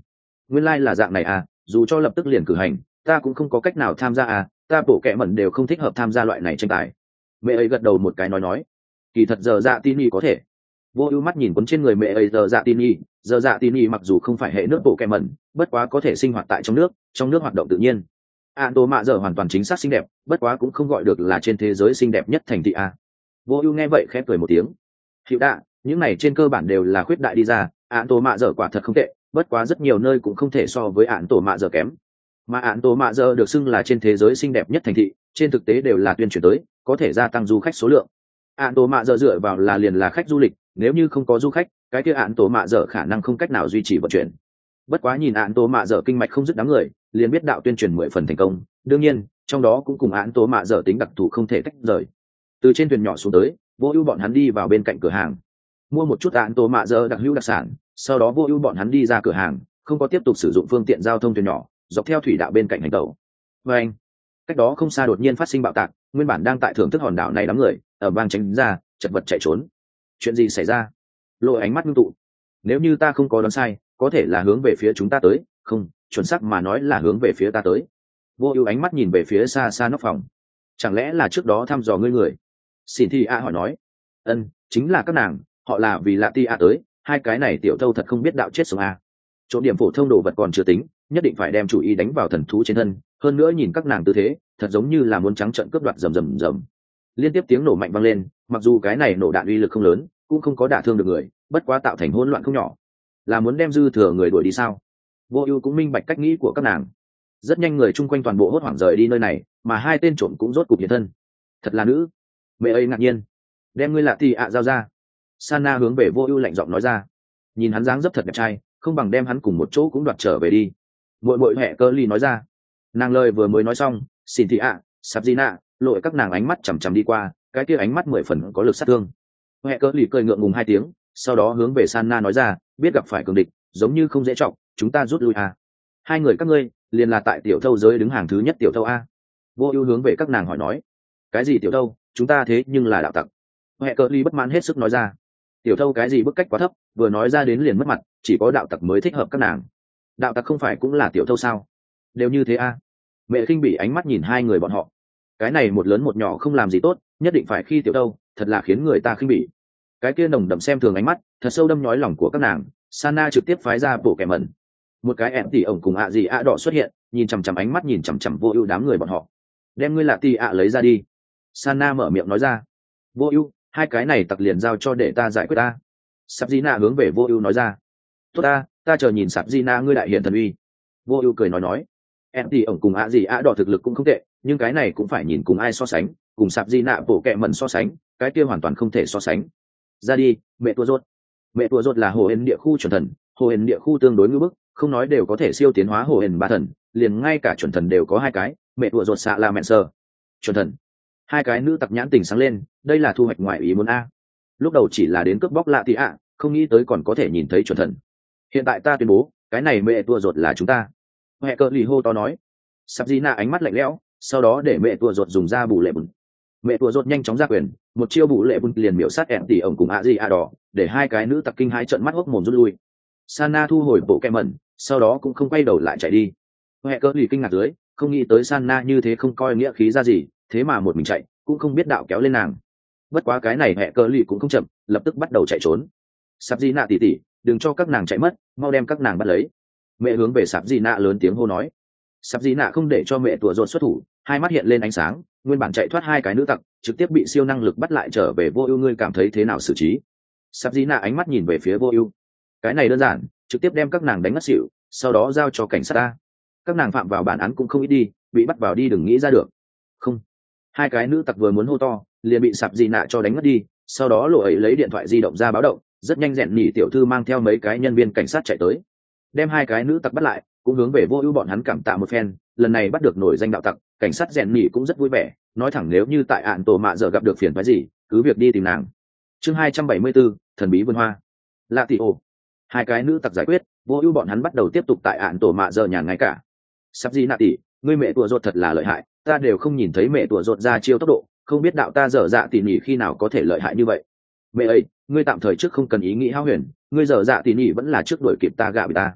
nguyên lai、like、là dạng này à, dù cho lập tức liền cử hành ta cũng không có cách nào tham gia à, ta bổ kẹ mẩn đều không thích hợp tham gia loại này tranh tài. Mẹ ấy gật đầu một cái nói nói, kỳ thật giờ dạ tin y có thể. Vô ưu mắt nhìn quấn trên người mẹ ấy giờ dạ tin y, giờ dạ tin y mặc dù không phải hệ nước bổ kẹ mẩn, bất quá có thể sinh hoạt tại trong nước, trong nước hoạt động tự nhiên. Ản tổ mạ giờ hoàn toàn chính xác xinh đẹp, bất quá cũng không gọi được là trên thế giới xinh đẹp nhất thành thị a. Vô ưu nghe vậy khẽ cười một tiếng. Hiệu đạ, những này trên cơ bản đều là khuyết đại đi ra, Ản tổ mạ giờ quả thật không tệ, bất quá rất nhiều nơi cũng không thể so với Ản tổ mạ giờ kém. Mà Ản tổ mạ giờ được xưng là trên thế giới xinh đẹp nhất thành thị, trên thực tế đều là tuyên truyền tới, có thể gia tăng du khách số lượng. Ản tổ mạ giờ dựa vào là liền là khách du lịch, nếu như không có du khách, cái kia Ản tổ mạ giờ khả năng không cách nào duy trì vận chuyển. Bất quá nhìn Ản tổ mạ giờ kinh mạch không dứt đám người, liền biết đạo tuyên truyền mười phần thành công. Đương nhiên trong đó cũng cùng Ản tổ mạ giờ tính đặc thù không thể tách rời. Từ trên thuyền nhỏ xuống tới, Vô Ưu bọn hắn đi vào bên cạnh cửa hàng, mua một chút Ản tổ mạ giờ đặc hữu đặc sản, sau đó Vô Ưu bọn hắn đi ra cửa hàng, không có tiếp tục sử dụng phương tiện giao thông thuyền nhỏ, dọc theo thủy đạo bên cạnh hành tàu. Và anh, cách đó không xa đột nhiên phát sinh bạo tạc, nguyên bản đang tại thưởng thức hòn đảo này đám người, ở vang tránh ra, chật vật chạy trốn. Chuyện gì xảy ra? Lôi ánh mắt ngưng tụ. Nếu như ta không có đoán sai, có thể là hướng về phía chúng ta tới, không, chuẩn xác mà nói là hướng về phía ta tới. Vô Ưu ánh mắt nhìn về phía xa xa nóc phòng. Chẳng lẽ là trước đó thăm dò ngươi người? Xin Thi A hỏi nói. Ân, chính là các nàng, họ là vì Lạ Ti A tới, hai cái này tiểu thâu thật không biết đạo chết sống a. Chỗ điểm phổ thông đồ vật còn chưa tính, nhất định phải đem chủ ý đánh vào thần thú trên thân, hơn nữa nhìn các nàng tư thế, thật giống như là muốn trắng trợn cướp đoạt rầm rầm rầm. Liên tiếp tiếng nổ mạnh vang lên, mặc dù cái này nổ đạn uy lực không lớn, cũng không có đả thương được người, bất quá tạo thành hỗn loạn không nhỏ. Là muốn đem dư thừa người đuổi đi sao? Vô Ưu cũng minh bạch cách nghĩ của các nàng. Rất nhanh người chung quanh toàn bộ hốt hoảng rời đi nơi này, mà hai tên trộm cũng rốt cục hiện thân. Thật là nữ. Mẹ ấy ngạc nhiên. Đem ngươi Lạ Ti ạ giao ra. Sana hướng về Vô Ưu lạnh giọng nói ra. Nhìn hắn dáng dấp thật đẹp trai, không bằng đem hắn cùng một chỗ cũng đoạt trở về đi. Muội muội Hẹ Cơ Ly nói ra. Nàng lời vừa mới nói xong, xin thị ạ, sắp gì nạ, lội các nàng ánh mắt chằm chằm đi qua, cái kia ánh mắt mười phần có lực sát thương. Hẹ Cơ Ly cười ngượng ngùng hai tiếng, sau đó hướng về Sana nói ra, biết gặp phải cường địch, giống như không dễ trọng, chúng ta rút lui à. Hai người các ngươi, liền là tại tiểu thâu giới đứng hàng thứ nhất tiểu thâu a. Vô Ưu hướng về các nàng hỏi nói. Cái gì tiểu thâu, chúng ta thế nhưng là đạo tặc. Hẹ Cơ Ly bất mãn hết sức nói ra. Tiểu thâu cái gì bức cách quá thấp, vừa nói ra đến liền mất mặt, chỉ có đạo tặc mới thích hợp các nàng. Đạo tặc không phải cũng là tiểu thâu sao? Đều như thế a. Mẹ khinh bỉ ánh mắt nhìn hai người bọn họ. Cái này một lớn một nhỏ không làm gì tốt, nhất định phải khi tiểu thâu, thật là khiến người ta khinh bỉ. Cái kia nồng đậm xem thường ánh mắt, thật sâu đâm nhói lòng của các nàng. Sana trực tiếp phái ra bộ kẻ mẩn. Một cái em tỷ ổng cùng ạ gì ạ đỏ xuất hiện, nhìn chằm chằm ánh mắt nhìn chằm chằm Vô Ưu đám người bọn họ. Đem ngươi Lạ Ti ạ lấy ra đi. Sana mở miệng nói ra. Vô Ưu, hai cái này tặc liền giao cho để ta giải quyết ta. Sạp Gina hướng về Vô Ưu nói ra. Tốt ta, ta chờ nhìn Sạp Gina ngươi đại hiện thần uy. Vô Ưu cười nói nói. Em tỷ ổng cùng ạ gì ạ đỏ thực lực cũng không tệ, nhưng cái này cũng phải nhìn cùng ai so sánh, cùng Sạp Gina bộ kệ mẩn so sánh, cái kia hoàn toàn không thể so sánh. Ra đi, mẹ tua rốt. Mẹ tua rốt là hồ hền địa khu chuẩn thần, hồ hền địa khu tương đối ngưu bức, không nói đều có thể siêu tiến hóa hồ hền ba thần, liền ngay cả chuẩn thần đều có hai cái, mẹ tua rốt xạ là mẹ sơ. Chuẩn thần. Hai cái nữ tặc nhãn tình sáng lên, đây là thu hoạch ngoài ý muốn a. Lúc đầu chỉ là đến cướp bóc Lạ Ti ạ, không nghĩ tới còn có thể nhìn thấy chuẩn thần. Hiện tại ta tuyên bố, cái này mẹ tua rốt là chúng ta. Hẹ Cơ Lì hô to nói. Sắp Gina ánh mắt lạnh lẽo, sau đó để mẹ tua rốt dùng ra bù lệ bùn. Mẹ tua rốt nhanh chóng ra quyền, một chiêu bù lệ bùn liền miểu sát em tỷ ổng cùng ạ gì ạ đỏ, để hai cái nữ tặc kinh hãi trợn mắt hốc mồm rút lui. Sana thu hồi bộ kẹ mẩn, sau đó cũng không quay đầu lại chạy đi. Hẹ Cơ Lì kinh ngạc dưới, không nghĩ tới Sana như thế không coi nghĩa khí ra gì, thế mà một mình chạy, cũng không biết đạo kéo lên nàng. Bất quá cái này Hẹ Cơ Lì cũng không chậm, lập tức bắt đầu chạy trốn. Sạp Gina tỷ tỷ, đừng cho các nàng chạy mất, mau đem các nàng bắt lấy. Mẹ hướng về Sạp Gina lớn tiếng hô nói. Sạp Gina không để cho mẹ tủa rột xuất thủ, hai mắt hiện lên ánh sáng, nguyên bản chạy thoát hai cái nữ tặc, trực tiếp bị siêu năng lực bắt lại trở về Vô Ưu, ngươi cảm thấy thế nào xử trí? Sạp Gina ánh mắt nhìn về phía Vô Ưu. Cái này đơn giản, trực tiếp đem các nàng đánh ngất xỉu, sau đó giao cho cảnh sát ta. Các nàng phạm vào bản án cũng không ít đi, bị bắt vào đi đừng nghĩ ra được. Không. Hai cái nữ tặc vừa muốn hô to, liền bị Sạp Gina cho đánh ngất đi, sau đó lộ ấy lấy điện thoại di động ra báo động, rất nhanh rèn nhỉ tiểu thư mang theo mấy cái nhân viên cảnh sát chạy tới, đem hai cái nữ tặc bắt lại, cũng hướng về Vô Ưu bọn hắn cảm tạ một phen, lần này bắt được nổi danh đạo tặc, cảnh sát rèn nhỉ cũng rất vui vẻ, nói thẳng nếu như tại Ản tổ mạ giờ gặp được phiền phức gì, cứ việc đi tìm nàng. Chương hai trăm bảy mươi 74, thần bí vườn hoa. Lạ Ti ổ. Hai cái nữ tặc giải quyết, Vô Ưu bọn hắn bắt đầu tiếp tục tại Ản tổ mạ giờ nhàn ngay cả. Sắp gì nạ tỷ, ngươi mẹ tủa rốt thật là lợi hại, ta đều không nhìn thấy mẹ tủa rốt ra chiêu tốc độ, không biết đạo ta dở dạ tỉ nhỉ khi nào có thể lợi hại như vậy. Mẹ ấy, ngươi tạm thời trước không cần ý nghĩ hao huyền, ngươi dở dạ tỉ nhỉ vẫn là trước đuổi kịp ta gạ bị ta.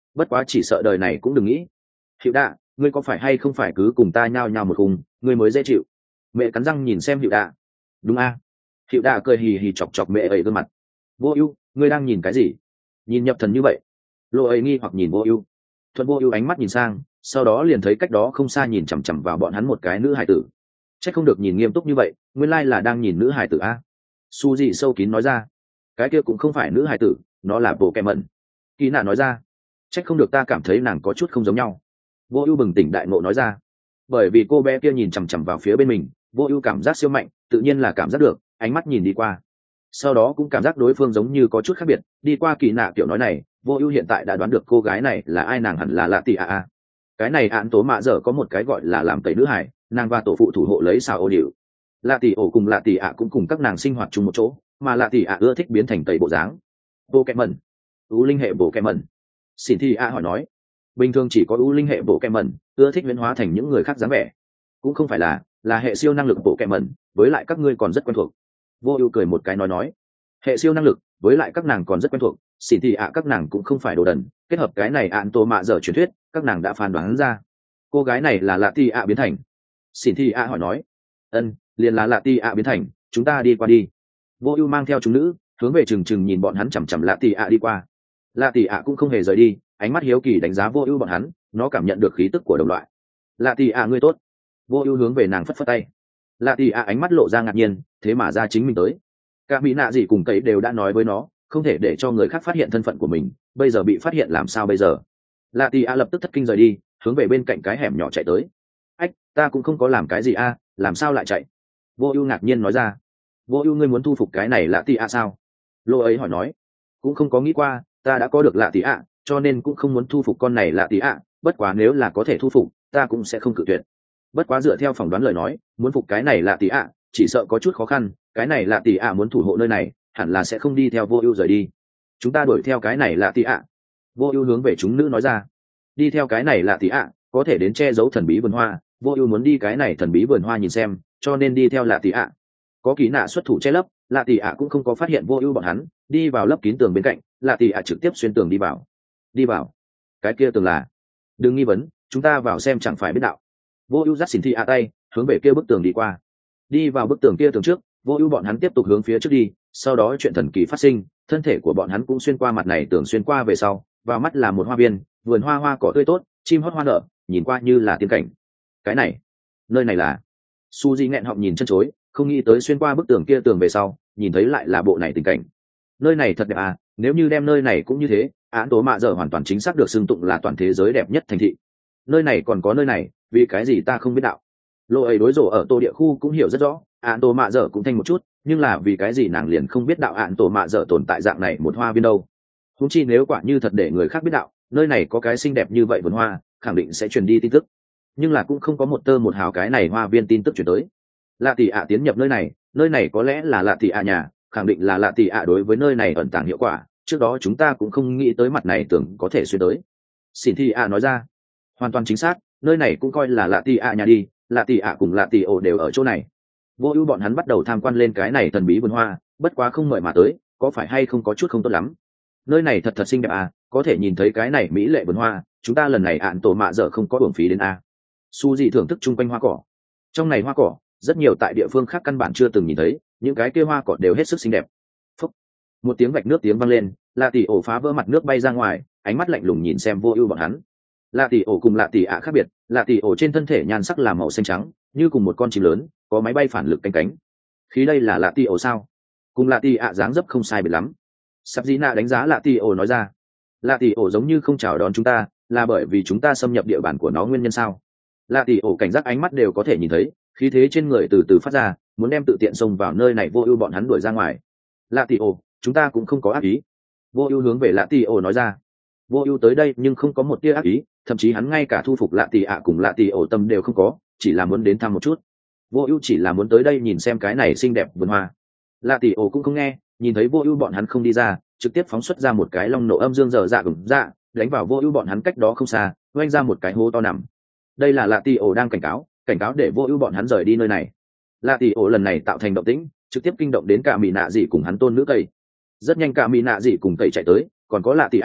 bất quá chỉ sợ đời này cũng đừng nghĩ. Hiệu đạ, ngươi có phải hay không phải cứ cùng ta nhao nhao một cùng, ngươi mới dễ chịu. Mẹ cắn răng nhìn xem hiệu đạ. Đúng a. Hiệu đạ cười hì hì chọc chọc mẹ ấy gương mặt. Vô ưu, ngươi đang nhìn cái gì? Nhìn nhập thần như vậy. Lộ ấy nghi hoặc nhìn vô ưu. Thuận vô ưu ánh mắt nhìn sang, sau đó liền thấy cách đó không xa nhìn chằm chằm vào bọn hắn một cái nữ hải tử. Chắc không được nhìn nghiêm túc như vậy, nguyên lai là đang nhìn nữ hải tử a. Su dị sâu kín nói ra. Cái kia cũng không phải nữ hải tử, nó là bộ kẹ mẩn. Kỳ nạ nói ra. Chắc không được ta cảm thấy nàng có chút không giống nhau. Vô ưu bừng tỉnh đại ngộ nói ra. Bởi vì cô bé kia nhìn chằm chằm vào phía bên mình, vô ưu cảm giác siêu mạnh, tự nhiên là cảm giác được, ánh mắt nhìn đi qua. Sau đó cũng cảm giác đối phương giống như có chút khác biệt, đi qua kỳ nạ kiểu nói này, vô ưu hiện tại đã đoán được cô gái này là ai, nàng hẳn là lạ tỷ a a. Cái này án tố mạ dở có một cái gọi là làm tẩy nữ hải, nàng và tổ phụ thủ hộ lấy xào ô điệu. Lạ tỷ ổ cùng lạ tỷ ạ cũng cùng các nàng sinh hoạt chung một chỗ, mà lạ tỷ ạ ưa thích biến thành tẩy bộ dáng. Bộ kẹ mẩn, ưu linh hệ bộ kẹ mẩn. Xin thi a hỏi nói, bình thường chỉ có ưu linh hệ bộ kẹ mẩn ưa thích biến hóa thành những người khác dáng vẻ, cũng không phải là là hệ siêu năng lực bộ kẹ mẩn, với lại các ngươi còn rất quen thuộc. Vô ưu cười một cái nói nói, hệ siêu năng lực với lại các nàng còn rất quen thuộc. Xin thì ạ các nàng cũng không phải đồ đần, kết hợp cái này ạn tô mạ dở truyền thuyết, các nàng đã phán đoán ra cô gái này là lạ ti ạ biến thành. Xin thì ạ hỏi nói, ân, liền là lạ ti ạ biến thành, chúng ta đi qua đi. Vô ưu mang theo chúng nữ hướng về trừng trừng nhìn bọn hắn chằm chằm lạ ti ạ đi qua. Lạ ti ạ cũng không hề rời đi, ánh mắt hiếu kỳ đánh giá vô ưu bọn hắn, nó cảm nhận được khí tức của đồng loại. Lạ ti ạ ngươi tốt. Vô ưu hướng về nàng phất phất tay. Lạ ti ạ ánh mắt lộ ra ngạc nhiên, thế mà ra chính mình tới. Cả mỹ nạ gì cùng cấy đều đã nói với nó, không thể để cho người khác phát hiện thân phận của mình, bây giờ bị phát hiện làm sao bây giờ. Lạ tì a lập tức thất kinh rời đi, hướng về bên cạnh cái hẻm nhỏ chạy tới. Ách, ta cũng không có làm cái gì a, làm sao lại chạy? Vô ưu ngạc nhiên nói ra. Vô ưu ngươi muốn thu phục cái này lạ tì a sao? Lô ấy hỏi nói. Cũng không có nghĩ qua, ta đã có được lạ tì a, cho nên cũng không muốn thu phục con này lạ tì a, bất quá nếu là có thể thu phục, ta cũng sẽ không cự tuyệt. Bất quá dựa theo phỏng đoán lời nói, muốn phục cái này lạ tì a, chỉ sợ có chút khó khăn, cái này lạ tì a muốn thủ hộ nơi này, hẳn là sẽ không đi theo vô ưu rời đi. Chúng ta đuổi theo cái này lạ tì ạ. Vô ưu hướng về chúng nữ nói ra. Đi theo cái này lạ tì ạ, có thể đến che giấu thần bí vườn hoa, vô ưu muốn đi cái này thần bí vườn hoa nhìn xem, cho nên đi theo lạ tì ạ. Có kỳ nạ xuất thủ che lấp, lạ tì ạ cũng không có phát hiện vô ưu bọn hắn, đi vào lấp kín tường bên cạnh, lạ tì ạ trực tiếp xuyên tường đi vào. Đi vào. Cái kia tường là? Đừng nghi vấn, chúng ta vào xem chẳng phải biết đạo. Vô ưu dắt xỉn thi ạ tay, hướng về kia bức tường đi qua. Đi vào bức tường kia tường trước, vô ưu bọn hắn tiếp tục hướng phía trước đi, sau đó chuyện thần kỳ phát sinh, thân thể của bọn hắn cũng xuyên qua mặt này tường xuyên qua về sau, vào mắt là một hoa viên, vườn hoa hoa cỏ tươi tốt, chim hót hoa nở, nhìn qua như là tiên cảnh. Cái này, nơi này là? Suzy nghẹn họng nhìn chân chối, không nghĩ tới xuyên qua bức tường kia tường về sau, nhìn thấy lại là bộ này tình cảnh. Nơi này thật đẹp à, nếu như đem nơi này cũng như thế, án tố mạ giờ hoàn toàn chính xác được xưng tụng là toàn thế giới đẹp nhất thành thị. Nơi này còn có nơi này, vì cái gì ta không biết đạo. Lô ấy đối rổ ở tô địa khu cũng hiểu rất rõ, án tố mạ giờ cũng thanh một chút, nhưng là vì cái gì nàng liền không biết đạo án tổ mạ dở tồn tại dạng này một hoa viên đâu. Húng chi nếu quả như thật để người khác biết đạo, nơi này có cái xinh đẹp như vậy vườn hoa, khẳng định sẽ truyền đi tin tức, nhưng là cũng không có một tơ một hào cái này hoa viên tin tức chuyển tới. Lạ tỷ ạ tiến nhập nơi này, nơi này có lẽ là lạ tỷ ạ nhà, khẳng định là lạ tỷ ạ đối với nơi này ẩn tàng hiệu quả, trước đó chúng ta cũng không nghĩ tới mặt này tưởng có thể xuyên tới. Xin thi ạ nói ra. Hoàn toàn chính xác, nơi này cũng coi là lạ tỷ ạ nhà đi, lạ tỷ ạ cùng lạ tỷ ổ đều ở chỗ này. Vô ưu bọn hắn bắt đầu tham quan lên cái này thần bí vườn hoa, bất quá không mời mà tới, có phải hay không có chút không tốt lắm. Nơi này thật thật xinh đẹp à, có thể nhìn thấy cái này mỹ lệ vườn hoa, chúng ta lần này ạn tổ mạ dở không có uổng phí đến a. Su dị thưởng thức chung quanh hoa cỏ. Trong này hoa cỏ rất nhiều, tại địa phương khác căn bản chưa từng nhìn thấy, những cái kia hoa cỏ đều hết sức xinh đẹp. Phúc. Một tiếng vạch nước tiếng vang lên, lạ tỷ ổ phá vỡ mặt nước bay ra ngoài, ánh mắt lạnh lùng nhìn xem vô ưu bọn hắn. Lạ tỷ ổ cùng lạ tỷ ạ khác biệt, lạ tỷ ổ trên thân thể nhan sắc là màu xanh trắng, như cùng một con chim lớn, có máy bay phản lực cánh cánh. Khí đây là lạ tỷ ổ sao? Cùng lạ tỷ ạ dáng dấp không sai biệt lắm. Sắp dĩ nạ đánh giá lạ tỷ ổ nói ra. Lạ tỷ ổ giống như không chào đón chúng ta, là bởi vì chúng ta xâm nhập địa bàn của nó nguyên nhân sao? Lạ tỷ ổ cảnh giác ánh mắt đều có thể nhìn thấy, khí thế trên người từ từ phát ra, muốn đem tự tiện xông vào nơi này vô ưu bọn hắn đuổi ra ngoài. Lạ tỷ ổ, chúng ta cũng không có ác ý. Vô ưu hướng về lạ tỷ ổ nói ra. Vô ưu tới đây nhưng không có một tia ác ý, thậm chí hắn ngay cả thu phục lạ tỷ ạ cùng lạ tỷ ổ tâm đều không có, chỉ là muốn đến thăm một chút. Vô ưu chỉ là muốn tới đây nhìn xem cái này xinh đẹp vườn hoa. Lạ tỷ ổ cũng không nghe, nhìn thấy vô ưu bọn hắn không đi ra, trực tiếp phóng xuất ra một cái long nổ âm dương dở dạ gừng dạ, đánh vào vô ưu bọn hắn cách đó không xa, oanh ra một cái hố to nằm. Đây là lạ tỷ ổ đang cảnh cáo, cảnh cáo để vô ưu bọn hắn rời đi nơi này. Lạ tỷ ổ lần này tạo thành động tĩnh, trực tiếp kinh động đến cả mỹ nạ dị cùng hắn tôn nữ cây. Rất nhanh cả mỹ nạ dị cùng cây chạy tới, còn có lạ tỷ ạ,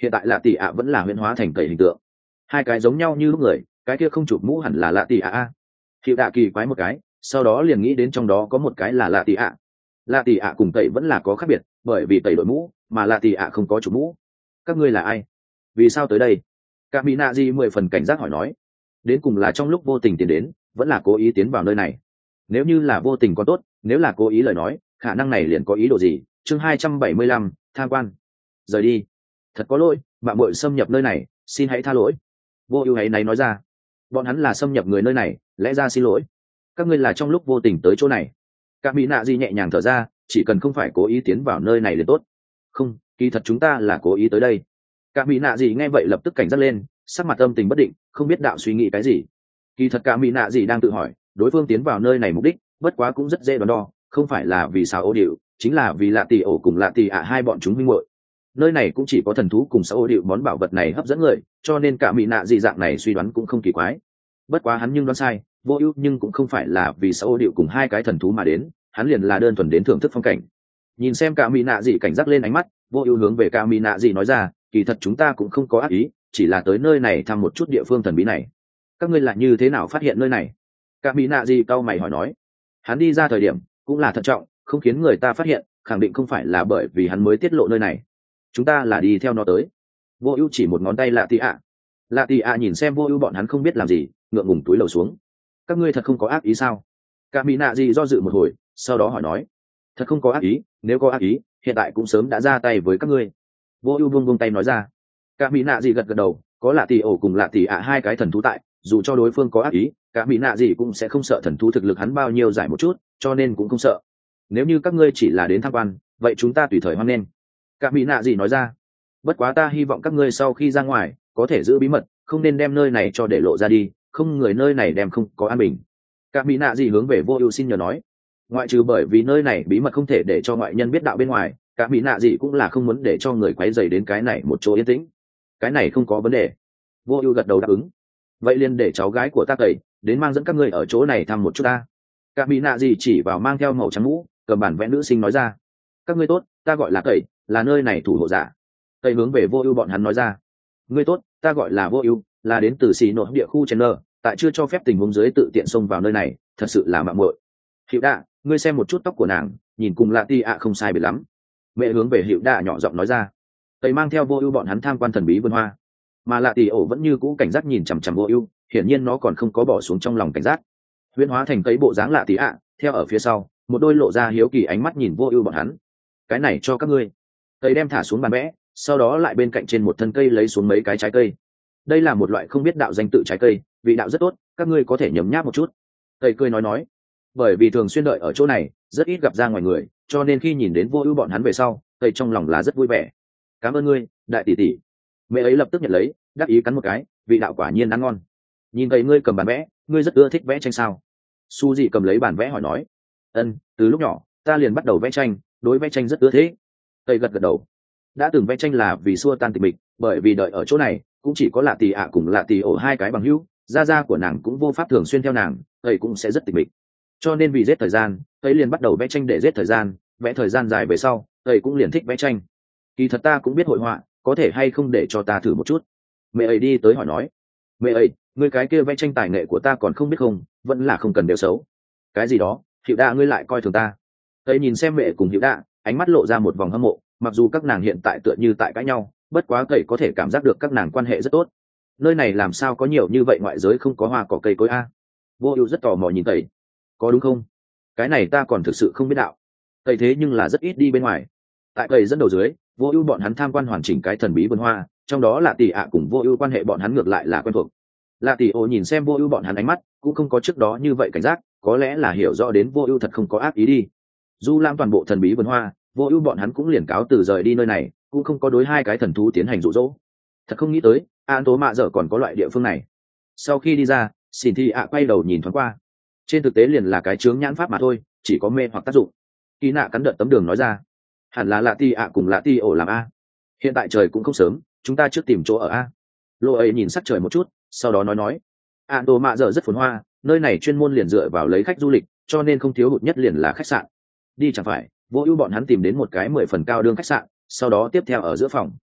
hiện tại lạ tỷ ạ vẫn là huyễn hóa thành tẩy hình tượng, hai cái giống nhau như lúc người, cái kia không chụp mũ hẳn là lạ tỷ ạ a. Hiệu đạ kỳ quái một cái, sau đó liền nghĩ đến trong đó có một cái là lạ tỷ ạ. Lạ tỷ ạ cùng tẩy vẫn là có khác biệt, bởi vì tẩy đội mũ mà lạ tỷ ạ không có chụp mũ. Các ngươi là ai, vì sao tới đây? Cả mỹ nạ di mười phần cảnh giác hỏi nói. Đến cùng là trong lúc vô tình tiến đến, vẫn là cố ý tiến vào nơi này? Nếu như là vô tình có tốt, nếu là cố ý lời nói, khả năng này liền có ý đồ gì? Chương hai trăm bảy mươi lăm, tham quan. Rời đi. Thật có lỗi, bạn muội xâm nhập nơi này, xin hãy tha lỗi. Vô ưu hãy náy nói ra. Bọn hắn là xâm nhập người nơi này, lẽ ra xin lỗi. Các ngươi là trong lúc vô tình tới chỗ này. Cả mỹ nạ di nhẹ nhàng thở ra, chỉ cần không phải cố ý tiến vào nơi này liền tốt. Không, kỳ thật chúng ta là cố ý tới đây. Cả mỹ nạ gì nghe vậy lập tức cảnh giác lên, sắc mặt âm tình bất định, không biết đạo suy nghĩ cái gì. Kỳ thật cả mỹ nạ gì đang tự hỏi, đối phương tiến vào nơi này mục đích, bất quá cũng rất dễ đoán đo, không phải là vì sao ô điệu, chính là vì lạ tỷ ổ cùng lạ tỷ ạ hai bọn chúng minh muội. Nơi này cũng chỉ có thần thú cùng sao ô điệu món bảo vật này hấp dẫn người, cho nên cả mỹ nạ gì dạng này suy đoán cũng không kỳ quái. Bất quá hắn nhưng đoán sai, vô ưu nhưng cũng không phải là vì sao ô điệu cùng hai cái thần thú mà đến, hắn liền là đơn thuần đến thưởng thức phong cảnh. Nhìn xem cả mỹ nạ gì cảnh giác lên ánh mắt, vô ưu hướng về cả mỹ nạ gì nói ra, kỳ thật chúng ta cũng không có ác ý, chỉ là tới nơi này thăm một chút địa phương thần bí này. Các ngươi là như thế nào phát hiện nơi này? Cả mỹ nạ gì cau mày hỏi nói. Hắn đi ra thời điểm cũng là thận trọng, không khiến người ta phát hiện, khẳng định không phải là bởi vì hắn mới tiết lộ nơi này. Chúng ta là đi theo nó tới. Vô ưu chỉ một ngón tay lạ tì ạ. Lạ tì ạ nhìn xem vô ưu bọn hắn không biết làm gì, ngượng ngùng túi lầu xuống. Các ngươi thật không có ác ý sao? Cả mỹ nạ gì do dự một hồi, sau đó hỏi nói. Thật không có ác ý, nếu có ác ý, hiện tại cũng sớm đã ra tay với các ngươi. Vô ưu buông buông tay nói ra. Cả mỹ nạ gì gật gật đầu, có lạ tì ổ cùng lạ tì ạ hai cái thần thú tại, dù cho đối phương có ác ý, cả mỹ nạ gì cũng sẽ không sợ thần thú thực lực hắn bao nhiêu giải một chút, cho nên cũng không sợ. Nếu như các ngươi chỉ là đến tham quan, vậy chúng ta tùy thời hoan nghênh. Cả mỹ nạ gì nói ra. Bất quá ta hy vọng các ngươi sau khi ra ngoài có thể giữ bí mật, không nên đem nơi này cho để lộ ra đi, không người nơi này đem không có an bình. Cả mỹ nạ gì hướng về vô ưu xin nhờ nói. Ngoại trừ bởi vì nơi này bí mật không thể để cho ngoại nhân biết đạo bên ngoài, cả mỹ nạ gì cũng là không muốn để cho người quấy rầy đến cái này một chỗ yên tĩnh. Cái này không có vấn đề. Vô ưu gật đầu đáp ứng. Vậy liền để cháu gái của ta cậy đến mang dẫn các ngươi ở chỗ này thăm một chút ta. Cả mỹ nạ gì chỉ vào mang theo màu trắng mũ, cầm bản vẽ nữ sinh nói ra. Các ngươi tốt, ta gọi là cậy, là nơi này thủ hộ giả. Cậy hướng về vô ưu bọn hắn nói ra. Ngươi tốt, ta gọi là vô ưu, là đến từ xì nội địa khu Chandler, tại chưa cho phép tình huống dưới tự tiện xông vào nơi này, thật sự là mạo muội. Hiệu đạ, ngươi xem một chút tóc của nàng, nhìn cùng lạ ti ạ không sai biệt lắm. Mẹ hướng về hiệu đạ nhỏ giọng nói ra. Tây mang theo vô ưu bọn hắn tham quan thần bí vườn hoa, mà lạ tỷ ổ vẫn như cũ cảnh giác nhìn chằm chằm vô ưu, hiển nhiên nó còn không có bỏ xuống trong lòng cảnh giác. Huyễn hóa thành cây bộ dáng lạ tỷ ạ, theo ở phía sau, một đôi lộ ra hiếu kỳ ánh mắt nhìn vô ưu bọn hắn. Cái này cho các ngươi. Tây đem thả xuống bàn vẽ, sau đó lại bên cạnh trên một thân cây lấy xuống mấy cái trái cây. Đây là một loại không biết đạo danh tự trái cây, vị đạo rất tốt, các ngươi có thể nhấm nháp một chút. Tây cười nói nói. Bởi vì thường xuyên đợi ở chỗ này, rất ít gặp ra ngoài người, cho nên khi nhìn đến vô ưu bọn hắn về sau, Tây trong lòng là rất vui vẻ. Cảm ơn ngươi, đại tỷ tỷ. Mẹ ấy lập tức nhận lấy, đắc ý cắn một cái, vị đạo quả nhiên ăn ngon. Nhìn thấy ngươi cầm bản vẽ, ngươi rất ưa thích vẽ tranh sao? Su dị cầm lấy bản vẽ hỏi nói. Ân, từ lúc nhỏ ta liền bắt đầu vẽ tranh, đối vẽ tranh rất ưa thích. Tây gật gật đầu. Đã từng vẽ tranh là vì xua tan tịch mịch, bởi vì đợi ở chỗ này cũng chỉ có lạ tỷ ạ cùng lạ tỷ ổ hai cái bằng hữu, gia gia của nàng cũng vô pháp thường xuyên theo nàng, Tây cũng sẽ rất tịch mịch. Cho nên vì giết thời gian, Tây liền bắt đầu vẽ tranh để giết thời gian, vẽ thời gian dài về sau, Tây cũng liền thích vẽ tranh. Kỳ thật ta cũng biết hội họa, có thể hay không để cho ta thử một chút? Mẹ ấy đi tới hỏi nói. Mẹ ấy, ngươi cái kia vẽ tranh tài nghệ của ta còn không biết không, vẫn là không cần đều xấu. Cái gì đó, Hiệu đạ ngươi lại coi thường ta. Tây nhìn xem mẹ cùng Hiệu đạ, ánh mắt lộ ra một vòng hâm mộ, mặc dù các nàng hiện tại tựa như tại cãi nhau, bất quá Tây có thể cảm giác được các nàng quan hệ rất tốt. Nơi này làm sao có nhiều như vậy ngoại giới không có hoa cỏ cây cối a? Vô ưu rất tò mò nhìn Tây. Có đúng không? Cái này ta còn thực sự không biết đạo. Tây thế nhưng là rất ít đi bên ngoài. Tại Tây dẫn đầu dưới, vô ưu bọn hắn tham quan hoàn chỉnh cái thần bí vườn hoa, trong đó là tỷ ạ cùng vô ưu quan hệ bọn hắn ngược lại là quen thuộc. Là tỷ ô nhìn xem vô ưu bọn hắn ánh mắt cũng không có trước đó như vậy cảnh giác, có lẽ là hiểu rõ đến vô ưu thật không có ác ý đi. Du lam toàn bộ thần bí vườn hoa, vô ưu bọn hắn cũng liền cáo từ rời đi nơi này, cũng không có đối hai cái thần thú tiến hành dụ dỗ. Thật không nghĩ tới an tố mạ dở còn có loại địa phương này. Sau khi đi ra, xin thi ạ quay đầu nhìn thoáng qua, trên thực tế liền là cái chướng nhãn pháp mà thôi, chỉ có mê hoặc tác dụng. Kỳ nạ cắn đợt tấm đường nói ra. Hẳn là lạ ti ạ cùng lạ ti ổ làm a. Hiện tại trời cũng không sớm, chúng ta trước tìm chỗ ở a. Lô ấy nhìn sắc trời một chút, sau đó nói nói. Ản tổ mạ giờ rất phồn hoa, nơi này chuyên môn liền dựa vào lấy khách du lịch, cho nên không thiếu hụt nhất liền là khách sạn. Đi chẳng phải, vô ưu bọn hắn tìm đến một cái mười phần cao đương khách sạn, sau đó tiếp theo ở giữa phòng.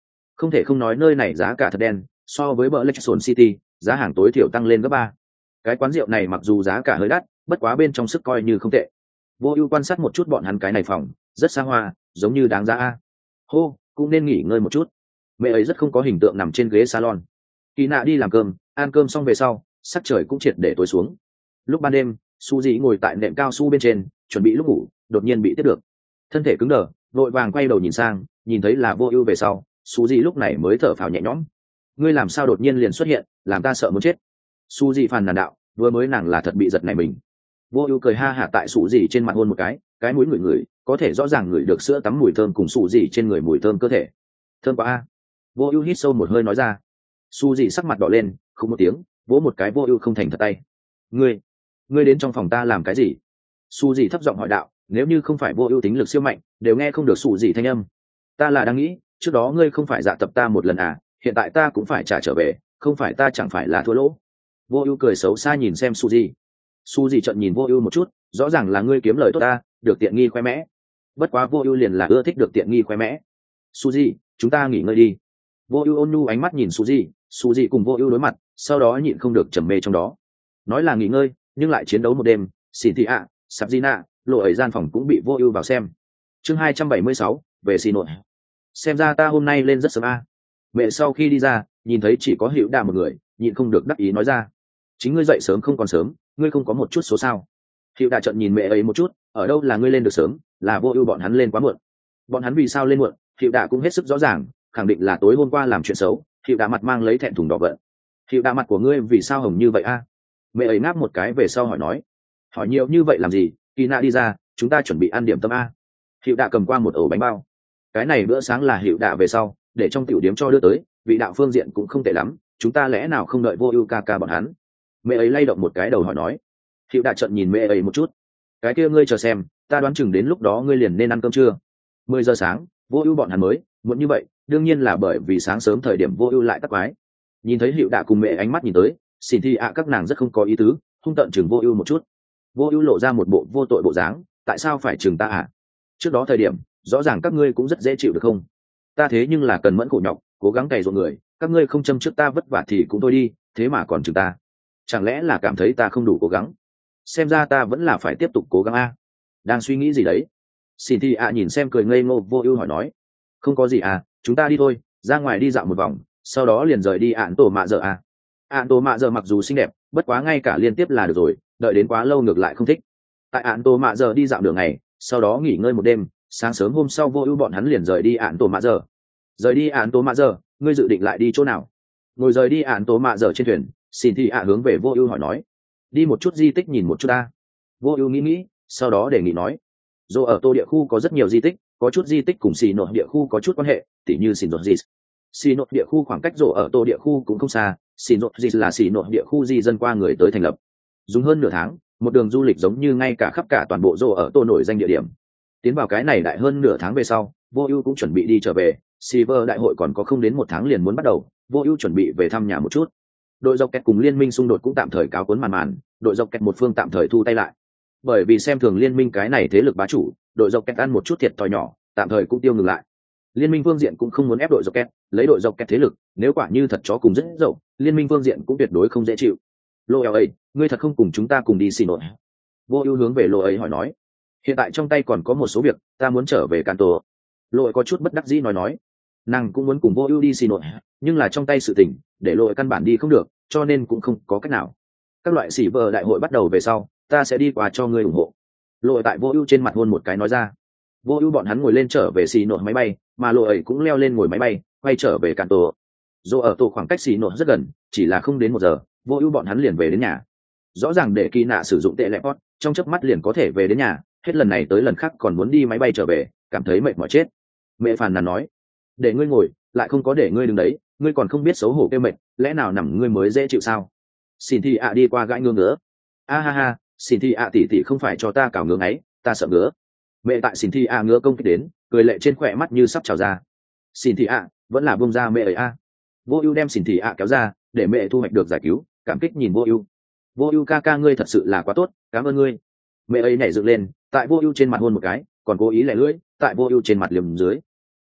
không thể không nói nơi này giá cả thật đen, so với bờ Lexington City giá hàng tối thiểu tăng lên gấp ba. Cái quán rượu này mặc dù giá cả hơi đắt, bất quá bên trong sức coi như không tệ. Vô Ưu quan sát một chút bọn hắn cái này phòng, rất xa hoa, giống như đáng giá a. Hô, cũng nên nghỉ ngơi một chút. Mẹ ấy rất không có hình tượng nằm trên ghế salon. Kỳ nạ đi làm cơm, ăn cơm xong về sau, sắc trời cũng triệt để tối xuống. Lúc ban đêm, Suzy ngồi tại nệm cao su bên trên, chuẩn bị lúc ngủ, đột nhiên bị tiếp được. Thân thể cứng đờ, vội vàng quay đầu nhìn sang, nhìn thấy là Vô Ưu về sau, Suzy lúc này mới thở phào nhẹ nhõm. Ngươi làm sao đột nhiên liền xuất hiện, làm ta sợ muốn chết. Suzy phàn nàn đạo, vừa mới nàng là thật bị giật này mình. Vô Ưu cười ha hả tại Suzy trên mặt hôn một cái, cái mũi ngửi ngửi, có thể rõ ràng ngửi được sữa tắm mùi thơm cùng Suzy trên người mùi thơm cơ thể. Thơm quá a. Vô Ưu hít sâu một hơi nói ra. Suzy sắc mặt đỏ lên, không một tiếng, vỗ một cái Vô Ưu không thành thật tay. Ngươi, ngươi đến trong phòng ta làm cái gì? Suzy thấp giọng hỏi đạo, nếu như không phải Vô Ưu tính lực siêu mạnh, đều nghe không được Suzy thanh âm. Ta là đang nghĩ, trước đó ngươi không phải dạ tập ta một lần à, hiện tại ta cũng phải trả trở về, không phải ta chẳng phải là thua lỗ. Vô Ưu cười xấu xa nhìn xem Suzy. Suzy trợn nhìn Vô Ưu một chút, rõ ràng là ngươi kiếm lời tốt ta, được tiện nghi khoe mẽ. Bất quá Vô Ưu liền là ưa thích được tiện nghi khoe mẽ. Suzy, chúng ta nghỉ ngơi đi. Vô Ưu ôn nhu ánh mắt nhìn Suzy, Suzy cùng Vô Ưu đối mặt, sau đó nhịn không được trầm mê trong đó. Nói là nghỉ ngơi, nhưng lại chiến đấu một đêm, Cynthia, Sabrina, lộ ấy gian phòng cũng bị Vô Ưu vào xem. Chương hai trăm bảy mươi sáu, về xin lỗi. Xem ra ta hôm nay lên rất sớm a. Mẹ sau khi đi ra, nhìn thấy chỉ có Hựu Đà một người, nhịn không được đắc ý nói ra. Chính ngươi dậy sớm không còn sớm, ngươi không có một chút số sao? Hựu Đà trợn nhìn mẹ ấy một chút, ở đâu là ngươi lên được sớm, là Vô Ưu bọn hắn lên quá muộn. Bọn hắn vì sao lên muộn, Hựu Đà cũng hết sức rõ ràng, khẳng định là tối hôm qua làm chuyện xấu. Hựu Đà mặt mang lấy thẹn thùng đỏ bận. Hựu Đà mặt của ngươi vì sao hồng như vậy a? Mẹ ấy ngáp một cái về sau hỏi nói. Hỏi nhiều như vậy làm gì? Kỳ nạ đi ra, chúng ta chuẩn bị ăn điểm tâm a. Hựu Đà cầm qua một ổ bánh bao. Cái này bữa sáng là Hựu Đà về sau, để trong tiểu điếm cho đưa tới, vị đạo phương diện cũng không tệ lắm, chúng ta lẽ nào không đợi Vô Ưu ca ca bọn hắn? Mẹ ấy lay động một cái đầu hỏi nói. Hựu Đà trợn nhìn mẹ ấy một chút. Cái kia ngươi chờ xem, ta đoán chừng đến lúc đó ngươi liền nên ăn cơm trưa. Mười giờ sáng, Vô Ưu bọn hắn mới, muộn như vậy, đương nhiên là bởi vì sáng sớm thời điểm Vô Ưu lại tắc quái. Nhìn thấy Hựu Đà cùng mẹ ánh mắt nhìn tới, xin thi ạ các nàng rất không có ý tứ, hung tợn chừng Vô Ưu một chút. Vô Ưu lộ ra một bộ vô tội bộ dáng, tại sao phải chừng ta ạ? Trước đó thời điểm, rõ ràng các ngươi cũng rất dễ chịu được không? Ta thế nhưng là cần mẫn khổ nhọc, cố gắng cày ruộng người, các ngươi không châm trước ta vất vả thì cũng thôi đi, thế mà còn chừng ta. Chẳng lẽ là cảm thấy ta không đủ cố gắng? Xem ra ta vẫn là phải tiếp tục cố gắng a. Đang suy nghĩ gì đấy? Xin thi ạ nhìn xem cười ngây ngô Vô Ưu hỏi nói. Không có gì à, chúng ta đi thôi, ra ngoài đi dạo một vòng, sau đó liền rời đi ạn tổ mạ giờ à. Ạn tổ mạ giờ mặc dù xinh đẹp, bất quá ngay cả liên tiếp là được rồi, đợi đến quá lâu ngược lại không thích. Tại ạn tổ mạ giờ đi dạo đường ngày, sau đó nghỉ ngơi một đêm, sáng sớm hôm sau Vô Ưu bọn hắn liền rời đi ạn tổ mạ giờ. Rời đi ạn tổ mạ giờ, ngươi dự định lại đi chỗ nào? Ngồi rời đi ạn tổ mạ giờ trên thuyền, xin thị ạ hướng về Vô Ưu hỏi nói. Đi một chút di tích nhìn một chút ta. Vô Ưu nghĩ nghĩ, sau đó đề nghị nói. Dù ở Tô địa khu có rất nhiều di tích, có chút di tích cùng xì nội địa khu có chút quan hệ, tỉ như xì nội gì. Xì nội địa khu khoảng cách Dù ở Tô địa khu cũng không xa, xì nội gì là xì nội địa khu di dân qua người tới thành lập. Dùng hơn nửa tháng, một đường du lịch giống như ngay cả khắp cả toàn bộ Dù ở Tô nổi danh địa điểm. Tiến vào cái này đại hơn nửa tháng về sau, Vô Ưu cũng chuẩn bị đi trở về, Silver đại hội còn có không đến một tháng liền muốn bắt đầu, Vô Ưu chuẩn bị về thăm nhà một chút. Đội dọc kẹt cùng liên minh xung đột cũng tạm thời cáo cuốn màn màn, đội dọc kẹt một phương tạm thời thu tay lại. Bởi vì xem thường liên minh cái này thế lực bá chủ, đội dọc kẹt ăn một chút thiệt thòi nhỏ, tạm thời cũng tiêu ngừng lại. Liên minh phương diện cũng không muốn ép đội dọc kẹt, lấy đội dọc kẹt thế lực, nếu quả như thật chó cùng rất dậu, liên minh phương diện cũng tuyệt đối không dễ chịu. Lô ấy, ngươi thật không cùng chúng ta cùng đi xin lỗi? Vô Ưu hướng về Lô ấy hỏi nói. Hiện tại trong tay còn có một số việc, ta muốn trở về Càn Tổ. Lô ấy có chút bất đắc dĩ nói nói. Nàng cũng muốn cùng Vô Ưu đi xin lỗi, nhưng là trong tay sự tình, để Lô ấy căn bản đi không được, cho nên cũng không có cách nào. Các loại xỉ vờ đại hội bắt đầu về sau, ta sẽ đi qua cho ngươi ủng hộ. Lô ấy tại Vô Ưu trên mặt hôn một cái nói ra. Vô Ưu bọn hắn ngồi lên trở về xì nội máy bay, mà Lô ấy cũng leo lên ngồi máy bay, quay trở về Càn Tổ. Dù ở tổ khoảng cách xì nội rất gần, chỉ là không đến một giờ, Vô Ưu bọn hắn liền về đến nhà. Rõ ràng để Kỳ Nạ sử dụng tệ lệ pot, trong chớp mắt liền có thể về đến nhà, hết lần này tới lần khác còn muốn đi máy bay trở về, cảm thấy mệt mỏi chết. Mẹ phàn nàn nói, để ngươi ngồi, lại không có để ngươi đứng đấy, ngươi còn không biết xấu hổ kêu mệt, lẽ nào nằm ngươi mới dễ chịu sao? Xin Thi ạ đi qua gãi ngứa ngứa. A ha ha, Xin Thi ạ tỷ tỷ không phải cho ta cào ngứa ấy, ta sợ ngứa. Mẹ tại Xin Thi ạ ngứa công kích đến, cười lệ trên khỏe mắt như sắp trào ra. Xin Thi ạ, vẫn là buông ra mẹ ấy a. Vô Ưu đem Xin Thi ạ kéo ra, để mẹ thu hoạch được giải cứu, cảm kích nhìn Vô Ưu. Vô Ưu ca ca ngươi thật sự là quá tốt, cảm ơn ngươi. Mẹ ấy nhảy dựng lên, tại Vô Ưu trên mặt hôn một cái, còn cố ý lẻ lưỡi, tại Vô Ưu trên mặt liếm dưới.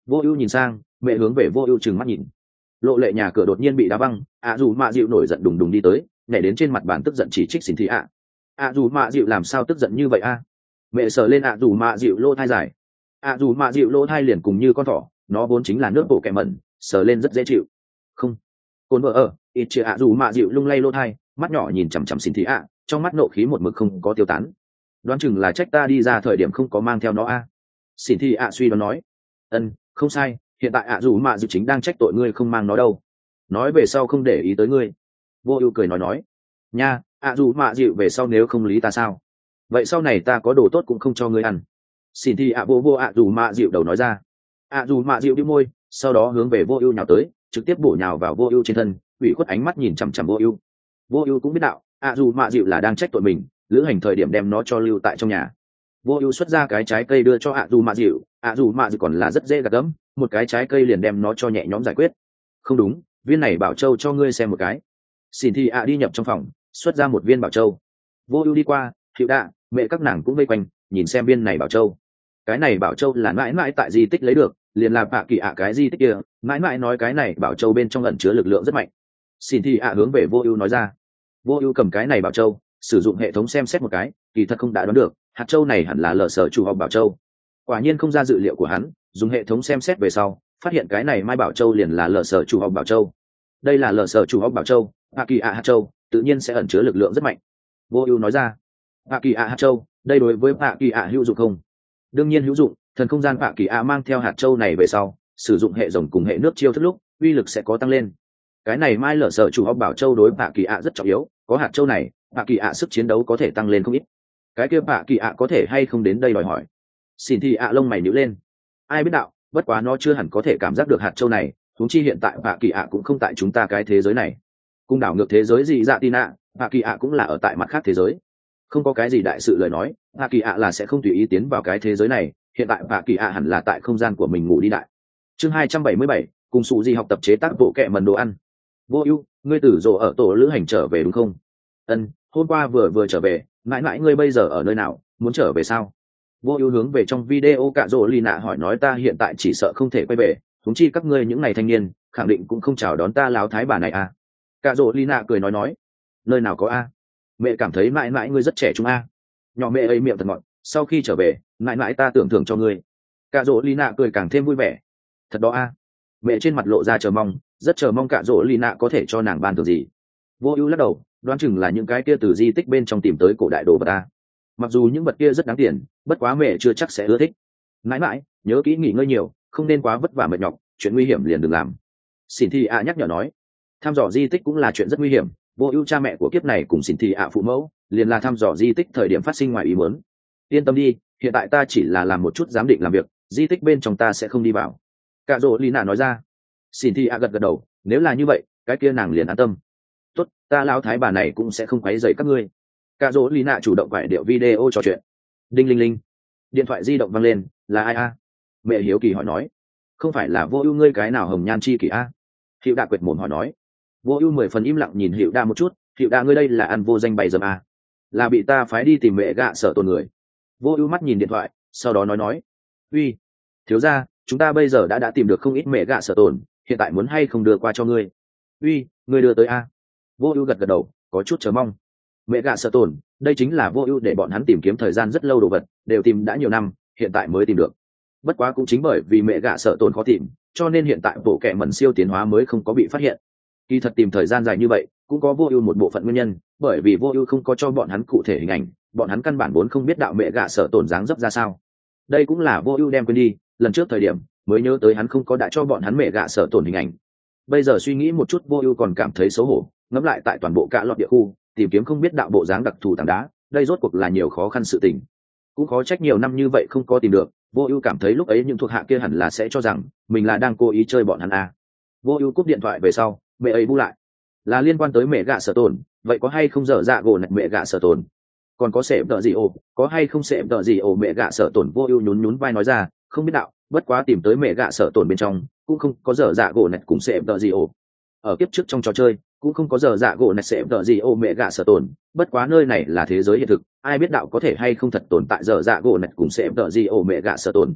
Vô ưu nhìn sang, mẹ hướng về vô ưu trừng mắt nhìn. Lộ lệ nhà cửa đột nhiên bị đá văng, ạ dù mạ dịu nổi giận đùng đùng đi tới, nhảy đến trên mặt bàn tức giận chỉ trích xin thị ạ. ạ dù mạ dịu làm sao tức giận như vậy a? Mẹ sờ lên ạ dù mạ dịu lỗ thai dài. ạ dù mạ dịu lỗ thai liền cùng như con thỏ, nó vốn chính là nước bộ kẻ mẩn, sờ lên rất dễ chịu. Không, cồn vợ ở ít chia ạ dù mạ dịu lung lay lỗ thai, mắt nhỏ nhìn chằm chằm xin thị ạ, trong mắt nộ khí một mực không có tiêu tán. Đoán chừng là trách ta đi ra thời điểm không có mang theo nó a. Xin thị ạ suy đoán nói. Ân, không sai, hiện tại ạ dù mạ dịu chính đang trách tội ngươi không mang nó đâu, nói về sau không để ý tới ngươi. Vô ưu cười nói nói, nha, ạ dù mạ dịu về sau nếu không lý ta sao, vậy sau này ta có đồ tốt cũng không cho ngươi ăn. Xin thì ạ vô vô ạ dù mạ dịu đầu nói ra. ạ dù mạ dịu đĩu môi, sau đó hướng về vô ưu nhào tới, trực tiếp bổ nhào vào vô ưu trên thân, ủy khuất ánh mắt nhìn chằm chằm vô ưu. Vô ưu cũng biết đạo, ạ dù mạ dịu là đang trách tội mình, lữ hành thời điểm đem nó cho lưu tại trong nhà. Vô ưu xuất ra cái trái cây đưa cho ạ dù mạ dịu, ạ dù mạ dịu còn là rất dễ gạt gẫm, một cái trái cây liền đem nó cho nhẹ nhõm giải quyết. Không đúng, viên này bảo châu cho ngươi xem một cái. Xin thì ạ đi nhập trong phòng, xuất ra một viên bảo châu. Vô ưu đi qua, hiệu đạ, mẹ các nàng cũng vây quanh, nhìn xem viên này bảo châu. Cái này bảo châu là mãi mãi tại di tích lấy được, liền là bạ kỳ ạ cái di tích kia, mãi mãi nói cái này bảo châu bên trong ẩn chứa lực lượng rất mạnh. Xin thì ạ hướng về vô ưu nói ra. Vô ưu cầm cái này bảo châu, sử dụng hệ thống xem xét một cái, kỳ thật không đã đoán được, hạt châu này hẳn là lở sở chủ học bảo châu. Quả nhiên không ra dự liệu của hắn, dùng hệ thống xem xét về sau, phát hiện cái này mai bảo châu liền là lở sở chủ học bảo châu. Đây là lở sở chủ học bảo châu, bạ kỳ ạ hạt châu, tự nhiên sẽ ẩn chứa lực lượng rất mạnh. Vô ưu nói ra. Bạ kỳ ạ hạt châu, đây đối với bạ kỳ ạ hữu dụng không? Đương nhiên hữu dụng, thần không gian bạ kỳ ạ mang theo hạt châu này về sau, sử dụng hệ rồng cùng hệ nước chiêu thức lúc, uy lực sẽ có tăng lên. Cái này mai lở sở chủ học bảo châu đối bạ kỳ ạ rất trọng yếu, có hạt châu này, bạ kỳ ạ sức chiến đấu có thể tăng lên không ít. Cái kia bạ kỳ ạ có thể hay không đến đây đòi hỏi. Xin thì ạ lông mày nhíu lên. Ai biết đạo, bất quá nó chưa hẳn có thể cảm giác được hạt châu này, huống chi hiện tại bạ kỳ ạ cũng không tại chúng ta cái thế giới này. Cung đảo ngược thế giới gì dạ tin ạ, bạ kỳ ạ cũng là ở tại mặt khác thế giới. Không có cái gì đại sự lời nói, bạ kỳ ạ là sẽ không tùy ý tiến vào cái thế giới này, hiện tại bạ kỳ ạ hẳn là tại không gian của mình ngủ đi đại. Chương hai trăm bảy mươi bảy, cùng sụ gì học tập chế tác bộ kệ mần đồ ăn. Vô ưu, ngươi tử rồ ở tổ lữ hành trở về đúng không? Ân, hôm qua vừa vừa trở về, mãi mãi ngươi bây giờ ở nơi nào, muốn trở về sao? Vô ưu hướng về trong video cạ rỗ lì nạ hỏi nói ta hiện tại chỉ sợ không thể quay về, huống chi các ngươi những ngày thanh niên khẳng định cũng không chào đón ta láo thái bà này à. Cạ rỗ lì nạ cười nói nói, nơi nào có a, mẹ cảm thấy mãi mãi ngươi rất trẻ trung a. Nhỏ mẹ ấy miệng thật ngọt, sau khi trở về mãi mãi ta tưởng thưởng cho ngươi. Cạ rỗ lì nạ cười càng thêm vui vẻ. Thật đó a. Mẹ trên mặt lộ ra chờ mong, rất chờ mong cạ rỗ lì nạ có thể cho nàng ban thưởng gì. Vô ưu lắc đầu, đoán chừng là những cái kia từ di tích bên trong tìm tới cổ đại đồ vật ta. Mặc dù những vật kia rất đáng tiền, bất quá mẹ chưa chắc sẽ ưa thích. Mãi mãi nhớ kỹ nghỉ ngơi nhiều, không nên quá vất vả mệt nhọc, chuyện nguy hiểm liền đừng làm. Xin Thi ạ nhắc nhở nói, thăm dò di tích cũng là chuyện rất nguy hiểm. Vô ưu cha mẹ của kiếp này cùng Xin Thi ạ phụ mẫu liền là thăm dò di tích thời điểm phát sinh ngoài ý muốn. Yên tâm đi, hiện tại ta chỉ là làm một chút giám định làm việc, di tích bên trong ta sẽ không đi vào. Cạ rỗ lì nạ nói ra. Xin Thi ạ gật gật đầu, nếu là như vậy cái kia nàng liền an tâm. Tốt, ta lão thái bà này cũng sẽ không quấy rầy các ngươi. Cạ rỗ lì nạ chủ động quải điệu video trò chuyện. Đinh linh linh, điện thoại di động vang lên, là ai a? Mẹ hiếu kỳ hỏi nói. Không phải là Vô ưu ngươi cái nào hồng nhan chi kỷ a? Hiệu đa quệt mồm hỏi nói. Vô ưu mười phần im lặng nhìn Hiệu đa một chút, Hiệu đa ngươi đây là ăn vô danh bày dầm a? Là bị ta phái đi tìm mẹ gạ sợ tồn người. Vô ưu mắt nhìn điện thoại, sau đó nói nói. Uy, thiếu gia, chúng ta bây giờ đã đã tìm được không ít mẹ gạ sợ tồn, hiện tại muốn hay không đưa qua cho ngươi? Uy, ngươi đưa tới a? Vô ưu gật gật đầu, có chút chờ mong. Mẹ gạ sợ tồn, đây chính là Vô ưu để bọn hắn tìm kiếm thời gian rất lâu đồ vật, đều tìm đã nhiều năm, hiện tại mới tìm được. Bất quá cũng chính bởi vì mẹ gạ sợ tồn khó tìm, cho nên hiện tại bộ kệ mẩn siêu tiến hóa mới không có bị phát hiện. Kỳ thật tìm thời gian dài như vậy, cũng có Vô ưu một bộ phận nguyên nhân, bởi vì Vô ưu không có cho bọn hắn cụ thể hình ảnh, bọn hắn căn bản vốn không biết đạo mẹ gạ sợ tồn dáng dấp ra sao. Đây cũng là Vô ưu đem quên đi, lần trước thời điểm mới nhớ tới hắn không có đã cho bọn hắn mẹ gạ sợ tồn hình ảnh. Bây giờ suy nghĩ một chút Vô ưu còn cảm thấy xấu hổ, ngẫm lại tại toàn bộ cả lọt địa khu tìm kiếm không biết đạo bộ dáng đặc thù tảng đá, đây rốt cuộc là nhiều khó khăn sự tình. Cũng khó trách nhiều năm như vậy không có tìm được. Vô ưu cảm thấy lúc ấy những thuộc hạ kia hẳn là sẽ cho rằng mình là đang cố ý chơi bọn hắn à. Vô ưu cúp điện thoại về sau, mẹ ấy bu lại, là liên quan tới mẹ gạ sở tồn, vậy có hay không dở dạ gỗ nạch mẹ gạ sở tồn, còn có sệm tợ gì ồ, có hay không sệm tợ gì ồ mẹ gạ sở tồn. Vô ưu nhún nhún vai nói ra, không biết đạo, bất quá tìm tới mẹ gạ sở tồn bên trong cũng không có dở dạ gỗ nạch cùng sệm tợ gì ồ. Ở kiếp trước trong trò chơi cũng không có dở dạ gỗ nạch sệm tợ gì ồ mẹ gạ sở tồn, bất quá nơi này là thế giới hiện thực, ai biết đạo có thể hay không thật tồn tại dở dạ gỗ nạch cùng sệm tợ gì ồ mẹ gạ sở tồn.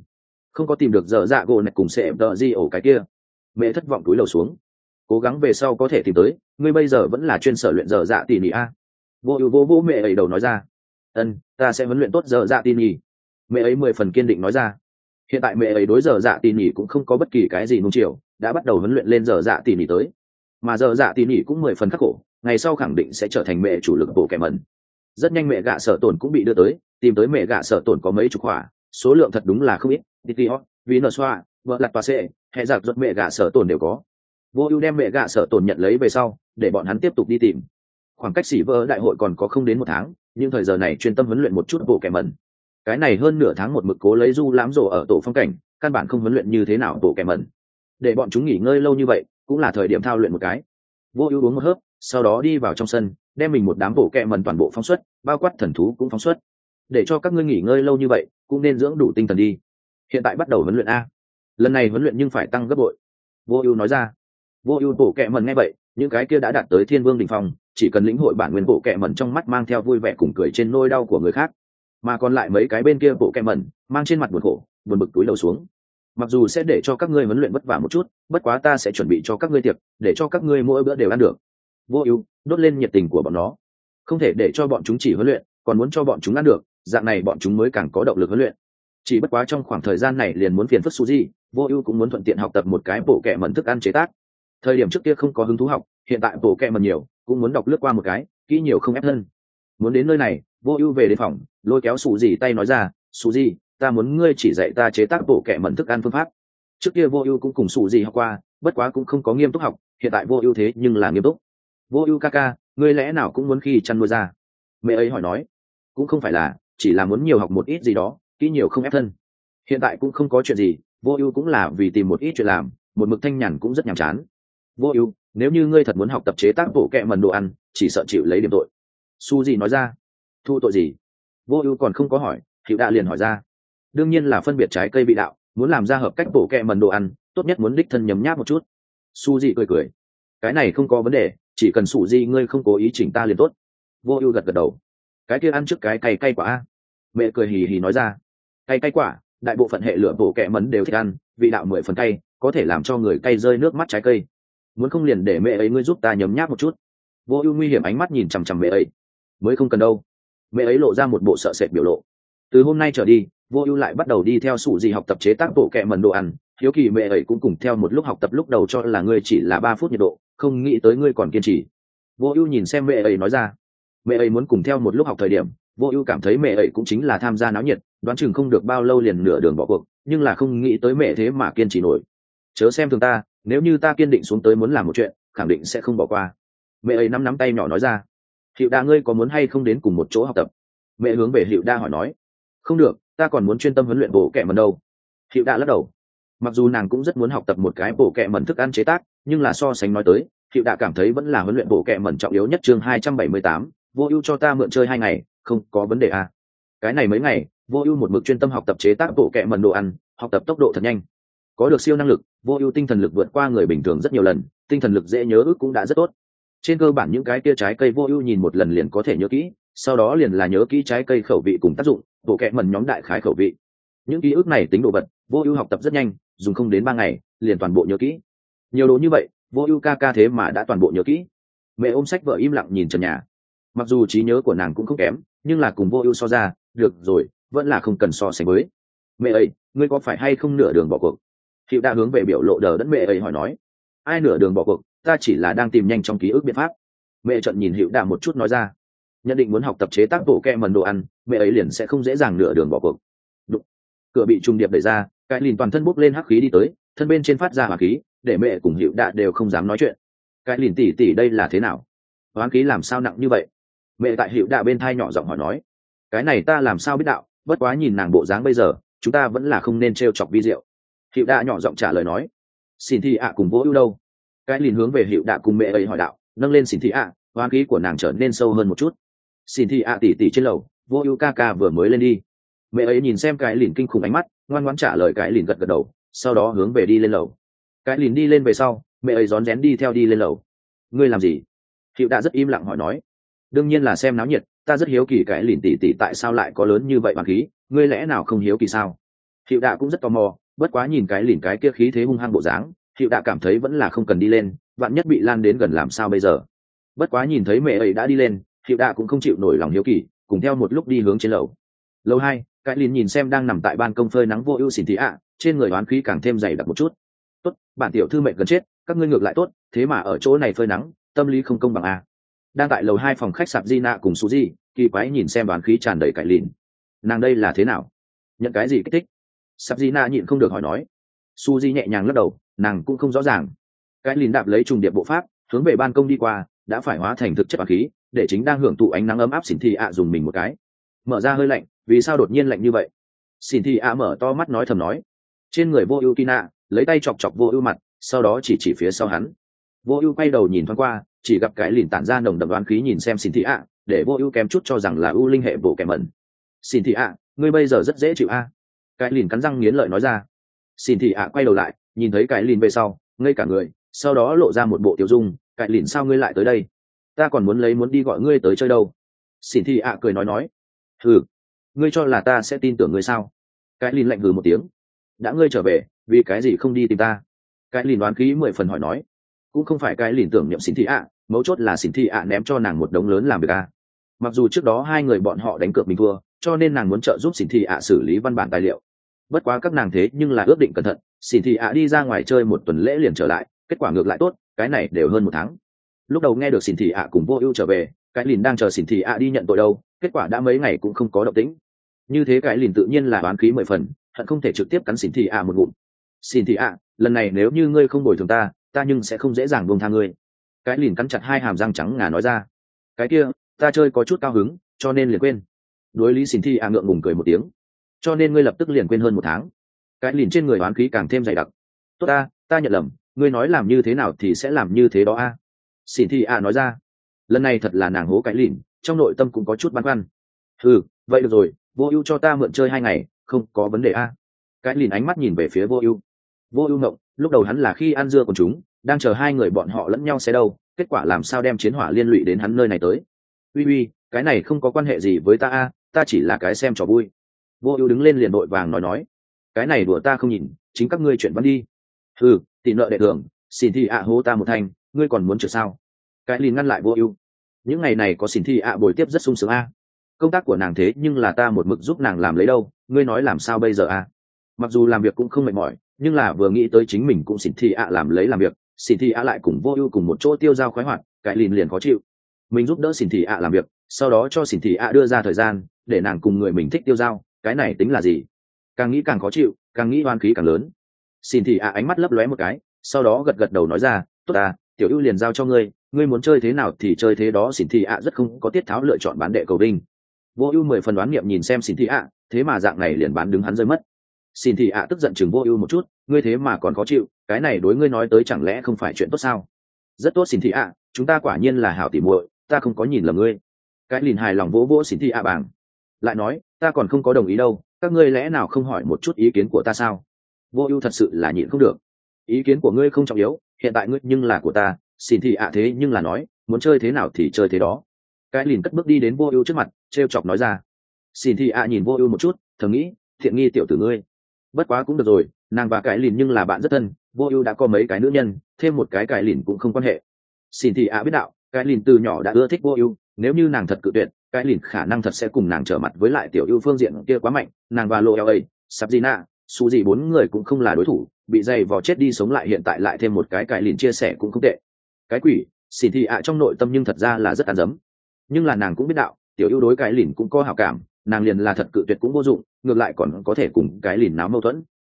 không có tìm được giờ dạ gỗ này cùng sẽ đợi gì ổ cái kia. Mẹ thất vọng túi lầu xuống. Cố gắng về sau có thể tìm tới, ngươi bây giờ vẫn là chuyên sở luyện giờ dạ tỉ nỉ a. Vô ưu vô vô mẹ ấy đầu nói ra. Ân, ta sẽ huấn luyện tốt giờ dạ tỉ nỉ. Mẹ ấy mười phần kiên định nói ra. Hiện tại mẹ ấy đối giờ dạ tỉ nỉ cũng không có bất kỳ cái gì nung chiều, đã bắt đầu huấn luyện lên giờ dạ tỉ nỉ tới. Mà giờ dạ tỉ nỉ cũng mười phần khắc khổ, ngày sau khẳng định sẽ trở thành mẹ chủ lực bộ kẻ mẩn. Rất nhanh mẹ gạ sở tổn cũng bị đưa tới, tìm tới mẹ gạ sở tổn có mấy chục hỏa, số lượng thật đúng là không ít. Titiot, Vinosoa, vợ lặt và sệ, hệ giặc ruột mẹ gạ sở tổn đều có. Vô ưu đem mẹ gạ sở tổn nhận lấy về sau, để bọn hắn tiếp tục đi tìm. Khoảng cách xỉ vỡ đại hội còn có không đến một tháng, nhưng thời giờ này chuyên tâm huấn luyện một chút bộ kẻ mẩn. Cái này hơn nửa tháng một mực cố lấy du lãm rổ ở tổ phong cảnh, căn bản không huấn luyện như thế nào bộ kẻ mẩn. Để bọn chúng nghỉ ngơi lâu như vậy, cũng là thời điểm thao luyện một cái. Vô ưu uống một hớp, sau đó đi vào trong sân, đem mình một đám bộ kẹ mần toàn bộ phóng xuất, bao quát thần thú cũng phóng xuất. Để cho các ngươi nghỉ ngơi lâu như vậy, cũng nên dưỡng đủ tinh thần đi. Hiện tại bắt đầu huấn luyện a. Lần này huấn luyện nhưng phải tăng gấp bội. Vô ưu nói ra. Vô ưu bộ kẹ mần nghe vậy, những cái kia đã đạt tới thiên vương đỉnh phong, chỉ cần lĩnh hội bản nguyên bộ kẹ mần trong mắt mang theo vui vẻ cùng cười trên nỗi đau của người khác, mà còn lại mấy cái bên kia bộ kẹ mần mang trên mặt buồn khổ, buồn bực túi lầu xuống. Mặc dù sẽ để cho các ngươi huấn luyện vất vả một chút, bất quá ta sẽ chuẩn bị cho các ngươi tiệc, để cho các ngươi mỗi bữa đều ăn được. Vô ưu đốt lên nhiệt tình của bọn nó, không thể để cho bọn chúng chỉ huấn luyện, còn muốn cho bọn chúng ăn được, dạng này bọn chúng mới càng có động lực huấn luyện. Chỉ bất quá trong khoảng thời gian này liền muốn phiền phức Suzy, Vô ưu cũng muốn thuận tiện học tập một cái bộ kệ mẩn thức ăn chế tác. Thời điểm trước kia không có hứng thú học, hiện tại bộ kệ mẩn nhiều, cũng muốn đọc lướt qua một cái, kỹ nhiều không ép thân. Muốn đến nơi này, Vô ưu về đến phòng, lôi kéo Suzy tay nói ra, Suzy, ta muốn ngươi chỉ dạy ta chế tác bộ kệ mẩn thức ăn phương pháp. Trước kia Vô ưu cũng cùng Suzy học qua, bất quá cũng không có nghiêm túc học, hiện tại Vô ưu thế nhưng là nghiêm túc. Vô ưu ca ca, ngươi lẽ nào cũng muốn khi chăn nuôi ra? Mẹ ấy hỏi nói. Cũng không phải là, chỉ là muốn nhiều học một ít gì đó, kỹ nhiều không ép thân. Hiện tại cũng không có chuyện gì, Vô ưu cũng là vì tìm một ít chuyện làm, một mực thanh nhàn cũng rất nhàm chán. Vô ưu, nếu như ngươi thật muốn học tập chế tác bộ kệ mẩn đồ ăn, chỉ sợ chịu lấy điểm tội. Suzy nói ra. Thu tội gì? Vô ưu còn không có hỏi, Hựu Đạ liền hỏi ra. Đương nhiên là phân biệt trái cây vị đạo, muốn làm ra hợp cách bộ kệ mẩn đồ ăn, tốt nhất muốn đích thân nhấm nháp một chút. Suzy cười cười. Cái này không có vấn đề, chỉ cần Suzy ngươi không cố ý chỉnh ta liền tốt. Vô ưu gật gật đầu. Cái kia ăn trước cái cay cay quả a. Mẹ cười hì hì nói ra. Cay cay quả, đại bộ phận hệ lửa bộ kệ mẩn đều thích ăn, vị đạo mười phần cay, có thể làm cho người cay rơi nước mắt trái cây. Muốn không liền để mẹ ấy ngươi giúp ta nhấm nháp một chút. Vô ưu nguy hiểm ánh mắt nhìn chằm chằm mẹ ấy. Mới không cần đâu. Mẹ ấy lộ ra một bộ sợ sệt biểu lộ. Từ hôm nay trở đi, Vô ưu lại bắt đầu đi theo Suzy học tập chế tác bộ kệ mẩn đồ ăn. Hiếu kỳ mẹ ấy cũng cùng theo một lúc học tập, lúc đầu cho là ngươi chỉ là ba phút nhiệt độ, không nghĩ tới ngươi còn kiên trì. Vô ưu nhìn xem mẹ ấy nói ra. Mẹ ấy muốn cùng theo một lúc học thời điểm, Vô ưu cảm thấy mẹ ấy cũng chính là tham gia náo nhiệt, đoán chừng không được bao lâu liền nửa đường bỏ cuộc, nhưng là không nghĩ tới mẹ thế mà kiên trì nổi. Chớ xem thường ta, nếu như ta kiên định xuống tới muốn làm một chuyện, khẳng định sẽ không bỏ qua. Mẹ ấy nắm nắm tay nhỏ nói ra. Hựu Đa ngươi có muốn hay không đến cùng một chỗ học tập? Mẹ hướng về Hựu Đa hỏi nói. Không được, ta còn muốn chuyên tâm huấn luyện bộ kệ mẩn đâu. Hựu Đa lắc đầu. Mặc dù nàng cũng rất muốn học tập một cái bộ kệ mẩn thức ăn chế tác, nhưng là so sánh nói tới, Hựu Đa cảm thấy vẫn là huấn luyện bộ kệ mẩn trọng yếu nhất. Chương hai trăm bảy mươi tám, Vô ưu cho ta mượn chơi hai ngày, không có vấn đề à. Cái này mấy ngày, Vô ưu một mực chuyên tâm học tập chế tác bộ kệ mẩn đồ ăn, học tập tốc độ thật nhanh. Có được siêu năng lực, Vô ưu tinh thần lực vượt qua người bình thường rất nhiều lần, tinh thần lực dễ nhớ ước cũng đã rất tốt. Trên cơ bản những cái kia trái cây Vô ưu nhìn một lần liền có thể nhớ kỹ, sau đó liền là nhớ kỹ trái cây khẩu vị cùng tác dụng, bộ kệ mẩn nhóm đại khái khẩu vị. Những ký ức này tính đồ vật, Vô ưu học tập rất nhanh, dùng không đến ba ngày, liền toàn bộ nhớ kỹ. Nhiều đồ như vậy, Vô ưu ca ca thế mà đã toàn bộ nhớ kỹ. Mẹ ôm sách vợ im lặng nhìn trần nhà. Mặc dù trí nhớ của nàng cũng không kém, nhưng là cùng Vô ưu so ra, được rồi, vẫn là không cần so sánh với. Mẹ ấy, ngươi có phải hay không nửa đường bỏ cuộc? Hựu Đa hướng về biểu lộ đờ đẫn mẹ ấy hỏi nói. Ai nửa đường bỏ cuộc, ta chỉ là đang tìm nhanh trong ký ức biện pháp. Mẹ trận nhìn Hựu Đa một chút nói ra. Nhận định muốn học tập chế tác bộ kệ mẩn đồ ăn, mẹ ấy liền sẽ không dễ dàng nửa đường bỏ cuộc. Đụng. Cửa bị trùng điệp đẩy ra, cái lìn toàn thân bốc lên hắc khí đi tới, thân bên trên phát ra hỏa khí, để mẹ cùng Hựu Đa đều không dám nói chuyện. Cái lìn tỉ tỉ đây là thế nào? Hoán khí làm sao nặng như vậy? Mẹ tại Hựu Đa bên thai nhỏ giọng hỏi nói. Cái này ta làm sao biết đạo, bất quá nhìn nàng bộ dáng bây giờ, chúng ta vẫn là không nên trêu chọc vi diệu. Hựu Đa nhỏ giọng trả lời nói. Xin thị ạ cùng Vô ưu đâu? Cái lìn hướng về Hựu Đa cùng mẹ ấy hỏi đạo, nâng lên xin thị ạ, hoán khí của nàng trở nên sâu hơn một chút. Xin thị ạ tỉ tỉ trên lầu, Vô ưu ca ca vừa mới lên đi. Mẹ ấy nhìn xem cái lìn kinh khủng ánh mắt, ngoan ngoãn trả lời cái lìn gật gật đầu, sau đó hướng về đi lên lầu. Cái lìn đi lên về sau, mẹ ấy rón rén đi theo đi lên lầu. Ngươi làm gì? Hựu Đa rất im lặng hỏi nói. Đương nhiên là xem náo nhiệt, ta rất hiếu kỳ cái lìn tỉ tỉ tại sao lại có lớn như vậy bằng khí, ngươi lẽ nào không hiếu kỳ sao? Hiệu đạ cũng rất tò mò, bất quá nhìn cái lìn cái kia khí thế hung hăng bộ dáng, Hiệu đạ cảm thấy vẫn là không cần đi lên, vạn nhất bị lan đến gần làm sao bây giờ. Bất quá nhìn thấy mẹ ấy đã đi lên, Hiệu đạ cũng không chịu nổi lòng hiếu kỳ, cùng theo một lúc đi hướng trên lầu. Lầu hai, cái lìn nhìn xem đang nằm tại ban công phơi nắng vô ưu xỉn thị ạ, trên người oán khí càng thêm dày đặc một chút. Tốt, bản tiểu thư mệnh gần chết, các ngươi ngược lại tốt, thế mà ở chỗ này phơi nắng, tâm lý không công bằng à. Đang tại lầu hai phòng khách sạp Gina cùng Suzy, kỳ quái nhìn xem oán khí tràn đầy cái lìn. Nàng đây là thế nào? Nhận cái gì kích thích? Sạp Gina nhịn không được hỏi nói. Suzy nhẹ nhàng lắc đầu, nàng cũng không rõ ràng. Cái lìn đạp lấy trùng điệp bộ pháp, hướng về ban công đi qua, đã phải hóa thành thực chất oán khí, để chính đang hưởng thụ ánh nắng ấm áp xỉn thị ạ dùng mình một cái. Mở ra hơi lạnh, vì sao đột nhiên lạnh như vậy? Xỉn thị ạ mở to mắt nói thầm nói. Trên người vô ưu Tina lấy tay chọc chọc vô ưu mặt, sau đó chỉ chỉ phía sau hắn. Vô ưu quay đầu nhìn thoáng qua, chỉ gặp cái lìn tản ra nồng đậm đoán khí nhìn xem xỉn thị ạ, để vô ưu kém chút cho rằng là ưu linh hệ bộ kẻ mẩn. Xỉn thị ạ, ngươi bây giờ rất dễ chịu a. Cái lìn cắn răng nghiến lợi nói ra. Xỉn thị ạ quay đầu lại, nhìn thấy cái lìn về sau, ngây cả người, sau đó lộ ra một bộ tiểu dung. Cái lìn sao ngươi lại tới đây? Ta còn muốn lấy muốn đi gọi ngươi tới chơi đâu. Xỉn thị ạ cười nói nói. Hừ, ngươi cho là ta sẽ tin tưởng ngươi sao? Cái lìn lạnh hừ một tiếng. Đã ngươi trở về, vì cái gì không đi tìm ta? Cái lìn đoán khí mười phần hỏi nói. Cũng không phải cái lìn tưởng niệm xỉn thị ạ, mấu chốt là xỉn thị ạ ném cho nàng một đống lớn làm việc à. Mặc dù trước đó hai người bọn họ đánh cược mình thua, cho nên nàng muốn trợ giúp xỉn thị ạ xử lý văn bản tài liệu. Bất quá các nàng thế nhưng là ước định cẩn thận, xỉn thị ạ đi ra ngoài chơi một tuần lễ liền trở lại, kết quả ngược lại tốt, cái này đều hơn một tháng. Lúc đầu nghe được xỉn thị ạ cùng vô ưu trở về, cái lìn đang chờ xỉn thị ạ đi nhận tội đâu, kết quả đã mấy ngày cũng không có động tĩnh. Như thế cái lìn tự nhiên là oán khí mười phần, hận không thể trực tiếp cắn xỉn thị ạ một ngụm. Xỉn thị ạ, lần này nếu như ngươi không bồi thường ta, ta nhưng sẽ không dễ dàng buông tha ngươi. Cái lìn cắn chặt hai hàm răng trắng ngà nói ra. Cái kia, ta chơi có chút cao hứng, cho nên liền quên. Đối lý xỉn thị ạ ngượng ngùng cười một tiếng. Cho nên ngươi lập tức liền quên hơn một tháng. Cái lìn trên người oán khí càng thêm dày đặc. Tốt ta, ta nhận lầm, ngươi nói làm như thế nào thì sẽ làm như thế đó a. Xỉn thị ạ nói ra. Lần này thật là nàng hố cái lìn, trong nội tâm cũng có chút băn khoăn. Ừ, vậy được rồi, vô ưu cho ta mượn chơi hai ngày, không có vấn đề a. Cái lìn ánh mắt nhìn về phía vô ưu. Vô ưu ngộng, lúc đầu hắn là khi ăn dưa còn chúng, đang chờ hai người bọn họ lẫn nhau sẽ đâu, kết quả làm sao đem chiến hỏa liên lụy đến hắn nơi này tới. Uy uy, cái này không có quan hệ gì với ta a, ta chỉ là cái xem trò vui. Vô ưu đứng lên liền đội vàng nói nói. Cái này đùa ta không nhìn, chính các ngươi chuyện văn đi. Ừ, tỷ nợ đệ thường, xin thi ạ hố ta một thanh, ngươi còn muốn trượt sao? Cái lìn ngăn lại vô ưu. Những ngày này có xin thi ạ bồi tiếp rất sung sướng a. Công tác của nàng thế nhưng là ta một mực giúp nàng làm lấy đâu, ngươi nói làm sao bây giờ a? Mặc dù làm việc cũng không mệt mỏi, nhưng là vừa nghĩ tới chính mình cũng xin thi ạ làm lấy làm việc, xin thi ạ lại cùng vô ưu cùng một chỗ tiêu dao khoái hoạt, cái lìn liền khó chịu. Mình giúp đỡ xin thi ạ làm việc, sau đó cho xin thị ạ đưa ra thời gian để nàng cùng người mình thích tiêu dao, cái này tính là gì? Càng nghĩ càng khó chịu, càng nghĩ oan khí càng lớn. Xin thị ạ ánh mắt lấp lóe một cái, sau đó gật gật đầu nói ra, tốt à, tiểu ưu liền giao cho ngươi, ngươi muốn chơi thế nào thì chơi thế đó. Xin thị ạ rất không có tiết tháo lựa chọn bán đệ cầu đinh. Vô ưu mười phần đoán nghiệm nhìn xem xin thị ạ, thế mà dạng này liền bán đứng hắn rơi mất. Xin thị ạ tức giận chừng vô ưu một chút, ngươi thế mà còn khó chịu, cái này đối ngươi nói tới chẳng lẽ không phải chuyện tốt sao? Rất tốt xin thị ạ, chúng ta quả nhiên là hảo tỉ muội, ta không có nhìn lầm ngươi. Cái lìn hài lòng vỗ vỗ xin thị ạ bảng, lại nói, ta còn không có đồng ý đâu, các ngươi lẽ nào không hỏi một chút ý kiến của ta sao? Vô ưu thật sự là nhịn không được. Ý kiến của ngươi không trọng yếu, hiện tại ngươi nhưng là của ta, xin thị ạ thế nhưng là nói, muốn chơi thế nào thì chơi thế đó. Cái lìn cất bước đi đến vô ưu trước mặt, trêu chọc nói ra. Xin thị ạ nhìn vô ưu một chút, thầm nghĩ, thiện nghi tiểu tử ngươi. Bất quá cũng được rồi, nàng và cái lìn nhưng là bạn rất thân, vô ưu đã có mấy cái nữ nhân, thêm một cái cái lìn cũng không quan hệ. Xin thị ạ biết đạo, cái lìn từ nhỏ đã ưa thích vô ưu, nếu như nàng thật cự tuyệt, cái lìn khả năng thật sẽ cùng nàng trở mặt với lại tiểu ưu phương diện kia quá mạnh, nàng và lộ eo ấy, Sabina, su gì bốn người cũng không là đối thủ, bị dày vò chết đi sống lại, hiện tại lại thêm một cái cái lìn chia sẻ cũng không tệ. Cái quỷ, xin thị ạ trong nội tâm nhưng thật ra là rất ăn dấm, nhưng là nàng cũng biết đạo, tiểu ưu đối cái lìn cũng có hảo cảm, nàng liền là thật cự tuyệt cũng vô dụng, ngược lại còn có thể cùng cái lìn náo mâu thuẫn,